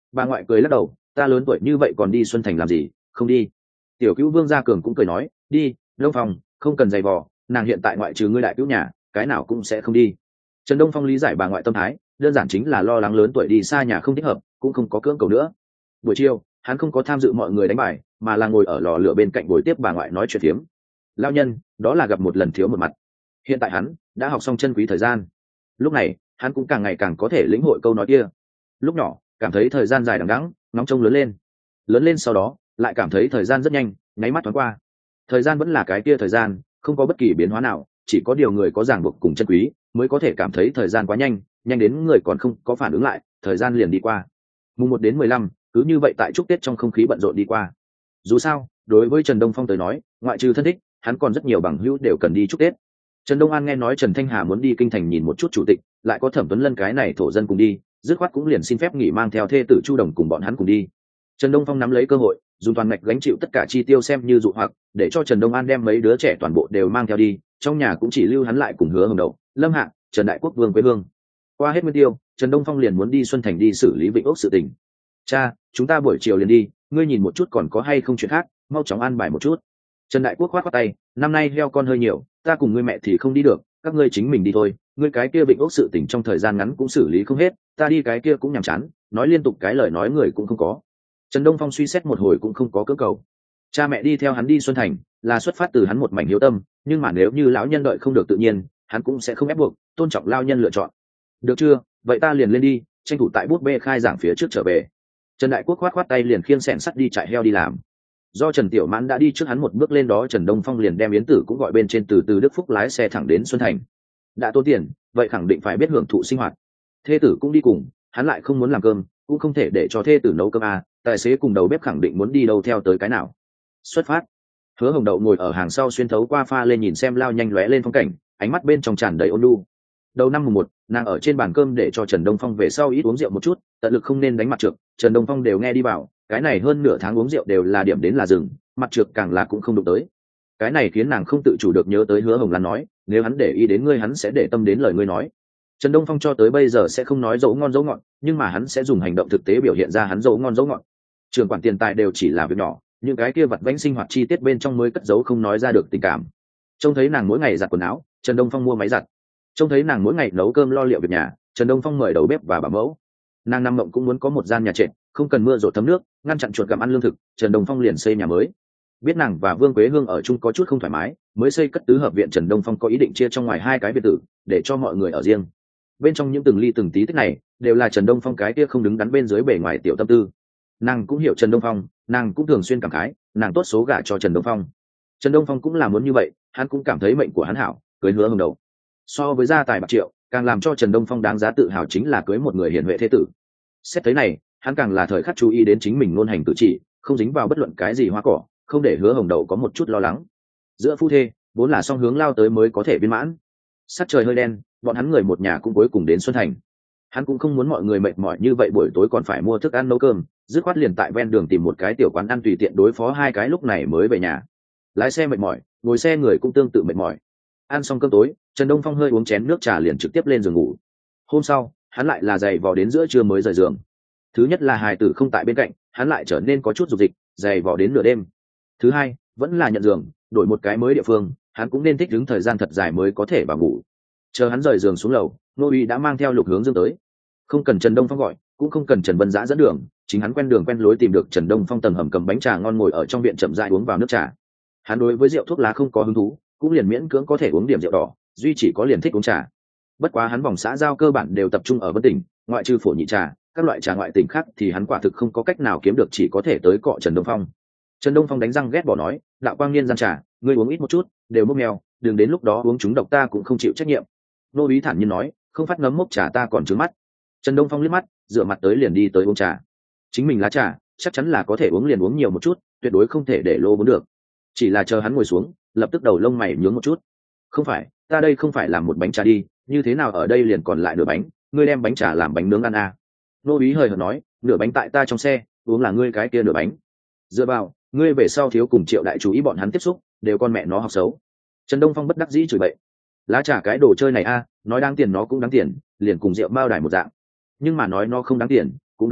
Bà ngoại cười lắc đầu, ta lớn tuổi như vậy còn đi Xuân Thành làm gì, không đi. Tiểu cứu Vương Gia Cường cũng cười nói, đi Đông Phong, không cần giày vò, nàng hiện tại ngoại trừ ngươi đại cứu nhà cái nào cũng sẽ không đi. Trần Đông Phong lý giải bà ngoại tâm thái, đơn giản chính là lo lắng lớn tuổi đi xa nhà không thích hợp, cũng không có cưỡng cầu nữa. Buổi chiều hắn không có tham dự mọi người đánh bài, mà là ngồi ở lò lửa bên cạnh buổi tiếp bà ngoại nói chuyện phiếm. Lao nhân đó là gặp một lần thiếu một mặt, hiện tại hắn đã học xong chân quý thời gian. Lúc này hắn cũng càng ngày càng có thể lĩnh hội câu nói kia. Lúc nhỏ cảm thấy thời gian dài đằng đẵng, ngóng trông lớn lên sau đó lại cảm thấy thời gian rất nhanh, nháy mắt thoáng qua. Thời gian vẫn là cái kia thời gian, không có bất kỳ biến hóa nào, chỉ có điều người có ràng buộc cùng chân quý mới có thể cảm thấy thời gian quá nhanh, nhanh đến người còn không có phản ứng lại, thời gian liền đi qua. Mùng 1 đến 15, cứ như vậy tại chúc Tết trong không khí bận rộn đi qua. Dù sao, đối với Trần Đông Phong tới nói, ngoại trừ thân thích, hắn còn rất nhiều bằng hữu đều cần đi chúc Tết. Trần Đông An nghe nói Trần Thanh Hà muốn đi kinh thành nhìn một chút chủ tịch, lại có Thẩm Tuấn Lân cái này thổ dân cùng đi, dứt khoát cũng liền xin phép nghỉ mang theo thê tử Chu Đồng cùng bọn hắn cùng đi. Trần Đông Phong nắm lấy cơ hội, dùng toàn ngạch gánh chịu tất cả chi tiêu xem như dụ hoặc, để cho Trần Đông An đem mấy đứa trẻ toàn bộ đều mang theo đi, trong nhà cũng chỉ lưu hắn lại cùng Hứa Hồng Đậu, Lâm Hạ, Trần Đại Quốc Vương quê hương. Qua hết nguyên tiêu, Trần Đông Phong liền muốn đi Xuân Thành đi xử lý Vịnh Ốc sự tình. Cha, chúng ta buổi chiều liền đi, ngươi nhìn một chút còn có hay không chuyện khác, mau chóng an bài một chút. Trần Đại Quốc khoát khoát tay, năm nay heo con hơi nhiều, ta cùng ngươi mẹ thì không đi được, các ngươi chính mình đi thôi, ngươi cái kia Vịnh Ốc sự tình trong thời gian ngắn cũng xử lý không hết, ta đi cái kia cũng nhàm chán, nói liên tục cái lời nói người cũng không có. Trần Đông Phong suy xét một hồi cũng không có cưỡng cầu. Cha mẹ đi theo hắn đi Xuân Thành là xuất phát từ hắn một mảnh hiếu tâm, nhưng mà nếu như lão nhân đợi không được tự nhiên, hắn cũng sẽ không ép buộc, tôn trọng lao nhân lựa chọn. Được chưa, vậy ta liền lên đi, tranh thủ tại bút bê khai giảng phía trước trở về. Trần Đại Quốc khoát khoát tay liền khiêng xẻng sắt đi chạy heo đi làm. Do Trần Tiểu Mãn đã đi trước hắn một bước lên đó, Trần Đông Phong liền đem Yến Tử cũng gọi bên trên từ Đức Phúc lái xe thẳng đến Xuân Thành. Đã tốn tiền, vậy khẳng định phải biết hưởng thụ sinh hoạt. Thê tử cũng đi cùng, hắn lại không muốn làm cơm, cũng không thể để cho thê tử nấu cơm à, tài xế cùng đầu bếp khẳng định muốn đi đâu theo tới cái nào. Xuất phát. Hứa Hồng Đậu ngồi ở hàng sau xuyên thấu qua pha lên nhìn xem lao nhanh lóe lên phong cảnh, ánh mắt bên trong tràn đầy ôn nhu. Đầu năm mùng 1, nàng ở trên bàn cơm để cho Trần Đông Phong về sau ít uống rượu một chút, tận lực không nên đánh mặt trược, Trần Đông Phong đều nghe đi vào, cái này hơn nửa tháng uống rượu đều là điểm đến là dừng, mặt trược càng là cũng không đụng tới. Cái này khiến nàng không tự chủ được nhớ tới Hứa Hồng Lan nói, nếu hắn để ý đến ngươi hắn sẽ để tâm đến lời ngươi nói. Trần Đông Phong cho tới bây giờ sẽ không nói dấu ngon dấu ngọt, nhưng mà hắn sẽ dùng hành động thực tế biểu hiện ra hắn dấu ngon dấu ngọt. Trường quản tiền tài đều chỉ là việc nhỏ, những cái kia vặt vãnh sinh hoạt chi tiết bên trong mới cất giấu không nói ra được tình cảm. Trông thấy nàng mỗi ngày giặt quần áo, Trần Đông Phong mua máy giặt. Trông thấy nàng mỗi ngày nấu cơm lo liệu việc nhà, Trần Đông Phong mời đầu bếp và bảo mẫu. Nàng năm mộng cũng muốn có một gian nhà trệt, không cần mưa rột thấm nước, ngăn chặn chuột gặm ăn lương thực, Trần Đông Phong liền xây nhà mới. Biết nàng và Vương Quế Hương ở chung có chút không thoải mái, mới xây cất tứ hợp viện. Trần Đông Phong có ý định chia trong ngoài hai cái biệt tử, để cho mọi người ở riêng. Bên trong những từng ly từng tí tích này, đều là Trần Đông Phong cái kia không đứng đắn bên dưới bề ngoài tiểu tâm tư. Nàng cũng hiểu Trần Đông Phong, nàng cũng thường xuyên cảm khái, nàng tốt số gả cho Trần Đông Phong. Trần Đông Phong cũng là muốn như vậy, hắn cũng cảm thấy mệnh của hắn hảo, cưới Hứa Hồng Đậu. So với gia tài bạc triệu, càng làm cho Trần Đông Phong đáng giá tự hào chính là cưới một người hiền huệ thế tử. Xét thấy này, hắn càng là thời khắc chú ý đến chính mình ngôn hành cử chỉ, không dính vào bất luận cái gì hoa cỏ, không để Hứa Hồng Đậu có một chút lo lắng. Giữa phu thê, vốn là song hướng lao tới mới có thể viên mãn. Sắc trời hơi đen, bọn hắn người một nhà cũng cuối cùng đến Xuân Thành. Hắn cũng không muốn mọi người mệt mỏi như vậy buổi tối còn phải mua thức ăn nấu cơm, dứt khoát liền tại ven đường tìm một cái tiểu quán ăn tùy tiện đối phó hai cái lúc này mới về nhà. Lái xe mệt mỏi, ngồi xe người cũng tương tự mệt mỏi. Ăn xong cơm tối, Trần Đông Phong hơi uống chén nước trà liền trực tiếp lên giường ngủ. Hôm sau, hắn lại là dày vò đến giữa trưa mới rời giường. Thứ nhất là hài tử không tại bên cạnh, hắn lại trở nên có chút dục dịch, dày vò đến nửa đêm. Thứ hai, vẫn là nhận giường, đổi một cái mới địa phương, hắn cũng nên thích ứng thời gian thật dài mới có thể vào ngủ. Chờ hắn rời giường xuống lầu, Nô Uy đã mang theo Lục Hướng Dương tới. Không cần Trần Đông Phong gọi, cũng không cần Trần Vân Dã dẫn đường, chính hắn quen đường quen lối tìm được Trần Đông Phong tầng hầm cầm bánh trà ngon ngồi ở trong viện chậm rãi uống vào nước trà. Hắn đối với rượu thuốc lá không có hứng thú, cũng liền miễn cưỡng có thể uống điểm rượu đỏ, duy chỉ có liền thích uống trà. Bất quá hắn vòng xã giao cơ bản đều tập trung ở Vân Tỉnh, ngoại trừ phổ nhị trà, các loại trà ngoại tỉnh khác thì hắn quả thực không có cách nào kiếm được, chỉ có thể tới cọ Trần Đông Phong. Trần Đông Phong đánh răng ghét bỏ nói, đạo quang niên gian trà, ngươi uống ít một chút, đều mốc mèo, đừng đến lúc đó uống chúng độc ta cũng không chịu trách nhiệm. Nô Bí thản nhiên nói, không phát nấm mốc trà ta còn trướng mắt. Trần Đông Phong liếc mắt, dựa mặt tới liền đi tới uống trà. Chính mình lá trà, chắc chắn là có thể uống liền uống nhiều một chút, tuyệt đối không thể để lô vốn được. Chỉ là chờ hắn ngồi xuống, lập tức đầu lông mày nhướng một chút. Không phải, ta đây không phải làm một bánh trà đi, như thế nào ở đây liền còn lại nửa bánh, ngươi đem bánh trà làm bánh nướng ăn à? Nô Bí hời hợt nói, nửa bánh tại ta trong xe, uống là ngươi cái kia nửa bánh. Dựa vào, ngươi về sau thiếu cùng Triệu đại chú ý bọn hắn tiếp xúc, đều con mẹ nó học xấu. Trần Đông Phong bất đắc dĩ chửi bậy. Lá trà cái đồ chơi này a, nói đáng tiền nó cũng đáng tiền, liền cùng rượu bao đài một dạng. Nhưng mà nói nó không đáng tiền, cũng đúng,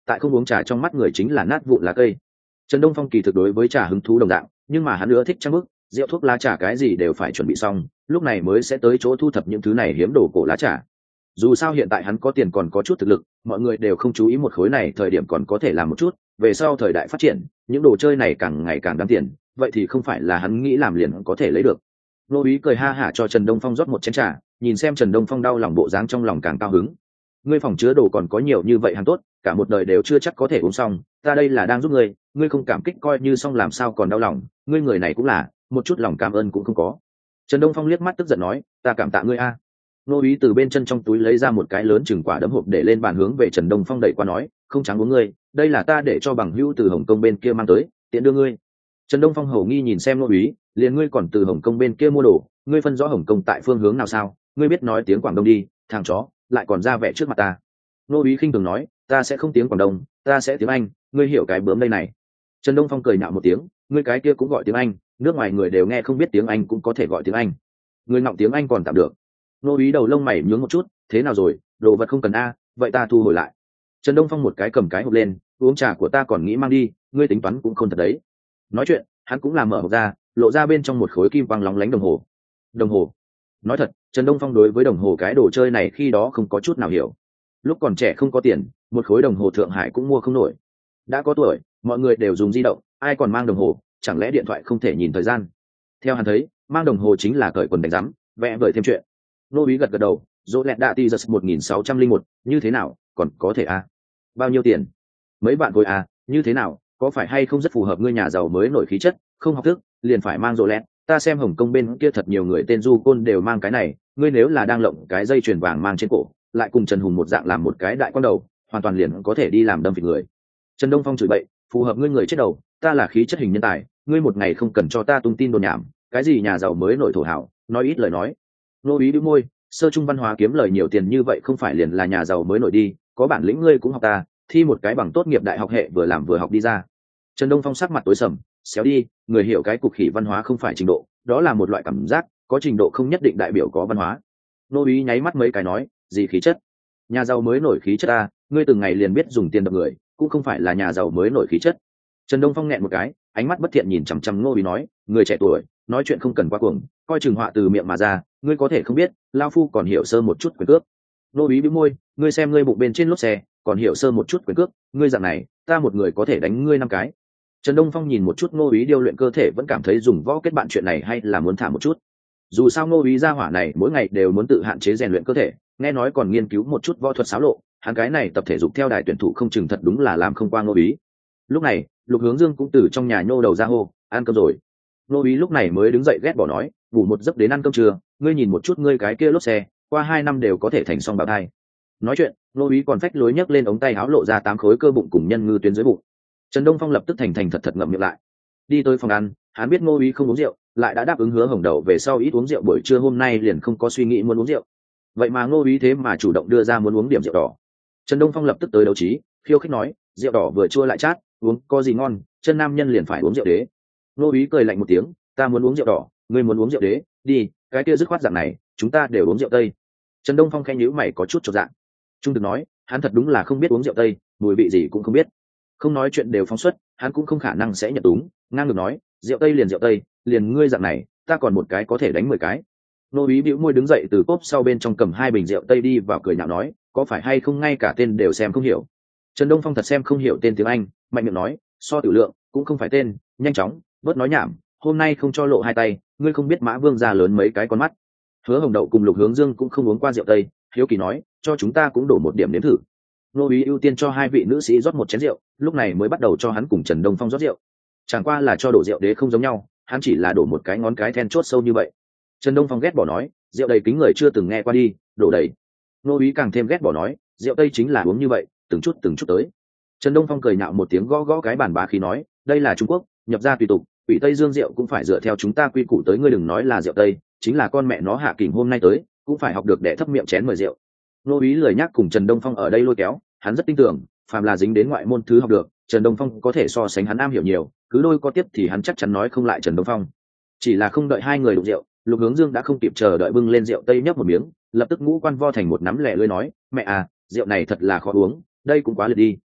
tại không uống trà trong mắt người chính là nát vụn lá cây. Trần Đông Phong kỳ thực đối với trà hứng thú đồng dạng, nhưng mà hắn ưa thích trang bức, rượu thuốc lá trà cái gì đều phải chuẩn bị xong, lúc này mới sẽ tới chỗ thu thập những thứ này hiếm đồ cổ lá trà. Dù sao hiện tại hắn có tiền còn có chút thực lực, mọi người đều không chú ý một khối này thời điểm còn có thể làm một chút, về sau thời đại phát triển, những đồ chơi này càng ngày càng đáng tiền, vậy thì không phải là hắn nghĩ làm liền có thể lấy được. Nô Úy cười ha hả cho Trần Đông Phong rót một chén trà, nhìn xem Trần Đông Phong đau lòng bộ dáng trong lòng càng cao hứng. Ngươi phòng chứa đồ còn có nhiều như vậy hàng tốt, cả một đời đều chưa chắc có thể uống xong, ta đây là đang giúp ngươi, ngươi không cảm kích coi như xong làm sao còn đau lòng, ngươi người này cũng là, một chút lòng cảm ơn cũng không có. Trần Đông Phong liếc mắt tức giận nói, ta cảm tạ ngươi a. Nô Úy từ bên chân trong túi lấy ra một cái lớn chừng quả đấm hộp để lên bàn hướng về Trần Đông Phong đẩy qua nói, không trắng uống ngươi, đây là ta để cho bằng hữu từ Hồng Kông bên kia mang tới, tiện đưa ngươi. Trần Đông Phong hầu nghi nhìn xem Nô Úy, liền ngươi còn từ Hồng Kông bên kia mua đồ, ngươi phân rõ Hồng Kông tại phương hướng nào sao, ngươi biết nói tiếng Quảng Đông đi, thằng chó, lại còn ra vẻ trước mặt ta. Nô Úy khinh thường nói, ta sẽ không tiếng Quảng Đông, ta sẽ tiếng Anh, ngươi hiểu cái bướm đây này. Trần Đông Phong cười nhạo một tiếng, ngươi cái kia cũng gọi tiếng Anh, nước ngoài người đều nghe không biết tiếng Anh cũng có thể gọi tiếng Anh. Ngươi ngọng tiếng Anh còn tạm được. Nô Úy đầu lông mày nhướng một chút, thế nào rồi, đồ vật không cần a, vậy ta thu hồi lại. Trần Đông Phong một cái cầm cái hộp lên, uống trà của ta còn nghĩ mang đi, ngươi tính toán cũng không thật đấy. Nói chuyện, hắn cũng làm mở hộp ra, lộ ra bên trong một khối kim quang lóng lánh đồng hồ. Đồng hồ? Nói thật, Trần Đông Phong đối với đồng hồ cái đồ chơi này khi đó không có chút nào hiểu. Lúc còn trẻ không có tiền, một khối đồng hồ Thượng Hải cũng mua không nổi. Đã có tuổi, mọi người đều dùng di động, ai còn mang đồng hồ, chẳng lẽ điện thoại không thể nhìn thời gian? Theo hắn thấy, mang đồng hồ chính là cởi quần đánh rắm, vẽ vời thêm chuyện. Nô Úy gật gật đầu, Rolex Datijust 1601, như thế nào, còn có thể a? Bao nhiêu tiền? Mấy bạn khối a, như thế nào, có phải hay không rất phù hợp ngươi nhà giàu mới nổi khí chất, không học thức, liền phải mang Rolex. Ta xem Hồng Kông bên kia thật nhiều người tên du côn đều mang cái này, ngươi nếu là đang lộng cái dây chuyền vàng mang trên cổ, lại cùng Trần Hùng một dạng làm một cái đại quan đầu, hoàn toàn liền có thể đi làm đâm phịch người. Trần Đông Phong chửi bậy, phù hợp ngươi người chết đầu, ta là khí chất hình nhân tài, ngươi một ngày không cần cho ta tung tin đồn nhảm, cái gì nhà giàu mới nổi thổ hảo, nói ít lời nói. Nô Úy bĩu môi, sơ trung văn hóa kiếm lời nhiều tiền như vậy không phải liền là nhà giàu mới nổi đi, có bản lĩnh ngươi cũng học ta, thi một cái bằng tốt nghiệp đại học hệ vừa làm vừa học đi ra. Trần Đông Phong sắc mặt tối sầm, xéo đi, người hiểu cái cục khỉ văn hóa không phải trình độ, đó là một loại cảm giác, có trình độ không nhất định đại biểu có văn hóa. Nô Úy nháy mắt mấy cái nói, gì khí chất? Nhà giàu mới nổi khí chất ta, ngươi từng ngày liền biết dùng tiền đập người, cũng không phải là nhà giàu mới nổi khí chất. Trần Đông Phong nghẹn một cái, ánh mắt bất thiện nhìn chằm chằm Nô Úy nói, người trẻ tuổi, nói chuyện không cần quá cuồng, coi chừng họa từ miệng mà ra, ngươi có thể không biết, lao phu còn hiểu sơ một chút quyền cước. Nô Úy bĩu môi, ngươi xem ngươi bụng bên trên lốp xe, còn hiểu sơ một chút quyền cước, ngươi dạng này, ta một người có thể đánh ngươi 5 cái. Trần Đông Phong nhìn một chút Nô Úy điêu luyện cơ thể vẫn cảm thấy dùng võ kết bạn chuyện này hay là muốn thả một chút. Dù sao Nô Úy gia hỏa này mỗi ngày đều muốn tự hạn chế rèn luyện cơ thể, nghe nói còn nghiên cứu một chút võ thuật xáo lộ, hắn cái này tập thể dục theo đài tuyển thủ không chừng thật đúng là làm không qua Nô Úy. Lúc này, Lục Hướng Dương cũng từ trong nhà nhô đầu ra hô, ăn cơm rồi. Nô Úy lúc này mới đứng dậy ghét bỏ nói, ngủ một giấc đến ăn cơm trưa, ngươi nhìn một chút ngươi cái kia lốp xe, qua 2 năm đều có thể thành song bào thai. Nói chuyện, Nô Úy còn phách lối nhấc lên ống tay áo lộ ra 8 khối cơ bụng cùng nhân ngư tuyến dưới bụng. Trần Đông Phong lập tức thành thật thật ngậm miệng lại. Đi tới phòng ăn, hắn biết Nô Úy không uống rượu, lại đã đáp ứng hứa Hồng Đậu về sau ít uống rượu buổi trưa hôm nay liền không có suy nghĩ muốn uống rượu. Vậy mà Nô Úy thế mà chủ động đưa ra muốn uống điểm rượu đỏ. Trần Đông Phong lập tức tới đấu trí, khiêu khích nói, rượu đỏ vừa chua lại chát, uống có gì ngon, chân nam nhân liền phải uống rượu đế. Nô Úy cười lạnh một tiếng, ta muốn uống rượu đỏ, ngươi muốn uống rượu đế, đi, cái kia dứt khoát dạng này, chúng ta đều uống rượu tây. Trần Đông Phong khẽ nhíu mày có chút chột dạ. Trung thực nói, hắn thật đúng là không biết uống rượu tây, mùi vị gì cũng không biết. Không nói chuyện đều phóng xuất, hắn cũng không khả năng sẽ nhận đúng, ngang ngược nói, rượu tây, liền ngươi dạng này, ta còn một cái có thể đánh 10 cái. Nô Úy bĩu môi đứng dậy từ cốp sau bên trong cầm 2 bình rượu tây đi vào cười nhạo nói, có phải hay không ngay cả tên đều xem không hiểu. Trần Đông Phong thật xem không hiểu tên tiếng Anh, mạnh miệng nói, so tiểu lượng, cũng không phải tên, nhanh chóng, bớt nói nhảm, hôm nay không cho lộ 2 tay, ngươi không biết Mã Vương già lớn mấy cái con mắt. Hứa Hồng Đậu cùng Lục Hướng Dương cũng không uống qua rượu tây, hiếu kỳ nói, cho chúng ta cũng đổ một điểm nếm thử. Nô Úy ưu tiên cho 2 vị nữ sĩ rót một chén rượu, lúc này mới bắt đầu cho hắn cùng Trần Đông Phong rót rượu. Chẳng qua là cho đổ rượu đế không giống nhau, hắn chỉ là đổ một cái ngón cái then chốt sâu như vậy. Trần Đông Phong ghét bỏ nói, rượu đầy kính người chưa từng nghe qua đi, đổ đầy. Nô Úy càng thêm ghét bỏ nói, rượu tây chính là uống như vậy, từng chút tới. Trần Đông Phong cười nhạo một tiếng gõ gõ cái bàn bá khí nói, đây là Trung Quốc, nhập ra tùy tục, ủy Tây Dương rượu cũng phải dựa theo chúng ta quy củ tới, ngươi đừng nói là rượu tây, chính là con mẹ nó Hạ Kình hôm nay tới, cũng phải học được để thấp miệng chén mời rượu. Nô Úy lười nhắc cùng Trần Đông Phong ở đây lôi kéo, hắn rất tin tưởng, phàm là dính đến ngoại môn thứ học được, Trần Đông Phong có thể so sánh hắn am hiểu nhiều, cứ đôi có tiếp thì hắn chắc chắn nói không lại Trần Đông Phong. Chỉ là không đợi 2 người đụng rượu, Lục Hướng Dương đã không kịp chờ đợi bưng lên rượu tây nhấp một miếng, lập tức ngũ quan vo thành một nắm lẻ lưỡi nói, mẹ à, rượu này thật là khó uống, đây cũng quá liệt đi.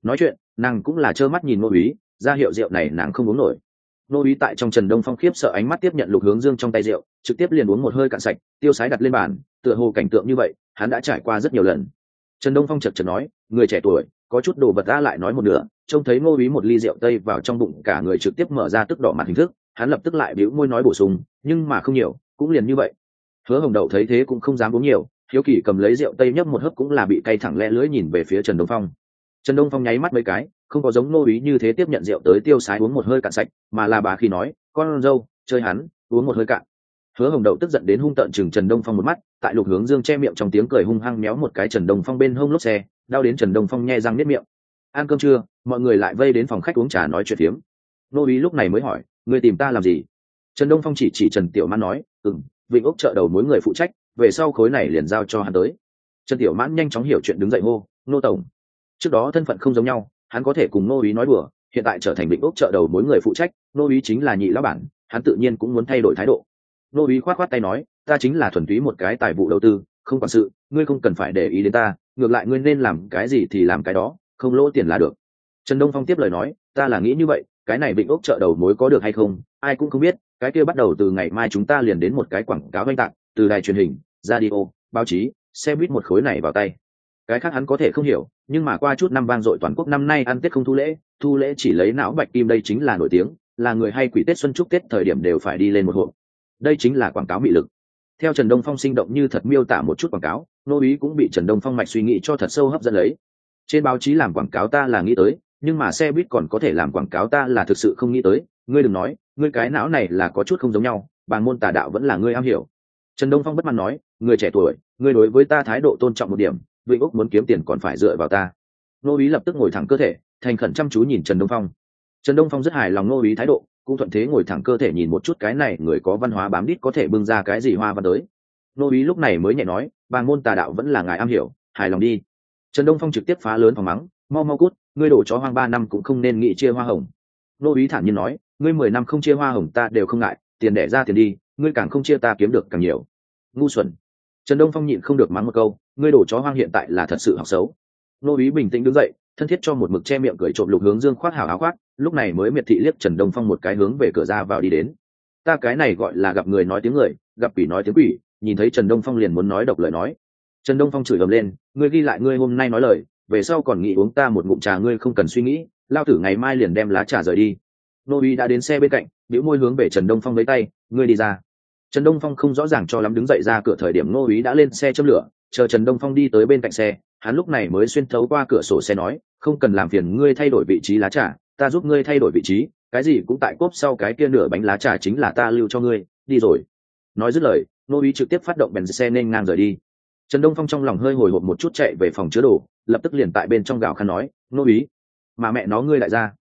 nói chuyện nàng cũng là trơ mắt nhìn Ngô úy, ra hiệu rượu này nàng không uống nổi. Ngô úy tại trong Trần Đông Phong khiếp sợ ánh mắt tiếp nhận Lục Hướng Dương trong tay rượu, trực tiếp liền uống một hơi cạn sạch, tiêu sái đặt lên bàn, tựa hồ cảnh tượng như vậy hắn đã trải qua rất nhiều lần. Trần Đông Phong chợt chợt nói, người trẻ tuổi có chút đồ vật ta lại nói một nửa, trông thấy Ngô úy một ly rượu tây vào trong bụng, cả người trực tiếp mở ra tức đỏ mặt hình thức, hắn lập tức lại bĩu môi nói bổ sung, nhưng mà không nhiều, cũng liền như vậy. Hứa Hồng Đậu thấy thế cũng không dám uống nhiều, hiếu kỳ cầm lấy rượu tây nhấp một hớp cũng là bị cay thẳng lẽ lưỡi nhìn về phía Trần Đông Phong. Trần Đông Phong nháy mắt mấy cái, không có giống Ngô úy như thế tiếp nhận rượu tới tiêu sái uống một hơi cạn sạch, mà là bà khi nói, con dâu chơi hắn, uống một hơi cạn. Hứa Hồng Đậu tức giận đến hung tợn chừng Trần Đông Phong một mắt, tại Lục Hướng Dương che miệng trong tiếng cười hung hăng méo một cái Trần Đông Phong bên hông lốp xe, đau đến Trần Đông Phong nhe răng niết miệng. Ăn cơm trưa, mọi người lại vây đến phòng khách uống trà nói chuyện phiếm. Ngô úy lúc này mới hỏi, ngươi tìm ta làm gì? Trần Đông Phong chỉ Trần Tiểu Mãn nói, Vịnh Ốc chợ đầu mối người phụ trách, về sau khối này liền giao cho hắn tới. Trần Tiểu Mãn nhanh chóng hiểu chuyện đứng dậy hô, Ngô tổng. Trước đó thân phận không giống nhau, hắn có thể cùng Ngô úy nói đùa, hiện tại trở thành Vịnh Ốc chợ đầu mối người phụ trách, Ngô úy chính là nhị lão bản, hắn tự nhiên cũng muốn thay đổi thái độ. Ngô úy khoát khoát tay nói, ta chính là thuần túy một cái tài vụ đầu tư, không quản sự, ngươi không cần phải để ý đến ta, ngược lại ngươi nên làm cái gì thì làm cái đó, không lỗ tiền là được. Trần Đông Phong tiếp lời nói, ta là nghĩ như vậy, cái này Vịnh Ốc chợ đầu mối có được hay không, ai cũng không biết, cái kia bắt đầu từ ngày mai chúng ta liền đến một cái quảng cáo oanh tạc, từ đài truyền hình, radio, báo chí, xe buýt một khối này vào tay. Cái khác hắn có thể không hiểu, nhưng mà qua chút năm vang dội toàn quốc năm nay ăn Tết không thu lễ chỉ lấy não bạch kim, đây chính là nổi tiếng, là người hay quỷ Tết xuân chúc Tết thời điểm đều phải đi lên một hộp. Đây chính là quảng cáo mị lực. Theo Trần Đông Phong sinh động như thật miêu tả một chút quảng cáo, Ngô úy cũng bị Trần Đông Phong mạch suy nghĩ cho thật sâu hấp dẫn lấy. Trên báo chí làm quảng cáo ta là nghĩ tới, nhưng mà xe buýt còn có thể làm quảng cáo ta là thực sự không nghĩ tới, ngươi đừng nói, ngươi cái não này là có chút không giống nhau, bàn môn tà đạo vẫn là ngươi am hiểu. Trần Đông Phong bất mãn nói, người trẻ tuổi, ngươi đối với ta thái độ tôn trọng một điểm, Vịnh Úc muốn kiếm tiền còn phải dựa vào ta. Ngô úy lập tức ngồi thẳng cơ thể, thành khẩn chăm chú nhìn Trần Đông Phong. Trần Đông Phong rất hài lòng Ngô úy thái độ, cũng thuận thế ngồi thẳng cơ thể nhìn một chút cái này người có văn hóa bám đít có thể bưng ra cái gì hoa văn tới. Ngô úy lúc này mới nhẹ nói, bàn môn tà đạo vẫn là ngài am hiểu, hài lòng đi. Trần Đông Phong trực tiếp phá lớn phòng mắng, mau mau cút, ngươi đổ chó hoang 3 năm cũng không nên nghị chia hoa hồng. Ngô úy thản nhiên nói, ngươi 10 năm không chia hoa hồng ta đều không ngại, tiền đẻ ra tiền đi, ngươi càng không chia ta kiếm được càng nhiều. Ngu xuẩn. Trần Đông Phong nhịn không được mắng một câu, ngươi đổ chó hoang hiện tại là thật sự học xấu. Ngô úy bình tĩnh đứng dậy, thân thiết cho một mực che miệng cười trộm Lục Hướng Dương khoác hảo áo khoác, lúc này mới miệt thị liếc Trần Đông Phong một cái hướng về cửa ra vào đi đến. Ta cái này gọi là gặp người nói tiếng người, gặp quỷ nói tiếng quỷ, nhìn thấy Trần Đông Phong liền muốn nói độc lời nói. Trần Đông Phong chửi ầm lên, ngươi ghi lại ngươi hôm nay nói lời, về sau còn nghĩ uống ta một ngụm trà ngươi không cần suy nghĩ, lao tử ngày mai liền đem lá trà rời đi. Ngô úy đã đến xe bên cạnh, bĩu môi hướng về Trần Đông Phong với tay, ngươi đi ra. Trần Đông Phong không rõ ràng cho lắm đứng dậy ra cửa, thời điểm Ngô úy đã lên xe châm lửa, chờ Trần Đông Phong đi tới bên cạnh xe, hắn lúc này mới xuyên thấu qua cửa sổ xe nói, không cần làm phiền ngươi thay đổi vị trí lá trà, ta giúp ngươi thay đổi vị trí, cái gì cũng tại cốp sau cái kia nửa bánh lá trà chính là ta lưu cho ngươi, đi rồi. Nói dứt lời, Ngô úy trực tiếp phát động bèn xe nên ngang rời đi. Trần Đông Phong trong lòng hơi hồi hộp một chút chạy về phòng chứa đồ, lập tức liền tại bên trong gào khăn nói, Ngô úy, mà mẹ nó ngươi lại ra.